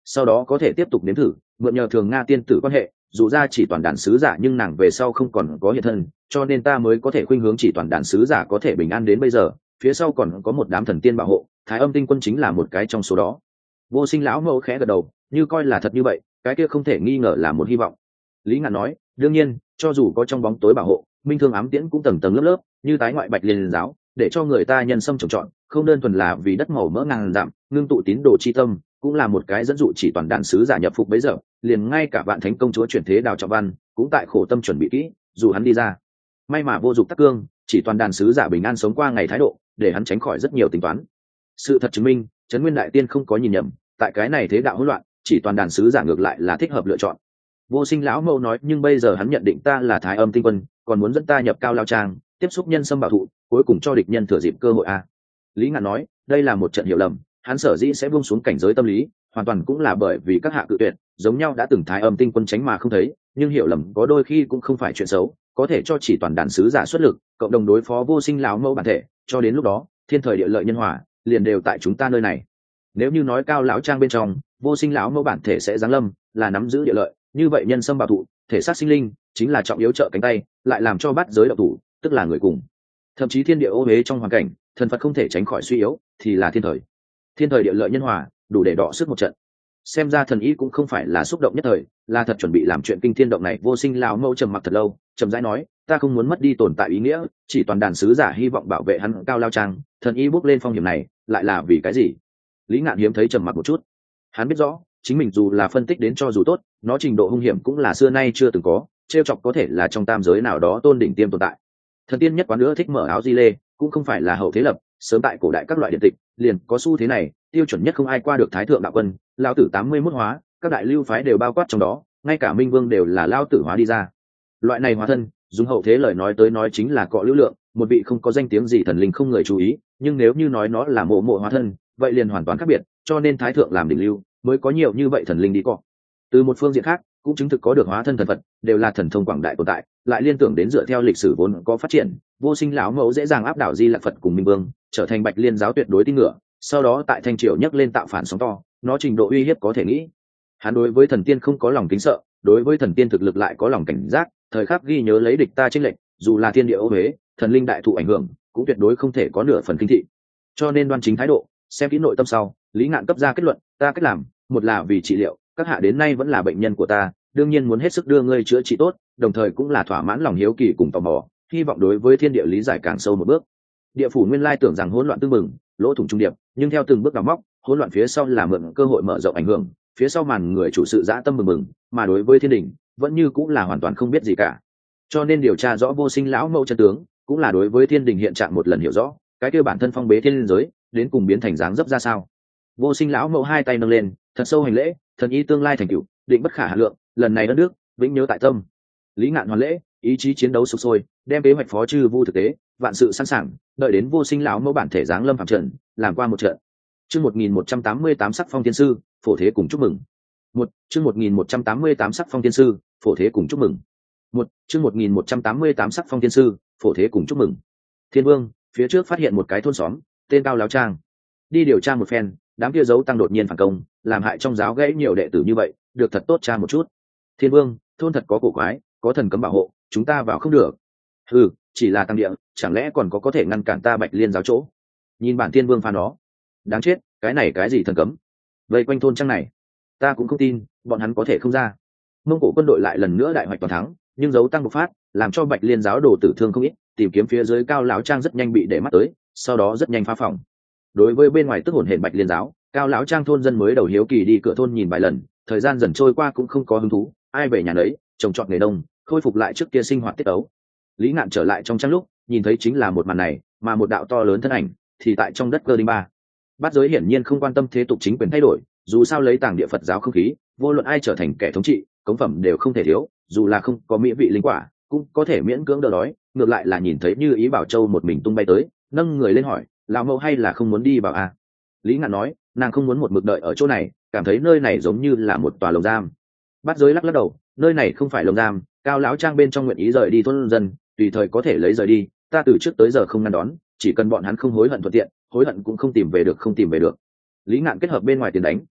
sau đó có thể tiếp tục nếm thử mượn nhờ thường nga tiên tử quan hệ, dù ra chỉ toàn đàn sứ giả nhưng nàng về sau không còn có hiện thân, cho nên ta mới có thể khuynh hướng chỉ toàn đàn sứ giả có thể bình an đến bây giờ, phía sau còn có một đám thần tiên bảo hộ, Thái Âm Tinh Quân chính là một cái trong số đó. Vô Sinh lão mẫu khẽ gật đầu, như coi là thật như vậy, cái kia không thể nghi ngờ là một hy vọng. Lý Ngạn nói, đương nhiên, cho dù có trong bóng tối bảo hộ, minh thương ám tiễn cũng tầng tầng lớp lớp, như tái ngoại Bạch Liên giáo, để cho người ta nhân sâm trồng trọt, không đơn thuần là vì đất màu mỡ ngàn dặm, ngưng tụ tín đồ chi tâm, cũng là một cái dẫn dụ chỉ toàn đàn sứ giả nhập phục bấy giờ, liền ngay cả Vạn Thánh công chúa chuyển thế Đào Trọng Văn, cũng tại khổ tâm chuẩn bị kỹ, dù hắn đi ra. May mà vô dụng tắc cương, chỉ toàn đàn sứ giả bình an sống qua ngày thái độ, để hắn tránh khỏi rất nhiều tính toán. Sự thật chứng minh, Trấn Nguyên đại tiên không có nhìn nhầm, tại cái này thế đạo hỗn loạn, chỉ toàn đàn sứ giả ngược lại là thích hợp lựa chọn. Vô Sinh lão mẫu nói, nhưng bây giờ hắn nhận định ta là Thái Âm Tinh Quân, còn muốn dẫn ta nhập Cao Lao Trang, tiếp xúc nhân sâm bảo thụ, cuối cùng cho địch nhân thừa dịp cơ hội a. Lý Ngạn nói, đây là một trận hiểu lầm, hắn sở dĩ sẽ buông xuống cảnh giới tâm lý, hoàn toàn cũng là bởi vì các hạ cự tuyệt, giống nhau đã từng Thái Âm Tinh Quân tránh mà không thấy, nhưng hiểu lầm có đôi khi cũng không phải chuyện xấu, có thể cho chỉ toàn đàn sứ giả xuất lực, cộng đồng đối phó Vô Sinh lão mẫu bản thể, cho đến lúc đó, thiên thời địa lợi nhân hòa, liền đều tại chúng ta nơi này. Nếu như nói Cao lão trang bên trong, Vô Sinh lão mẫu bản thể sẽ giáng lâm, là nắm giữ địa lợi, như vậy nhân sâm bảo thụ, thể xác sinh linh, chính là trọng yếu trợ cánh tay, lại làm cho bát giới đạo thủ, tức là người cùng. Thậm chí thiên địa ô uế trong hoàn cảnh, thần Phật không thể tránh khỏi suy yếu, thì là thiên thời địa lợi nhân hòa, đủ để đọ sức một trận. Xem ra thần ý cũng không phải là xúc động nhất thời, là thật chuẩn bị làm chuyện kinh thiên động này. Vô Sinh lão mẫu trầm mặc thật lâu, trầm rãi nói, ta không muốn mất đi tồn tại ý nghĩa, chỉ toàn đàn sứ giả hy vọng bảo vệ hắn Cao Lao Trang, thần ý bước lên phong hiểm này, lại là vì cái gì? Lý Ngạn hiếm thấy trầm mặc một chút. Hắn biết rõ, chính mình dù là phân tích đến cho dù tốt, nó trình độ hung hiểm cũng là xưa nay chưa từng có, trêu chọc có thể là trong tam giới nào đó tôn đỉnh tiêm tồn tại. Thần tiên nhất quán nữa thích mở áo di lê, cũng không phải là hậu thế lập, sớm tại cổ đại các loại điện tịch liền có xu thế này, tiêu chuẩn nhất không ai qua được Thái Thượng đạo quân, Lão Tử 81 hóa, các đại lưu phái đều bao quát trong đó, ngay cả Minh Vương đều là Lão Tử hóa đi ra. Loại này hóa thân, dùng hậu thế lời nói tới nói chính là cọ lưu lượng, một vị không có danh tiếng gì thần linh không người chú ý, nhưng nếu như nói nó là mộ hóa thân, vậy liền hoàn toàn khác biệt, cho nên Thái Thượng làm đỉnh lưu, mới có nhiều như vậy thần linh đi cọ. Từ một phương diện khác, cũng chứng thực có được hóa thân thần Phật, đều là thần thông quảng đại tồn tại, lại liên tưởng đến dựa theo lịch sử vốn có phát triển, Vô Sinh lão mẫu dễ dàng áp đảo Di Lặc Phật cùng Minh Vương, trở thành Bạch Liên giáo tuyệt đối tin ngựa, sau đó tại Thanh Triều nhấc lên tạo phản sóng to, nó trình độ uy hiếp có thể nghĩ. Hắn đối với thần tiên không có lòng kính sợ, đối với thần tiên thực lực lại có lòng cảnh giác, thời khắc ghi nhớ lấy địch ta chênh lệch, dù là thiên địa ô uế, thần linh đại thụ ảnh hưởng, cũng tuyệt đối không thể có nửa phần kinh thị. Cho nên đoan chính thái độ, xem kỹ nội tâm sau, Lý Ngạn cấp ra kết luận, ta cách làm, một là vì trị liệu, các hạ đến nay vẫn là bệnh nhân của ta, đương nhiên muốn hết sức đưa ngươi chữa trị tốt, đồng thời cũng là thỏa mãn lòng hiếu kỳ cùng tò mò, hy vọng đối với thiên địa lý giải càng sâu một bước. Địa phủ nguyên lai tưởng rằng hỗn loạn tương mừng, lỗ thủng trung điệp, nhưng theo từng bước đào móc, hỗn loạn phía sau là mượn cơ hội mở rộng ảnh hưởng, phía sau màn người chủ sự dã tâm mừng, mà đối với thiên đình, vẫn như cũng là hoàn toàn không biết gì cả. Cho nên điều tra rõ Vô Sinh lão mẫu chân tướng, cũng là đối với thiên đình hiện trạng một lần hiểu rõ, cái kia bản thân phong bế thiên giới, đến cùng biến thành dáng dấp ra sao. Vô Sinh lão mẫu hai tay nâng lên, thật sâu hành lễ, thần ý tương lai thành cửu, định bất khả hà lượng, lần này đất nước vĩnh nhớ tại tâm. Lý Ngạn hoàn lễ, ý chí chiến đấu sục sôi, đem kế hoạch phó chư vu thực tế, vạn sự sẵn sàng, đợi đến Vô Sinh lão mẫu bản thể giáng lâm phạm trận, làm qua một trận. Chương 1188 sắc phong thiên sư, phổ thế cùng chúc mừng. Chương 1188 sắc phong thiên sư, phổ thế cùng chúc mừng. Chương 1188 sắc phong thiên sư, phổ thế cùng chúc mừng. Thiên Vương, phía trước phát hiện một cái thôn xóm, tên Cao Láo Trang. Đi điều tra một phen, đám kia giấu tăng đột nhiên phản công, làm hại trong giáo gãy nhiều đệ tử như vậy, được thật tốt tra một chút. Thiên Vương, thôn thật có cổ quái, có thần cấm bảo hộ, chúng ta vào không được. Ừ, chỉ là tăng địa, chẳng lẽ còn có thể ngăn cản ta Bạch Liên giáo chỗ? Nhìn bản Thiên Vương phá nó, đáng chết, cái này cái gì thần cấm? Vây quanh thôn trang này, ta cũng không tin, bọn hắn có thể không ra. Mông Cổ quân đội lại lần nữa đại hoạch toàn thắng, nhưng giấu tăng bộc phát, làm cho Bạch Liên giáo đồ tử thương không ít, tìm kiếm phía dưới Cao Láo Trang rất nhanh bị để mắt tới, sau đó rất nhanh phá phòng. Đối với bên ngoài tức hồn hển Bạch Liên giáo, Cao Láo Trang thôn dân mới đầu hiếu kỳ đi cửa thôn nhìn vài lần, thời gian dần trôi qua cũng không có hứng thú, ai về nhà nấy, trồng trọt nghề nông, khôi phục lại trước kia sinh hoạt tiết ấu. Lý Ngạn trở lại trong trang lúc, nhìn thấy chính là một màn này, mà một đạo to lớn thân ảnh thì tại trong đất cơ đinh ba. Bát giới hiển nhiên không quan tâm thế tục chính quyền thay đổi, dù sao lấy tàng địa Phật giáo không khí, vô luận ai trở thành kẻ thống trị, cống phẩm đều không thể thiếu, dù là không có mỹ vị linh quả, cũng có thể miễn cưỡng đỡ đói. Ngược lại là nhìn thấy Như Ý Bảo Châu một mình tung bay tới, nâng người lên hỏi, lão mẫu hay là không muốn đi vào à? Lý Ngạn nói, nàng không muốn một mực đợi ở chỗ này, cảm thấy nơi này giống như là một tòa lồng giam. Bát giới lắc lắc đầu, nơi này không phải lồng giam, Cao Láo Trang bên trong nguyện ý rời đi thôn dân, tùy thời có thể lấy rời đi, ta từ trước tới giờ không ngăn đón, chỉ cần bọn hắn không hối hận thuận tiện, hối hận cũng không tìm về được. Lý Ngạn kết hợp bên ngoài tiền đánh,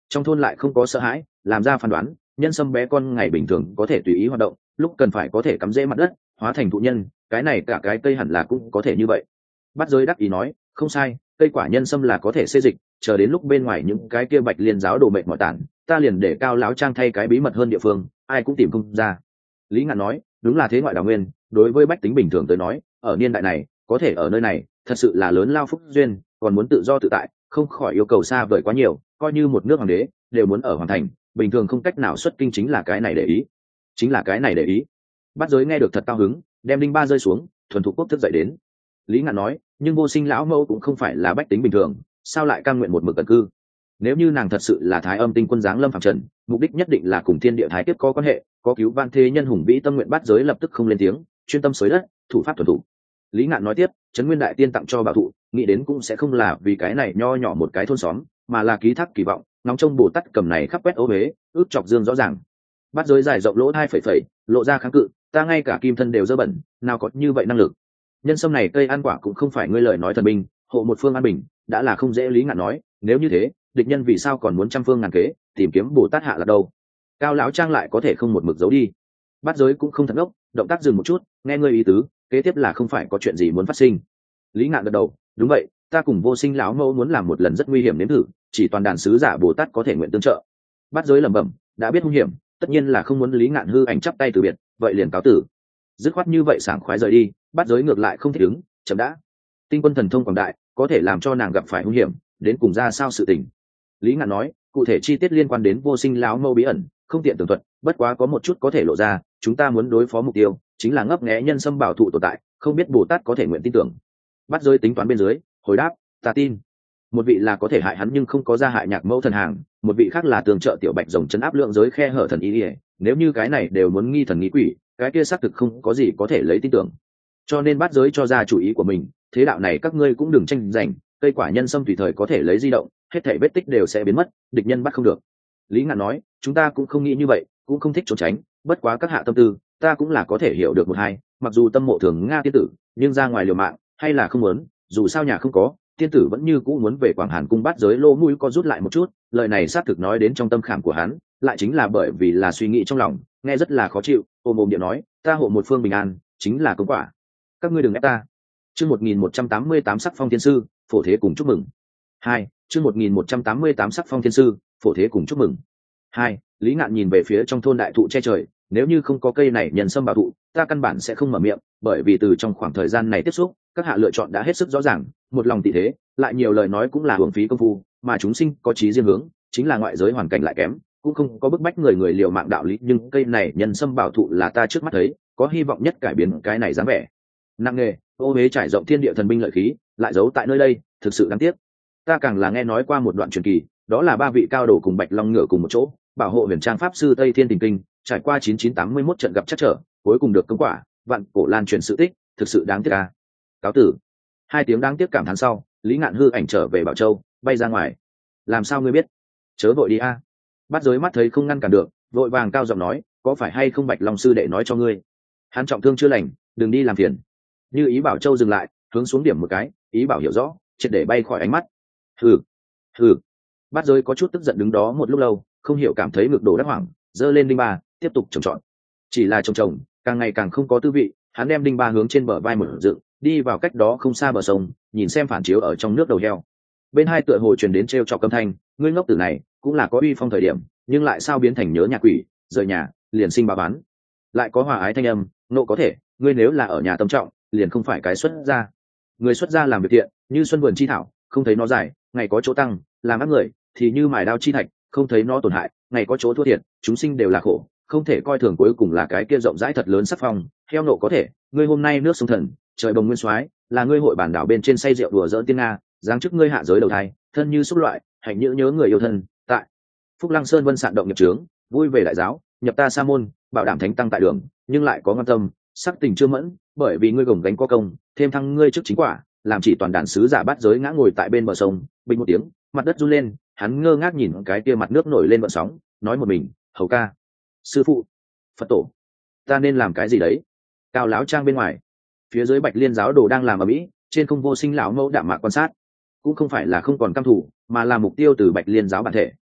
trong thôn lại không có sợ hãi, làm ra phán đoán nhân sâm bé con ngày bình thường có thể tùy ý hoạt động, lúc cần phải có thể cắm rễ mặt đất hóa thành thụ nhân, cái này cả cái cây hẳn là cũng có thể như vậy. Bát giới đắc ý nói, không sai, cây quả nhân sâm là có thể xê dịch, chờ đến lúc bên ngoài những cái kia bạch liên giáo đồ mệnh mọi tản, ta liền để Cao lão trang thay cái bí mật hơn địa phương, ai cũng tìm không ra. Lý Ngạn nói, đúng là thế ngoại đào nguyên, đối với bách tính bình thường tới nói, ở niên đại này có thể ở nơi này thật sự là lớn lao phúc duyên, còn muốn tự do tự tại không khỏi yêu cầu xa vời quá nhiều, coi như một nước hoàng đế đều muốn ở hoàng thành, bình thường không cách nào xuất kinh, chính là cái này để ý, chính là cái này để ý. Bát giới nghe được thật cao hứng, đem đinh ba rơi xuống, thuần thục quốc thức dậy đến. Lý Ngạn nói, nhưng Vô Sinh lão mẫu cũng không phải là bách tính bình thường, sao lại cam nguyện một mực ẩn cư? Nếu như nàng thật sự là Thái Âm tinh quân giáng lâm phàm trần, mục đích nhất định là cùng thiên địa thái kiếp có quan hệ, có cứu van thế nhân hùng vĩ tâm nguyện. Bát giới lập tức không lên tiếng, chuyên tâm xới đất, thủ pháp thuần thủ. Lý Ngạn nói tiếp, trấn Nguyên đại tiên tặng cho bảo thụ, nghĩ đến cũng sẽ không là vì cái này nho nhỏ một cái thôn xóm, mà là ký thác kỳ vọng, ngóng trông Bồ Tát cầm này khắp quét ô huế, ước chọc dương rõ ràng. Bát giới dài rộng lỗ 2,7, lộ ra kháng cự, ta ngay cả kim thân đều dơ bẩn, nào có như vậy năng lực. Nhân sâm này cây ăn quả cũng không phải ngươi lời nói thần binh, hộ một phương an bình đã là không dễ. Lý Ngạn nói, nếu như thế địch nhân vì sao còn muốn trăm phương ngàn kế tìm kiếm Bồ Tát hạ là đâu? Cao lão trang lại có thể không một mực giấu đi. Bát giới cũng không thật ngốc, động tác dừng một chút, nghe ngươi ý tứ, kế tiếp là không phải có chuyện gì muốn phát sinh. Lý Ngạn gật đầu, đúng vậy, ta cùng Vô Sinh lão mẫu muốn làm một lần rất nguy hiểm nếm thử, chỉ toàn đàn sứ giả Bồ Tát có thể nguyện tương trợ. Bát giới lẩm bẩm, đã biết hung hiểm, tất nhiên là không muốn Lý Ngạn hư ảnh chắp tay từ biệt, vậy liền cáo tử. Dứt khoát như vậy sảng khoái rời đi. Bát giới ngược lại không thể đứng, chậm đã. Tinh quân thần thông quảng đại, có thể làm cho nàng gặp phải hung hiểm, đến cùng ra sao sự tình. Lý Ngạn nói, cụ thể chi tiết liên quan đến Vô Sinh lão mẫu bí ẩn không tiện tường thuật, bất quá có một chút có thể lộ ra, chúng ta muốn đối phó mục tiêu chính là ngấp nghé nhân sâm bảo thụ tồn tại, không biết Bồ Tát có thể nguyện tin tưởng. Bát giới tính toán bên dưới, hồi đáp, ta tin. Một vị là có thể hại hắn nhưng không có ra hại nhạc mẫu thần hàng, một vị khác là tường trợ tiểu bạch rồng chấn áp lượng giới khe hở thần ý ỉa, nếu như cái này đều muốn nghi thần nghi quỷ, cái kia xác thực không có gì có thể lấy tin tưởng. Cho nên Bát giới cho ra chủ ý của mình, thế đạo này các ngươi cũng đừng tranh giành, cây quả nhân sâm tùy thời có thể lấy di động, hết thảy vết tích đều sẽ biến mất, địch nhân bắt không được. Lý Ngạn nói, chúng ta cũng không nghĩ như vậy, cũng không thích trốn tránh, bất quá các hạ tâm tư ta cũng là có thể hiểu được một hai, mặc dù tâm mộ thường Nga tiên tử, nhưng ra ngoài liều mạng hay là không muốn, dù sao nhà không có, tiên tử vẫn như cũ muốn về Quảng Hàn cung. Bát giới lô mũi co rút lại một chút, lời này xác thực nói đến trong tâm khảm của hắn, lại chính là bởi vì là suy nghĩ trong lòng, nghe rất là khó chịu, ôm ôm điện nói, ta hộ một phương bình an chính là công quả, các ngươi đừng ép ta. Chương 1188 sắc phong thiên sư, phổ thế cùng chúc mừng. 2. Chương 1188 sắc phong thiên sư, phổ thế cùng chúc mừng. 2. Lý Ngạn nhìn về phía trong thôn đại thụ che trời, nếu như không có cây này nhân sâm bảo thụ, ta căn bản sẽ không mở miệng, bởi vì từ trong khoảng thời gian này tiếp xúc, các hạ lựa chọn đã hết sức rõ ràng, một lòng tị thế, lại nhiều lời nói cũng là uổng phí công phu, mà chúng sinh có chí riêng hướng, chính là ngoại giới hoàn cảnh lại kém, cũng không có bức bách người liều mạng đạo lý, nhưng cây này nhân sâm bảo thụ là ta trước mắt thấy, có hy vọng nhất cải biến cái này dáng vẻ. Nặng nề, ô huế trải rộng thiên địa thần binh lợi khí, lại giấu tại nơi đây, thực sự đáng tiếc. Ta càng là nghe nói qua một đoạn truyền kỳ, đó là ba vị cao đồ cùng bạch long ngựa cùng một chỗ bảo hộ huyền trang pháp sư Tây Thiên Tình Kinh, trải qua 9981 trận gặp chắc trở, cuối cùng được công quả, vạn cổ lan truyền sự tích, thực sự đáng tiếc a. Cáo tử. Hai tiếng đáng tiếc cảm thán sau, Lý Ngạn hư ảnh trở về Bảo Châu, bay ra ngoài. Làm sao ngươi biết? Chớ vội đi a. Bát giới mắt thấy không ngăn cản được, vội vàng cao giọng nói, có phải hay không Bạch Long sư đệ nói cho ngươi? Hắn trọng thương chưa lành, đừng đi làm phiền. Như ý Bảo Châu dừng lại, hướng xuống điểm một cái, ý bảo hiểu rõ, triệt để bay khỏi ánh mắt. Hừ, hừ. Bát giới có chút tức giận đứng đó một lúc lâu, không hiểu cảm thấy ngực đổ đắc hoảng, giơ lên đinh ba, tiếp tục trồng trọt. Chỉ là trồng, càng ngày càng không có tư vị, hắn đem đinh ba hướng trên bờ vai mở dựng, đi vào cách đó không xa bờ sông, nhìn xem phản chiếu ở trong nước đầu heo. Bên hai tựa hồ truyền đến trêu chọc âm thanh, ngươi ngốc tử này, cũng là có uy phong thời điểm, nhưng lại sao biến thành nhớ nhà quỷ, rời nhà, liền sinh bà bán. Lại có hòa ái thanh âm, nộ có thể, ngươi nếu là ở nhà tâm trọng, liền không phải cái xuất gia. Người xuất gia làm việc thiện, như xuân vườn chi thảo, không thấy nó dài, ngày có chỗ tăng, làm ác người thì như mài đao chi thạch, không thấy nó tổn hại, ngày có chỗ thua thiệt, chúng sinh đều là khổ, không thể coi thường cuối cùng là cái kia rộng rãi thật lớn sắc phong. Heo nộ có thể, ngươi hôm nay nước sông thần, trời bồng nguyên soái, là ngươi hội bản đảo bên trên say rượu đùa giỡn tiên nga, giáng chức ngươi hạ giới đầu thai, thân như xúc loại, hạnh nhớ người yêu thân, tại Phúc Lăng Sơn Vân sạn động nhập trướng, vui về đại giáo, nhập ta sa môn, bảo đảm thánh tăng tại đường, nhưng lại có ngâm tâm, sắc tình chưa mẫn, bởi vì ngươi gồng gánh có công, thêm thăng ngươi trước chính quả, làm chỉ toàn đàn sứ giả Bát giới ngã ngồi tại bên bờ sông, bình một tiếng, mặt đất run lên, hắn ngơ ngác nhìn cái kia mặt nước nổi lên vận sóng, nói một mình, hầu ca, sư phụ, Phật tổ, ta nên làm cái gì đấy? Cao lão trang bên ngoài, phía dưới Bạch Liên giáo đồ đang làm ở mỹ, trên không Vô Sinh lão mẫu đạm mạc quan sát, cũng không phải là không còn căm thù, mà là mục tiêu từ Bạch Liên giáo bản thể,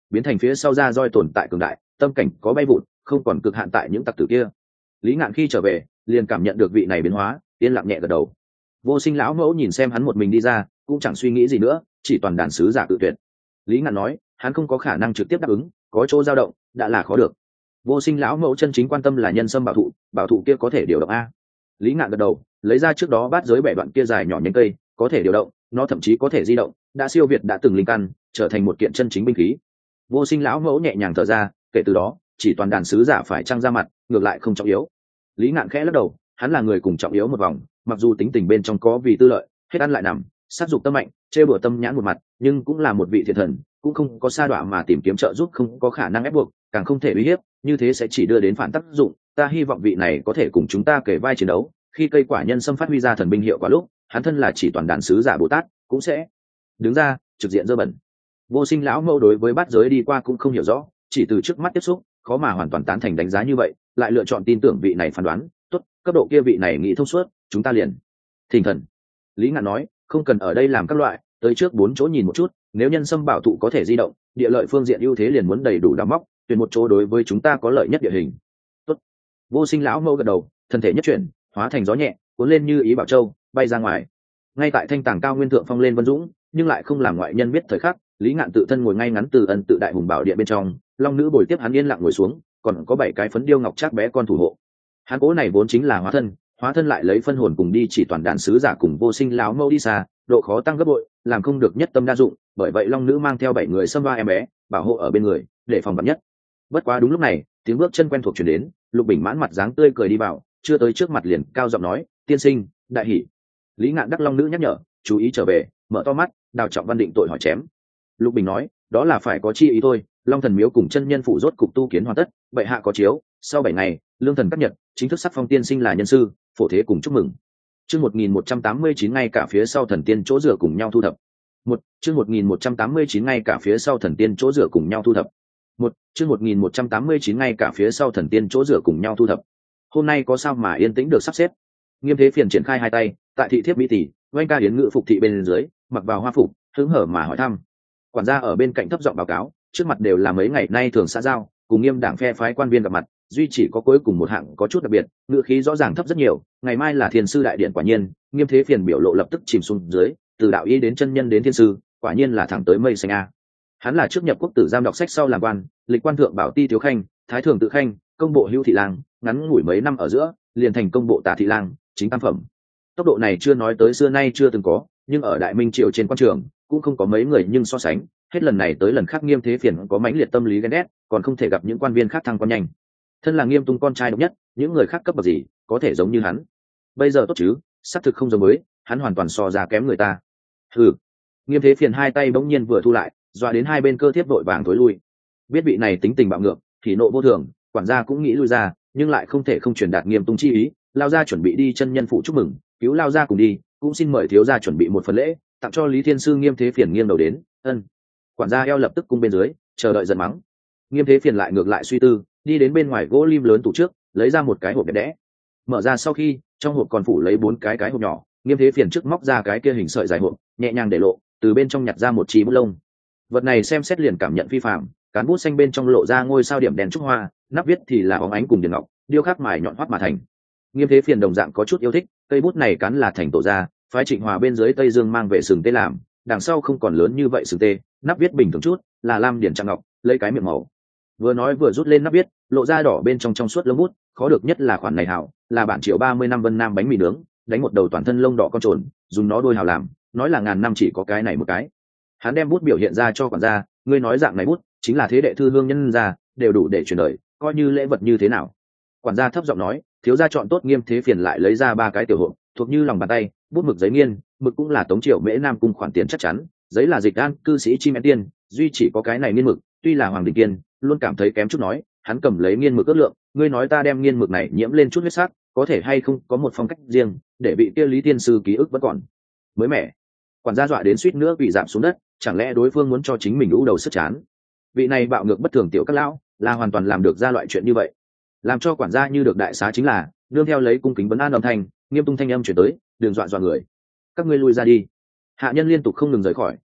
biến thành phía sau ra roi tồn tại cường đại, tâm cảnh có bay vụt, không còn cực hạn tại những tặc tử kia. Lý Ngạn khi trở về liền cảm nhận được vị này biến hóa, yên lặng nhẹ gật đầu. Vô Sinh lão mẫu nhìn xem hắn một mình đi ra, cũng chẳng suy nghĩ gì nữa, chỉ toàn đàn sứ giả tự tuyệt. Lý Ngạn nói hắn không có khả năng trực tiếp đáp ứng, có chỗ dao động đã là khó được. Vô Sinh lão mẫu chân chính quan tâm là nhân sâm bảo thụ kia có thể điều động a. Lý Ngạn gật đầu, lấy ra trước đó bát giới bẻ đoạn kia dài nhỏ nhánh cây, có thể điều động, nó thậm chí có thể di động, đã siêu việt đã từng linh căn, trở thành một kiện chân chính binh khí. Vô Sinh lão mẫu nhẹ nhàng thở ra, kể từ đó chỉ toàn đàn sứ giả phải trăng ra mặt, ngược lại không trọng yếu. Lý Ngạn khẽ lắc đầu, hắn là người cùng trọng yếu một vòng, mặc dù tính tình bên trong có vì tư lợi, hết ăn lại nằm, sát dục tâm mạnh, trêu đùa tâm nhãn một mặt, nhưng cũng là một vị thiện thần, cũng không có sa đọa mà tìm kiếm trợ giúp, không có khả năng ép buộc, càng không thể uy hiếp, như thế sẽ chỉ đưa đến phản tác dụng. Ta hy vọng vị này có thể cùng chúng ta kể vai chiến đấu, khi cây quả nhân xâm phát huy ra thần binh hiệu quả lúc, hắn thân là chỉ toàn đàn sứ giả Bồ Tát, cũng sẽ đứng ra trực diện dơ bẩn. Vô Sinh lão mẫu đối với bát giới đi qua cũng không hiểu rõ, chỉ từ trước mắt tiếp xúc, khó mà hoàn toàn tán thành đánh giá như vậy, lại lựa chọn tin tưởng vị này phán đoán tốt, cấp độ kia vị này nghĩ thông suốt, chúng ta liền thỉnh thần. Lý Ngạn nói không cần ở đây làm các loại, tới trước 4 chỗ nhìn một chút, nếu nhân sâm bảo thụ có thể di động, địa lợi phương diện ưu thế liền muốn đầy đủ đào móc, tuyển một chỗ đối với chúng ta có lợi nhất địa hình. Tốt. Vô Sinh lão mẫu gật đầu, thân thể nhất chuyển, hóa thành gió nhẹ, cuốn lên như ý bảo châu, bay ra ngoài. Ngay tại thanh tàng cao nguyên thượng phong lên vân dũng, nhưng lại không làm ngoại nhân biết thời khắc, Lý Ngạn tự thân ngồi ngay ngắn từ ân tự đại hùng bảo điện bên trong, long nữ bồi tiếp hắn yên lặng ngồi xuống, còn có 7 cái phấn điêu ngọc trác bé con thủ hộ. Hắn cố này vốn chính là hóa thân lại lấy phân hồn cùng đi chỉ toàn đàn sứ giả cùng Vô Sinh lão mẫu đi xa, độ khó tăng gấp bội, làm không được nhất tâm đa dụng, bởi vậy long nữ mang theo 7 người xâm va em bé, bảo hộ ở bên người, để phòng vạn nhất. Bất quá đúng lúc này, tiếng bước chân quen thuộc truyền đến, Lục Bình mãn mặt dáng tươi cười đi vào, chưa tới trước mặt liền cao giọng nói, tiên sinh, đại hỉ. Lý Ngạn đắc long nữ nhắc nhở, chú ý trở về, mở to mắt, Đào Trọng Văn định tội hỏi chém. Lục Bình nói, đó là phải có chi ý thôi, Long Thần miếu cùng chân nhân phụ rốt cục tu kiến hoàn tất, bệ hạ có chiếu, sau 7 ngày, lương thần cắt nhật, chính thức sắc phong tiên sinh là nhân sư, phổ thế cùng chúc mừng. Chương 1189 ngay cả phía sau thần tiên chỗ rửa cùng nhau thu thập. Chương 1189 ngay cả phía sau thần tiên chỗ rửa cùng nhau thu thập. Chương 1189 ngay cả phía sau thần tiên chỗ rửa cùng nhau thu thập. Hôm nay có sao mà yên tĩnh được sắp xếp. Nghiêm Thế Phiền triển khai hai tay, tại thị thiếp mỹ tỷ, oanh ca yến ngự phục thị bên dưới, mặc vào hoa phục, hứng hở mà hỏi thăm. Quản gia ở bên cạnh thấp giọng báo cáo, trước mặt đều là mấy ngày nay thường xã giao, cùng Nghiêm đảng phe phái quan viên gặp mặt, duy chỉ có cuối cùng một hạng có chút đặc biệt, ngữ khí rõ ràng thấp rất nhiều. Ngày mai là Thiên sư đại điện, quả nhiên, Nghiêm Thế Phiền biểu lộ lập tức chìm xuống dưới, từ đạo y đến chân nhân đến thiên sư, quả nhiên là thẳng tới mây xanh a. Hắn là trước nhập quốc tử giam đọc sách sau làm quan, lịch quan thượng bảo ti thiếu khanh, thái thường tự khanh, công bộ hữu thị lang, ngắn ngủi mấy năm ở giữa, liền thành công bộ tả thị lang, chính tam phẩm. Tốc độ này chưa nói tới xưa nay chưa từng có, nhưng ở Đại Minh triều trên quan trường cũng không có mấy người, nhưng so sánh hết lần này tới lần khác Nghiêm Thế Phiền có mãnh liệt tâm lý ghen ghét, còn không thể gặp những quan viên khác thăng quan nhanh. Thân là Nghiêm Tung con trai độc nhất, những người khác cấp bậc gì có thể giống như hắn? Bây giờ tốt chứ, xác thực không giống mới, hắn hoàn toàn so ra kém người ta. Hừ. Nghiêm Thế Phiền hai tay bỗng nhiên vừa thu lại, dọa đến hai bên cơ thiếp vội vàng tối lui. Biết vị này tính tình bạo ngược, thì nộ vô thường, quản gia cũng nghĩ lui ra, nhưng lại không thể không truyền đạt Nghiêm Tung chi ý, lao ra chuẩn bị đi chân nhân phụ chúc mừng, cứu lao ra cùng đi, cũng xin mời thiếu gia chuẩn bị một phần lễ tặng cho Lý Thiên sư. Nghiêm Thế Phiền nghiêng đầu đến, ân. Quản gia eo lập tức cung bên dưới, chờ đợi giận mắng. Nghiêm Thế Phiền lại ngược lại suy tư, đi đến bên ngoài gỗ lim lớn tủ trước, lấy ra một cái hộp đẹp đẽ. Mở ra sau khi, trong hộp còn phủ lấy 4 cái hộp nhỏ. Nghiêm Thế Phiền trước móc ra cái kia hình sợi dài hộp, nhẹ nhàng để lộ, từ bên trong nhặt ra một chi bút lông. Vật này xem xét liền cảm nhận phi phàm, cán bút xanh bên trong lộ ra ngôi sao điểm đèn trúc hoa, nắp viết thì là óng ánh cùng điền ngọc, điêu khắc mài nhọn hoắt mà thành. Nghiêm Thế Phiền đồng dạng có chút yêu thích, cây bút này cán là thành tổ gia, phái Trịnh Hòa bên dưới Tây Dương mang về sừng tê làm, đằng sau không còn lớn như vậy sừng tê, nắp viết bình thường chút, là lam điển trang ngọc, lấy cái miệng màu. Vừa nói vừa rút lên nắp viết, lộ ra đỏ bên trong suốt lông bút, khó được nhất là khoản này hảo, là bản triệu 30 năm Vân Nam bánh mì nướng, đánh một đầu toàn thân lông đỏ con trồn, dùng nó đôi hảo làm, nói là ngàn năm chỉ có cái này một cái. Hắn đem bút biểu hiện ra cho quản gia, ngươi nói dạng này bút chính là thế đệ thư hương nhân gia, đều đủ để truyền đời, coi như lễ vật như thế nào. Quản gia thấp giọng nói, thiếu gia chọn tốt. Nghiêm Thế Phiền lại lấy ra 3 cái tiểu hộp, thuộc như lòng bàn tay, bút mực giấy nghiên, mực cũng là Tống Triều Mễ Nam cung khoản tiền chắc chắn, giấy là Dịch An cư sĩ Chim Én Tiên, duy chỉ có cái này nghiên mực, tuy là Hoàng Đình Kiên, luôn cảm thấy kém chút. Nói, hắn cầm lấy nghiên mực ước lượng, ngươi nói ta đem nghiên mực này nhiễm lên chút huyết sắc, có thể hay không có một phong cách riêng, để vị kia Lý Tiên sư ký ức vẫn còn mới mẻ. Quản gia dọa đến suýt nữa bị giảm xuống đất, chẳng lẽ đối phương muốn cho chính mình lũ đầu sức chán? Vị này bạo ngược bất thường tiểu các lão, là hoàn toàn làm được ra loại chuyện như vậy. Làm cho quản gia như được đại xá chính là, nương theo lấy cung kính vấn an âm thanh, Nghiêm Tung thanh âm chuyển tới, đừng dọa người, các ngươi lui ra đi. Hạ nhân liên tục không ngừng rời khỏi,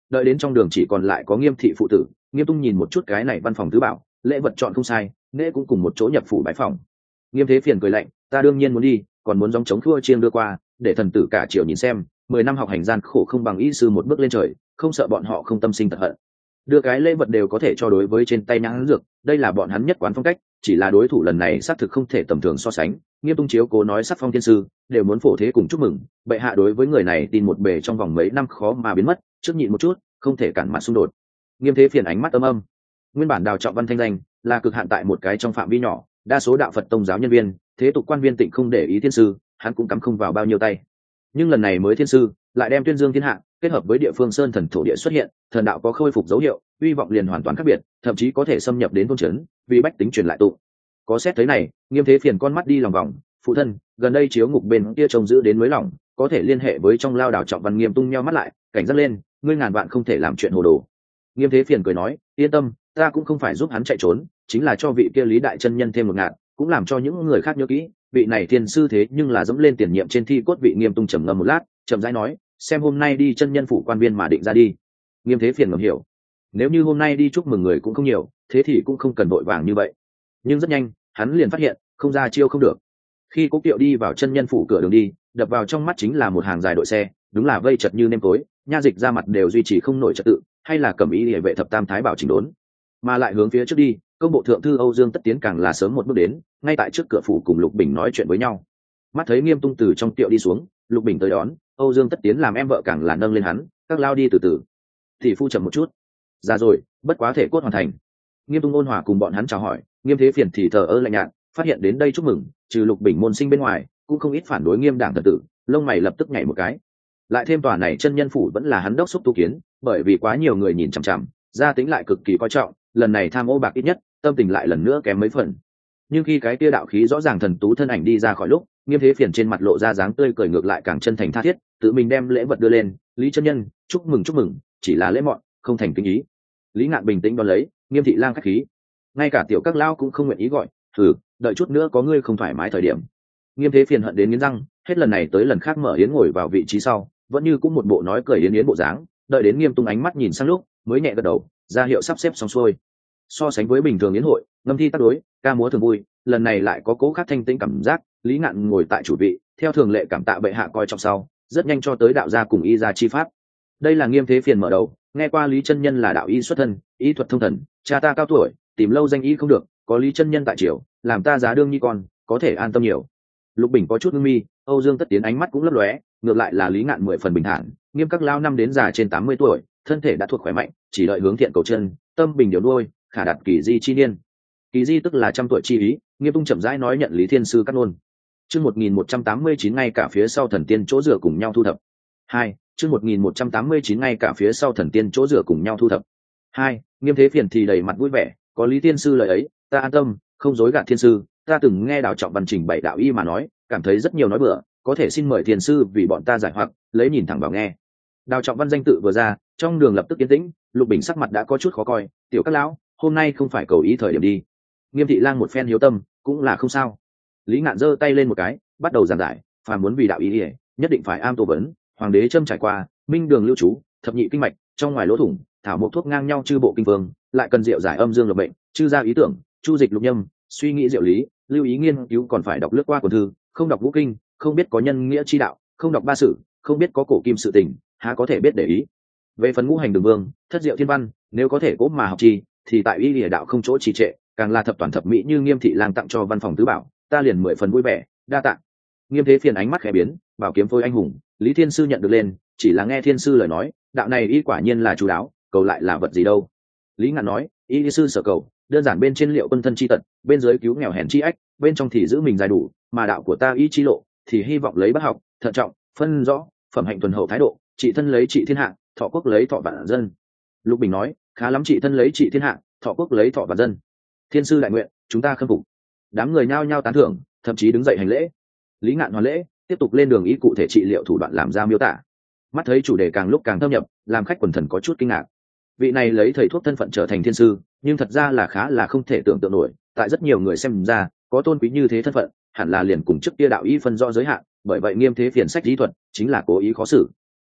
đợi đến trong đường chỉ còn lại có Nghiêm thị phụ tử. Nghiêm tung nhìn một chút cái này văn phòng tứ bảo, lễ vật chọn không sai, nễ cũng cùng một chỗ nhập phủ bái phòng. Nghiêm Thế Phiền cười lạnh, ta đương nhiên muốn đi, còn muốn dòng chống thua chiêng đưa qua, để thần tử cả triều nhìn xem, 10 năm học hành gian khổ không bằng y sư một bước lên trời, không sợ bọn họ không tâm sinh tật hận. Đưa cái lễ vật đều có thể cho đối với trên tay nhãn dược, đây là bọn hắn nhất quán phong cách, chỉ là đối thủ lần này xác thực không thể tầm thường so sánh. Nghiêm tung chiếu cố nói sắc phong thiên sư đều muốn phổ thế cùng chúc mừng, bệ hạ đối với người này tin một bề trong vòng mấy năm khó mà biến mất, trước nhịn một chút, không thể cản mặt xung đột. Nghiêm Thế Phiền ánh mắt âm âm. Nguyên bản Đào Trọng Văn thanh danh là cực hạn tại một cái trong phạm vi nhỏ, đa số đạo Phật tông giáo nhân viên, thế tục quan viên tịnh không để ý thiên sư, hắn cũng cắm không vào bao nhiêu tay. Nhưng lần này mới thiên sư lại đem tuyên dương thiên hạ, kết hợp với địa phương sơn thần thổ địa xuất hiện, thần đạo có khôi phục dấu hiệu, uy vọng liền hoàn toàn khác biệt, thậm chí có thể xâm nhập đến thôn trấn, vì bách tính truyền lại tụ. Có xét thấy này, Nghiêm Thế Phiền con mắt đi lòng vòng, phụ thân, gần đây chiếu ngục bên kia trông giữ đến núi lỏng, có thể liên hệ với trong lao Đào Trọng Văn. Nghiêm tung nheo mắt lại, cảnh giác lên, ngươi ngàn vạn không thể làm chuyện hồ đồ. Nghiêm Thế Phiền cười nói, yên tâm, ta cũng không phải giúp hắn chạy trốn, chính là cho vị kia Lý đại chân nhân thêm một ngạt, cũng làm cho những người khác nhớ kỹ, vị này thiên sư thế nhưng là dẫm lên tiền nhiệm trên thi cốt. Vị Nghiêm tung trầm ngâm một lát, chậm rãi nói, xem hôm nay đi chân nhân phủ quan viên mà định ra đi. Nghiêm Thế Phiền ngầm hiểu, nếu như hôm nay đi chúc mừng người cũng không nhiều, thế thì cũng không cần vội vàng như vậy. Nhưng rất nhanh hắn liền phát hiện không ra chiêu không được. Khi Cố Kiệu đi vào chân nhân phủ cửa đường đi, đập vào trong mắt chính là một hàng dài đội xe, đúng là vây chật như nêm tối, nha dịch ra mặt đều duy trì không nổi trật tự, hay là cầm ý địa vệ thập tam thái bảo chỉnh đốn, mà lại hướng phía trước đi. Công bộ thượng thư Âu Dương Tất Tiến càng là sớm một bước đến, ngay tại trước cửa phủ cùng Lục Bình nói chuyện với nhau. Mắt thấy Nghiêm tung từ trong tiệu đi xuống, Lục Bình tới đón, Âu Dương Tất Tiến làm em vợ càng là nâng lên hắn, các lao đi từ từ. Thì phu chậm một chút, già rồi, bất quá thể cốt hoàn thành. Nghiêm tung ôn hòa cùng bọn hắn chào hỏi. Nghiêm Thế Phiền thì thờ ơ lạnh nhạt, phát hiện đến đây chúc mừng, trừ Lục Bình môn sinh bên ngoài, cũng không ít phản đối Nghiêm đảng thần tử, lông mày lập tức nhảy một cái. Lại thêm tòa này chân nhân phủ vẫn là hắn đốc xúc tu kiến, bởi vì quá nhiều người nhìn chằm chằm, gia tính lại cực kỳ coi trọng, lần này tham ô bạc ít nhất, tâm tình lại lần nữa kém mấy phần. Nhưng khi cái tia đạo khí rõ ràng thần tú thân ảnh đi ra khỏi lúc, Nghiêm Thế Phiền trên mặt lộ ra dáng tươi cười ngược lại càng chân thành tha thiết, tự mình đem lễ vật đưa lên, Lý chân nhân, chúc mừng, chỉ là lễ mọn, không thành kinh ý. Lý Ngạn bình tĩnh đón lấy, Nghiêm thị lang khách khí, ngay cả tiểu các lao cũng không nguyện ý gọi, đợi chút nữa có ngươi không thoải mái thời điểm. Nghiêm Thế Phiền hận đến nghiến răng, hết lần này tới lần khác mở yến ngồi vào vị trí sau, vẫn như cũng một bộ nói cười yến bộ dáng, đợi đến Nghiêm tung ánh mắt nhìn sang lúc, mới nhẹ gật đầu, ra hiệu sắp xếp xong xuôi. So sánh với bình thường yến hội, ngâm thi tác đối, ca múa thường vui, lần này lại có cố khác thanh tĩnh cảm giác. Lý Ngạn ngồi tại chủ vị, theo thường lệ cảm tạ bệ hạ coi trọng sau, rất nhanh cho tới đạo gia cùng y gia chi pháp. Đây là Nghiêm Thế Phiền mở đầu, nghe qua Lý chân nhân là đạo y xuất thân, y thuật thông thần, cha ta cao tuổi, tìm lâu danh y không được, có Lý chân nhân tại triều, làm ta giá đương nhi con, có thể an tâm nhiều. Lục Bình có chút ngưng mi, Âu Dương Tất Tiến ánh mắt cũng lấp lóe, ngược lại là Lý Ngạn 10 phần bình thản. Nghiêm các lao năm đến già trên 80 tuổi, thân thể đã thuộc khỏe mạnh, chỉ đợi hướng thiện cầu chân, tâm bình điều đuôi, khả đạt kỳ di chi niên. Kỳ di tức là trăm tuổi chi ý. Nghiêm tung chậm rãi nói nhận Lý thiên sư cắt ngôn. Chương 1189 ngay cả phía sau thần tiên chỗ rửa cùng nhau thu thập. 2. Chương 1189 ngay cả phía sau thần tiên chỗ rửa cùng nhau thu thập. 2. Nghiêm Thế Phiền thì đầy mặt vui vẻ, có Lý thiên sư lời ấy, ta an tâm, không dối gạt thiên sư, ta từng nghe Đào Trọng Văn trình bày đạo y mà nói, cảm thấy rất nhiều nói bừa, có thể xin mời thiên sư vì bọn ta giải hoặc, lấy nhìn thẳng vào nghe. Đào Trọng Văn danh tự vừa ra, trong đường lập tức yên tĩnh. Lục Bình sắc mặt đã có chút khó coi, tiểu các lão, hôm nay không phải cầu ý thời điểm đi. Nghiêm thị lang một phen hiếu tâm, cũng là không sao. Lý Ngạn giơ tay lên một cái, bắt đầu giảng giải, phàm muốn vì đạo ý ỉa, nhất định phải am tô vấn, hoàng đế châm trải qua, minh đường lưu trú, thập nhị kinh mạch, trong ngoài lỗ thủng, thảo mộc thuốc ngang nhau chư bộ kinh vương, lại cần diệu giải âm dương lục bệnh, chư ra ý tưởng, chu dịch lục nhâm, suy nghĩ diệu lý, lưu ý nghiên cứu, còn phải đọc lướt qua quần thư, không đọc ngũ kinh, không biết có nhân nghĩa chi đạo, không đọc ba sử, không biết có cổ kim sự tình, há có thể biết để ý. Về phần ngũ hành đường vương, thất diệu thiên văn, nếu có thể cố mà học chi, thì tại y lìa đạo không chỗ trì trệ, càng là thập toàn thập mỹ như Nghiêm thị lang tặng cho văn phòng tứ bảo, ta liền 10 phần vui vẻ, đa tạ. Nghiêm Thế Phiền ánh mắt khẽ biến, bảo kiếm phôi anh hùng, Lý thiên sư nhận được lên, chỉ là nghe thiên sư lời nói, đạo này y quả nhiên là chú đáo, cầu lại là vật gì đâu. Lý Ngạn nói, y sư sở cầu, đơn giản bên trên liệu quân thân chi tật, bên dưới cứu nghèo hèn chi ách, bên trong thì giữ mình dài đủ, mà đạo của ta y chi lộ, thì hy vọng lấy bác học, thận trọng, phân rõ, phẩm hạnh tuần hậu thái độ, trị thân lấy trị thiên hạ, thọ quốc lấy thọ vạn dân. Lục Bình nói, khá lắm, trị thân lấy trị thiên hạ, thọ quốc lấy thọ vạn dân. Thiên sư đại nguyện, chúng ta khâm phục. Đám người nhao nhao tán thưởng, thậm chí đứng dậy hành lễ. Lý Ngạn hoàn lễ, tiếp tục lên đường ý cụ thể trị liệu thủ đoạn làm ra miêu tả. Mắt thấy chủ đề càng lúc càng thâm nhập, làm khách quần thần có chút kinh ngạc. Vị này lấy thầy thuốc thân phận trở thành thiên sư, nhưng thật ra là khá là không thể tưởng tượng nổi. Tại rất nhiều người xem ra, có tôn quý như thế thân phận, hẳn là liền cùng trước kia đạo y phân rõ giới hạn, bởi vậy Nghiêm Thế Phiền sách lý thuật chính là cố ý khó xử.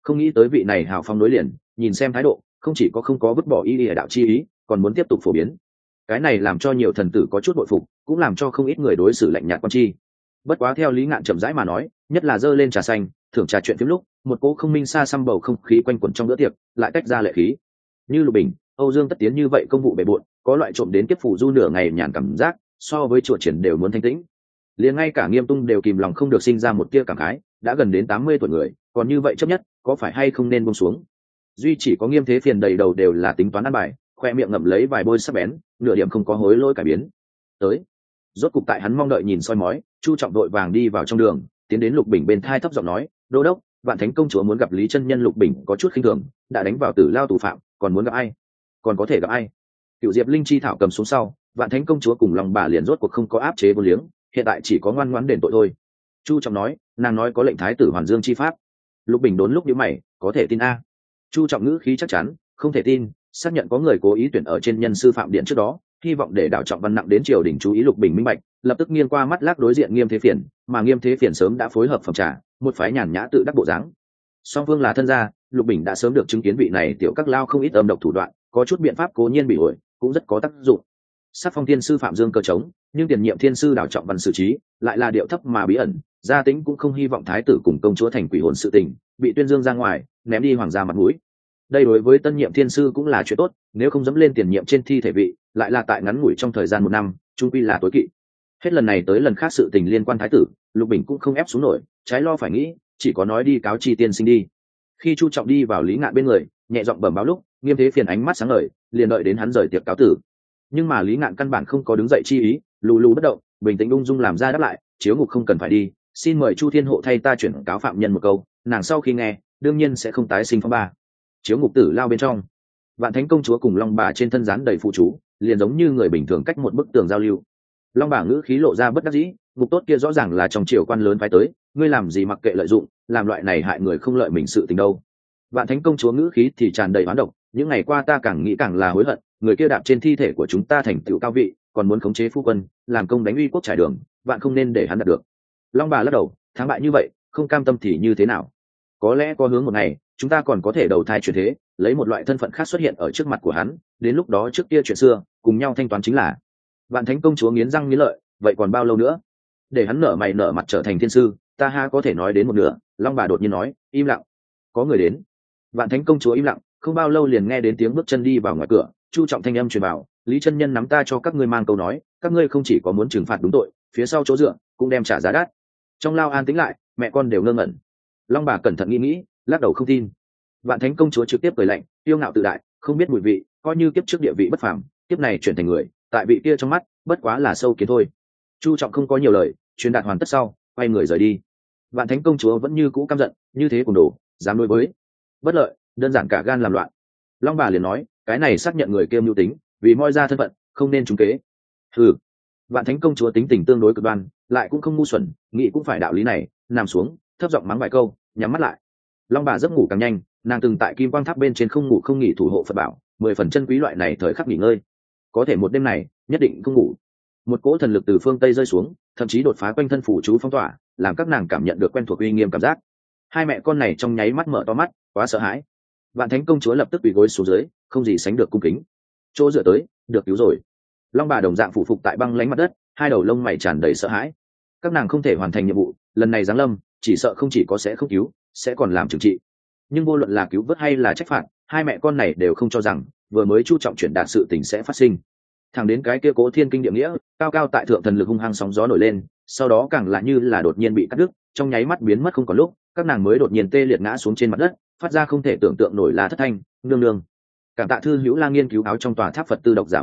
không nghĩ tới vị này hào phong đối liền, nhìn xem thái độ không chỉ có không có vứt bỏ ý ỉa đạo chi ý, còn muốn tiếp tục phổ biến. Cái này làm cho nhiều thần tử có chút bội phục, cũng làm cho không ít người đối xử lạnh nhạt quan chi. Bất quá theo Lý Ngạn chậm rãi mà nói, nhất là dơ lên trà xanh thưởng trà chuyện phím lúc, một cỗ không minh xa xăm bầu không khí quanh quẩn trong bữa tiệc lại tách ra lệ khí. Như Lục Bình, Âu Dương Tất Tiến như vậy công vụ bề bộn, có loại trộm đến kiếp phủ du nửa ngày nhàn cảm giác, so với chùa triển đều muốn thanh tĩnh. Liền ngay cả Nghiêm Tung đều kìm lòng không được sinh ra một tia cảm khái, đã gần đến 80 tuổi người, còn như vậy chấp nhất, có phải hay không nên buông xuống. Duy chỉ có Nghiêm Thế Phiền đầy đầu đều là tính toán ăn bài, khoe miệng ngậm lấy vài bôi sắc bén, nửa điểm không có hối lỗi cải biến. Tới, rốt cục tại hắn mong đợi nhìn soi mói, Chu Trọng đội vàng đi vào trong đường, tiến đến Lục Bình bên thai thấp giọng nói, đô đốc, Vạn Thánh công chúa muốn gặp Lý chân nhân. Lục Bình có chút khinh thường, đã đánh vào tử lao tù phạm, còn muốn gặp ai? Còn có thể gặp ai? Cựu Diệp Linh chi thảo cầm xuống sau, Vạn Thánh công chúa cùng lòng bà liền rốt cuộc không có áp chế vô liếng, hiện tại chỉ có ngoan ngoãn đền tội thôi. Chu Trọng nói, nàng nói có lệnh thái tử Hoàn Dương chi pháp. Lục Bình đốn lúc nhíu mày, có thể tin a? Chu Trọng ngữ khí chắc chắn, không thể tin, xác nhận có người cố ý tuyển ở trên nhân sư phạm điện trước đó, hy vọng để đảo trọng văn nặng đến triều đình chú ý. Lục Bình minh bạch, lập tức nghiêng qua mắt lác đối diện Nghiêm Thế Phiền, mà Nghiêm Thế Phiền sớm đã phối hợp phòng trà, một phái nhàn nhã tự đắc bộ dáng. Song phương là thân gia, Lục Bình đã sớm được chứng kiến vị này tiểu các lao không ít âm độc thủ đoạn, có chút biện pháp cố nhiên bị ổi, cũng rất có tác dụng. Sắc phong thiên sư phạm Dương cơ trống, nhưng tiền nhiệm thiên sư đảo trọng văn xử trí lại là điệu thấp mà bí ẩn, gia tính cũng không hy vọng thái tử cùng công chúa thành quỷ hồn sự tình, bị tuyên dương ra ngoài, ném đi hoàng gia mặt mũi. Đây đối với tân nhiệm thiên sư cũng là chuyện tốt, nếu không dẫm lên tiền nhiệm trên thi thể vị, lại là tại ngắn ngủi trong thời gian 1 năm, trung quy là tối kỵ. Hết lần này tới lần khác sự tình liên quan thái tử, Lục Bình cũng không ép xuống nổi, trái lo phải nghĩ, chỉ có nói đi cáo chi tiên sinh đi. Khi Chu Trọng đi vào Lý Ngạn bên người, nhẹ giọng bẩm báo lúc, Nghiêm Thế Phiền ánh mắt sáng ngời, liền đợi đến hắn rời tiệc cáo tử. Nhưng mà Lý Ngạn căn bản không có đứng dậy chi ý, lù lù bất động, bình tĩnh ung dung làm ra đáp lại, chiếu ngục không cần phải đi, xin mời Chu Thiên Hộ thay ta chuyển cáo phạm nhân một câu. Nàng sau khi nghe, đương nhiên sẽ không tái sinh phong ba. Chiếu ngục tử lao bên trong, Vạn Thánh công chúa cùng Long bà trên thân dán đầy phụ chú, liền giống như người bình thường cách một bức tường giao lưu. Long bà ngữ khí lộ ra bất đắc dĩ, ngục tốt kia rõ ràng là trong triều quan lớn phái tới, ngươi làm gì mặc kệ lợi dụng, làm loại này hại người không lợi mình sự tình đâu. Vạn Thánh công chúa ngữ khí thì tràn đầy oán độc, những ngày qua ta càng nghĩ càng là hối hận, người kia đạp trên thi thể của chúng ta thành tựu cao vị, còn muốn khống chế phu quân, làm công đánh uy quốc trải đường, vạn không nên để hắn đạt được. Long bà lắc đầu, thắng bại như vậy, không cam tâm thì như thế nào? Có lẽ có hướng một ngày, chúng ta còn có thể đầu thai chuyển thế, lấy một loại thân phận khác xuất hiện ở trước mặt của hắn, đến lúc đó trước kia chuyện xưa, cùng nhau thanh toán chính là. Vạn Thánh công chúa nghiến răng nghiến lợi, vậy còn bao lâu nữa? Để hắn nở mày nở mặt trở thành thiên sư, ta ha có thể nói đến một nửa. Long bà đột nhiên nói, im lặng. Có người đến. Vạn Thánh công chúa im lặng, không bao lâu liền nghe đến tiếng bước chân đi vào ngoài cửa, Chu Trọng thanh âm truyền vào, Lý chân nhân nắm ta cho các ngươi mang câu nói, các ngươi không chỉ có muốn trừng phạt đúng tội, phía sau chỗ dựa cũng đem trả giá đắt. Trong lao an tĩnh lại, mẹ con đều ngơ ngẩn. Long bà cẩn thận nghĩ nghĩ, lắc đầu không tin. Vạn Thánh công chúa trực tiếp cười lạnh, tiêu ngạo tự đại, không biết mùi vị, coi như kiếp trước địa vị bất phàm, kiếp này chuyển thành người, tại vị kia trong mắt, bất quá là sâu kiến thôi. Chu Trọng không có nhiều lời, truyền đạt hoàn tất sau, quay người rời đi. Vạn Thánh công chúa vẫn như cũ căm giận, như thế cùng đồ, dám đối với bất lợi, đơn giản cả gan làm loạn. Long bà liền nói, cái này xác nhận người kia mưu tính, vì moi ra thân phận, không nên trúng kế. Ừ. Vạn Thánh công chúa tính tình tương đối cực đoan, lại cũng không ngu xuẩn, nghĩ cũng phải đạo lý này, nằm xuống, thấp giọng mắng vài câu, nhắm mắt lại. Long bà giấc ngủ càng nhanh, nàng từng tại Kim Quang Tháp bên trên không ngủ không nghỉ thủ hộ Phật bảo, 10 phần chân quý loại này thời khắc nghỉ ngơi. Có thể một đêm này, nhất định không ngủ. Một cỗ thần lực từ phương Tây rơi xuống, thậm chí đột phá quanh thân phủ chú phong tỏa, làm các nàng cảm nhận được quen thuộc uy nghiêm cảm giác. Hai mẹ con này trong nháy mắt mở to mắt, quá sợ hãi. Vạn Thánh công chúa lập tức quỳ gối xuống dưới, không gì sánh được cung kính. Chỗ dựa tới, được cứu rồi. Long bà đồng dạng phủ phục tại băng lánh mặt đất, hai đầu lông mày tràn đầy sợ hãi. Các nàng không thể hoàn thành nhiệm vụ, lần này giáng lâm, chỉ sợ không chỉ có sẽ không cứu, sẽ còn làm trừng trị. Nhưng vô luận là cứu vớt hay là trách phạt, hai mẹ con này đều không cho rằng vừa mới Chu Trọng chuyển đạt sự tình sẽ phát sinh. Thẳng đến cái kia Cố Thiên Kinh địa nghĩa, cao cao tại thượng thần lực hung hăng sóng gió nổi lên, sau đó càng là như là đột nhiên bị cắt đứt, trong nháy mắt biến mất không còn lúc, các nàng mới đột nhiên tê liệt ngã xuống trên mặt đất, phát ra không thể tưởng tượng nổi là thất thanh, nương nương. Cảm tạ thư hữu La nghiên cứu áo trong tòa tháp Phật tư độc giả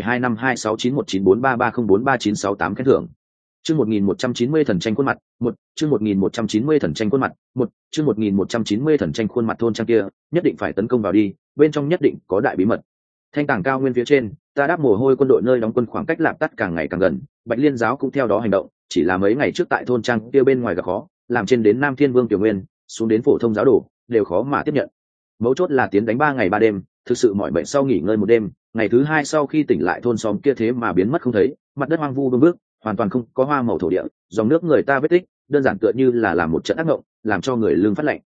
15725269194330439688 khen thưởng. Chương 1190 thần tranh khuôn mặt, một chương 1190 thần tranh khuôn mặt, một chương 1190 thần tranh khuôn mặt thôn trang kia, nhất định phải tấn công vào đi, bên trong nhất định có đại bí mật. Thanh tảng cao nguyên phía trên, ta đáp mồ hôi quân đội nơi đóng quân khoảng cách Lạp Tắt càng ngày càng gần, Bạch Liên giáo cũng theo đó hành động, chỉ là mấy ngày trước tại thôn trang kia bên ngoài gặp khó, làm trên đến Nam Thiên Vương Tiểu Nguyên, xuống đến phổ thông giáo đồ, đều khó mà tiếp nhận. Mấu chốt là tiến đánh 3 ngày 3 đêm, thực sự mỏi mệt sau nghỉ ngơi một đêm, ngày thứ 2 sau khi tỉnh lại thôn xóm kia thế mà biến mất không thấy, mặt đất hoang vu vương bước, hoàn toàn không có hoa màu thổ địa, dòng nước người ta vết tích, đơn giản tựa như là làm một trận ác mộng, làm cho người lưng phát lạnh.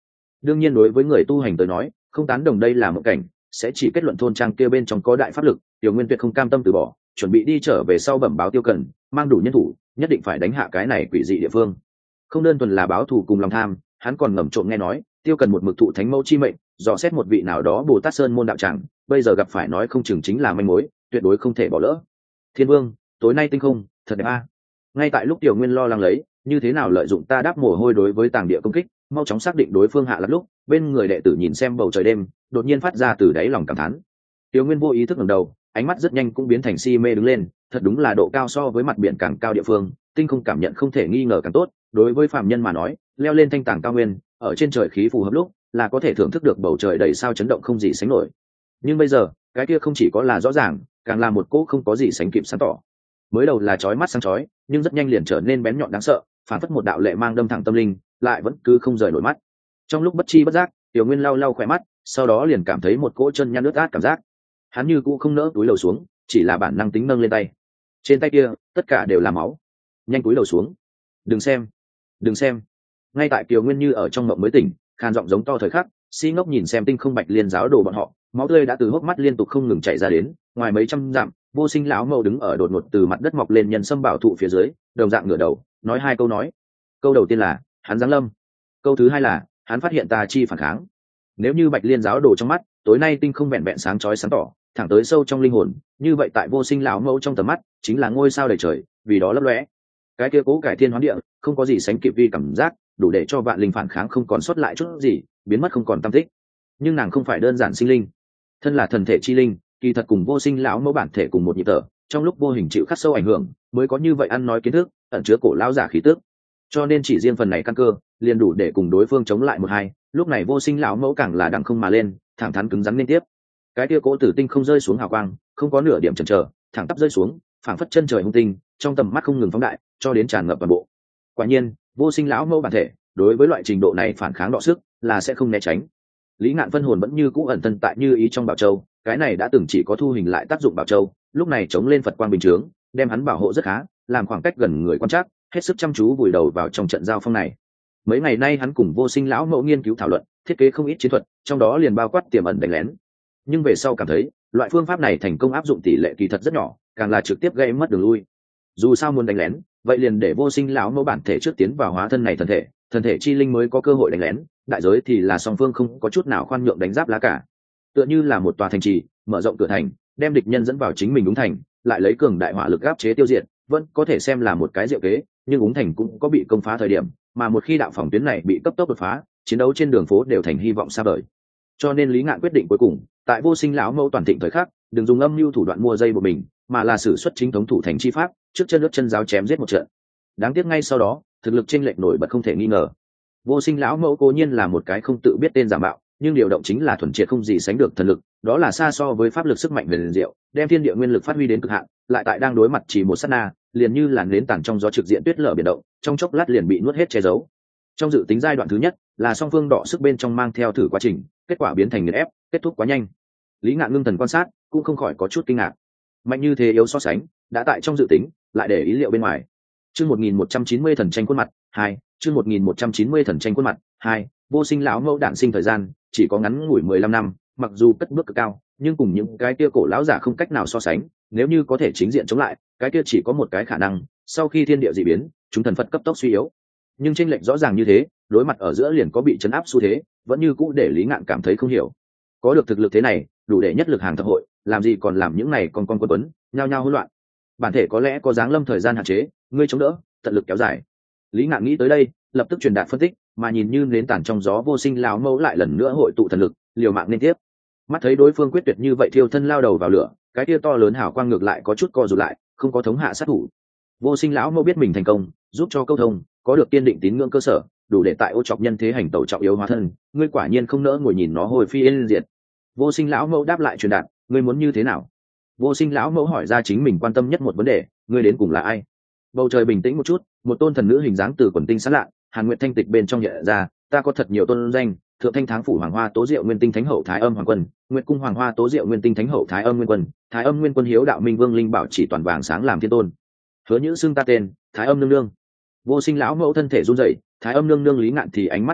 đương nhiên đối với người tu hành tới nói không tán đồng đây là một cảnh, sẽ chỉ kết luận thôn trang kia bên trong có đại pháp lực. Tiểu Nguyên tuyệt không cam tâm từ bỏ, chuẩn bị đi trở về sau bẩm báo Tiêu Cần, mang đủ nhân thủ, nhất định phải đánh hạ cái này quỷ dị địa phương. Không đơn thuần là báo thù cùng lòng tham, hắn còn ngầm trộm nghe nói Tiêu Cần một mực thụ thánh mẫu chi mệnh, dò xét một vị nào đó Bồ Tát Sơn môn đạo tràng, bây giờ gặp phải nói không chừng chính là manh mối, tuyệt đối không thể bỏ lỡ. Thiên Vương, tối nay tinh không thật đẹp a. Ngay tại lúc Tiểu Nguyên lo lắng lấy như thế nào lợi dụng ta đáp mồ hôi đối với tàng địa công kích, mau chóng xác định đối phương hạ lắm lúc, bên người đệ tử nhìn xem bầu trời đêm, đột nhiên phát ra từ đáy lòng cảm thán. Tiểu Nguyên vô ý thức ngẩng đầu, ánh mắt rất nhanh cũng biến thành si mê đứng lên, thật đúng là độ cao so với mặt biển càng cao địa phương, tinh không cảm nhận không thể nghi ngờ càng tốt. Đối với phàm nhân mà nói, leo lên thanh tàng cao nguyên, ở trên trời khí phù hợp lúc, là có thể thưởng thức được bầu trời đầy sao chấn động không gì sánh nổi. Nhưng bây giờ, cái kia không chỉ có là rõ ràng, càng là một cỗ không có gì sánh kịp sáng tỏ. Mới đầu là chói mắt sáng chói, nhưng rất nhanh liền trở nên bén nhọn đáng sợ, phản phất một đạo lệ mang đâm thẳng tâm linh, lại vẫn cứ không rời nổi mắt. Trong lúc bất chi bất giác, Tiểu Nguyên lau lau khỏe mắt, sau đó liền cảm thấy một cỗ chân nhăn nước át cảm giác. Hắn như cũ không nỡ túi lầu xuống, chỉ là bản năng tính nâng lên tay. Trên tay kia, tất cả đều là máu. Nhanh túi lầu xuống. Đừng xem, đừng xem. Ngay tại Tiểu Nguyên như ở trong mộng mới tỉnh, khan giọng giống to thời khắc, si ngốc nhìn xem tinh không bạch liên giáo đồ bọn họ, máu tươi đã từ hốc mắt liên tục không ngừng chảy ra đến. Ngoài mấy trăm dặm, Vô Sinh lão mẫu đứng ở đột ngột từ mặt đất mọc lên nhân sâm bảo thụ phía dưới, đồng dạng ngửa đầu, nói hai câu nói. Câu đầu tiên là hắn giáng lâm, câu thứ hai là hắn phát hiện ta chi phản kháng. Nếu như bạch liên giáo đồ trong mắt tối nay tinh không vẹn vẹn sáng chói sáng tỏ, thẳng tới sâu trong linh hồn, như vậy tại Vô Sinh lão mẫu trong tầm mắt chính là ngôi sao đầy trời, vì đó lấp lóe. Cái kia cố cải thiên hoán địa, không có gì sánh kịp vi cảm giác, đủ để cho vạn linh phản kháng không còn sót lại chút gì, biến mất không còn tâm tích. Nhưng nàng không phải đơn giản sinh linh, thân là thần thể chi linh, kỳ thật cùng Vô Sinh lão mẫu bản thể cùng một nhịp thở, trong lúc vô hình chịu khắc sâu ảnh hưởng, mới có như vậy ăn nói kiến thức, ẩn chứa cổ lão giả khí tức. Cho nên chỉ riêng phần này căn cơ, liền đủ để cùng đối phương chống lại một hai. Lúc này Vô Sinh lão mẫu càng là đằng không mà lên, thẳng thắn cứng rắn liên tiếp. Cái kia cỗ tử tinh không rơi xuống hào quang, không có nửa điểm chần chờ, thẳng tắp rơi xuống, phảng phất chân trời hung tinh, trong tầm mắt không ngừng phóng đại, cho đến tràn ngập toàn bộ. Quả nhiên, Vô Sinh lão mẫu bản thể, đối với loại trình độ này phản kháng đọ sức, là sẽ không né tránh. Lý Ngạn phân hồn vẫn như cũ ẩn thân tại như ý trong bảo châu, cái này đã từng chỉ có thu hình lại tác dụng bảo châu, lúc này chống lên Phật quang bình chướng, đem hắn bảo hộ rất khá, làm khoảng cách gần người quan trắc, hết sức chăm chú vùi đầu vào trong trận giao phong này. Mấy ngày nay hắn cùng Vô Sinh lão mẫu nghiên cứu thảo luận, thiết kế không ít chiến thuật, trong đó liền bao quát tiềm ẩn đánh lén. Nhưng về sau cảm thấy, loại phương pháp này thành công áp dụng tỷ lệ kỳ thật rất nhỏ, càng là trực tiếp gây mất đường lui. Dù sao muốn đánh lén, vậy liền để Vô Sinh lão mẫu bản thể trước tiến vào hóa thân này thần thể chi linh mới có cơ hội đánh lén, đại giới thì là song phương không có chút nào khoan nhượng đánh giáp lá cả. Tựa như là một tòa thành trì, mở rộng cửa thành, đem địch nhân dẫn vào chính mình đúng thành, lại lấy cường đại hỏa lực áp chế tiêu diệt, vẫn có thể xem là một cái diệu kế, nhưng úng thành cũng có bị công phá thời điểm, mà một khi đạo phòng tuyến này bị cấp tốc đột phá, chiến đấu trên đường phố đều thành hy vọng xa vời. Cho nên Lý Ngạn quyết định cuối cùng, tại Vô Sinh lão mẫu toàn thịnh thời khắc, đừng dùng âm mưu thủ đoạn mua dây của mình, mà là sử xuất chính thống thủ thành chi pháp, trước chân nước chân giáo chém giết một trận. Đáng tiếc ngay sau đó, thực lực chênh lệch nổi bật không thể nghi ngờ. Vô Sinh lão mẫu cố nhiên là một cái không tự biết tên giả mạo, nhưng điều động chính là thuần triệt không gì sánh được thần lực, đó là xa so với pháp lực sức mạnh huyền diệu, đem thiên địa nguyên lực phát huy đến cực hạn, lại tại đang đối mặt chỉ một sát na, liền như làn nến tàn trong gió trực diện tuyết lở biển động, trong chốc lát liền bị nuốt hết che giấu. Trong dự tính giai đoạn thứ nhất, là song phương đọ sức bên trong mang theo thử quá trình, kết quả biến thành nghiền ép, kết thúc quá nhanh. Lý Ngạn ngưng thần quan sát, cũng không khỏi có chút kinh ngạc. Mạnh như thế yếu so sánh, đã tại trong dự tính, lại để ý liệu bên ngoài. Chương 1190 thần tranh khuôn mặt 2, chương 1190 thần tranh khuôn mặt 2, Vô Sinh lão mẫu đản sinh thời gian chỉ có ngắn ngủi 15 năm, mặc dù cất bước cực cao, nhưng cùng những cái kia cổ lão giả không cách nào so sánh, nếu như có thể chính diện chống lại, cái kia chỉ có một cái khả năng, sau khi thiên địa dị biến, chúng thần Phật cấp tốc suy yếu. Nhưng chênh lệch rõ ràng như thế, đối mặt ở giữa liền có bị chấn áp xu thế, vẫn như cũ để Lý Ngạn cảm thấy không hiểu. Có được thực lực thế này, đủ để nhất lực hàng thập hội, làm gì còn làm những này con quân quấn, nhao nhao hỗn loạn. Bản thể có lẽ có dáng lâm thời gian hạn chế, ngươi chống đỡ, tận lực kéo dài. Lý Ngạn nghĩ tới đây, lập tức truyền đạt phân tích, mà nhìn như nến tản trong gió Vô Sinh lão mẫu lại lần nữa hội tụ thần lực, liều mạng liên tiếp. Mắt thấy đối phương quyết tuyệt như vậy, thiêu thân lao đầu vào lửa, cái tia to lớn hào quang ngược lại có chút co rụt lại, không có thống hạ sát thủ. Vô Sinh lão mẫu biết mình thành công, giúp cho câu thông, có được kiên định tín ngưỡng cơ sở, đủ để tại ô chọc nhân thế hành tẩu trọng yếu hóa thân. Ngươi quả nhiên không nỡ ngồi nhìn nó hồi phi yên diệt. Vô Sinh lão mẫu đáp lại truyền đạt, ngươi muốn như thế nào? Vô Sinh lão mẫu hỏi ra chính mình quan tâm nhất một vấn đề, ngươi đến cùng là ai? Bầu trời bình tĩnh một chút, một tôn thần nữ hình dáng từ quần tinh sáng lạ, Hàn Nguyệt thanh tịch bên trong hiện ra, ta có thật nhiều tôn danh, Thượng Thanh Tháng phủ Hoàng Hoa Tố Diệu Nguyên Tinh Thánh Hậu Thái Âm Hoàng Quân, Nguyệt Cung Hoàng Hoa Tố Diệu Nguyên Tinh Thánh Hậu Thái Âm Nguyên Quân, Thái Âm Nguyên Quân Hiếu Đạo Minh Vương Linh Bảo chỉ toàn vàng sáng làm thiên tôn. Hứa Nhữ xưng ta tên, Thái Âm nương nương. Vô Sinh lão mẫu thân thể run rẩy, Thái Âm nương nương. Lý Ngạn thì ánh mắt ngưng tụ,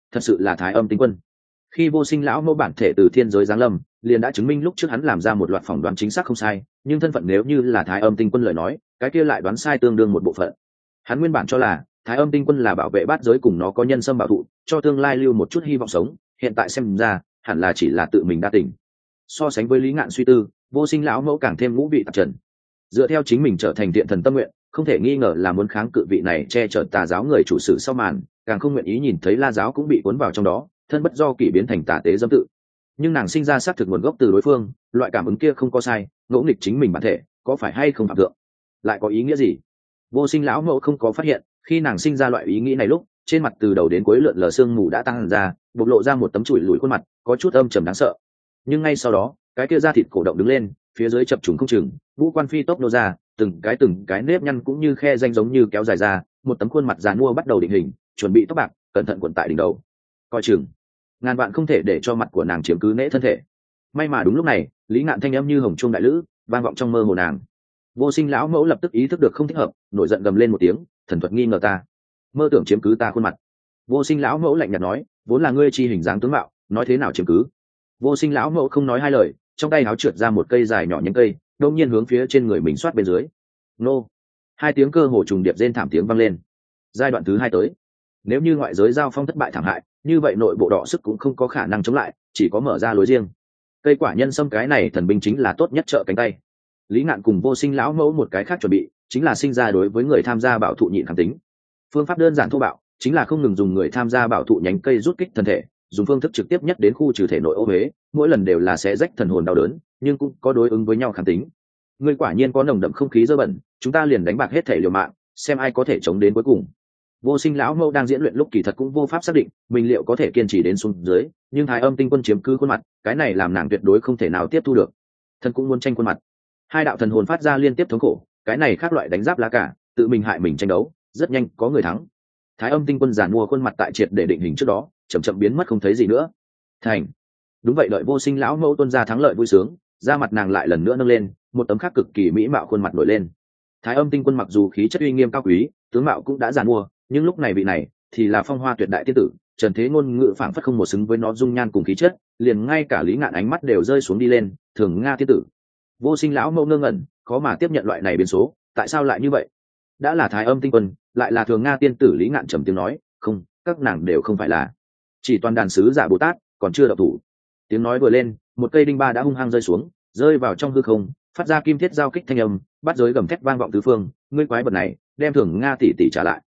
thật sự là Thái Âm Tinh Quân. Khi Vô Sinh lão mẫu bản thể từ thiên giới giáng lâm, liền đã chứng minh lúc trước hắn làm ra một loạt phỏng đoán chính xác không sai, nhưng thân phận nếu như là Thái Âm Tinh Quân lời nói, cái kia lại đoán sai tương đương một bộ phận. Hắn nguyên bản cho là Thái Âm Tinh Quân là bảo vệ bát giới cùng nó có nhân sâm bảo thụ, cho tương lai lưu một chút hy vọng sống, hiện tại xem ra, hẳn là chỉ là tự mình đa tình. So sánh với Lý Ngạn suy tư, Vô Sinh lão mẫu càng thêm ngũ vị tạp trần. Dựa theo chính mình trở thành thiện thần tâm nguyện, không thể nghi ngờ là muốn kháng cự vị này che chở tà giáo người chủ sự sau màn, càng không nguyện ý nhìn thấy La giáo cũng bị cuốn vào trong đó, thân bất do kỷ biến thành tà tế dâm tự. Nhưng nàng sinh ra xác thực nguồn gốc từ đối phương, loại cảm ứng kia không có sai, ngỗ nghịch chính mình bản thể, có phải hay không phạm thượng, lại có ý nghĩa gì? Vô Sinh lão mẫu không có phát hiện, khi nàng sinh ra loại ý nghĩ này lúc, trên mặt từ đầu đến cuối lượn lờ sương mù đã tăng ra, bộc lộ ra một tấm chùi lùi khuôn mặt, có chút âm trầm đáng sợ. Nhưng ngay sau đó, cái kia da thịt cổ động đứng lên, phía dưới chập trùng không chừng, ngũ quan phi tốc nô ra, từng cái nếp nhăn cũng như khe rãnh giống như kéo dài ra, một tấm khuôn mặt giàn mua bắt đầu định hình, chuẩn bị tóc bạc, cẩn thận cuộn tại đỉnh đầu. Coi chừng, ngàn vạn không thể để cho mặt của nàng chiếm cứ nễ thân thể. May mà đúng lúc này, Lý Ngạn thanh âm như hồng trung đại lữ, vang vọng trong mơ hồ nàng. Vô Sinh lão mẫu lập tức ý thức được không thích hợp, nổi giận gầm lên một tiếng, thần thuật nghi ngờ ta, mơ tưởng chiếm cứ ta khuôn mặt. Vô Sinh lão mẫu lạnh nhạt nói, vốn là ngươi chi hình dáng tướng mạo, nói thế nào chiếm cứ? Vô Sinh lão mẫu không nói hai lời, trong tay áo trượt ra một cây dài nhỏ nhánh cây, đột nhiên hướng phía trên người mình xoát bên dưới. Nô! Hai tiếng cơ hồ trùng điệp rên thảm tiếng vang lên. Giai đoạn thứ hai tới. Nếu như ngoại giới giao phong thất bại thảm hại, như vậy nội bộ đọ sức cũng không có khả năng chống lại, chỉ có mở ra lối riêng. Cây quả nhân sâm cái này thần binh chính là tốt nhất trợ cánh tay. Lý Ngạn cùng Vô Sinh lão mẫu một cái khác chuẩn bị, chính là sinh ra đối với người tham gia bảo thụ nhịn kháng tính. Phương pháp đơn giản thô bạo, chính là không ngừng dùng người tham gia bảo thụ nhánh cây rút kích thân thể, dùng phương thức trực tiếp nhất đến khu trừ thể nội ô huế, mỗi lần đều là sẽ rách thần hồn đau đớn, nhưng cũng có đối ứng với nhau kháng tính. Người quả nhiên có nồng đậm không khí dơ bẩn, chúng ta liền đánh bạc hết thể liều mạng, xem ai có thể chống đến cuối cùng. Vô Sinh lão mẫu đang diễn luyện lúc kỳ thật cũng vô pháp xác định mình liệu có thể kiên trì đến xuống dưới, nhưng Thái Âm Tinh Quân chiếm cứ khuôn mặt, cái này làm nàng tuyệt đối không thể nào tiếp thu được. Thần cũng muốn tranh khuôn mặt. Hai đạo thần hồn phát ra liên tiếp thống khổ, cái này khác loại đánh giáp lá cả, tự mình hại mình tranh đấu, rất nhanh có người thắng. Thái Âm Tinh Quân giàn mua khuôn mặt tại triệt để định hình trước đó, chậm chậm biến mất không thấy gì nữa. Thành. Đúng vậy, đợi Vô Sinh lão mẫu tuôn ra thắng lợi vui sướng, da mặt nàng lại lần nữa nâng lên, một tấm khác cực kỳ mỹ mạo khuôn mặt nổi lên. Thái Âm Tinh Quân mặc dù khí chất uy nghiêm cao quý, tướng mạo cũng đã giàn mua, nhưng lúc này vị này thì là phong hoa tuyệt đại tiên tử, trần thế ngôn ngữ phảng phất không một xứng với nó dung nhan cùng khí chất, liền ngay cả Lý Ngạn ánh mắt đều rơi xuống đi lên, thường Nga tiên tử. Vô Sinh lão mẫu ngơ ngẩn, khó mà tiếp nhận loại này biến số, tại sao lại như vậy? Đã là Thái Âm Tinh Quân, lại là thường Nga tiên tử. Lý Ngạn trầm tiếng nói, không, các nàng đều không phải là, chỉ toàn đàn sứ giả Bồ Tát, còn chưa độc thủ. Tiếng nói vừa lên, một cây đinh ba đã hung hăng rơi xuống, rơi vào trong hư không, phát ra kim thiết giao kích thanh âm, bắt giới gầm thét vang vọng tứ phương. Ngươi quái vật này, đem thường Nga tỷ tỷ trả lại.